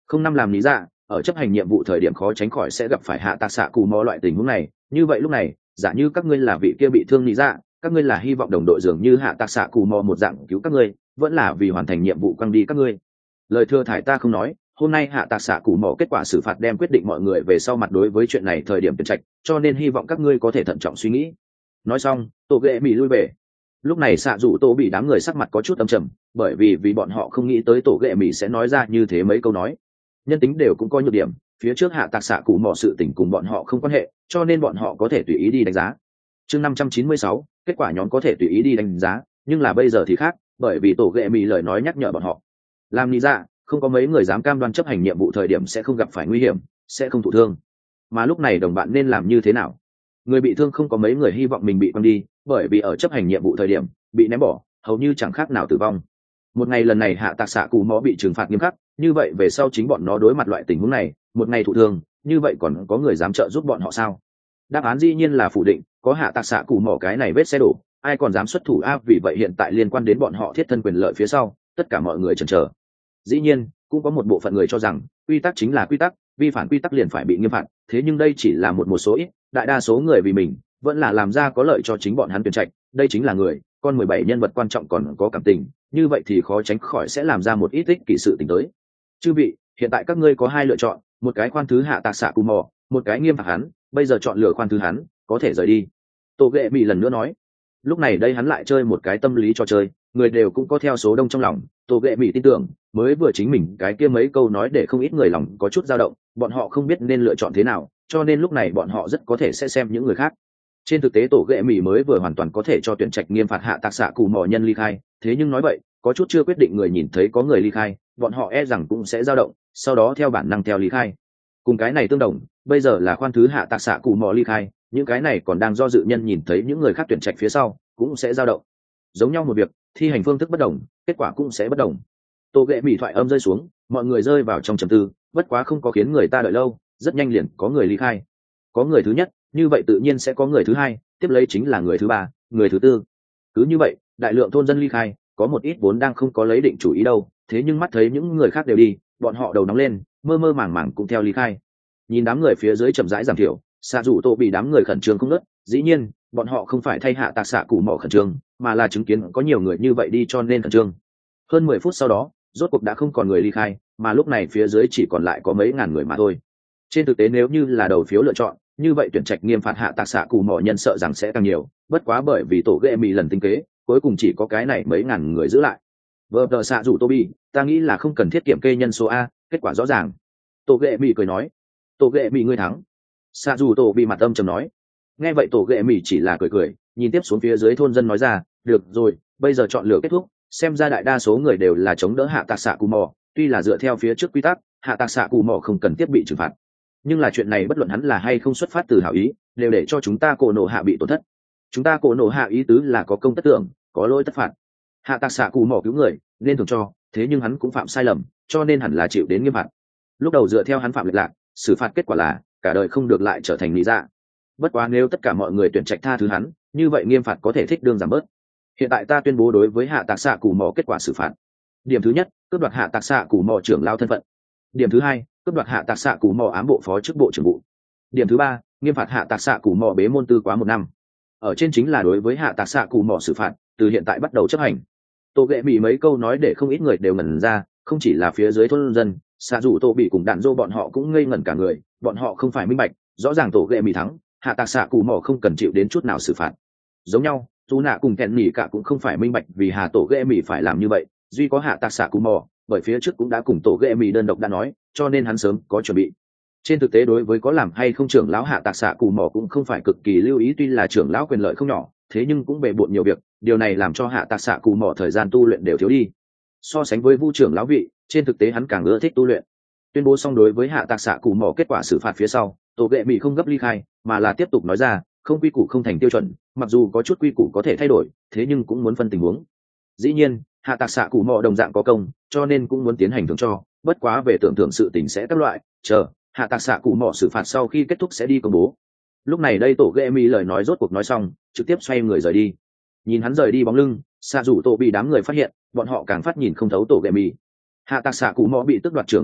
không năm làm lý dạ ở chấp hành nhiệm vụ thời điểm khó tránh khỏi sẽ gặp phải hạ tạc xạ cù mò loại tình huống này. Như vậy lúc này giả như các ngươi là vị kia bị thương lý dạ, các ngươi là hy vọng đồng đội dường như hạ tạc xạ cù mò một dạng cứu các ngươi, vẫn là vì hoàn thành nhiệm vụ quăng đi các ngươi? Lời thừa thải ta không nói, hôm nay hạ tạc xạ cù mò kết quả xử phạt đem quyết định mọi người về sau mặt đối với chuyện này thời điểm tuyển trạch, cho nên hy vọng các ngươi có thể thận trọng suy nghĩ. Nói xong tổ ghệ mỹ lui về. Lúc này xạ dù tổ bị đám người sắc mặt có chút âm trầm, bởi vì vì bọn họ không nghĩ tới tổ ghệ mỹ sẽ nói ra như thế mấy câu nói. Nhân tính đều cũng có nhược điểm, phía trước hạ tạc xạ cù mò sự tình cùng bọn họ không quan hệ, cho nên bọn họ có thể tùy ý đi đánh giá. Chương năm trăm chín mươi sáu, kết quả nhóm có thể tùy ý đi đánh giá, nhưng là bây giờ thì khác, bởi vì tổ ghệ mỹ lời nói nhắc nhở bọn họ. Làm lý dạ, không có mấy người dám cam đoan chấp hành nhiệm vụ thời điểm sẽ không gặp phải nguy hiểm, sẽ không thụ thương. Mà lúc này đồng bạn nên làm như thế nào? Người bị thương không có mấy người hy vọng mình bị quăng đi, bởi vì ở chấp hành nhiệm vụ thời điểm bị ném bỏ hầu như chẳng khác nào tử vong. Một ngày lần này hạ tạc xạ cù mò bị trừng phạt nghiêm khắc, như vậy về sau chính bọn nó đối mặt loại tình huống này, một ngày thụ thương, như vậy còn có người dám trợ giúp bọn họ sao? Đáp án dĩ nhiên là phủ định, có hạ tạc xạ cù mò cái này vết xe đổ, ai còn dám xuất thủ áp? Vì vậy hiện tại liên quan đến bọn họ thiết thân quyền lợi phía sau, tất cả mọi người chần chờ. Dĩ nhiên cũng có một bộ phận người cho rằng quy tắc chính là quy tắc, vi phạm quy tắc liền phải bị nghiêm phạt, thế nhưng đây chỉ là một một số ít, đại đa số người vì mình vẫn là làm ra có lợi cho chính bọn hắn tuyển trạch, đây chính là người con mười bảy nhân vật quan trọng còn có cảm tình, như vậy thì khó tránh khỏi sẽ làm ra một ít ích kỷ sự tình tới. Chư vị, hiện tại các ngươi có hai lựa chọn, một cái khoan thứ hạ tạc xạ cù mò, một cái nghiêm phạt hắn, bây giờ chọn lựa khoan thứ hắn, có thể rời đi. Tô ghệ mỹ lần nữa nói. Lúc này đây hắn lại chơi một cái tâm lý trò chơi, người đều cũng có theo số đông trong lòng. Tô ghệ mỹ tin tưởng mới vừa chính mình cái kia mấy câu nói để không ít người lòng có chút dao động, bọn họ không biết nên lựa chọn thế nào, cho nên lúc này bọn họ rất có thể sẽ xem những người khác. Trên thực tế tổ ghệ mỹ mới vừa hoàn toàn có thể cho tuyển trạch nghiêm phạt hạ tạc xạ cù mò nhân ly khai, thế nhưng nói vậy có chút chưa quyết định người nhìn thấy có người ly khai, bọn họ e rằng cũng sẽ dao động, sau đó theo bản năng theo ly khai. Cùng cái này tương đồng, bây giờ là khoan thứ hạ tạc xạ cù mò ly khai, những cái này còn đang do dự nhân nhìn thấy những người khác tuyển trạch phía sau cũng sẽ dao động. Giống nhau một việc, thi hành phương thức bất đồng, kết quả cũng sẽ bất đồng. Tô ghệ mỹ thoại âm rơi xuống, mọi người rơi vào trong trầm tư, bất quá không có khiến người ta đợi lâu, rất nhanh liền có người ly khai. Có người thứ nhất, như vậy tự nhiên sẽ có người thứ hai, tiếp lấy chính là người thứ ba, người thứ tư. Cứ như vậy đại lượng thôn dân ly khai, có một ít vốn đang không có lấy định chủ ý đâu, thế nhưng mắt thấy những người khác đều đi, bọn họ đầu nóng lên, mơ mơ màng màng cũng theo ly khai. Nhìn đám người phía dưới chậm rãi giảm thiểu, xạ dù tô bị đám người khẩn trương không ngớt, dĩ nhiên bọn họ không phải thay hạ tạc xạ cù mỏ khẩn trương, mà là chứng kiến có nhiều người như vậy đi cho nên khẩn trương. Hơn mười phút sau đó rốt cuộc đã không còn người ly khai, mà lúc này phía dưới chỉ còn lại có mấy ngàn người mà thôi. Trên thực tế nếu như là đầu phiếu lựa chọn, như vậy tuyển trạch nghiêm phạt hạ tạc xạ cù mỏ nhân sợ rằng sẽ càng nhiều, bất quá bởi vì tổ ghệ mỹ lần tinh kế, cuối cùng chỉ có cái này mấy ngàn người giữ lại. Vờ tờ xạ dù tô bi, ta nghĩ là không cần thiết kiểm kê nhân số a, kết quả rõ ràng. Tổ ghệ mỹ cười nói. Tổ ghệ mỹ ngươi thắng. Xạ dù tổ bị mặt âm trầm nói. Nghe vậy tổ ghệ mỹ chỉ là cười cười, nhìn tiếp xuống phía dưới thôn dân nói ra, được rồi, bây giờ chọn lựa kết thúc, xem ra đại đa số người đều là chống đỡ hạ tạc xạ cù mò, tuy là dựa theo phía trước quy tắc hạ tạc xạ cù mò không cần thiết bị trừng phạt, nhưng là chuyện này bất luận hắn là hay không xuất phát từ hảo ý, đều để cho chúng ta cổ nổ hạ bị tổn thất. Chúng ta cổ nổ hạ ý tứ là có công tất tưởng, có lỗi tất phạt. Hạ tạc xạ cù mò cứu người nên thường cho, thế nhưng hắn cũng phạm sai lầm, cho nên hẳn là chịu đến nghiêm phạt. Lúc đầu dựa theo hắn phạm lệch lạc, xử phạt kết quả là cả đời không được lại trở thành lý dạ. Bất quá nếu tất cả mọi người tuyển trạch tha thứ hắn, như vậy nghiêm phạt có thể thích đương giảm bớt. Hiện tại ta tuyên bố đối với hạ tạc xạ cù mò kết quả xử phạt. Điểm thứ nhất, cướp đoạt hạ tạc xạ cù mò trưởng lao thân phận. Điểm thứ hai, cướp đoạt hạ tạc xạ cù mò ám bộ phó chức bộ trưởng vụ. Điểm thứ ba, nghiêm phạt hạ tạc xạ cù mò bế môn tư quá một năm. Ở trên chính là đối với hạ tạc xạ cù mò xử phạt, từ hiện tại bắt đầu chấp hành. Tô ghệ bị mấy câu nói để không ít người đều ngẩn ra, không chỉ là phía dưới thôn dân, xạ dù tô bị cùng đạn dô bọn họ cũng ngây ngẩn cả người, bọn họ không phải minh bạch, rõ ràng tổ ghệ bị thắng, hạ tạc xạ cù mò không cần chịu đến chút nào xử phạt. Giống nhau dù nạ cùng kẹn nỉ cả cũng không phải minh bạch vì hà tổ ghệ mỹ phải làm như vậy, duy có hạ tạc xạ cù mò, bởi phía trước cũng đã cùng tổ ghệ mỹ đơn độc đã nói, cho nên hắn sớm có chuẩn bị. Trên thực tế đối với có làm hay không trưởng lão hạ tạc xạ cù mò cũng không phải cực kỳ lưu ý, tuy là trưởng lão quyền lợi không nhỏ, thế nhưng cũng bề bộn nhiều việc, điều này làm cho hạ tạc xạ cù mò thời gian tu luyện đều thiếu đi. So sánh với vu trưởng lão vị, trên thực tế hắn càng ưa thích tu luyện. Tuyên bố xong đối với hạ tạc xạ cù mò kết quả xử phạt phía sau, tổ ghệ mỹ không gấp ly khai, mà là tiếp tục nói ra, không quy củ không thành tiêu chuẩn, mặc dù có chút quy củ có thể thay đổi, thế nhưng cũng muốn phân tình huống. Dĩ nhiên hạ tạc xạ cù mò đồng dạng có công, cho nên cũng muốn tiến hành thưởng cho, bất quá về tưởng tượng sự tình sẽ các loại, chờ hạ tạc xạ cù mò xử phạt sau khi kết thúc sẽ đi công bố. Lúc này đây tổ ghệ mỹ lời nói rốt cuộc nói xong, trực tiếp xoay người rời đi. Nhìn hắn rời đi bóng lưng, xạ rủ tổ bị đám người phát hiện, bọn họ càng phát nhìn không thấu tổ ghệ mỹ. Hạ tạc xạ cù mò bị tước đoạt trưởng lão vị,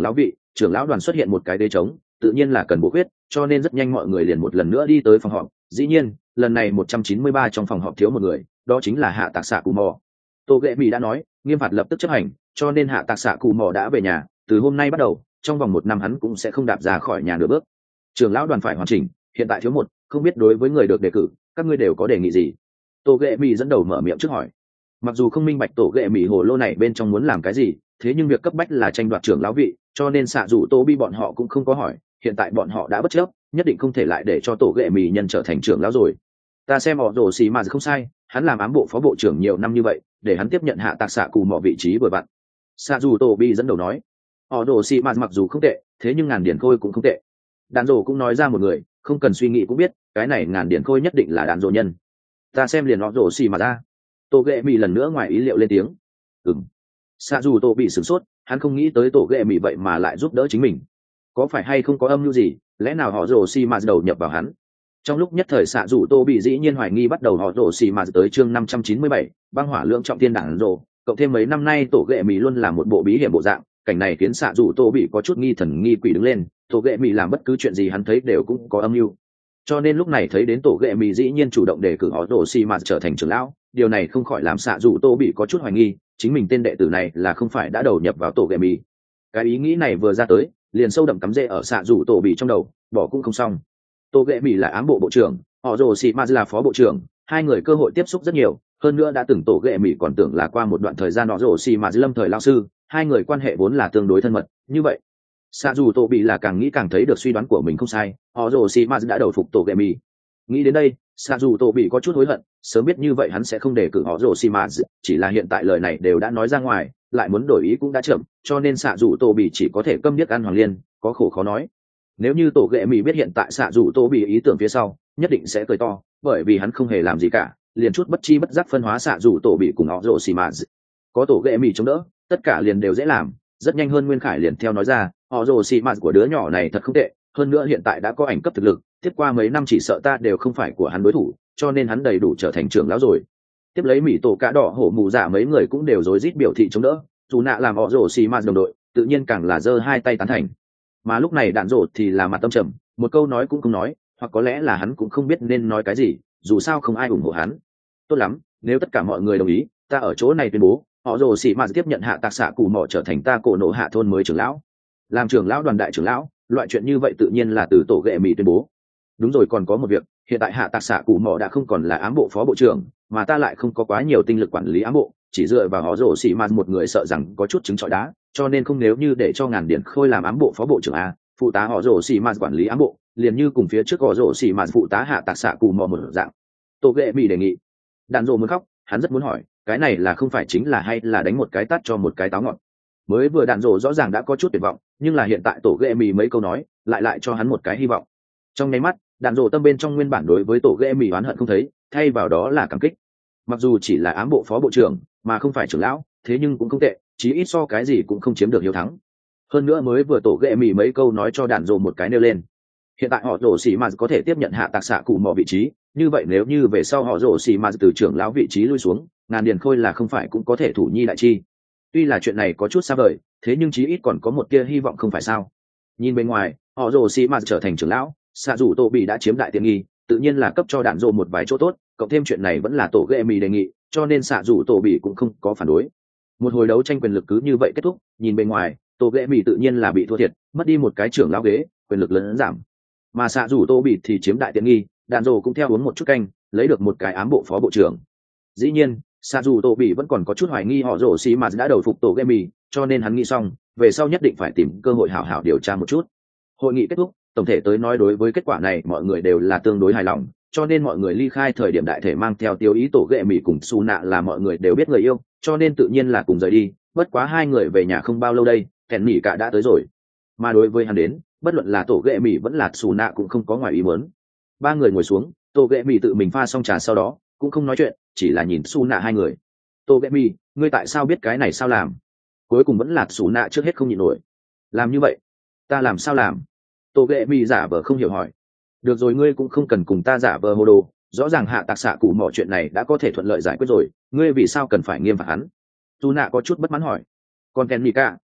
trưởng lão đoàn xuất hiện một cái ghế trống, tự nhiên là cần bổ khuyết, cho nên rất nhanh mọi người liền một lần nữa đi tới phòng họp. Dĩ nhiên lần này một trăm chín mươi ba trong phòng họp thiếu một người, đó chính là hạ tạc xạ cù mò. Tô ghệ mỹ đã nói nghiêm phạt lập tức chấp hành, cho nên hạ tạc xạ cù mò đã về nhà. Từ hôm nay bắt đầu trong vòng một năm hắn cũng sẽ không đạp ra khỏi nhà nửa bước. Trưởng lão đoàn phải hoàn chỉnh, hiện tại thiếu một, không biết đối với người được đề cử các ngươi đều có đề nghị gì? Tô ghệ mỹ dẫn đầu mở miệng trước hỏi. Mặc dù không minh bạch tổ ghệ mỹ hồ lô này bên trong muốn làm cái gì, thế nhưng việc cấp bách là tranh đoạt trưởng lão vị, cho nên xạ dù tô bi bọn họ cũng không có hỏi. Hiện tại bọn họ đã bất chấp, nhất định không thể lại để cho tổ ghệ mỹ nhân trở thành trưởng lão rồi. Ta xem họ rồ xì mà không sai, hắn làm ám bộ phó bộ trưởng nhiều năm như vậy, để hắn tiếp nhận hạ tạc xạ cù mò vị trí vừa vặn. Xạ dù tô bi dẫn đầu nói. Họ rồ xì mà mặc dù không tệ, thế nhưng ngàn điển khôi cũng không tệ. Đàn rồ cũng nói ra một người, không cần suy nghĩ cũng biết cái này ngàn điển khôi nhất định là đàn rồ nhân. Ta xem liền họ rồ xì mà ra. Tổ ghệ mỹ lần nữa ngoài ý liệu lên tiếng. Ừm. Xạ dù tô bị sửng sốt, hắn không nghĩ tới tổ ghệ mỹ vậy mà lại giúp đỡ chính mình. Có phải hay không có âm mưu gì, lẽ nào họ rồ xì mà đầu nhập vào hắn? Trong lúc nhất thời xạ dù tô bị dĩ nhiên hoài nghi, bắt đầu họ rồ xì mà tới chương năm trăm chín mươi bảy, băng hỏa lượng trọng thiên đảng rồ, cộng thêm mấy năm nay tổ ghệ mỹ luôn là một bộ bí hiểm bộ dạng, cảnh này khiến xạ dù tô bị có chút nghi thần nghi quỷ đứng lên. Tổ ghệ mỹ làm bất cứ chuyện gì hắn thấy đều cũng có âm mưu, cho nên lúc này thấy đến tổ ghệ mỹ dĩ nhiên chủ động đề cử họ rồ xì mà trở thành trưởng lão, điều này không khỏi làm xạ dù tô bị có chút hoài nghi chính mình tên đệ tử này là không phải đã đầu nhập vào tổ ghệ mỹ. Cái ý nghĩ này vừa ra tới liền sâu đậm cắm rễ ở xạ dù tô bị trong đầu, bỏ cũng không xong. Tổ ghệ mỹ là ám bộ bộ trưởng, họ rồ xì mà là phó bộ trưởng, hai người cơ hội tiếp xúc rất nhiều, hơn nữa đã từng tổ ghệ mỹ còn tưởng là qua một đoạn thời gian họ rồ xì mà lâm thời lao sư, hai người quan hệ vốn là tương đối thân mật. Như vậy xạ dù tô bị là càng nghĩ càng thấy được suy đoán của mình không sai, họ rồ xì mà đã đầu phục tổ ghệ mỹ. Nghĩ đến đây xạ dù tô bị có chút hối hận, sớm biết như vậy hắn sẽ không đề cử họ rồ xì mà, chỉ là hiện tại lời này đều đã nói ra ngoài, lại muốn đổi ý cũng đã chậm, cho nên xạ dù tô bị chỉ có thể câm điếc ăn hoàng liên, có khổ khó nói. Nếu như tổ ghệ mỹ biết hiện tại xạ dù tô bị ý tưởng phía sau nhất định sẽ cười to, bởi vì hắn không hề làm gì cả, liền chút bất chi bất giác phân hóa xạ dù tô bị cùng họ rồ xì mà. Có tổ ghệ mỹ chống đỡ, tất cả liền đều dễ làm. Rất nhanh hơn Nguyên Khải liền theo nói ra, họ rồ xì mà của đứa nhỏ này thật không tệ, hơn nữa hiện tại đã có ảnh cấp thực lực, tiếp qua mấy năm chỉ sợ ta đều không phải của hắn đối thủ, cho nên hắn đầy đủ trở thành trưởng lão rồi. Tiếp lấy mỹ tổ cá đỏ hổ mù dạ mấy người cũng đều rối rít biểu thị chống đỡ, dù nạ làm họ rồ xì mà đồng đội tự nhiên càng là giơ hai tay tán thành. Mà lúc này đạn rồ thì là mặt tâm trầm, một câu nói cũng không nói, hoặc có lẽ là hắn cũng không biết nên nói cái gì, dù sao không ai ủng hộ hắn. Tốt lắm, nếu tất cả mọi người đồng ý, ta ở chỗ này tuyên bố họ rồ xì mà tiếp nhận hạ tạc xạ cụ mỏ trở thành ta cổ nộ hạ thôn mới trưởng lão, làm trưởng lão đoàn đại trưởng lão. Loại chuyện như vậy tự nhiên là từ tổ ghệ mỹ tuyên bố. Đúng rồi, còn có một việc, hiện tại hạ tạc xạ cụ mỏ đã không còn là ám bộ phó bộ trưởng, mà ta lại không có quá nhiều tinh lực quản lý ám bộ, chỉ dựa vào họ rồ xì mà một người sợ rằng có chút trứng trọi đá, cho nên không, nếu như để cho ngàn điển khôi làm ám bộ phó bộ trưởng a, phụ tá họ rồ xì mà quản lý ám bộ, liền như cùng phía trước họ rồ xì mà phụ tá hạ tạc xạ cụ mỏ một dạng. Tổ ghệ mỹ đề nghị. Đàn rồ muốn khóc, hắn rất muốn hỏi, cái này là không phải chính là hay là đánh một cái tát cho một cái táo ngọt. Mới vừa đạn rồ rõ ràng đã có chút tuyệt vọng, nhưng là hiện tại tổ ghệ mì mấy câu nói lại lại cho hắn một cái hy vọng. Trong nháy mắt đạn rồ tâm bên trong nguyên bản đối với tổ ghệ mì oán hận không thấy, thay vào đó là cảm kích. Mặc dù chỉ là ám bộ phó bộ trưởng mà không phải trưởng lão, thế nhưng cũng không tệ, chí ít so cái gì cũng không chiếm được hiếu thắng. Hơn nữa mới vừa tổ ghệ mì mấy câu nói cho đạn rồ một cái nêu lên, hiện tại họ rồ xì mà có thể tiếp nhận hạ tạc xạ cụ mò vị trí, như vậy nếu như về sau họ rồ xì mà từ trưởng lão vị trí lui xuống, ngàn điền khôi là không phải cũng có thể thủ nhi đại chi. Tuy là chuyện này có chút xa vời, thế nhưng chí ít còn có một tia hy vọng không phải sao? Nhìn bên ngoài họ rồ xì mà trở thành trưởng lão, xạ dù tô bị đã chiếm đại tiện nghi, tự nhiên là cấp cho đạn rồ một vài chỗ tốt, cộng thêm chuyện này vẫn là tổ ghệ mì đề nghị, cho nên xạ dù tô bị cũng không có phản đối. Một hồi đấu tranh quyền lực cứ như vậy kết thúc. Nhìn bên ngoài tổ ghệ mì tự nhiên là bị thua thiệt, mất đi một cái trưởng lão ghế, quyền lực lớn giảm, mà xạ dù tô bị thì chiếm đại tiện nghi, đạn rồ cũng theo uống một chút canh, lấy được một cái ám bộ phó bộ trưởng. Dĩ nhiên xạ dù tô bị vẫn còn có chút hoài nghi họ rồ xì mà đã đầu phục tổ ghệ mì, cho nên hắn nghĩ xong về sau nhất định phải tìm cơ hội hảo hảo điều tra một chút. Hội nghị kết thúc, tổng thể tới nói đối với kết quả này mọi người đều là tương đối hài lòng, cho nên mọi người ly khai thời điểm đại thể mang theo tiêu ý tổ ghệ mì cùng su nạ là mọi người đều biết người yêu, cho nên tự nhiên là cùng rời đi. Bất quá hai người về nhà không bao lâu đây kèn nỉ cả đã tới rồi, mà đối với hắn đến bất luận là tổ ghệ mì vẫn là su nạ cũng không có ngoài ý muốn. Ba người ngồi xuống, tổ ghệ mì tự mình pha xong trà, sau đó cũng không nói chuyện, chỉ là nhìn su nạ hai người. Tổ ghệ mì, ngươi tại sao biết cái này sao làm? Cuối cùng vẫn là su nạ trước hết không nhịn nổi. Làm như vậy ta làm sao làm? Tổ ghệ mì giả vờ không hiểu hỏi. Được rồi, ngươi cũng không cần cùng ta giả vờ hồ đồ, rõ ràng hạ tạc xạ cụ mỏ chuyện này đã có thể thuận lợi giải quyết rồi, ngươi vì sao cần phải nghiêm phạt hắn? Su nạ có chút bất mãn hỏi. Còn Ken Mika,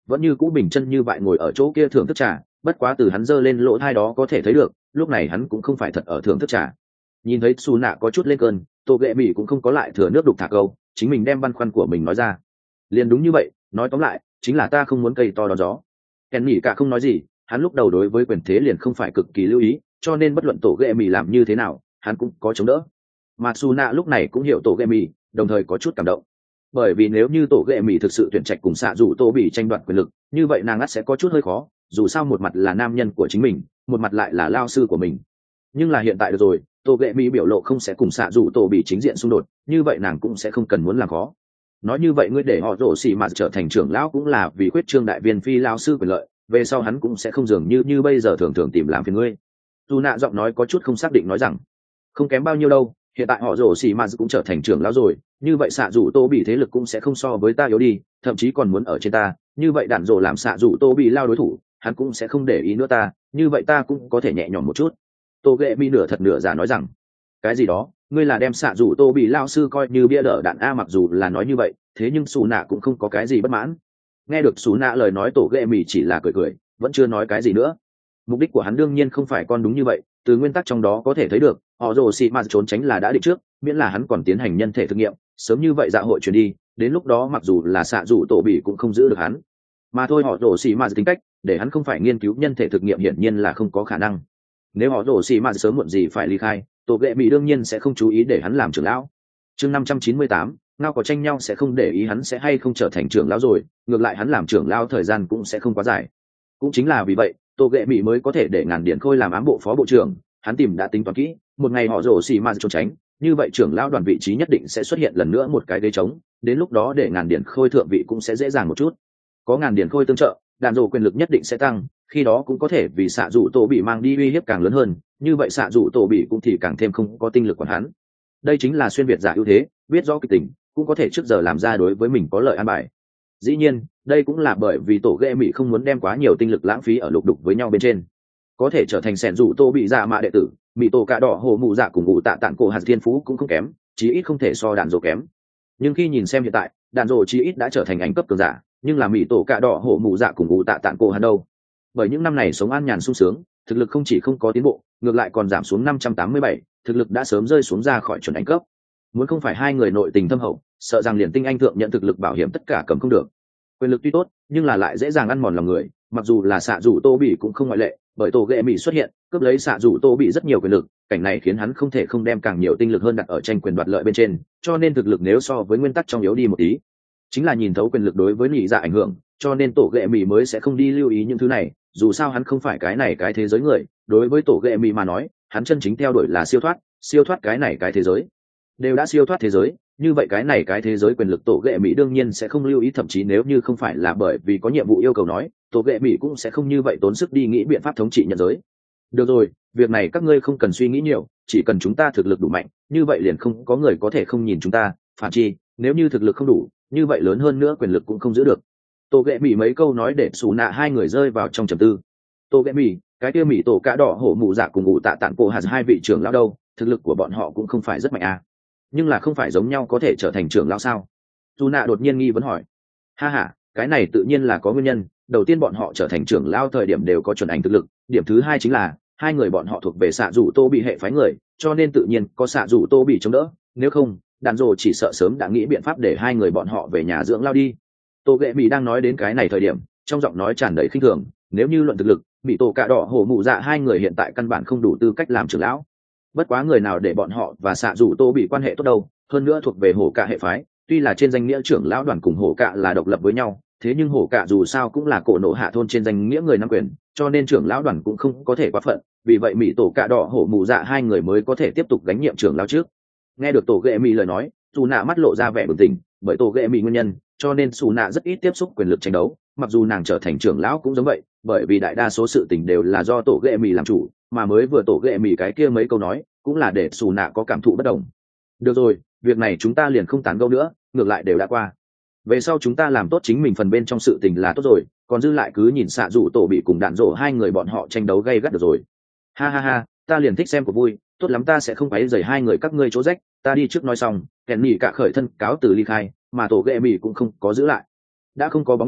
vẫn như cũ bình chân như vậy ngồi ở chỗ kia thưởng thức trà, bất quá từ hắn giơ lên lỗ thai đó có thể thấy được lúc này hắn cũng không phải thật ở thưởng thức trà. Nhìn thấy xù nạ có chút lên cơn, tô ghệ mỹ cũng không có lại thừa nước đục thả câu, chính mình đem băn khoăn của mình nói ra. Liền đúng như vậy, nói tóm lại chính là ta không muốn cây to đón gió. Kèn nhỉ cả không nói gì, hắn lúc đầu đối với quyền thế liền không phải cực kỳ lưu ý, cho nên bất luận tổ ghệ mỹ làm như thế nào hắn cũng có chống đỡ. Mà xù nạ lúc này cũng hiểu tổ ghệ mỹ, đồng thời có chút cảm động, bởi vì nếu như tổ ghệ mỹ thực sự tuyển trạch cùng xạ dù tô bị tranh đoạt quyền lực, như vậy nàng ắt sẽ có chút hơi khó, dù sao một mặt là nam nhân của chính mình, một mặt lại là lao sư của mình. Nhưng là hiện tại được rồi, tổ ghệ mỹ biểu lộ không sẽ cùng xạ dù tô bị chính diện xung đột, như vậy nàng cũng sẽ không cần muốn làm khó. Nói như vậy ngươi để họ rổ xì mà trở thành trưởng lão cũng là vì khuyết trương đại viên phi lao sư quyền lợi, về sau hắn cũng sẽ không dường như như bây giờ thường thường tìm làm phiền ngươi. Dù nạ giọng nói có chút không xác định nói rằng không kém bao nhiêu đâu, hiện tại họ rổ xì mà cũng trở thành trưởng lão rồi, như vậy xạ dù tô bị thế lực cũng sẽ không so với ta yếu đi, thậm chí còn muốn ở trên ta, như vậy đạn rổ làm xạ dù tô bị lao đối thủ, hắn cũng sẽ không để ý nữa ta, như vậy ta cũng có thể nhẹ nhõm một chút. Tô ghệ mi nửa thật nửa giả nói rằng cái gì đó, ngươi là đem xạ dù tô bị lao sư coi như bia đỡ đạn a. Mặc dù là nói như vậy, thế nhưng xù nạ cũng không có cái gì bất mãn. Nghe được xù nạ lời nói, tổ ghệ mì chỉ là cười cười, vẫn chưa nói cái gì nữa. Mục đích của hắn đương nhiên không phải con đúng như vậy, từ nguyên tắc trong đó có thể thấy được họ rồ xì ma trốn tránh là đã định trước, miễn là hắn còn tiến hành nhân thể thực nghiệm, sớm như vậy dạ hội chuyển đi, đến lúc đó mặc dù là xạ dù tổ bị cũng không giữ được hắn. Mà thôi họ rồ xì ma tính cách, để hắn không phải nghiên cứu nhân thể thực nghiệm hiển nhiên là không có khả năng. Nếu họ rồ xì ma sớm muộn gì phải ly khai, tổ ghệ mỹ đương nhiên sẽ không chú ý để hắn làm trưởng lão. Chương năm trăm chín mươi tám, ngao có tranh nhau sẽ không để ý hắn sẽ hay không trở thành trưởng lão rồi, ngược lại hắn làm trưởng lão thời gian cũng sẽ không quá dài. Cũng chính là vì vậy, tổ ghệ mỹ mới có thể để Ngàn Điển Khôi làm ám bộ phó bộ trưởng, hắn tìm đã tính toán kỹ, một ngày họ rồ xì ma trốn tránh, như vậy trưởng lão đoàn vị trí nhất định sẽ xuất hiện lần nữa một cái ghế trống, đến lúc đó để Ngàn Điển Khôi thượng vị cũng sẽ dễ dàng một chút. Có Ngàn Điển Khôi tương trợ, đàn rồ quyền lực nhất định sẽ tăng, khi đó cũng có thể vì xạ dụ tổ bị mang đi uy hiếp càng lớn hơn, như vậy xạ dụ tổ bị cũng thì càng thêm không có tinh lực quản hắn. Đây chính là xuyên việt giả ưu thế, biết rõ kịch tình cũng có thể trước giờ làm ra đối với mình có lợi an bài. Dĩ nhiên đây cũng là bởi vì tổ ghệ mỹ không muốn đem quá nhiều tinh lực lãng phí ở lục đục với nhau bên trên, có thể trở thành sẻn dụ tô bị dạ mạ đệ tử, mỹ tổ cạ đỏ hồ mụ dạ cùng ngụ tạ tạng cổ hạt thiên phú cũng không kém, chí ít không thể so đạn rồ kém. Nhưng khi nhìn xem hiện tại, đạn rồ chí ít đã trở thành ảnh cấp cường giả, nhưng là mỹ tổ cạ đỏ hổ mụ dạ cùng ngụ tạ tạng cổ hạt đâu. Bởi những năm này sống an nhàn sung sướng, thực lực không chỉ không có tiến bộ, ngược lại còn giảm xuống năm trăm tám mươi bảy, thực lực đã sớm rơi xuống ra khỏi chuẩn ảnh cấp. Muốn không phải hai người nội tình thâm hậu, sợ rằng liền tinh anh thượng nhận thực lực bảo hiểm tất cả cầm không được. Quyền lực tuy tốt, nhưng là lại dễ dàng ăn mòn lòng người, mặc dù là xạ dù tô bị cũng không ngoại lệ, bởi tổ ghệ mỹ xuất hiện cướp lấy xạ dù tô bị rất nhiều quyền lực, cảnh này khiến hắn không thể không đem càng nhiều tinh lực hơn đặt ở tranh quyền đoạt lợi bên trên, cho nên thực lực nếu so với nguyên tắc trong yếu đi một tí. Chính là nhìn thấu quyền lực đối với nhị dạ ảnh hưởng, cho nên tổ ghệ mỹ mới sẽ không đi lưu ý những thứ này, dù sao hắn không phải cái này cái thế giới người, đối với tổ ghệ mỹ mà nói, hắn chân chính theo đuổi là siêu thoát, siêu thoát cái này cái thế giới. Đều đã siêu thoát thế giới, như vậy cái này cái thế giới quyền lực tổ ghệ mỹ đương nhiên sẽ không lưu ý, thậm chí nếu như không phải là bởi vì có nhiệm vụ yêu cầu nói, tổ ghệ mỹ cũng sẽ không như vậy tốn sức đi nghĩ biện pháp thống trị nhân giới. Được rồi, việc này các ngươi không cần suy nghĩ nhiều, chỉ cần chúng ta thực lực đủ mạnh, như vậy liền không có người có thể không nhìn chúng ta, phản chi nếu như thực lực không đủ, như vậy lớn hơn nữa quyền lực cũng không giữ được. Tổ ghệ mỹ mấy câu nói để xù nạ hai người rơi vào trong trầm tư. Tổ ghệ mỹ, cái kia mỹ tổ cạ đỏ hổ mụ dạ cùng ngụ tạ tạng cổ hạt hai vị trưởng lão đâu, thực lực của bọn họ cũng không phải rất mạnh à, nhưng là không phải giống nhau có thể trở thành trưởng lão sao? Dù nạ đột nhiên nghi vấn hỏi. Ha ha, cái này tự nhiên là có nguyên nhân, đầu tiên bọn họ trở thành trưởng lão thời điểm đều có chuẩn ảnh thực lực, điểm thứ hai chính là hai người bọn họ thuộc về xạ dù tô bị hệ phái người, cho nên tự nhiên có xạ dù tô bị chống đỡ, nếu không đàn rồ chỉ sợ sớm đã nghĩ biện pháp để hai người bọn họ về nhà dưỡng lao đi. Tô ghệ mỹ đang nói đến cái này thời điểm, trong giọng nói tràn đầy khinh thường, nếu như luận thực lực, mỹ tổ cạ đỏ hổ mụ dạ hai người hiện tại căn bản không đủ tư cách làm trưởng lão. Bất quá người nào để bọn họ và xạ dù tô bị quan hệ tốt đâu, hơn nữa thuộc về hổ cạ hệ phái, tuy là trên danh nghĩa trưởng lão đoàn cùng hổ cạ là độc lập với nhau, thế nhưng hổ cạ dù sao cũng là cổ nộ hạ thôn trên danh nghĩa người nắm quyền, cho nên trưởng lão đoàn cũng không có thể quá phận, vì vậy mỹ tổ cạ đỏ hổ mụ dạ hai người mới có thể tiếp tục gánh nhiệm trưởng lão trước. Nghe được tổ ghệ mỹ lời nói, dù nạ mắt lộ ra vẻ bừng tỉnh, bởi tổ ghệ mỹ nguyên nhân, cho nên xù nạ rất ít tiếp xúc quyền lực tranh đấu, mặc dù nàng trở thành trưởng lão cũng giống vậy, bởi vì đại đa số sự tình đều là do tổ ghệ mỹ làm chủ, mà mới vừa tổ ghệ mỹ cái kia mấy câu nói cũng là để xù nạ có cảm thụ bất đồng. Được rồi, việc này chúng ta liền không tán gẫu nữa, ngược lại đều đã qua, về sau chúng ta làm tốt chính mình phần bên trong sự tình là tốt rồi, còn dư lại cứ nhìn xạ dù tổ bị cùng đạn rổ hai người bọn họ tranh đấu gay gắt được rồi. Ha ha ha, ta liền thích xem cuộc vui, tốt lắm, ta sẽ không quấy rầy hai người các ngươi chỗ rách, ta đi trước nói xong. Kèn mì cả khởi thân cáo từ ly khai, mà tổ ghệ mì cũng không có giữ lại. Đã không có bóng đèn,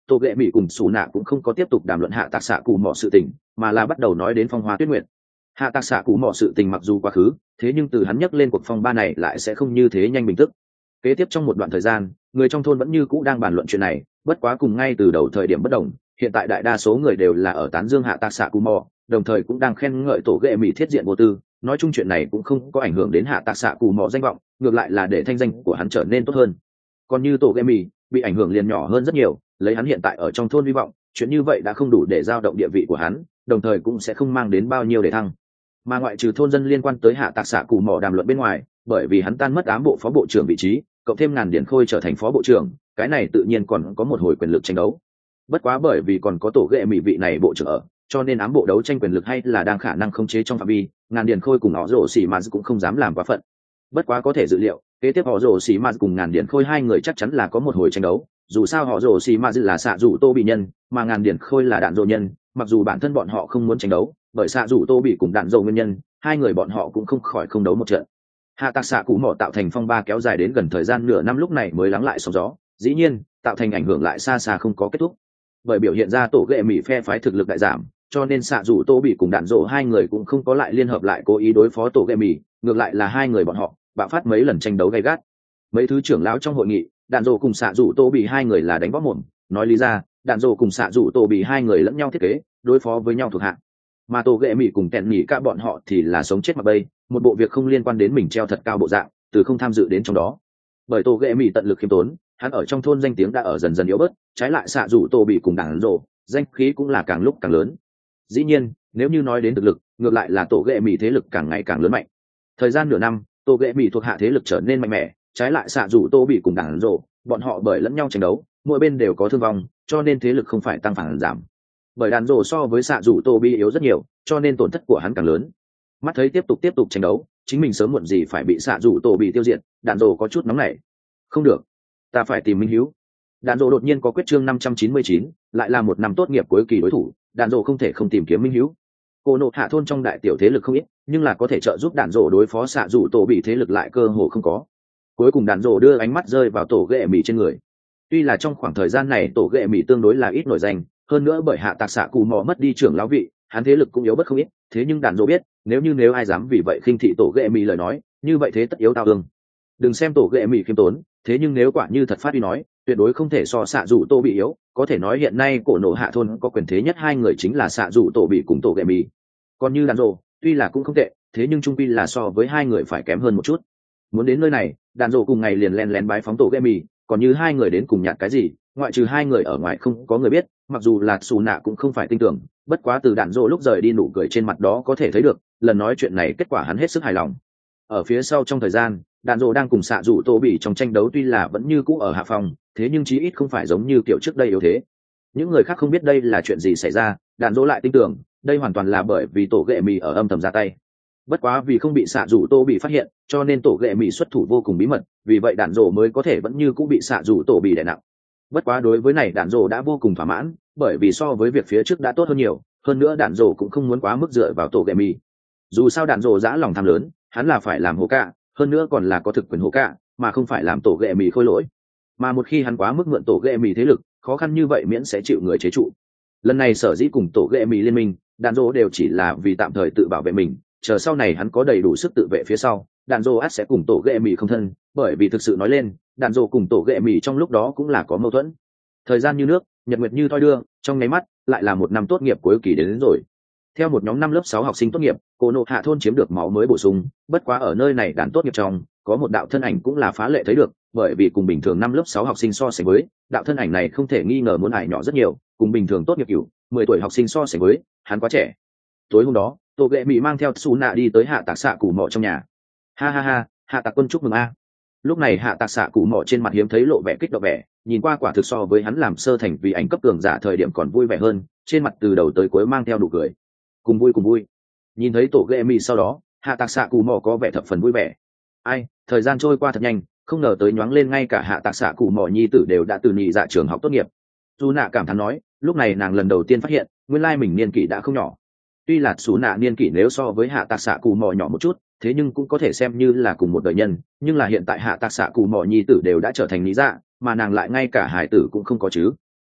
tô ghệ mỹ cùng xù nạ cũng không có tiếp tục đàm luận hạ tạc xạ cụ mỏ sự tình, mà là bắt đầu nói đến phong hoa tuyết nguyệt. Hạ tạc xạ cụ mỏ sự tình mặc dù quá khứ, thế nhưng từ hắn nhắc lên cuộc phong ba này lại sẽ không như thế nhanh bình tức. Kế tiếp trong một đoạn thời gian, người trong thôn vẫn như cũ đang bàn luận chuyện này, bất quá cùng ngay từ đầu thời điểm bất đồng, hiện tại đại đa số người đều là ở tán dương hạ tạc xạ cụ mỏ, đồng thời cũng đang khen ngợi tổ ghệ mỹ thiết diện vô tư. Nói chung chuyện này cũng không có ảnh hưởng đến hạ tạc xạ cụ mỏ danh vọng, ngược lại là để thanh danh của hắn trở nên tốt hơn. Còn như tổ ghệ mỹ bị ảnh hưởng liền nhỏ hơn rất nhiều, lấy hắn hiện tại ở trong thôn hy vọng, chuyện như vậy đã không đủ để giao động địa vị của hắn, đồng thời cũng sẽ không mang đến bao nhiêu để thăng. Mà ngoại trừ thôn dân liên quan tới hạ tạc xạ cụ mỏ đàm luận bên ngoài, bởi vì hắn tan mất ám bộ phó bộ trưởng vị trí, cộng thêm ngàn điển khôi trở thành phó bộ trưởng, cái này tự nhiên còn có một hồi quyền lực tranh đấu. Bất quá bởi vì còn có tổ ghệ mỹ vị này bộ trưởng ở, cho nên ám bộ đấu tranh quyền lực hay là đang khả năng khống chế trong phạm vi, ngàn điển khôi cùng họ rổ xỉ mà cũng không dám làm quá phận. Bất quá có thể dự liệu, kế tiếp họ rổ xỉ mà cùng ngàn điển khôi hai người chắc chắn là có một hồi tranh đấu. Dù sao họ rổ xỉ mà là xạ rủ tô bị nhân, mà ngàn điển khôi là đạn dộ nhân, mặc dù bản thân bọn họ không muốn tranh đấu, bởi xạ rủ tô bị cùng đạn dộ nguyên nhân, hai người bọn họ cũng không khỏi không đấu một trận. Hạ tạc xạ cụ mỏ tạo thành phong ba kéo dài đến gần thời gian nửa năm lúc này mới lắng lại sóng gió, dĩ nhiên tạo thành ảnh hưởng lại xa xa không có kết thúc, bởi biểu hiện ra tổ ghệ mỹ phe phái thực lực đại giảm, cho nên xạ rủ tô bị cùng đạn dộ hai người cũng không có lại liên hợp lại cố ý đối phó tổ ghệ mỹ, ngược lại là hai người bọn họ bạo phát mấy lần tranh đấu gay gắt. Mấy thứ trưởng lão trong hội nghị, đạn dộ cùng xạ rủ tô bị hai người là đánh võ mồm, nói lý ra đạn dộ cùng xạ rủ tô bị hai người lẫn nhau thiết kế đối phó với nhau thuộc hạ, mà tổ ghệ mỹ cùng kẹn nhỉ cả bọn họ thì là sống chết mặc bay, một bộ việc không liên quan đến mình treo thật cao bộ dạng, từ không tham dự đến trong đó. Bởi tổ ghệ mỹ tận lực khiêm tốn, hắn ở trong thôn danh tiếng đã ở dần dần yếu bớt, trái lại xạ rủ tô bị cùng đạn dộ danh khí cũng là càng lúc càng lớn. Dĩ nhiên nếu như nói đến thực lực, ngược lại là tổ ghệ mỹ thế lực càng ngày càng lớn mạnh. Thời gian nửa năm, tổ ghệ mỹ thuộc hạ thế lực trở nên mạnh mẽ, trái lại xạ rủ tô bị cùng đạn dộ bọn họ bởi lẫn nhau tranh đấu, mỗi bên đều có thương vong, cho nên thế lực không phải tăng phản giảm. Bởi đạn dộ so với xạ rủ tô bị yếu rất nhiều, cho nên tổn thất của hắn càng lớn. Mắt thấy tiếp tục tiếp tục tranh đấu, chính mình sớm muộn gì phải bị xạ rủ tô bị tiêu diệt, đạn dộ có chút nóng nảy. Không được, ta phải tìm minh hiếu. Đạn dộ đột nhiên có quyết chương năm trăm chín mươi chín, lại là một năm tốt nghiệp cuối kỳ đối thủ, đạn dộ không thể không tìm kiếm minh hiếu. Cô nộ hạ thôn trong đại tiểu thế lực không ít, nhưng là có thể trợ giúp đạn dộ đối phó xạ rủ tô bị thế lực lại cơ hồ không có. Cuối cùng đạn dộ đưa ánh mắt rơi vào tổ ghệ mỹ trên người. Tuy là trong khoảng thời gian này tổ ghệ mỹ tương đối là ít nổi danh, hơn nữa bởi hạ tạc xạ cụ mò mất đi trưởng lão vị, hắn thế lực cũng yếu bất không ít, thế nhưng đạn dộ biết, nếu như nếu ai dám vì vậy khinh thị tổ ghệ mỹ lời nói, như vậy thế tất yếu tao ương. Đừng xem tổ ghệ mỹ khiêm tốn, thế nhưng nếu quả như thật phát đi nói, tuyệt đối không thể so xạ rủ tô bị yếu, có thể nói hiện nay cổ nộ hạ thôn có quyền thế nhất hai người chính là xạ rủ tô bị cùng tổ ghệ mỹ. Còn như đạn dộ, tuy là cũng không tệ, thế nhưng trung quy là so với hai người phải kém hơn một chút. Muốn đến nơi này, đạn dộ cùng ngày liền len lén bái phóng tổ ghệ mỹ, còn như hai người đến cùng nhặt cái gì, ngoại trừ hai người ở ngoài không có người biết, mặc dù là xù nạ cũng không phải tin tưởng, bất quá từ đạn dộ lúc rời đi nụ cười trên mặt đó có thể thấy được, lần nói chuyện này kết quả hắn hết sức hài lòng. Ở phía sau trong thời gian, đạn dộ đang cùng xạ rủ tô bị trong tranh đấu tuy là vẫn như cũ ở hạ phòng, thế nhưng chí ít không phải giống như kiểu trước đây yếu thế. Những người khác không biết đây là chuyện gì xảy ra, đạn dộ lại tin tưởng đây hoàn toàn là bởi vì tổ ghệ mì ở âm thầm ra tay. Bất quá vì không bị xạ rủ tô bị phát hiện, cho nên tổ ghệ mì xuất thủ vô cùng bí mật, vì vậy đạn dộ mới có thể vẫn như cũ bị xạ rủ tô bị đè nặng. Bất quá đối với này đạn dộ đã vô cùng thỏa mãn, bởi vì so với việc phía trước đã tốt hơn nhiều, hơn nữa đạn dộ cũng không muốn quá mức dựa vào tổ ghệ mì. Dù sao đạn dộ dã lòng tham lớn, hắn là phải làm hổ cả, hơn nữa còn là có thực quyền hổ cả, mà không phải làm tổ ghệ mì khôi lỗi. Mà một khi hắn quá mức mượn tổ ghệ mì thế lực, khó khăn như vậy miễn sẽ chịu người chế trụ. Lần này sở dĩ cùng tổ ghệ mì liên minh, đạn dộ đều chỉ là vì tạm thời tự bảo vệ mình, chờ sau này hắn có đầy đủ sức tự vệ phía sau, đạn dộ ắt sẽ cùng tổ ghệ mì không thân, bởi vì thực sự nói lên, đạn dộ cùng tổ ghệ mì trong lúc đó cũng là có mâu thuẫn. Thời gian như nước, nhật nguyệt như thoi đưa, trong nháy mắt lại là một năm tốt nghiệp cuối kỳ đến, đến rồi. Theo một nhóm năm lớp sáu học sinh tốt nghiệp, cổ nộ hạ thôn chiếm được máu mới bổ sung, bất quá ở nơi này đạn tốt nghiệp trong, có một đạo thân ảnh cũng là phá lệ thấy được, bởi vì cùng bình thường năm lớp sáu học sinh so sánh với, đạo thân ảnh này không thể nghi ngờ muốn ải nhỏ rất nhiều, cùng bình thường tốt nghiệp cửu, mười tuổi học sinh so sánh với, hắn quá trẻ. Tối hôm đó, tổ ghệ mỹ mang theo Su nạ đi tới hạ tạc xạ cụ mỏ trong nhà. Ha ha ha, hạ tạc quân chúc mừng a. Lúc này hạ tạc xạ cụ mỏ trên mặt hiếm thấy lộ vẻ kích động vẻ, nhìn qua quả thực so với hắn làm sơ thành vì ảnh cấp cường giả thời điểm còn vui vẻ hơn, trên mặt từ đầu tới cuối mang theo nụ cười. Cùng vui cùng vui. Nhìn thấy tổ ghệ mỹ sau đó, hạ tạc xạ cụ mỏ có vẻ thập phần vui vẻ. Ai, thời gian trôi qua thật nhanh, không ngờ tới nhoáng lên ngay cả hạ tạc xạ cụ mỏ nhi tử đều đã từ nhị dạ trường học tốt nghiệp. Su nạ cảm thán nói, lúc này nàng lần đầu tiên phát hiện, nguyên lai mình niên kỷ đã không nhỏ. Tuy là Su nạ niên kỷ nếu so với hạ tạc xạ cụ mỏ nhỏ một chút, thế nhưng cũng có thể xem như là cùng một đời nhân, nhưng là hiện tại hạ tạc xạ cụ mỏ nhi tử đều đã trở thành nhị dạ, mà nàng lại ngay cả hải tử cũng không có chứ.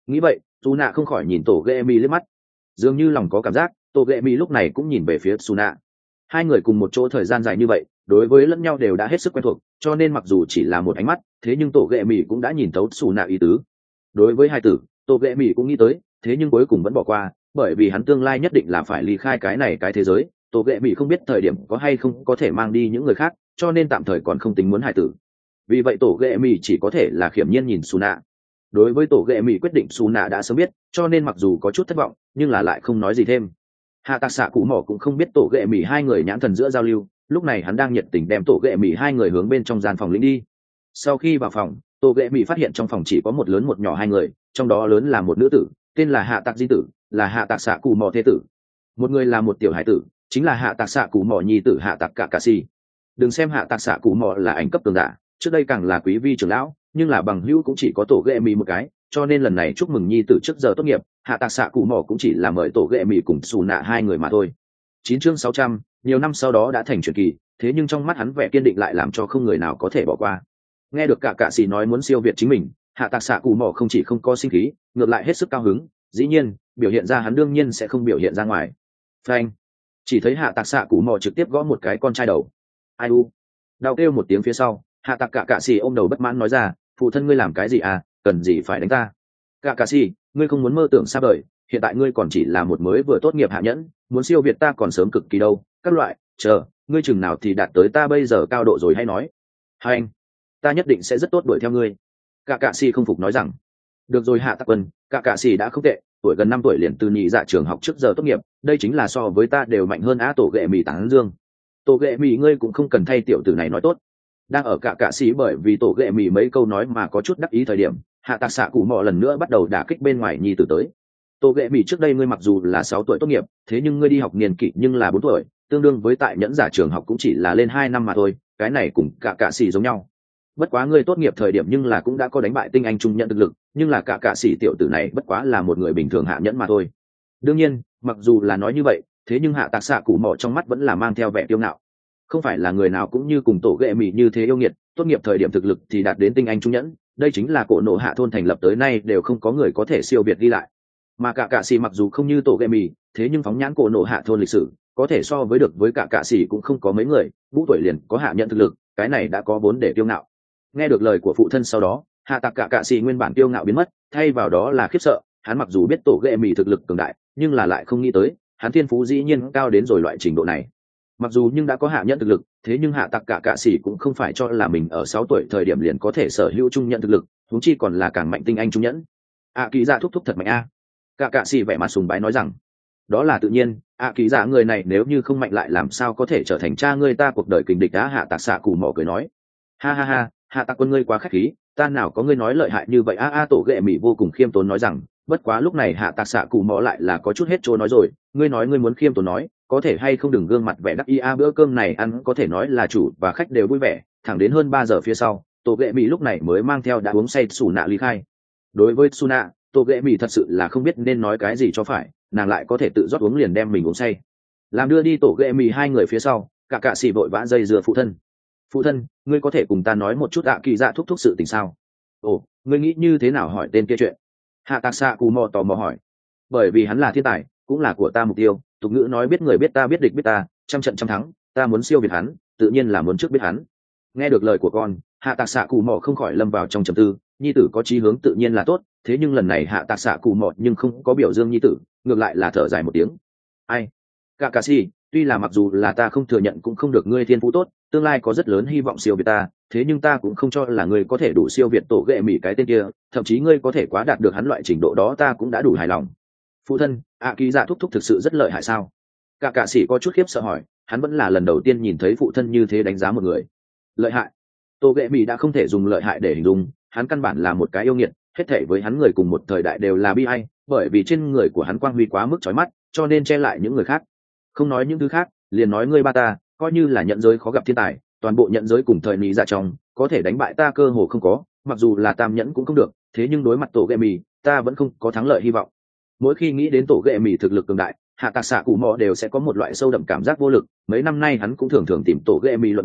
nghĩ vậy xù nạ không khỏi nhìn tổ ghệ mỹ liếc mắt, dường như lòng có cảm giác tổ ghệ mỹ lúc này cũng nhìn về phía xù nạ. Hai người cùng một chỗ thời gian dài như vậy, đối với lẫn nhau đều đã hết sức quen thuộc, cho nên mặc dù chỉ là một ánh mắt, thế nhưng tổ ghệ mỹ cũng đã nhìn thấu xù nạ ý tứ. Đối với hai tử, tổ ghệ mỹ cũng nghĩ tới, thế nhưng cuối cùng vẫn bỏ qua, bởi vì hắn tương lai nhất định là phải ly khai cái này cái thế giới. Tổ ghệ mỹ không biết thời điểm có hay không có thể mang đi những người khác, cho nên tạm thời còn không tính muốn hai tử. Vì vậy tổ ghệ mỹ chỉ có thể là khiểm nhiên nhìn xù nạ. Đối với tổ ghệ mỹ quyết định xù nạ đã sớm biết, cho nên mặc dù có chút thất vọng nhưng là lại không nói gì thêm. Hạ tạc xạ cụ mỏ cũng không biết tổ ghệ mỹ hai người nhãn thần giữa giao lưu, lúc này hắn đang nhiệt tình đem tổ ghệ mỹ hai người hướng bên trong gian phòng lĩnh đi. Sau khi vào phòng, tổ ghệ mỹ phát hiện trong phòng chỉ có một lớn một nhỏ hai người, trong đó lớn là một nữ tử tên là hạ tạc di tử, là hạ tạc xạ cụ mỏ thế tử. Một người là một tiểu hải tử, chính là hạ tạc xạ cụ mỏ nhi tử hạ tạc cả cà si. Đừng xem hạ tạc xạ cụ mỏ là ảnh cấp tường giả, trước đây càng là quý vi trưởng lão, nhưng là bằng hữu cũng chỉ có tổ ghệ mỹ một cái, cho nên lần này chúc mừng nhi tử trước giờ tốt nghiệp, hạ tạc xạ cụ mỏ cũng chỉ là mời tổ ghệ mỹ cùng xù nạ hai người mà thôi. Chín chương sáu trăm, nhiều năm sau đó đã thành truyền kỳ, thế nhưng trong mắt hắn vẻ kiên định lại làm cho không người nào có thể bỏ qua. Nghe được cả cạ sĩ nói muốn siêu việt chính mình, hạ tạc xạ cụ mỏ không chỉ không có sinh khí, ngược lại hết sức cao hứng. Dĩ nhiên biểu hiện ra hắn đương nhiên sẽ không biểu hiện ra ngoài. Phanh, chỉ thấy hạ tạc xạ cụ mỏ trực tiếp gõ một cái con trai đầu. Ai u, đau kêu một tiếng phía sau, hạ tạc cả cạ sĩ ôm đầu bất mãn nói ra, phụ thân ngươi làm cái gì à, cần gì phải đánh ta? Cả cạ sĩ, ngươi không muốn mơ tưởng xa vời, hiện tại ngươi còn chỉ là một mới vừa tốt nghiệp hạ nhẫn, muốn siêu việt ta còn sớm cực kỳ đâu. Các loại, chờ ngươi chừng nào thì đạt tới ta bây giờ cao độ rồi hay nói. Hai anh, ta nhất định sẽ rất tốt đuổi theo ngươi. Cả cạ sĩ không phục nói rằng. Được rồi hạ tạc quân, cả cạ sĩ đã không tệ, tuổi gần năm tuổi liền từ nhị dạ trường học trước giờ tốt nghiệp, đây chính là so với ta đều mạnh hơn á. Tổ ghệ mỹ tán dương. Tổ ghệ mỹ ngươi cũng không cần thay tiểu tử này nói tốt. Đang ở cả cạ sĩ bởi vì tổ ghệ mỹ mấy câu nói mà có chút đắc ý thời điểm, hạ tạc xạ cụ mò lần nữa bắt đầu đả kích bên ngoài nhi tử tới. Tổ ghệ mỹ trước đây ngươi mặc dù là sáu tuổi tốt nghiệp, thế nhưng ngươi đi học niên kỷ nhưng là bốn tuổi, tương đương với tại nhẫn giả trường học cũng chỉ là lên hai năm mà thôi, cái này cùng cả cạ sĩ giống nhau. Bất quá ngươi tốt nghiệp thời điểm nhưng là cũng đã có đánh bại tinh anh trung nhận thực lực, nhưng là cả cạ sĩ tiểu tử này bất quá là một người bình thường hạ nhẫn mà thôi. Đương nhiên mặc dù là nói như vậy, thế nhưng hạ tạc xạ cụ mò trong mắt vẫn là mang theo vẻ kiêu ngạo. Không phải là người nào cũng như cùng tổ ghệ mỹ như thế yêu nghiệt, tốt nghiệp thời điểm thực lực thì đạt đến tinh anh trung nhẫn, đây chính là cổ nộ hạ thôn thành lập tới nay đều không có người có thể siêu việt đi lại. Mà cả cạ sĩ mặc dù không như tổ ghệ mỹ, thế nhưng phóng nhãn cổ nộ hạ thôn lịch sử có thể so với được với cả cạ sĩ cũng không có mấy người, vũ tuổi liền có hạ nhận thực lực, cái này đã có vốn để kiêu ngạo. Nghe được lời của phụ thân sau đó, hạ tạc cả cạ sĩ nguyên bản kiêu ngạo biến mất, thay vào đó là khiếp sợ. Hắn mặc dù biết tổ ghệ mỹ thực lực cường đại, nhưng là lại không nghĩ tới hắn thiên phú dĩ nhiên cao đến rồi loại trình độ này. Mặc dù nhưng đã có hạ nhận thực lực, thế nhưng hạ tạc cả cạ sĩ cũng không phải cho là mình ở sáu tuổi thời điểm liền có thể sở hữu trung nhận thực lực, huống chi còn là càng mạnh tinh anh trung nhẫn. ạ kỳ dạ thúc thúc thật mạnh a. Cả cạ sĩ vẻ mặt sùng bái nói rằng, đó là tự nhiên, ạ kỳ dạ người này nếu như không mạnh lại làm sao có thể trở thành cha ngươi ta cuộc đời kình địch á. Hạ tạc xạ cụ mỏ cười nói, ha ha ha, hạ tạc quân ngươi quá khách khí, ta nào có ngươi nói lợi hại như vậy a. A tổ ghệ mỹ vô cùng khiêm tốn nói rằng, bất quá lúc này hạ tạc xạ cụ mỏ lại là có chút hết chỗ nói rồi, ngươi nói ngươi muốn khiêm tốn nói, có thể hay không đừng gương mặt vẻ đắc ý a. Bữa cơm này ăn có thể nói là chủ và khách đều vui vẻ, thẳng đến hơn ba giờ phía sau, tổ ghệ mỹ lúc này mới mang theo đã uống say xù nạ ly khai. Đối với xù nạ, tổ ghệ mỹ thật sự là không biết nên nói cái gì cho phải, nàng lại có thể tự rót uống liền đem mình uống say. Làm đưa đi tổ ghệ mỹ hai người phía sau, cả cạ xì vội vã dây dưa phụ thân. Phụ thân, ngươi có thể cùng ta nói một chút ạ kỳ dạ thúc thúc sự tình sao? Ồ, ngươi nghĩ như thế nào hỏi tên kia chuyện? Hạ tạc xạ cù mò tò mò hỏi. Bởi vì hắn là thiên tài, cũng là của ta mục tiêu, tục ngữ nói biết người biết ta biết địch biết ta, trăm trận trăm thắng, ta muốn siêu việt hắn, tự nhiên là muốn trước biết hắn. Nghe được lời của con, hạ tạc xạ cù mò không khỏi lâm vào trong trầm tư, nhi tử có chí hướng tự nhiên là tốt, thế nhưng lần này hạ tạc xạ cù mò nhưng không có biểu dương nhi tử, ngược lại là thở dài một tiếng. Ai? Cả cà si, tuy là mặc dù là ta không thừa nhận cũng không được ngươi thiên phú tốt, tương lai có rất lớn hy vọng siêu việt ta, thế nhưng ta cũng không cho là ngươi có thể đủ siêu việt tổ ghệ mỹ cái tên kia, thậm chí ngươi có thể quá đạt được hắn loại trình độ đó ta cũng đã đủ hài lòng. Phụ thân, ạ kỳ dạ thúc thúc thực sự rất lợi hại sao? Cả cạ sĩ có chút khiếp sợ hỏi, hắn vẫn là lần đầu tiên nhìn thấy phụ thân như thế đánh giá một người. Lợi hại? Tổ ghệ mỹ đã không thể dùng lợi hại để hình dung, hắn căn bản là một cái yêu nghiệt, hết thể với hắn người cùng một thời đại đều là bi ai, bởi vì trên người của hắn quang huy quá mức chói mắt, cho nên che lại những người khác. Không nói những thứ khác, liền nói ngươi ba ta, coi như là nhận giới khó gặp thiên tài, toàn bộ nhận giới cùng thời lý dạ trong, có thể đánh bại ta cơ hồ không có, mặc dù là tam nhẫn cũng không được, thế nhưng đối mặt tổ ghệ mì, ta vẫn không có thắng lợi hy vọng. Mỗi khi nghĩ đến tổ ghệ mì thực lực cường đại, hạ tạc xạ cụ mò đều sẽ có một loại sâu đậm cảm giác vô lực. Mấy năm nay hắn cũng thường thường tìm tổ ghệ mì luận bàn,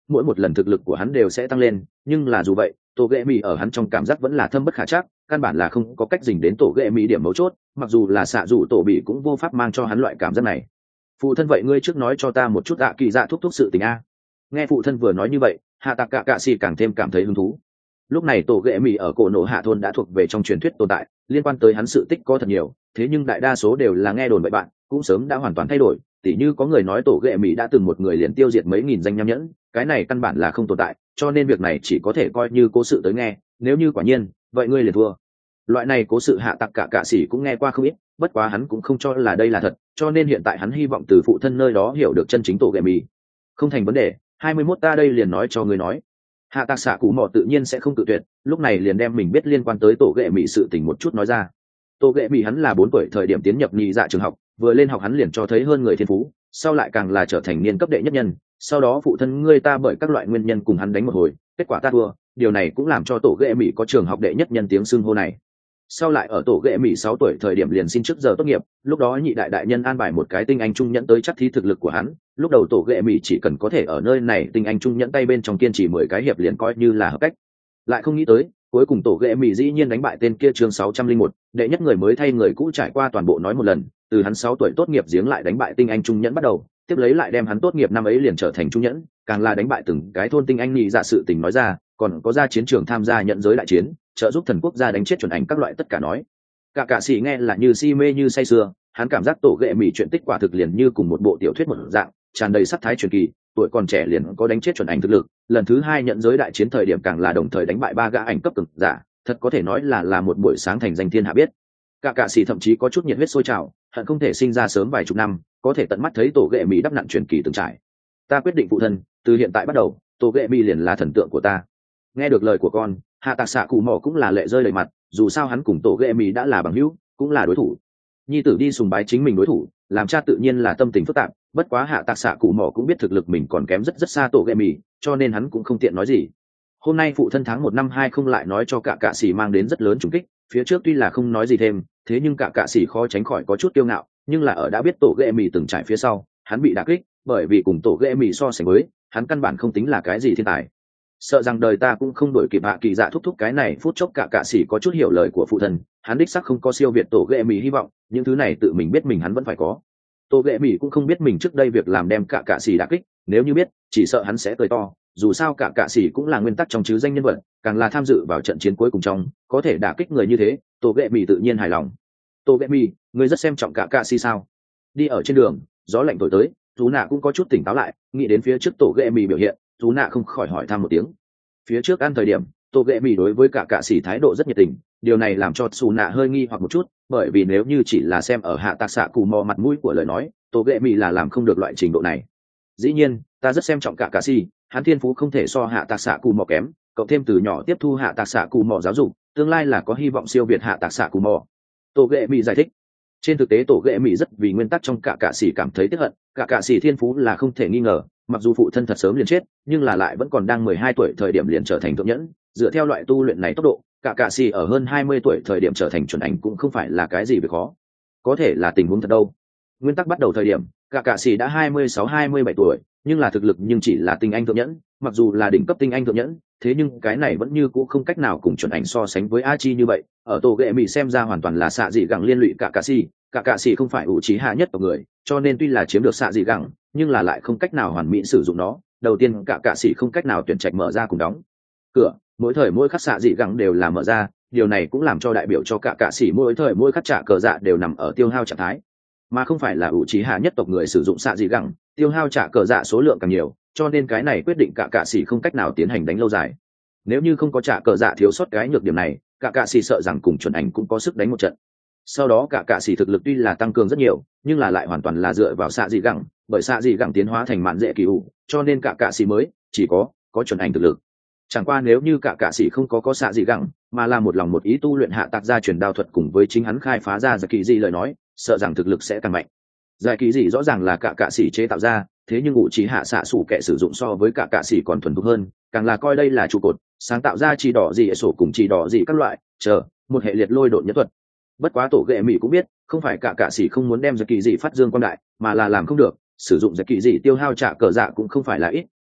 mỗi một lần thực lực của hắn đều sẽ tăng lên, nhưng là dù vậy tổ ghệ mỹ ở hắn trong cảm giác vẫn là thâm bất khả trắc, căn bản là không có cách dình đến tổ ghệ mỹ điểm mấu chốt, mặc dù là xạ dù tổ bị cũng vô pháp mang cho hắn loại cảm giác này. Phụ thân, vậy ngươi trước nói cho ta một chút ạ kỳ dạ thúc thúc sự tình a. Nghe phụ thân vừa nói như vậy, hạ tạc cạ cạ xì càng thêm cảm thấy hứng thú. Lúc này tổ ghệ mỹ ở cổ nổ hạ thôn đã thuộc về trong truyền thuyết tồn tại, liên quan tới hắn sự tích có thật nhiều, thế nhưng đại đa số đều là nghe đồn bậy bạn, cũng sớm đã hoàn toàn thay đổi. Tỉ như có người nói tổ ghệ mỹ đã từng một người liền tiêu diệt mấy nghìn danh nham nhẫn, cái này căn bản là không tồn tại, cho nên việc này chỉ có thể coi như cố sự tới nghe, nếu như quả nhiên vậy ngươi liền thua. Loại này cố sự hạ tặc cả cạ sĩ cũng nghe qua không ít, bất quá hắn cũng không cho là đây là thật, cho nên hiện tại hắn hy vọng từ phụ thân nơi đó hiểu được chân chính tổ ghệ mỹ. Không thành vấn đề, hai mươi mốt ta đây liền nói cho ngươi nói. Hạ tạc xạ cụ mò tự nhiên sẽ không tự tuyệt, lúc này liền đem mình biết liên quan tới tổ ghệ mỹ sự tình một chút nói ra. Tổ ghệ mỹ hắn là bốn tuổi thời điểm tiến nhập nhị dạ trường học, vừa lên học hắn liền cho thấy hơn người thiên phú, sau lại càng là trở thành niên cấp đệ nhất nhân, sau đó phụ thân ngươi ta bởi các loại nguyên nhân cùng hắn đánh một hồi, kết quả ta thua, điều này cũng làm cho tổ ghệ mỹ có trường học đệ nhất nhân tiếng xưng hô này. Sau lại ở tổ ghệ mỹ sáu tuổi thời điểm liền xin trước giờ tốt nghiệp, lúc đó nhị đại đại nhân an bài một cái tinh anh trung nhẫn tới chắc thí thực lực của hắn, lúc đầu tổ ghệ mỹ chỉ cần có thể ở nơi này tinh anh trung nhẫn tay bên trong kiên trì mười cái hiệp liền coi như là hợp cách. Lại không nghĩ tới, cuối cùng tổ ghệ mỹ dĩ nhiên đánh bại tên kia chương sáu trăm linh một, đệ nhất người mới thay người cũ trải qua toàn bộ nói một lần, từ hắn sáu tuổi tốt nghiệp giếng lại đánh bại tinh anh trung nhẫn bắt đầu, tiếp lấy lại đem hắn tốt nghiệp năm ấy liền trở thành trung nhẫn, càng là đánh bại từng cái thôn tinh anh nhị dạ sự tình nói ra, còn có ra chiến trường tham gia nhận giới đại chiến, trợ giúp thần quốc gia đánh chết chuẩn ảnh các loại tất cả nói. Cả cả sĩ nghe là như si mê như say sưa, hắn cảm giác tổ ghệ mỹ chuyện tích quả thực liền như cùng một bộ tiểu thuyết một dạng, tràn đầy sắc thái truyền kỳ, tuổi còn trẻ liền có đánh chết chuẩn ảnh thực lực, lần thứ hai nhận giới đại chiến thời điểm càng là đồng thời đánh bại ba gã ảnh cấp cực giả, thật có thể nói là là một buổi sáng thành danh thiên hạ biết. Cả cả sĩ thậm chí có chút nhiệt huyết sôi trào, hận không thể sinh ra sớm vài chục năm, có thể tận mắt thấy tổ ghệ mỹ đắp nặn truyền kỳ từng trải. Ta quyết định phụ thân, từ hiện tại bắt đầu, tổ ghệ mỹ liền là thần tượng của ta. Nghe được lời của con, hạ tạc xạ cụ mò cũng là lệ rơi đầy mặt, dù sao hắn cùng tổ ghệ mỹ đã là bằng hữu, cũng là đối thủ. Nhi tử đi sùng bái chính mình đối thủ, làm cha tự nhiên là tâm tình phức tạp, bất quá hạ tạc xạ cụ mò cũng biết thực lực mình còn kém rất rất xa tổ ghệ mỹ, cho nên hắn cũng không tiện nói gì. Hôm nay phụ thân tháng một năm hai không lại nói cho cả cạ sĩ mang đến rất lớn trùng kích, phía trước tuy là không nói gì thêm, thế nhưng cả cạ sĩ khó tránh khỏi có chút kiêu ngạo, nhưng là ở đã biết tổ ghệ mỹ từng trải phía sau, hắn bị đả kích, bởi vì cùng tổ ghệ mỹ so sánh với, hắn căn bản không tính là cái gì thiên tài. Sợ rằng đời ta cũng không đổi kịp hạ kỳ dạ thúc thúc cái này, phút chốc cả cạ sĩ có chút hiểu lời của phụ thân, hắn đích sắc không có siêu việt tổ ghệ mỹ hy vọng, những thứ này tự mình biết mình hắn vẫn phải có. Tổ ghệ mỹ cũng không biết mình trước đây việc làm đem cả cạ sĩ đả kích, nếu như biết, chỉ sợ hắn sẽ cười to, dù sao cả cạ sĩ cũng là nguyên tắc trong chứ danh nhân vật, càng là tham dự vào trận chiến cuối cùng trong, có thể đả kích người như thế, tổ ghệ mỹ tự nhiên hài lòng. Tổ ghệ mỹ, người rất xem trọng cả cạ sĩ sao? Đi ở trên đường, gió lạnh thổi tới, chú nạ cũng có chút tỉnh táo lại, nghĩ đến phía trước tổ ghệ mỹ biểu hiện, chú nạ không khỏi hỏi thăm một tiếng. Phía trước ăn thời điểm, tổ ghệ mỹ đối với cả cạ sĩ thái độ rất nhiệt tình, điều này làm cho chú nạ hơi nghi hoặc một chút, bởi vì nếu như chỉ là xem ở hạ tạc xạ cù mò mặt mũi của lời nói, tổ ghệ mỹ là làm không được loại trình độ này. Dĩ nhiên, ta rất xem trọng cả cạ sĩ, hắn thiên phú không thể so hạ tạc xạ cù mò kém, cộng thêm từ nhỏ tiếp thu hạ tạc xạ cù mò giáo dục, tương lai là có hy vọng siêu việt hạ tạc xạ cù mò. Tổ ghệ mỹ giải thích. Trên thực tế tổ ghệ mỹ rất vì nguyên tắc trong cả cạ sĩ cảm thấy tiếc hận, cả cạ sĩ thiên phú là không thể nghi ngờ, mặc dù phụ thân thật sớm liền chết, nhưng là lại vẫn còn đang mười hai tuổi thời điểm liền trở thành thượng nhẫn, dựa theo loại tu luyện này tốc độ, cả cạ sĩ ở hơn hai mươi tuổi thời điểm trở thành chuẩn ảnh cũng không phải là cái gì việc khó. Có thể là tình huống thật đâu. Nguyên tắc bắt đầu thời điểm, cả cạ sĩ đã hai mươi sáu hai mươi bảy tuổi, nhưng là thực lực nhưng chỉ là tinh anh thượng nhẫn, mặc dù là đỉnh cấp tinh anh thượng nhẫn, thế nhưng cái này vẫn như cũ không cách nào cùng chuẩn ảnh so sánh với A Chi như vậy. Ở tổ ghệ mỹ xem ra hoàn toàn là xạ dị gẳng liên lụy cả cạ sĩ, cả cạ sĩ không phải ủ trí hạ nhất tộc người, cho nên tuy là chiếm được xạ dị gẳng, nhưng là lại không cách nào hoàn mỹ sử dụng nó. Đầu tiên cả cạ sĩ không cách nào tuyển trạch mở ra cùng đóng cửa, mỗi thời mỗi khắc xạ dị gẳng đều là mở ra, điều này cũng làm cho đại biểu cho cả cạ sĩ mỗi thời mỗi khắc trả cờ dạ đều nằm ở tiêu hao trạng thái, mà không phải là ủ trí hạ nhất tộc người sử dụng xạ dị gẳng, tiêu hao trả cờ dạ số lượng càng nhiều, cho nên cái này quyết định cả cạ sĩ không cách nào tiến hành đánh lâu dài. Nếu như không có trả cờ dạ thiếu sót cái nhược điểm này, cả cạ sĩ sợ rằng cùng chuẩn ảnh cũng có sức đánh một trận. Sau đó cả cạ sĩ thực lực tuy là tăng cường rất nhiều, nhưng là lại hoàn toàn là dựa vào xạ dị gẳng, bởi xạ dị gẳng tiến hóa thành mạn dễ kỳ ủ, cho nên cả cạ sĩ mới chỉ có có chuẩn ảnh thực lực. Chẳng qua nếu như cả cạ sĩ không có có xạ dị gẳng, mà là một lòng một ý tu luyện hạ tạc gia truyền đao thuật cùng với chính hắn khai phá ra giải kỳ dị lời nói, sợ rằng thực lực sẽ càng mạnh. Giải kỳ dị rõ ràng là cả cạ sĩ chế tạo ra, thế nhưng ngụ trí hạ xạ sủ kẻ sử dụng so với cả cạ sĩ còn thuần thục hơn, càng là coi đây là trụ cột, sáng tạo ra chỉ đỏ gì sổ cùng chỉ đỏ gì các loại, chờ một hệ liệt lôi độn nhất thuật. Bất quá tổ ghệ mỹ cũng biết, không phải cả cạ sĩ không muốn đem giải kỳ dị phát dương quan đại, mà là làm không được, sử dụng giải kỳ dị tiêu hao trả cờ dạ cũng không phải là ít,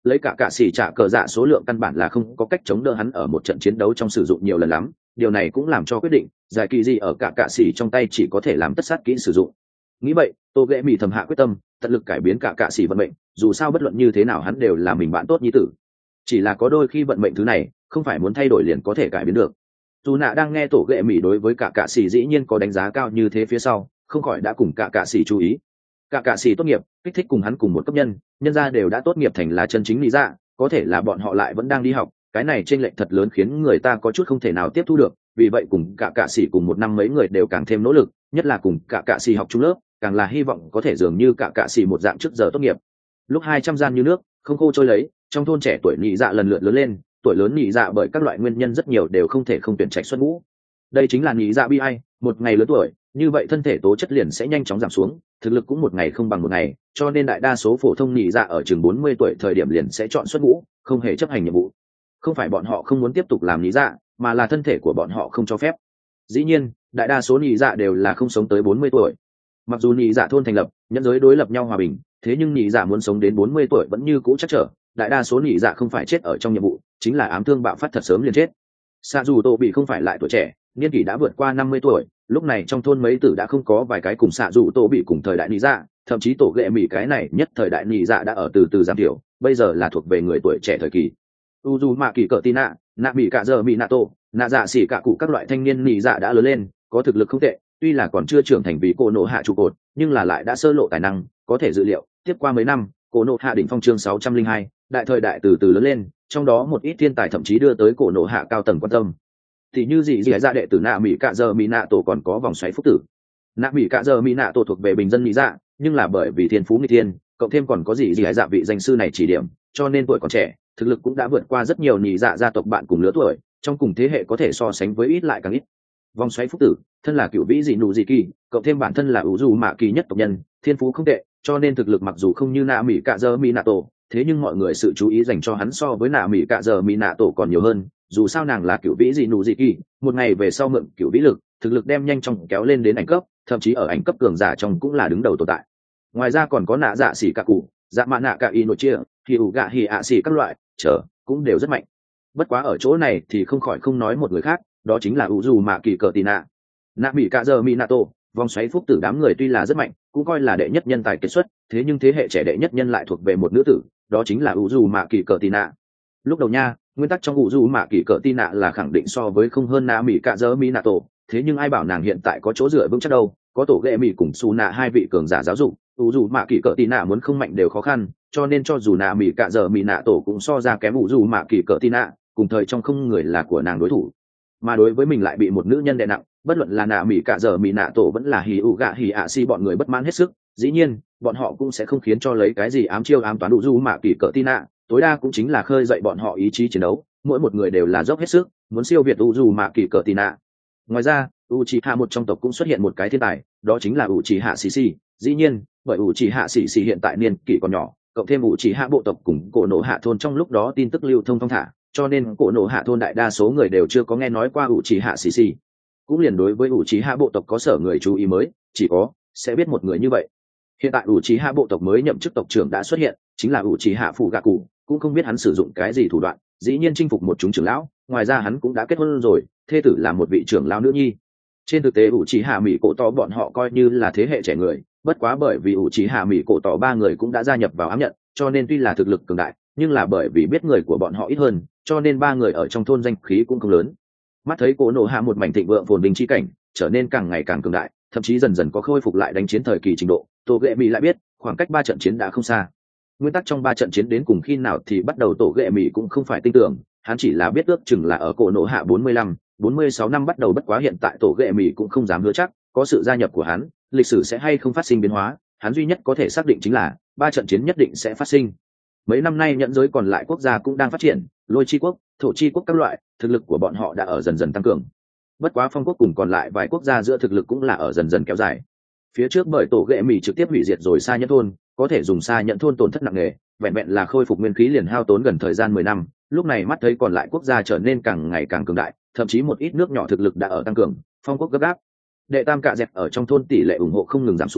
lấy cả cạ xỉ trả cờ dạ số lượng căn bản là không có cách chống đỡ hắn ở một trận chiến đấu trong sử dụng nhiều lần lắm. Điều này cũng làm cho quyết định giải kỳ gì ở cả cạ xỉ trong tay chỉ có thể làm tất sát kỹ sử dụng. Nghĩ vậy, tô ghệ mì thầm hạ quyết tâm tận lực cải biến cả cạ xỉ vận mệnh, dù sao bất luận như thế nào hắn đều là mình bạn tốt nhi tử. Chỉ là có đôi khi vận mệnh thứ này không phải muốn thay đổi liền có thể cải biến được. Dù nạ đang nghe tổ ghệ mì đối với cả cạ xỉ dĩ nhiên có đánh giá cao như thế phía sau, không khỏi đã cùng cả cạ xỉ chú ý. Cả cạ xỉ tốt nghiệp kích thích cùng hắn cùng một cấp nhân, nhân gia đều đã tốt nghiệp thành là chân chính lý dạ, có thể là bọn họ lại vẫn đang đi học, cái này chênh lệch thật lớn khiến người ta có chút không thể nào tiếp thu được. Vì vậy cùng cả cạ xỉ cùng một năm mấy người đều càng thêm nỗ lực, nhất là cùng cả cạ xỉ học chung lớp, càng là hy vọng có thể dường như cả cạ xỉ một dạng trước giờ tốt nghiệp. Lúc hai trăm gian như nước không khô trôi lấy, trong thôn trẻ tuổi nhị dạ lần lượt lớn lên, tuổi lớn nhị dạ bởi các loại nguyên nhân rất nhiều đều không thể không tuyển trạch xuất ngũ. Đây chính là nhị dạ bi ai, một ngày lớn tuổi như vậy thân thể tố chất liền sẽ nhanh chóng giảm xuống, thực lực cũng một ngày không bằng một ngày, cho nên đại đa số phổ thông nhị dạ ở chừng bốn mươi tuổi thời điểm liền sẽ chọn xuất ngũ, không hề chấp hành nhiệm vụ. Không phải bọn họ không muốn tiếp tục làm nhị dạ, mà là thân thể của bọn họ không cho phép. Dĩ nhiên, đại đa số nhị dạ đều là không sống tới bốn mươi tuổi. Mặc dù nhị dạ thôn thành lập, nhân giới đối lập nhau hòa bình, thế nhưng nhị dạ muốn sống đến bốn mươi tuổi vẫn như cũ chắc trở, đại đa số nhị dạ không phải chết ở trong nhiệm vụ, chính là ám thương bạo phát thật sớm liền chết. Sa dù Tô bị không phải lại tuổi trẻ, niên kỷ đã vượt qua năm mươi tuổi, lúc này trong thôn mấy tử đã không có vài cái cùng Sa dù Tô bị cùng thời đại nhị dạ, thậm chí tổ ghệ mỉ cái này nhất thời đại nhị dạ đã ở từ từ giảm thiểu, bây giờ là thuộc về người tuổi trẻ thời kỳ. Uzumaki cỡ Tina, nạ bị cả giờ Minato, nạ dạ xỉ cả cụ các loại thanh niên nhị dạ đã lớn lên, có thực lực không tệ, tuy là còn chưa trưởng thành vì cô nộ hạ trụ cột, nhưng là lại đã sơ lộ tài năng, có thể dự liệu tiếp qua mấy năm cô nộ hạ đỉnh phong chương sáu trăm linh hai, đại thời đại từ từ lớn lên, trong đó một ít thiên tài thậm chí đưa tới cô nộ hạ cao tầng quan tâm. Thì như gì gì dạ đệ tử nạ mỹ cạ giờ mỹ nạ tổ còn có vòng xoáy phúc tử. Nạ mỹ cạ giờ mỹ nạ tổ thuộc về bình dân mỹ dạ, nhưng là bởi vì thiên phú nghịch thiên, cộng thêm còn có gì gì dạ vị danh sư này chỉ điểm, cho nên tuổi còn trẻ, thực lực cũng đã vượt qua rất nhiều nhị dạ gia tộc bạn cùng lứa tuổi, trong cùng thế hệ có thể so sánh với ít lại càng ít. Vòng xoáy phúc tử thân là cựu vĩ dị nụ dị kỳ, cộng thêm bản thân là ủ dù mạ kỳ nhất tộc nhân, thiên phú không tệ, cho nên thực lực mặc dù không như nạ mỹ cạ giờ mỹ nạ tổ, thế nhưng mọi người sự chú ý dành cho hắn so với nạ mỹ cạ giờ mỹ nạ tổ còn nhiều hơn. Dù sao nàng là cựu vĩ dị nụ dị kỳ, một ngày về sau mượn cựu vĩ lực, thực lực đem nhanh chóng kéo lên đến ảnh cấp, thậm chí ở ảnh cấp cường giả trong cũng là đứng đầu tồn tại. Ngoài ra còn có nạ dạ xỉ cả cụ, dạ mạ nạ cả y nội chia, thì ủ gạ hì ạ xỉ các loại trở cũng đều rất mạnh. Bất quá ở chỗ này thì không khỏi không nói một người khác, đó chính là u dù mạ kỳ cờ tì nạ. Nạ mỹ cạ giờ minato, vòng xoáy phúc tử đám người tuy là rất mạnh, cũng coi là đệ nhất nhân tài kết xuất, thế nhưng thế hệ trẻ đệ nhất nhân lại thuộc về một nữ tử, đó chính là u dù mạ kỳ cờ tì nạ. Lúc đầu nha, nguyên tắc trong u dù mạ kỳ cờ tì nạ là khẳng định so với không hơn nạ mỹ cạ giờ minato, thế nhưng ai bảo nàng hiện tại có chỗ dựa vững chắc đâu, có tổ ghệ mỹ cùng su nạ hai vị cường giả giáo dục, u dù mạ kỳ cờ tì nạ muốn không mạnh đều khó khăn, cho nên cho dù nạ mỹ cạ giờ minato cũng so ra kém u dù mạ kỳ cờ tì nạ, cùng thời trong không người là của nàng đối thủ. Mà đối với mình lại bị một nữ nhân đè nặng, bất luận là nạ mỹ cả giờ mỹ nạ tổ vẫn là hì ụ gạ hì ạ si bọn người bất mãn hết sức. Dĩ nhiên bọn họ cũng sẽ không khiến cho lấy cái gì ám chiêu ám toán đủ du mạ kỳ cỡ tin nạ, tối đa cũng chính là khơi dậy bọn họ ý chí chiến đấu, mỗi một người đều là dốc hết sức muốn siêu việt u du mạ kỳ cỡ tin nạ. Ngoài ra u chỉ hạ một trong tộc cũng xuất hiện một cái thiên tài, đó chính là u chỉ hạ xì xì. Dĩ nhiên bởi u chỉ hạ xì xì hiện tại niên kỷ còn nhỏ, cộng thêm u chỉ hạ bộ tộc cùng cổ nổ hạ thôn trong lúc đó tin tức lưu thông thong thả, cho nên cổ nổ hạ thôn đại đa số người đều chưa có nghe nói qua u chỉ hạ xì xì. Cũng liền đối với u chỉ hạ bộ tộc có sở người chú ý mới chỉ có sẽ biết một người như vậy. Hiện tại u chỉ hạ bộ tộc mới nhậm chức tộc trưởng đã xuất hiện, chính là u chỉ hạ phụ gạ cụ, cũng không biết hắn sử dụng cái gì thủ đoạn, dĩ nhiên chinh phục một chúng trưởng lão. Ngoài ra hắn cũng đã kết hôn rồi, thê tử là một vị trưởng lão nữ nhi. Trên thực tế u chỉ hạ mỹ cổ tỏ bọn họ coi như là thế hệ trẻ người, bất quá bởi vì u chỉ hạ mỹ cổ tỏ ba người cũng đã gia nhập vào ám nhận, cho nên tuy là thực lực cường đại, nhưng là bởi vì biết người của bọn họ ít hơn, cho nên ba người ở trong thôn danh khí cũng không lớn. Mắt thấy cổ nổ hạ một mảnh thịnh vượng phồn vinh chi cảnh, trở nên càng ngày càng cường đại, thậm chí dần dần có khôi phục lại đánh chiến thời kỳ trình độ. Tổ ghệ mỹ lại biết khoảng cách ba trận chiến đã không xa, nguyên tắc trong ba trận chiến đến cùng khi nào thì bắt đầu tổ ghệ mỹ cũng không phải tin tưởng, hắn chỉ là biết ước chừng là ở cổ nổ hạ bốn mươi lăm bốn mươi sáu năm bắt đầu. Bất quá hiện tại tổ ghệ mỹ cũng không dám hứa chắc có sự gia nhập của hắn lịch sử sẽ hay không phát sinh biến hóa, hắn duy nhất có thể xác định chính là ba trận chiến nhất định sẽ phát sinh. Mấy năm nay nhẫn giới còn lại quốc gia cũng đang phát triển, lôi chi quốc, thổ chi quốc các loại, thực lực của bọn họ đã ở dần dần tăng cường. Bất quá phong quốc cùng còn lại vài quốc gia giữa thực lực cũng là ở dần dần kéo dài. Phía trước bởi tổ ghệ mỹ trực tiếp hủy diệt rồi xa nhẫn thôn, có thể dùng xa nhẫn thôn tổn thất nặng nề, vẹn vẹn là khôi phục nguyên khí liền hao tốn gần thời gian mười năm. Lúc này mắt thấy còn lại quốc gia trở nên càng ngày càng cường đại, thậm chí một ít nước nhỏ thực lực đã ở tăng cường, phong quốc gấp gáp. Đệ tam cạ dẹt ở trong thôn tỷ lệ ủng hộ không ngừng giảm xuống,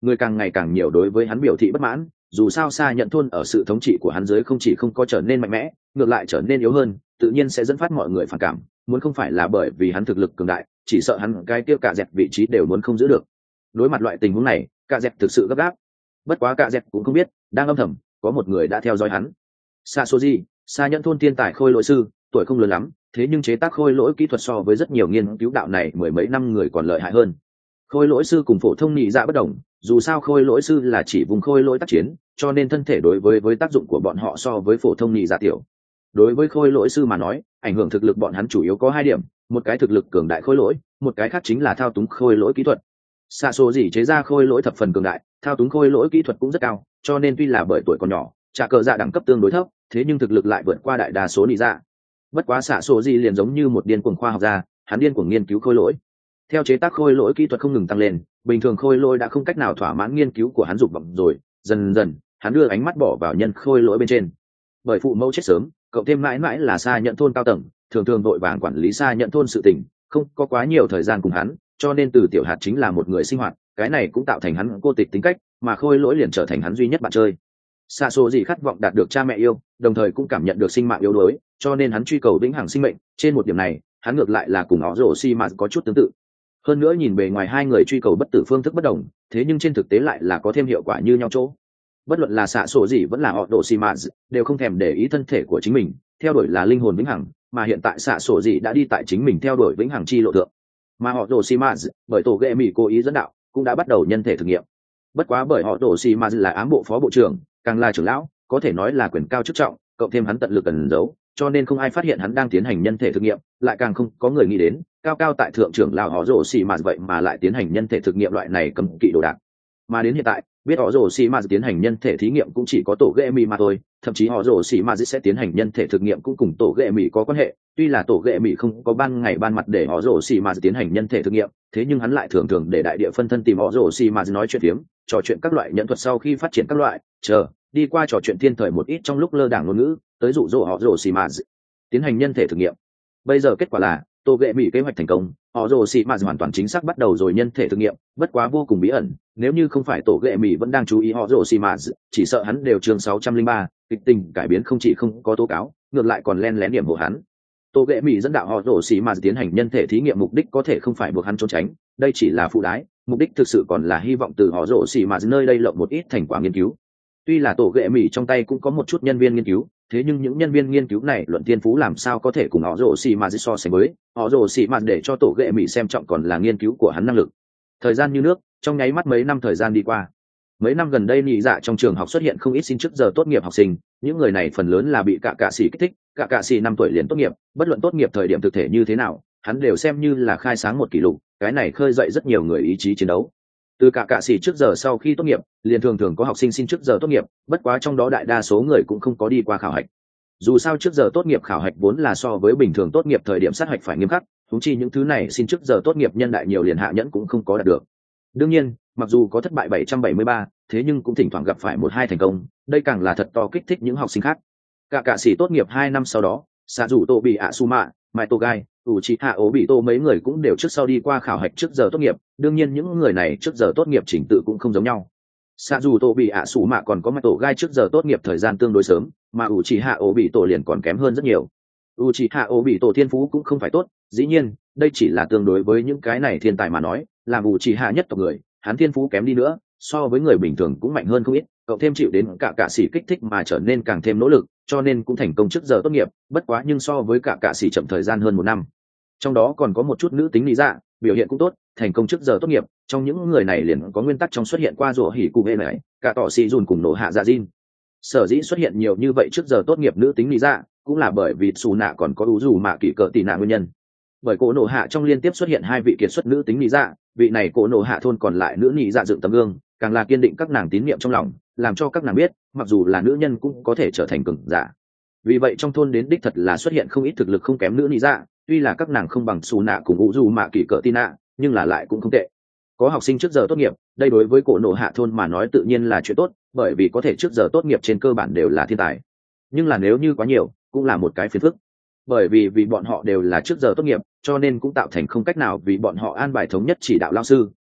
người càng ngày càng nhiều đối với hắn biểu thị bất mãn. Dù sao Sa Nhận thôn ở sự thống trị của hắn dưới không chỉ không có trở nên mạnh mẽ, ngược lại trở nên yếu hơn, tự nhiên sẽ dẫn phát mọi người phản cảm. Muốn không phải là bởi vì hắn thực lực cường đại, chỉ sợ hắn cái tiêu cả dẹp vị trí đều muốn không giữ được. Đối mặt loại tình huống này, cả dẹp thực sự gấp gáp. Bất quá cả dẹp cũng không biết, đang âm thầm có một người đã theo dõi hắn. Sasoji, Sa Nhận thôn thiên tài khôi lỗi sư, tuổi không lớn lắm, thế nhưng chế tác khôi lỗi kỹ thuật so với rất nhiều nghiên cứu đạo này mười mấy năm người còn lợi hại hơn. Khôi lỗi sư cùng phổ thông nhị dạ bất đồng, dù sao khôi lỗi sư là chỉ vùng khôi lỗi tác chiến, cho nên thân thể đối với với tác dụng của bọn họ so với phổ thông nhị dạ tiểu. Đối với khôi lỗi sư mà nói, ảnh hưởng thực lực bọn hắn chủ yếu có hai điểm, một cái thực lực cường đại khôi lỗi, một cái khác chính là thao túng khôi lỗi kỹ thuật. Sasoji chế ra khôi lỗi thập phần cường đại, thao túng khôi lỗi kỹ thuật cũng rất cao, cho nên tuy là bởi tuổi còn nhỏ, trả cờ dạ đẳng cấp tương đối thấp, thế nhưng thực lực lại vượt qua đại đa số nhị dạ. Bất quá Sasoji liền giống như một điên cuồng khoa học gia, hắn điên cuồng nghiên cứu khôi lỗi. Theo chế tác khôi lỗi kỹ thuật không ngừng tăng lên, bình thường khôi lỗi đã không cách nào thỏa mãn nghiên cứu của hắn dục vọng rồi, dần dần hắn đưa ánh mắt bỏ vào nhân khôi lỗi bên trên. Bởi phụ mẫu chết sớm, cậu thêm mãi mãi là Sa Nhận thôn cao tầng, thường thường vội vàng quản lý Sa Nhận thôn sự tình, không có quá nhiều thời gian cùng hắn, cho nên từ tiểu hạt chính là một người sinh hoạt, cái này cũng tạo thành hắn cô tịch tính cách, mà khôi lỗi liền trở thành hắn duy nhất bạn chơi. Sasoji khát vọng đạt được cha mẹ yêu, đồng thời cũng cảm nhận được sinh mạng yếu đuối, cho nên hắn truy cầu vĩnh hằng sinh mệnh. Trên một điểm này, hắn ngược lại là cùng Orochimaru có chút tương tự. Hơn nữa nhìn bề ngoài hai người truy cầu bất tử phương thức bất đồng, thế nhưng trên thực tế lại là có thêm hiệu quả như nhau chỗ. Bất luận là xạ sổ gì vẫn là Orochimaru đều không thèm để ý thân thể của chính mình, theo đuổi là linh hồn vĩnh hằng, mà hiện tại xạ sổ gì đã đi tại chính mình theo đuổi vĩnh hằng chi lộ thượng. Mà Orochimaru bởi tổ ghệ mỹ cố ý dẫn đạo, cũng đã bắt đầu nhân thể thử nghiệm. Bất quá bởi Orochimaru là ám bộ phó bộ trưởng, càng là trưởng lão, có thể nói là quyền cao chức trọng, cộng thêm hắn tận lực ẩn giấu, cho nên không ai phát hiện hắn đang tiến hành nhân thể thực nghiệm, lại càng không có người nghĩ đến cao cao tại thượng trưởng lão họ rồ xì mà vậy mà lại tiến hành nhân thể thực nghiệm loại này cấm kỵ đồ đạc. Mà đến hiện tại biết họ rồ xì mà tiến hành nhân thể thí nghiệm cũng chỉ có tổ ghệ mì mà thôi, thậm chí họ rồ xì mà sẽ tiến hành nhân thể thực nghiệm cũng cùng tổ ghệ mì có quan hệ. Tuy là tổ ghệ mì không có ban ngày ban mặt để họ rồ xì mà tiến hành nhân thể thực nghiệm, thế nhưng hắn lại thường thường để đại địa phân thân tìm họ rồ xì mà nói chuyện phiếm, trò chuyện các loại nhận thuật sau khi phát triển các loại chờ đi qua trò chuyện thiên thời một ít trong lúc lơ đảng ngôn ngữ tới dụ dỗ họ rồ xì mà tiến hành nhân thể thực nghiệm. Bây giờ kết quả là tổ ghệ mỹ kế hoạch thành công, họ rồ xì mà hoàn toàn chính xác bắt đầu rồi nhân thể thực nghiệm, bất quá vô cùng bí ẩn. Nếu như không phải tổ ghệ mỹ vẫn đang chú ý họ rồ xì mà, chỉ sợ hắn đều chương sáu trăm linh ba kịch tình cải biến không chỉ không có tố cáo, ngược lại còn len lén điểm hộ hắn. Tổ ghệ mỹ dẫn đạo họ rồ xì mà tiến hành nhân thể thí nghiệm mục đích có thể không phải buộc hắn trốn tránh, đây chỉ là phụ đái, mục đích thực sự còn là hy vọng từ họ rồ xì mà nơi đây lộng một ít thành quả nghiên cứu. Tuy là tổ ghệ mỹ trong tay cũng có một chút nhân viên nghiên cứu, thế nhưng những nhân viên nghiên cứu này luận thiên phú làm sao có thể cùng họ rồ xì mà so sánh với. Họ rồ xì mà để cho tổ ghệ mỹ xem trọng còn là nghiên cứu của hắn năng lực. Thời gian như nước, trong nháy mắt mấy năm thời gian đi qua. Mấy năm gần đây nhị dạ trong trường học xuất hiện không ít xin trước giờ tốt nghiệp học sinh, những người này phần lớn là bị cả cạ sĩ kích thích, cả cạ sĩ năm tuổi liền tốt nghiệp, bất luận tốt nghiệp thời điểm thực thể như thế nào, hắn đều xem như là khai sáng một kỷ lục, cái này khơi dậy rất nhiều người ý chí chiến đấu. Từ cả cạ sĩ trước giờ sau khi tốt nghiệp, liền thường thường có học sinh xin trước giờ tốt nghiệp, bất quá trong đó đại đa số người cũng không có đi qua khảo hạch. Dù sao trước giờ tốt nghiệp khảo hạch vốn là so với bình thường tốt nghiệp thời điểm sát hạch phải nghiêm khắc, huống chi những thứ này xin trước giờ tốt nghiệp nhân đại nhiều liền hạ nhẫn cũng không có đạt được. Đương nhiên, mặc dù có thất bại bảy trăm bảy mươi ba, thế nhưng cũng thỉnh thoảng gặp phải một hai thành công, đây càng là thật to kích thích những học sinh khác. Cả cạ sĩ tốt nghiệp hai năm sau đó, Sa Dụ Tô bị ạ su mạ, Mai Tô Gai, ủ trị hạ ố bị tô mấy người cũng đều trước sau đi qua khảo hạch trước giờ tốt nghiệp. Đương nhiên những người này trước giờ tốt nghiệp chỉnh tự cũng không giống nhau. Sa dù tô bị ạ sủ mạ còn có Mai Tô Gai trước giờ tốt nghiệp thời gian tương đối sớm, mà ủ trị hạ ố bị tô liền còn kém hơn rất nhiều. ủ trị hạ ố bị tô thiên phú cũng không phải tốt, dĩ nhiên đây chỉ là tương đối với những cái này thiên tài mà nói, làm ủ trị hạ nhất tộc người, hắn thiên phú kém đi nữa so với người bình thường cũng mạnh hơn không ít, cộng thêm chịu đến cả cạ sĩ kích thích mà trở nên càng thêm nỗ lực, cho nên cũng thành công trước giờ tốt nghiệp. Bất quá nhưng so với cả cạ sĩ chậm thời gian hơn một năm. Trong đó còn có một chút nữ tính lý dạ, biểu hiện cũng tốt, thành công trước giờ tốt nghiệp. Trong những người này liền có nguyên tắc trong xuất hiện qua rủa hỉ cụ hệ này, cả tỏ sĩ dùn cùng nổ hạ dạ Jin. Sở dĩ xuất hiện nhiều như vậy trước giờ tốt nghiệp nữ tính lý dạ, cũng là bởi vì xù nạ còn có ủ dù mạ kỳ cỡ tì nạ nguyên nhân. Bởi cổ nổ hạ trong liên tiếp xuất hiện hai vị kiệt xuất nữ tính lý dạ, vị này cổ nổ hạ thôn còn lại nữ lý dạ dựng tấm gương, càng là kiên định các nàng tín niệm trong lòng, làm cho các nàng biết mặc dù là nữ nhân cũng có thể trở thành cường giả. Vì vậy trong thôn đến đích thật là xuất hiện không ít thực lực không kém nữ lý dạ, tuy là các nàng không bằng xù nạ cùng ủ dù mạ kỳ cỡ tì nạ, nhưng là lại cũng không tệ. Có học sinh trước giờ tốt nghiệp, đây đối với cổ nổ hạ thôn mà nói tự nhiên là chuyện tốt, bởi vì có thể trước giờ tốt nghiệp trên cơ bản đều là thiên tài. Nhưng là nếu như quá nhiều cũng là một cái phiền phức, bởi vì vì bọn họ đều là trước giờ tốt nghiệp, cho nên cũng tạo thành không cách nào vì bọn họ an bài thống nhất chỉ đạo lao sư,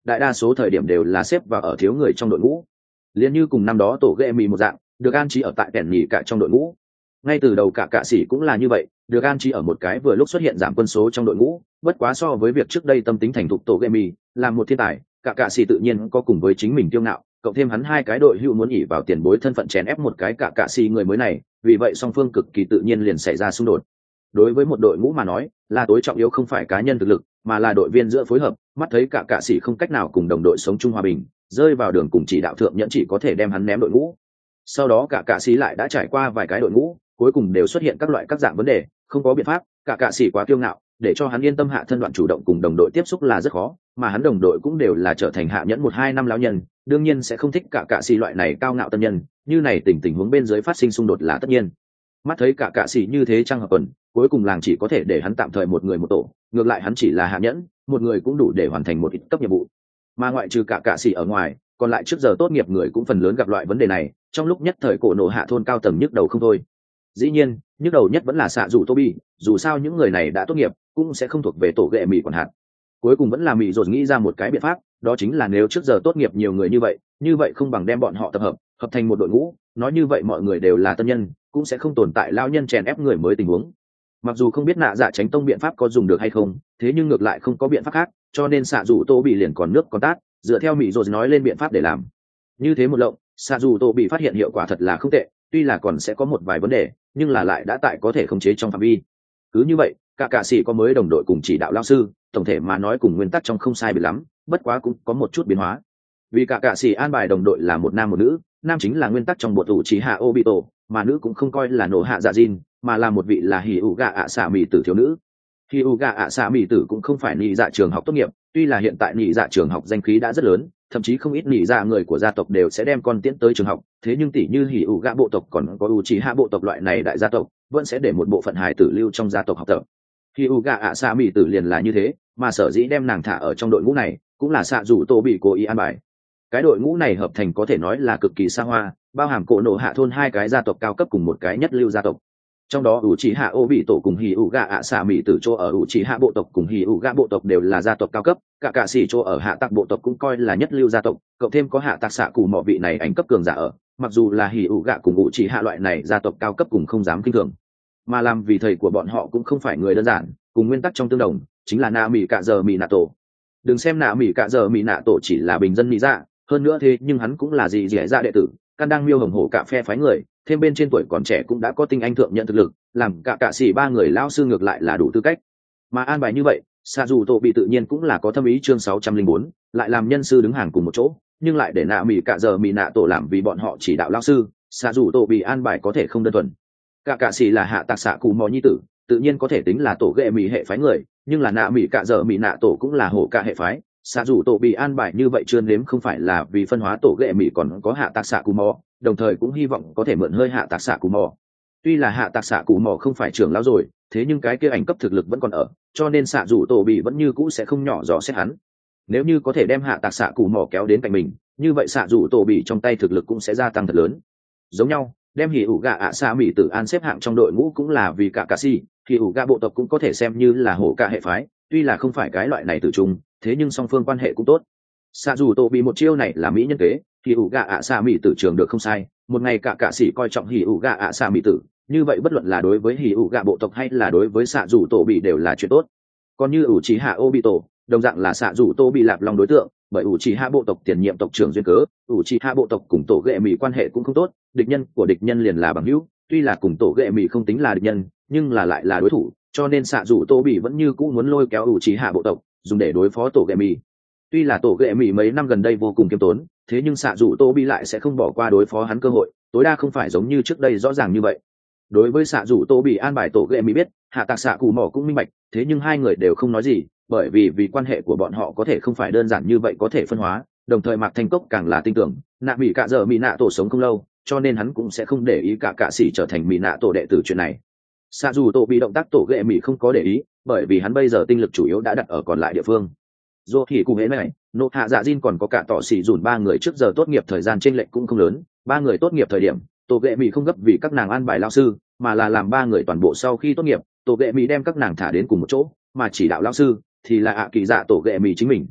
đại đa số thời điểm đều là xếp vào ở thiếu người trong đội ngũ. Liên như cùng năm đó tổ ghệ mì một dạng, được an trí ở tại kẻn nhì cả trong đội ngũ. Ngay từ đầu cả cạ sĩ cũng là như vậy, được an trí ở một cái vừa lúc xuất hiện giảm quân số trong đội ngũ, bất quá so với việc trước đây tâm tính thành thục tổ ghệ mì, làm một thiên tài, cả cạ sĩ tự nhiên có cùng với chính mình kiêu ngạo, cộng thêm hắn hai cái đội hữu muốn ỉ vào tiền bối thân phận chèn ép một cái cả cạ sĩ người mới này, vì vậy song phương cực kỳ tự nhiên liền xảy ra xung đột. Đối với một đội ngũ mà nói, là tối trọng yếu không phải cá nhân thực lực, mà là đội viên giữa phối hợp, mắt thấy cả cạ sĩ không cách nào cùng đồng đội sống chung hòa bình, rơi vào đường cùng chỉ đạo thượng nhẫn chỉ có thể đem hắn ném đội ngũ. Sau đó cả cạ sĩ lại đã trải qua vài cái đội ngũ, cuối cùng đều xuất hiện các loại các dạng vấn đề, không có biện pháp, cả cạ sĩ quá kiêu ngạo, để cho hắn yên tâm hạ thân đoạn chủ động cùng đồng đội tiếp xúc là rất khó, mà hắn đồng đội cũng đều là trở thành hạ nhẫn một hai năm lão nhân, đương nhiên sẽ không thích cả cạ sĩ loại này cao ngạo tân nhân, như này tình tình huống bên dưới phát sinh xung đột là tất nhiên. Mắt thấy cả cạ sĩ như thế trang hợp quần, cuối cùng làng chỉ có thể để hắn tạm thời một người một tổ, ngược lại hắn chỉ là hạ nhẫn, một người cũng đủ để hoàn thành một ít cấp nhiệm vụ. Mà ngoại trừ cả cạ sĩ ở ngoài, còn lại trước giờ tốt nghiệp người cũng phần lớn gặp loại vấn đề này, trong lúc nhất thời cổ nổ hạ thôn cao tầng nhức đầu không thôi. Dĩ nhiên, nhức đầu nhất vẫn là xạ dù Toby, dù sao những người này đã tốt nghiệp, cũng sẽ không thuộc về tổ ghệ mì quản hạt. Cuối cùng vẫn là mì dồn nghĩ ra một cái biện pháp, đó chính là nếu trước giờ tốt nghiệp nhiều người như vậy, như vậy không bằng đem bọn họ tập hợp, hợp thành một đội ngũ, nói như vậy mọi người đều là tân nhân, cũng sẽ không tồn tại lao nhân chèn ép người mới tình huống. Mặc dù không biết nạ dạ tránh tông biện pháp có dùng được hay không, thế nhưng ngược lại không có biện pháp khác, cho nên xạ dù Tô bị liền còn nước còn tát, dựa theo mì dồn nói lên biện pháp để làm. Như thế một lộng, xạ dù Tô bị phát hiện hiệu quả thật là không tệ, tuy là còn sẽ có một vài vấn đề, nhưng là lại đã tại có thể khống chế trong phạm vi. Cứ như vậy, cả cạ sĩ có mới đồng đội cùng chỉ đạo lao sư, tổng thể mà nói cùng nguyên tắc trong không sai biệt lắm, bất quá cũng có một chút biến hóa. Vì cả cạ sĩ an bài đồng đội là một nam một nữ, nam chính là nguyên tắc trong bộ tủ chỉ hạ Obito, mà nữ cũng không coi là nổ hạ dạ Jin, mà là một vị là hỉ ủ gạ ạ xạ mì tử thiếu nữ. Hỉ ủ gạ ạ xạ mì tử cũng không phải nhị dạ trường học tốt nghiệp, tuy là hiện tại nhị dạ trường học danh khí đã rất lớn, thậm chí không ít nhị dạ người của gia tộc đều sẽ đem con tiễn tới trường học, thế nhưng tỷ như hỉ ủ gạ bộ tộc còn có u chỉ hạ bộ tộc loại này đại gia tộc, vẫn sẽ để một bộ phận hài tử lưu trong gia tộc học tập. Hỉ ủ gạ ạ xạ mì tử liền là như thế, mà sở dĩ đem nàng thả ở trong đội ngũ này, cũng là xạ dù Tô bị cố ý an bài. Cái đội ngũ này hợp thành có thể nói là cực kỳ xa hoa, bao hàm cổ nổ hạ thôn hai cái gia tộc cao cấp cùng một cái nhất lưu gia tộc. Trong đó ủ chỉ hạ ô bị tổ cùng hỉ ủ gạ ạ xạ mỹ tử chỗ ở ủ chỉ hạ bộ tộc cùng hỉ ủ gạ bộ tộc đều là gia tộc cao cấp, cả cả xỉ chỗ ở hạ tạc bộ tộc cũng coi là nhất lưu gia tộc, cộng thêm có hạ tạc xạ cù mọ vị này ảnh cấp cường giả ở, mặc dù là hỉ ủ gạ cùng ủ chỉ hạ loại này gia tộc cao cấp cùng không dám kinh thường, mà làm vì thầy của bọn họ cũng không phải người đơn giản, cùng nguyên tắc trong tương đồng, chính là nạ mỹ cạ giờ mỹ nạ tổ. Đừng xem nạ mỹ cạ giờ mỹ nạ tổ chỉ là bình dân mỹ dạ, hơn nữa thế nhưng hắn cũng là gì dẻ dạ đệ tử, căn đang miêu hồng hổ cả phe phái người, thêm bên trên tuổi còn trẻ cũng đã có tinh anh thượng nhận thực lực, làm cả cả xỉ ba người lao sư ngược lại là đủ tư cách. Mà an bài như vậy, xạ dù tổ bị tự nhiên cũng là có thâm ý chương sáu trăm linh bốn, lại làm nhân sư đứng hàng cùng một chỗ, nhưng lại để nạ mỹ cả giờ mỹ nạ tổ làm vì bọn họ chỉ đạo lao sư, xạ dù tổ bị an bài có thể không đơn thuần. Cả cả xỉ là hạ tạc xạ cù mò nhi tử, tự nhiên có thể tính là tổ ghệ mỹ hệ phái người, nhưng là nạ mỹ cả giờ mỹ nạ tổ cũng là hổ cả hệ phái. Xạ dù tổ bị an bài như vậy chưa nếm không phải là vì phân hóa tổ ghệ mỹ còn có hạ tạc xạ cù mò, đồng thời cũng hy vọng có thể mượn hơi hạ tạc xạ cù mò. Tuy là hạ tạc xạ cù mò không phải trưởng lão rồi, thế nhưng cái kia ảnh cấp thực lực vẫn còn ở, cho nên xạ dù tổ bị vẫn như cũ sẽ không nhỏ dò xét hắn. Nếu như có thể đem hạ tạc xạ cù mò kéo đến cạnh mình, như vậy xạ dù tổ bị trong tay thực lực cũng sẽ gia tăng thật lớn. Giống nhau, đem hỉ ủ gạ ạ xạ mỹ tử an xếp hạng trong đội ngũ cũng là vì cả cà si, hỉ ủ gạ bộ tộc cũng có thể xem như là hổ cả hệ phái, tuy là không phải cái loại này tử trung, thế nhưng song phương quan hệ cũng tốt. Xạ dù tổ bị một chiêu này là mỹ nhân kế, hỉ ủ gạ ạ xạ mỹ tử trường được không sai, một ngày cả cạ sĩ coi trọng hỉ ủ gạ ạ xạ mỹ tử, như vậy bất luận là đối với hỉ ủ gạ bộ tộc hay là đối với xạ dù tổ bị đều là chuyện tốt. Còn như ủ trí hạ ô bị tổ, đồng dạng là xạ dù tô bị lạp lòng đối tượng, bởi ủ trí hạ bộ tộc tiền nhiệm tộc trưởng duyên cớ, ủ trí hạ bộ tộc cùng tổ ghệ mỹ quan hệ cũng không tốt, địch nhân của địch nhân liền là bằng hữu, tuy là cùng tổ ghệ mỹ không tính là địch nhân, nhưng là lại là đối thủ, cho nên xạ dù tô bị vẫn như cũ muốn lôi kéo ủ trí hạ bộ tộc dùng để đối phó tổ ghệ mỹ. Tuy là tổ ghệ mỹ mấy năm gần đây vô cùng kiêm tốn, thế nhưng xạ dù tô bị lại sẽ không bỏ qua đối phó hắn cơ hội, tối đa không phải giống như trước đây rõ ràng như vậy. Đối với xạ dù tô bị an bài tổ ghệ mỹ biết, hạ tạc xạ cù mỏ cũng minh bạch, thế nhưng hai người đều không nói gì, bởi vì vì quan hệ của bọn họ có thể không phải đơn giản như vậy có thể phân hóa, đồng thời Mạc Thanh Cốc càng là tin tưởng nạ mỹ cạ giờ mỹ nạ tổ sống không lâu, cho nên hắn cũng sẽ không để ý cả cạ sĩ trở thành mỹ nạ tổ đệ tử chuyện này. Xạ dù tổ bị động tác tổ ghệ mỹ không có để ý, bởi vì hắn bây giờ tinh lực chủ yếu đã đặt ở còn lại địa phương. Dù thì cùng hễ này, nộ hạ dạ Jin còn có cả tỏ xỉ dùn ba người trước giờ tốt nghiệp thời gian chênh lệch cũng không lớn, ba người tốt nghiệp thời điểm tổ ghệ mỹ không gấp vì các nàng an bài lao sư, mà là làm ba người toàn bộ sau khi tốt nghiệp, tổ ghệ mỹ đem các nàng thả đến cùng một chỗ, mà chỉ đạo lao sư thì là ạ kỳ dạ tổ ghệ mỹ chính mình.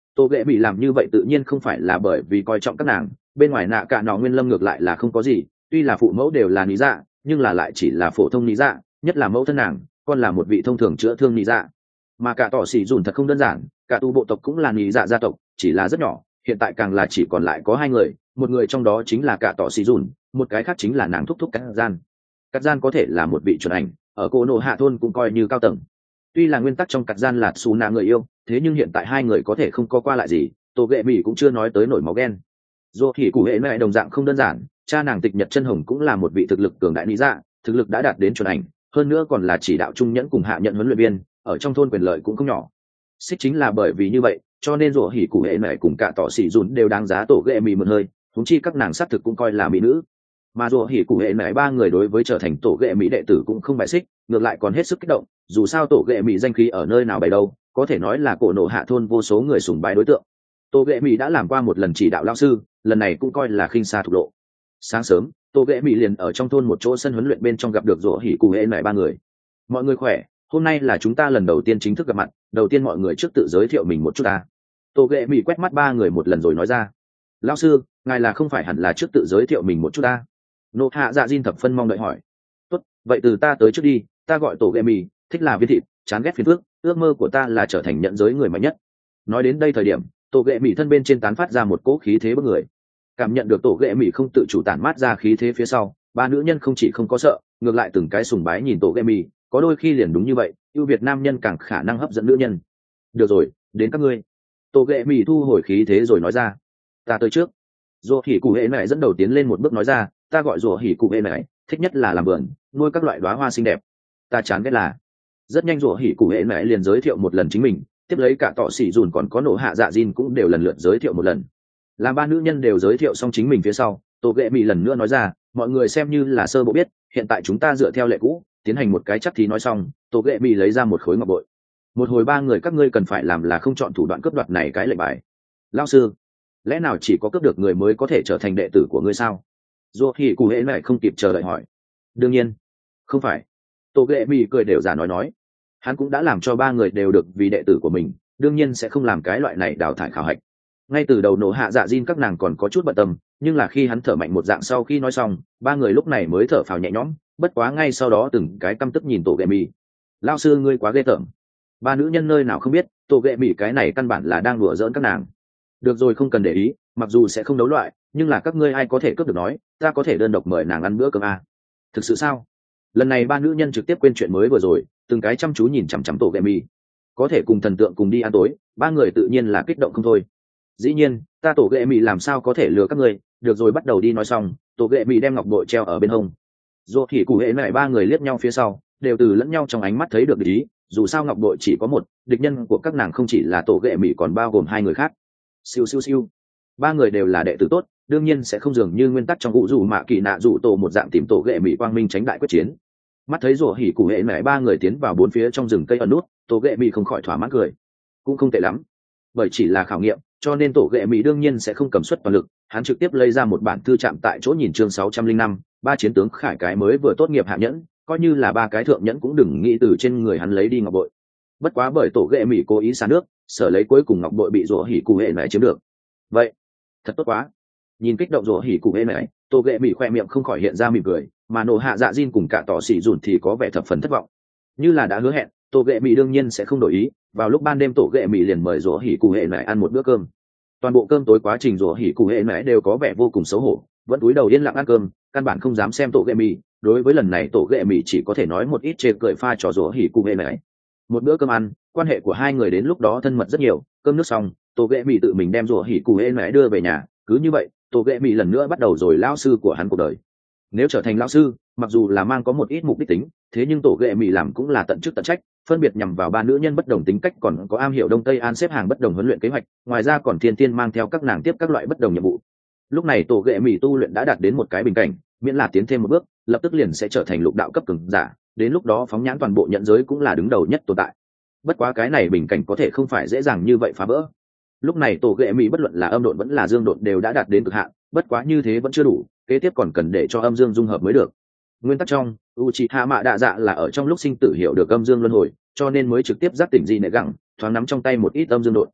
Tô ghệ mỹ làm như vậy tự nhiên không phải là bởi vì coi trọng các nàng, bên ngoài nạ cả nọ nguyên lâm ngược lại là không có gì, tuy là phụ mẫu đều là lý dạ nhưng là lại chỉ là phổ thông lý dạ, nhất là mẫu thân nàng còn là một vị thông thường chữa thương lý dạ. Mà cả tỏ xỉ dùn thật không đơn giản, cả tu bộ tộc cũng là lý dạ gia tộc, chỉ là rất nhỏ, hiện tại càng là chỉ còn lại có hai người, một người trong đó chính là cả tỏ xỉ dùn, một cái khác chính là nàng thúc thúc cắt gian. Cắt gian có thể là một vị chuẩn ảnh, ở cô nộ hạ thôn cũng coi như cao tầng. Tuy là nguyên tắc trong cắt gian là xù nạ người yêu, thế nhưng hiện tại hai người có thể không có qua lại gì, Tô ghệ mỹ cũng chưa nói tới nổi máu ghen. Dù thì cụ hệ mẹ đồng dạng không đơn giản, cha nàng Tịch Nhật Chân Hồng cũng là một vị thực lực cường đại lý dạ, thực lực đã đạt đến chuẩn ảnh, hơn nữa còn là chỉ đạo trung nhẫn cùng hạ nhận huấn luyện viên, ở trong thôn quyền lợi cũng không nhỏ. Xích chính là bởi vì như vậy, cho nên Dù hỉ cụ hệ mẹ cùng cả tỏ xỉ dùn đều đáng giá Tổ ghệ mỹ một hơi, thúng chi các nàng sát thực cũng coi là mỹ nữ. Mà Dù hỉ cụ hệ mẹ ba người đối với trở thành Tổ ghệ mỹ đệ tử cũng không bài xích, ngược lại còn hết sức kích động, dù sao Tổ ghệ mỹ danh khí ở nơi nào bày đâu, có thể nói là cổ nộ hạ thôn vô số người sùng bái đối tượng. Tô ghệ mỹ đã làm qua một lần chỉ đạo lao sư, lần này cũng coi là khinh xa thục lộ. Sáng sớm, Tô ghệ mỹ liền ở trong thôn một chỗ sân huấn luyện bên trong gặp được Dỗ hỉ cụ hệ mẹ ba người. Mọi người khỏe, hôm nay là chúng ta lần đầu tiên chính thức gặp mặt, đầu tiên mọi người trước tự giới thiệu mình một chút ta. Tô ghệ mỹ quét mắt ba người một lần rồi nói ra. Lao sư, ngài là không phải hẳn là trước tự giới thiệu mình một chút ta. Nộ hạ dạ diên thập phân mong đợi hỏi. Tốt, vậy từ ta tới trước đi, ta gọi Tổ ghệ mỹ, thích là viên thịt, chán ghét phiền phước, ước mơ của ta là trở thành nhận giới người mạnh nhất. Nói đến đây thời điểm, Tổ ghệ mỹ thân bên trên tán phát ra một cỗ khí thế bức người. Cảm nhận được Tổ ghệ mỹ không tự chủ tản mát ra khí thế phía sau, ba nữ nhân không chỉ không có sợ, ngược lại từng cái sùng bái nhìn Tổ ghệ mỹ, có đôi khi liền đúng như vậy, ưu việt nam nhân càng khả năng hấp dẫn nữ nhân. Được rồi, đến các ngươi. Tổ ghệ mỹ thu hồi khí thế rồi nói ra. Ta tới trước. Rùa hỉ cụ hệ mẹ dẫn đầu tiến lên một bước nói ra, ta gọi rùa hỉ cụ hệ mẹ, thích nhất là làm vườn, nuôi các loại đóa hoa xinh đẹp. Ta chán ghét là. Rất nhanh rùa hỉ cụ hệ mẹ liền giới thiệu một lần chính mình, tiếp lấy cả tọ xỉ dùn còn có nổ hạ dạ diên cũng đều lần lượt giới thiệu một lần. Làm ba nữ nhân đều giới thiệu xong chính mình phía sau, Tổ ghệ mỹ lần nữa nói ra, mọi người xem như là sơ bộ biết, hiện tại chúng ta dựa theo lệ cũ tiến hành một cái chắc thí nói xong. Tổ ghệ mỹ lấy ra một khối ngọc bội. Một hồi ba người các ngươi cần phải làm là không chọn thủ đoạn cướp đoạt này cái lệnh bài. Lao sư, lẽ nào chỉ có cướp được người mới có thể trở thành đệ tử của ngươi sao? Dù thì cụ hệ này không kịp chờ đợi hỏi. Đương nhiên không phải. Tổ ghệ mỹ cười đều giả nói nói, hắn cũng đã làm cho ba người đều được vì đệ tử của mình, đương nhiên sẽ không làm cái loại này đào thải khảo hạch. Ngay từ đầu nổ hạ dạ diên các nàng còn có chút bận tâm, nhưng là khi hắn thở mạnh một dạng sau khi nói xong, ba người lúc này mới thở phào nhẹ nhõm, bất quá ngay sau đó từng cái căm tức nhìn Tổ ghệ mỹ. Lao sư ngươi quá ghê tởm. Ba nữ nhân nơi nào không biết, Tổ ghệ mỹ cái này căn bản là đang đùa giỡn các nàng. Được rồi, không cần để ý, mặc dù sẽ không đấu loại, nhưng là các ngươi ai có thể cướp được nói, ta có thể đơn độc mời nàng ăn bữa cơm à. Thực sự sao? Lần này ba nữ nhân trực tiếp quên chuyện mới vừa rồi, từng cái chăm chú nhìn chằm chằm Tổ ghệ mỹ. Có thể cùng thần tượng cùng đi ăn tối, ba người tự nhiên là kích động không thôi. Dĩ nhiên, ta Tổ ghệ mỹ làm sao có thể lừa các ngươi, được rồi, bắt đầu đi. Nói xong, Tổ ghệ mỹ đem ngọc bội treo ở bên hông. Dù thì cụ hệ này ba người liếc nhau phía sau, đều từ lẫn nhau trong ánh mắt thấy được ý, dù sao ngọc bội chỉ có một, địch nhân của các nàng không chỉ là Tổ ghệ mỹ còn bao gồm hai người khác. Siêu siêu siêu. Ba người đều là đệ tử tốt, đương nhiên sẽ không dường như nguyên tắc trong vũ dù mạ kỳ nạ dụ tổ một dạng tìm Tổ ghệ mỹ quang minh tránh đại quyết chiến. Mắt thấy rủa hỉ cụ hệ mẹ ba người tiến vào bốn phía trong rừng cây ẩn nút, Tổ ghệ mỹ không khỏi thỏa mãn cười. Cũng không tệ lắm, bởi chỉ là khảo nghiệm, cho nên Tổ ghệ mỹ đương nhiên sẽ không cầm suất toàn lực, hắn trực tiếp lấy ra một bản thư chạm tại chỗ nhìn chương sáu trăm linh năm, ba chiến tướng khải cái mới vừa tốt nghiệp hạ nhẫn, coi như là ba cái thượng nhẫn cũng đừng nghĩ từ trên người hắn lấy đi ngọc bội. Bất quá bởi Tổ ghệ mỹ cố ý xả nước, sở lấy cuối cùng ngọc bội bị rủa hỉ cụ hệ mẹ chiếm được. Vậy thật tốt quá. Nhìn kích động rủa hỉ cụ hệ mẹ, Tổ ghệ mỹ khoe miệng không khỏi hiện ra mỉm cười, mà nổ hạ dạ diên cùng cả tỏ xỉ dùn thì có vẻ thập phần thất vọng. Như là đã hứa hẹn, Tổ ghệ mỹ đương nhiên sẽ không đổi ý, vào lúc ban đêm Tổ ghệ mỹ liền mời rủa hỉ cụ hệ mẹ ăn một bữa cơm. Toàn bộ cơm tối quá trình rủa hỉ cụ hệ mẹ đều có vẻ vô cùng xấu hổ, vẫn cúi đầu yên lặng ăn cơm, căn bản không dám xem Tổ ghệ mỹ. Đối với lần này Tổ ghệ mỹ chỉ có thể nói một ít chê cười pha trò rủa hỉ cụ hệ mẹ. Một bữa cơm ăn, quan hệ của hai người đến lúc đó thân mật rất nhiều. Cơm nước xong, Tổ ghệ mỹ tự mình đem rủa hỉ cụ hệ mẹ đưa về nhà. Cứ như vậy, Tổ ghệ mỹ lần nữa bắt đầu rồi lao sư của hắn cuộc đời. Nếu trở thành lao sư, mặc dù là mang có một ít mục đích tính, thế nhưng Tổ ghệ mỹ làm cũng là tận chức tận trách, phân biệt nhằm vào ba nữ nhân bất đồng tính cách, còn có am hiểu đông tây an xếp hàng bất đồng huấn luyện kế hoạch, ngoài ra còn thiên tiên mang theo các nàng tiếp các loại bất đồng nhiệm vụ. Lúc này Tổ ghệ mỹ tu luyện đã đạt đến một cái bình cảnh, miễn là tiến thêm một bước, lập tức liền sẽ trở thành lục đạo cấp cường giả, đến lúc đó phóng nhãn toàn bộ nhận giới cũng là đứng đầu nhất tồn tại. Bất quá cái này bình cảnh có thể không phải dễ dàng như vậy phá vỡ. Lúc này Tổ ghệ mỹ bất luận là âm độn vẫn là dương độn đều đã đạt đến cực hạn, bất quá như thế vẫn chưa đủ, kế tiếp còn cần để cho âm dương dung hợp mới được. Nguyên tắc trong Uchiha Mạ Đạ Dạ là ở trong lúc sinh tử hiểu được âm dương luân hồi, cho nên mới trực tiếp giác tỉnh gì nệ gẳng, thoáng nắm trong tay một ít âm dương độn.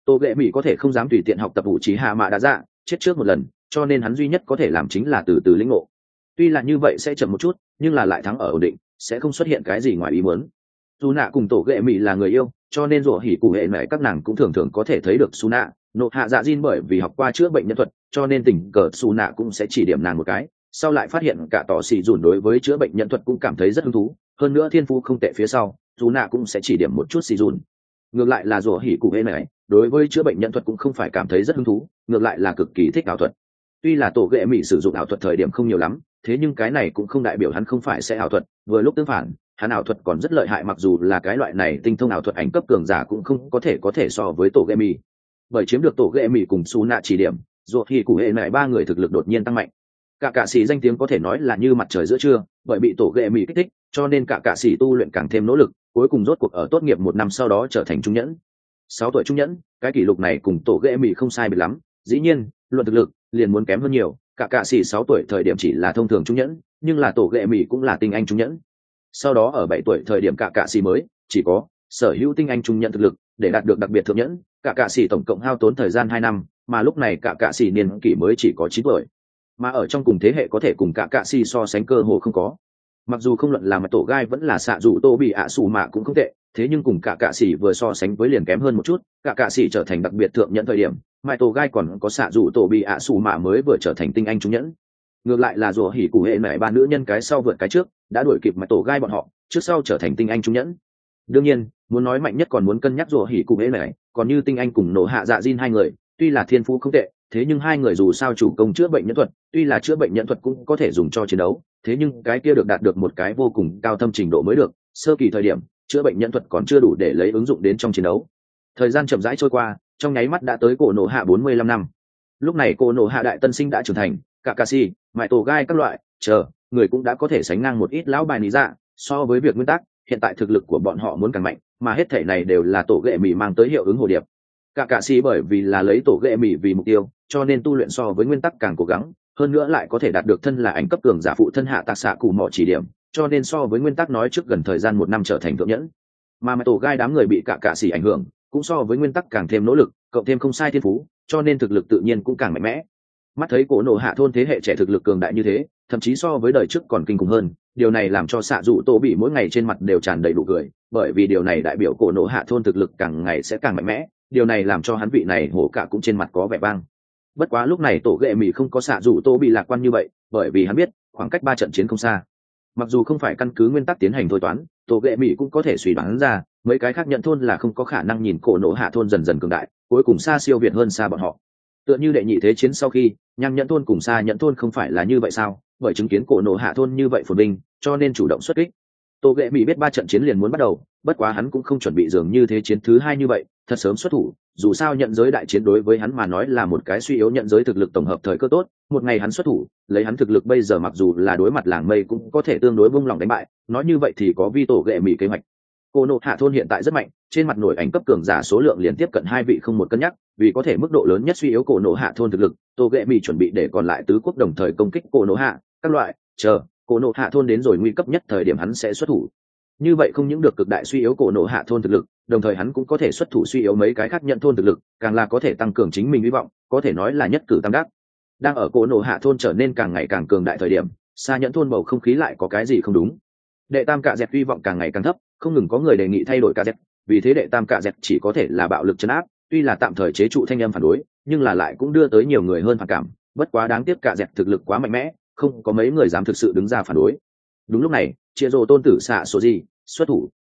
Tô ghệ mỹ có thể không dám tùy tiện học tập ủ trí hạ mạ đã dạ chết trước một lần, cho nên hắn duy nhất có thể làm chính là từ từ lĩnh ngộ. Tuy là như vậy sẽ chậm một chút, nhưng là lại thắng ở ổn định, sẽ không xuất hiện cái gì ngoài ý muốn. Su nạ cùng tổ ghệ mỹ là người yêu, cho nên rủa hỉ cụ hệ mẹ các nàng cũng thường thường có thể thấy được Su nạ. Nộ hạ dạ Jin bởi vì học qua chữa bệnh nhân thuật, cho nên tình cờ Su nạ cũng sẽ chỉ điểm nàng một cái. Sau lại phát hiện cả tỏ xì dùn đối với chữa bệnh nhân thuật cũng cảm thấy rất hứng thú, hơn nữa thiên phú không tệ phía sau, Su nạ cũng sẽ chỉ điểm một chút xì dùn. Ngược lại là rủa hỉ cụ hệ mẹ đối với chữa bệnh nhân thuật cũng không phải cảm thấy rất hứng thú, ngược lại là cực kỳ thích ảo thuật. Tuy là tổ ghệ mỹ sử dụng ảo thuật thời điểm không nhiều lắm, thế nhưng cái này cũng không đại biểu hắn không phải sẽ ảo thuật, vừa lúc tương phản, hắn ảo thuật còn rất lợi hại, mặc dù là cái loại này tinh thông ảo thuật ảnh cấp cường giả cũng không có thể có thể so với tổ ghệ mỹ. Bởi chiếm được tổ ghệ mỹ cùng Su nạ chỉ điểm, ruột thì cụ hệ này ba người thực lực đột nhiên tăng mạnh. Cả cả sĩ danh tiếng có thể nói là như mặt trời giữa trưa, bởi bị tổ ghệ mỹ kích thích, cho nên cả cả sĩ tu luyện càng thêm nỗ lực, cuối cùng rốt cuộc ở tốt nghiệp một năm sau đó trở thành trung nhẫn. Sáu tuổi trung nhẫn, cái kỷ lục này cùng tổ ghệ mỹ không sai biệt lắm, dĩ nhiên, luận thực lực liền muốn kém hơn nhiều. Cả cả sĩ sáu tuổi thời điểm chỉ là thông thường trung nhẫn, nhưng là tổ ghệ mỹ cũng là tinh anh trung nhẫn. Sau đó ở bảy tuổi thời điểm cả cả sĩ mới chỉ có sở hữu tinh anh trung nhẫn thực lực, để đạt được đặc biệt thượng nhẫn, cả cả sĩ tổng cộng hao tốn thời gian hai năm, mà lúc này cả cả sĩ niên kỷ mới chỉ có chín tuổi. Mà ở trong cùng thế hệ có thể cùng cả cả sĩ so sánh cơ hồ không có. Mặc dù không luận là mà tổ gai vẫn là xạ dù tô bị ạ xù mạ cũng không tệ, thế nhưng cùng cả cả sĩ vừa so sánh với liền kém hơn một chút. Cả cả sĩ trở thành đặc biệt thượng nhẫn thời điểm, mai tổ gai còn có xạ dù tô bị ạ xù mạ mới vừa trở thành tinh anh trung nhẫn. Ngược lại là rùa hỉ cụ hệ mẹ ba nữ nhân cái sau vượt cái trước, đã đuổi kịp mai tổ gai bọn họ, trước sau trở thành tinh anh trung nhẫn. Đương nhiên, muốn nói mạnh nhất còn muốn cân nhắc rùa hỉ cụ hệ mẹ, còn như tinh anh cùng nổ hạ dạ Jin hai người, tuy là thiên phú không tệ, thế nhưng hai người dù sao chủ công chữa bệnh nhân thuật, tuy là chữa bệnh nhân thuật cũng có thể dùng cho chiến đấu, thế nhưng cái kia được đạt được một cái vô cùng cao thâm trình độ mới được. Sơ kỳ thời điểm, chữa bệnh nhân thuật còn chưa đủ để lấy ứng dụng đến trong chiến đấu. Thời gian chậm rãi trôi qua, trong nháy mắt đã tới cổ nổ hạ bốn mươi lăm năm. Lúc này cổ nổ hạ đại tân sinh đã trưởng thành, Kakashi, mại tổ gai các loại, chờ, người cũng đã có thể sánh ngang một ít lão bài lý dạ. So với việc nguyên tắc, hiện tại thực lực của bọn họ muốn càng mạnh, mà hết thể này đều là tổ ghệ mì mang tới hiệu ứng hồ điệp. Kakashi bởi vì là lấy tổ ghệ mì vì mục tiêu, cho nên tu luyện so với nguyên tắc càng cố gắng, hơn nữa lại có thể đạt được thân là ảnh cấp cường giả phụ thân hạ tạc xạ cụ mỏ chỉ điểm, cho nên so với nguyên tắc nói trước gần thời gian một năm trở thành thượng nhẫn. Mà, mà tổ gai đám người bị Kakashi ảnh hưởng, cũng so với nguyên tắc càng thêm nỗ lực, cộng thêm không sai thiên phú, cho nên thực lực tự nhiên cũng càng mạnh mẽ. Mắt thấy cổ nổ hạ thôn thế hệ trẻ thực lực cường đại như thế, thậm chí so với đời trước còn kinh khủng hơn, điều này làm cho xạ dụ tô bị mỗi ngày trên mặt đều tràn đầy đủ cười, bởi vì điều này đại biểu cổ nổ hạ thôn thực lực càng ngày sẽ càng mạnh mẽ, điều này làm cho hắn vị này hổ cả cũng trên mặt có vẻ vang. Bất quá lúc này tổ ghệ mì không có xạ dụ tô bị lạc quan như vậy, bởi vì hắn biết khoảng cách ba trận chiến không xa. Mặc dù không phải căn cứ nguyên tắc tiến hành thôi toán, tổ ghệ mì cũng có thể suy đoán ra mấy cái khác nhận thôn là không có khả năng nhìn cổ nổ hạ thôn dần dần cường đại, cuối cùng xa siêu việt hơn xa bọn họ. Tựa như đệ nhị thế chiến sau khi nham nhẫn thôn cùng xa nhẫn thôn không phải là như vậy sao, bởi chứng kiến cổ nổ hạ thôn như vậy phồn binh, cho nên chủ động xuất kích. Tô ghệ mỹ biết ba trận chiến liền muốn bắt đầu, bất quá hắn cũng không chuẩn bị dường như thế chiến thứ hai như vậy thật sớm xuất thủ, dù sao nhận giới đại chiến đối với hắn mà nói là một cái suy yếu nhận giới thực lực tổng hợp thời cơ tốt. Một ngày hắn xuất thủ, lấy hắn thực lực bây giờ mặc dù là đối mặt làng mây cũng có thể tương đối vung lòng đánh bại, nói như vậy thì có vi tổ ghệ mỹ kế hoạch. Cổ nổ hạ thôn hiện tại rất mạnh, trên mặt nổi ảnh cấp cường giả số lượng liền tiếp cận hai vị không một cân nhắc, vì có thể mức độ lớn nhất suy yếu cổ nổ hạ thôn thực lực, tô ghệ mỹ chuẩn bị để còn lại tứ quốc đồng thời công kích cổ nổ hạ các loại, chờ cổ nổ hạ thôn đến rồi nguy cấp nhất thời điểm hắn sẽ xuất thủ. Như vậy không những được cực đại suy yếu cổ nổ hạ thôn thực lực, đồng thời hắn cũng có thể xuất thủ suy yếu mấy cái khác nhận thôn thực lực, càng là có thể tăng cường chính mình hy vọng, có thể nói là nhất cử tam đắc. Đang ở cổ nổ hạ thôn trở nên càng ngày càng cường đại thời điểm, xa nhận thôn bầu không khí lại có cái gì không đúng. Đệ tam cạ dẹt hy vọng càng ngày càng thấp, không ngừng có người đề nghị thay đổi cạ dẹt, vì thế đệ tam cạ dẹt chỉ có thể là bạo lực trấn áp, tuy là tạm thời chế trụ thanh âm phản đối, nhưng là lại cũng đưa tới nhiều người hơn phản cảm. Bất quá đáng tiếc cạ dẹt thực lực quá mạnh mẽ, không có mấy người dám thực sự đứng ra phản đối. Đúng lúc này, chia rồ tôn tử xạ số gì xuất thủ.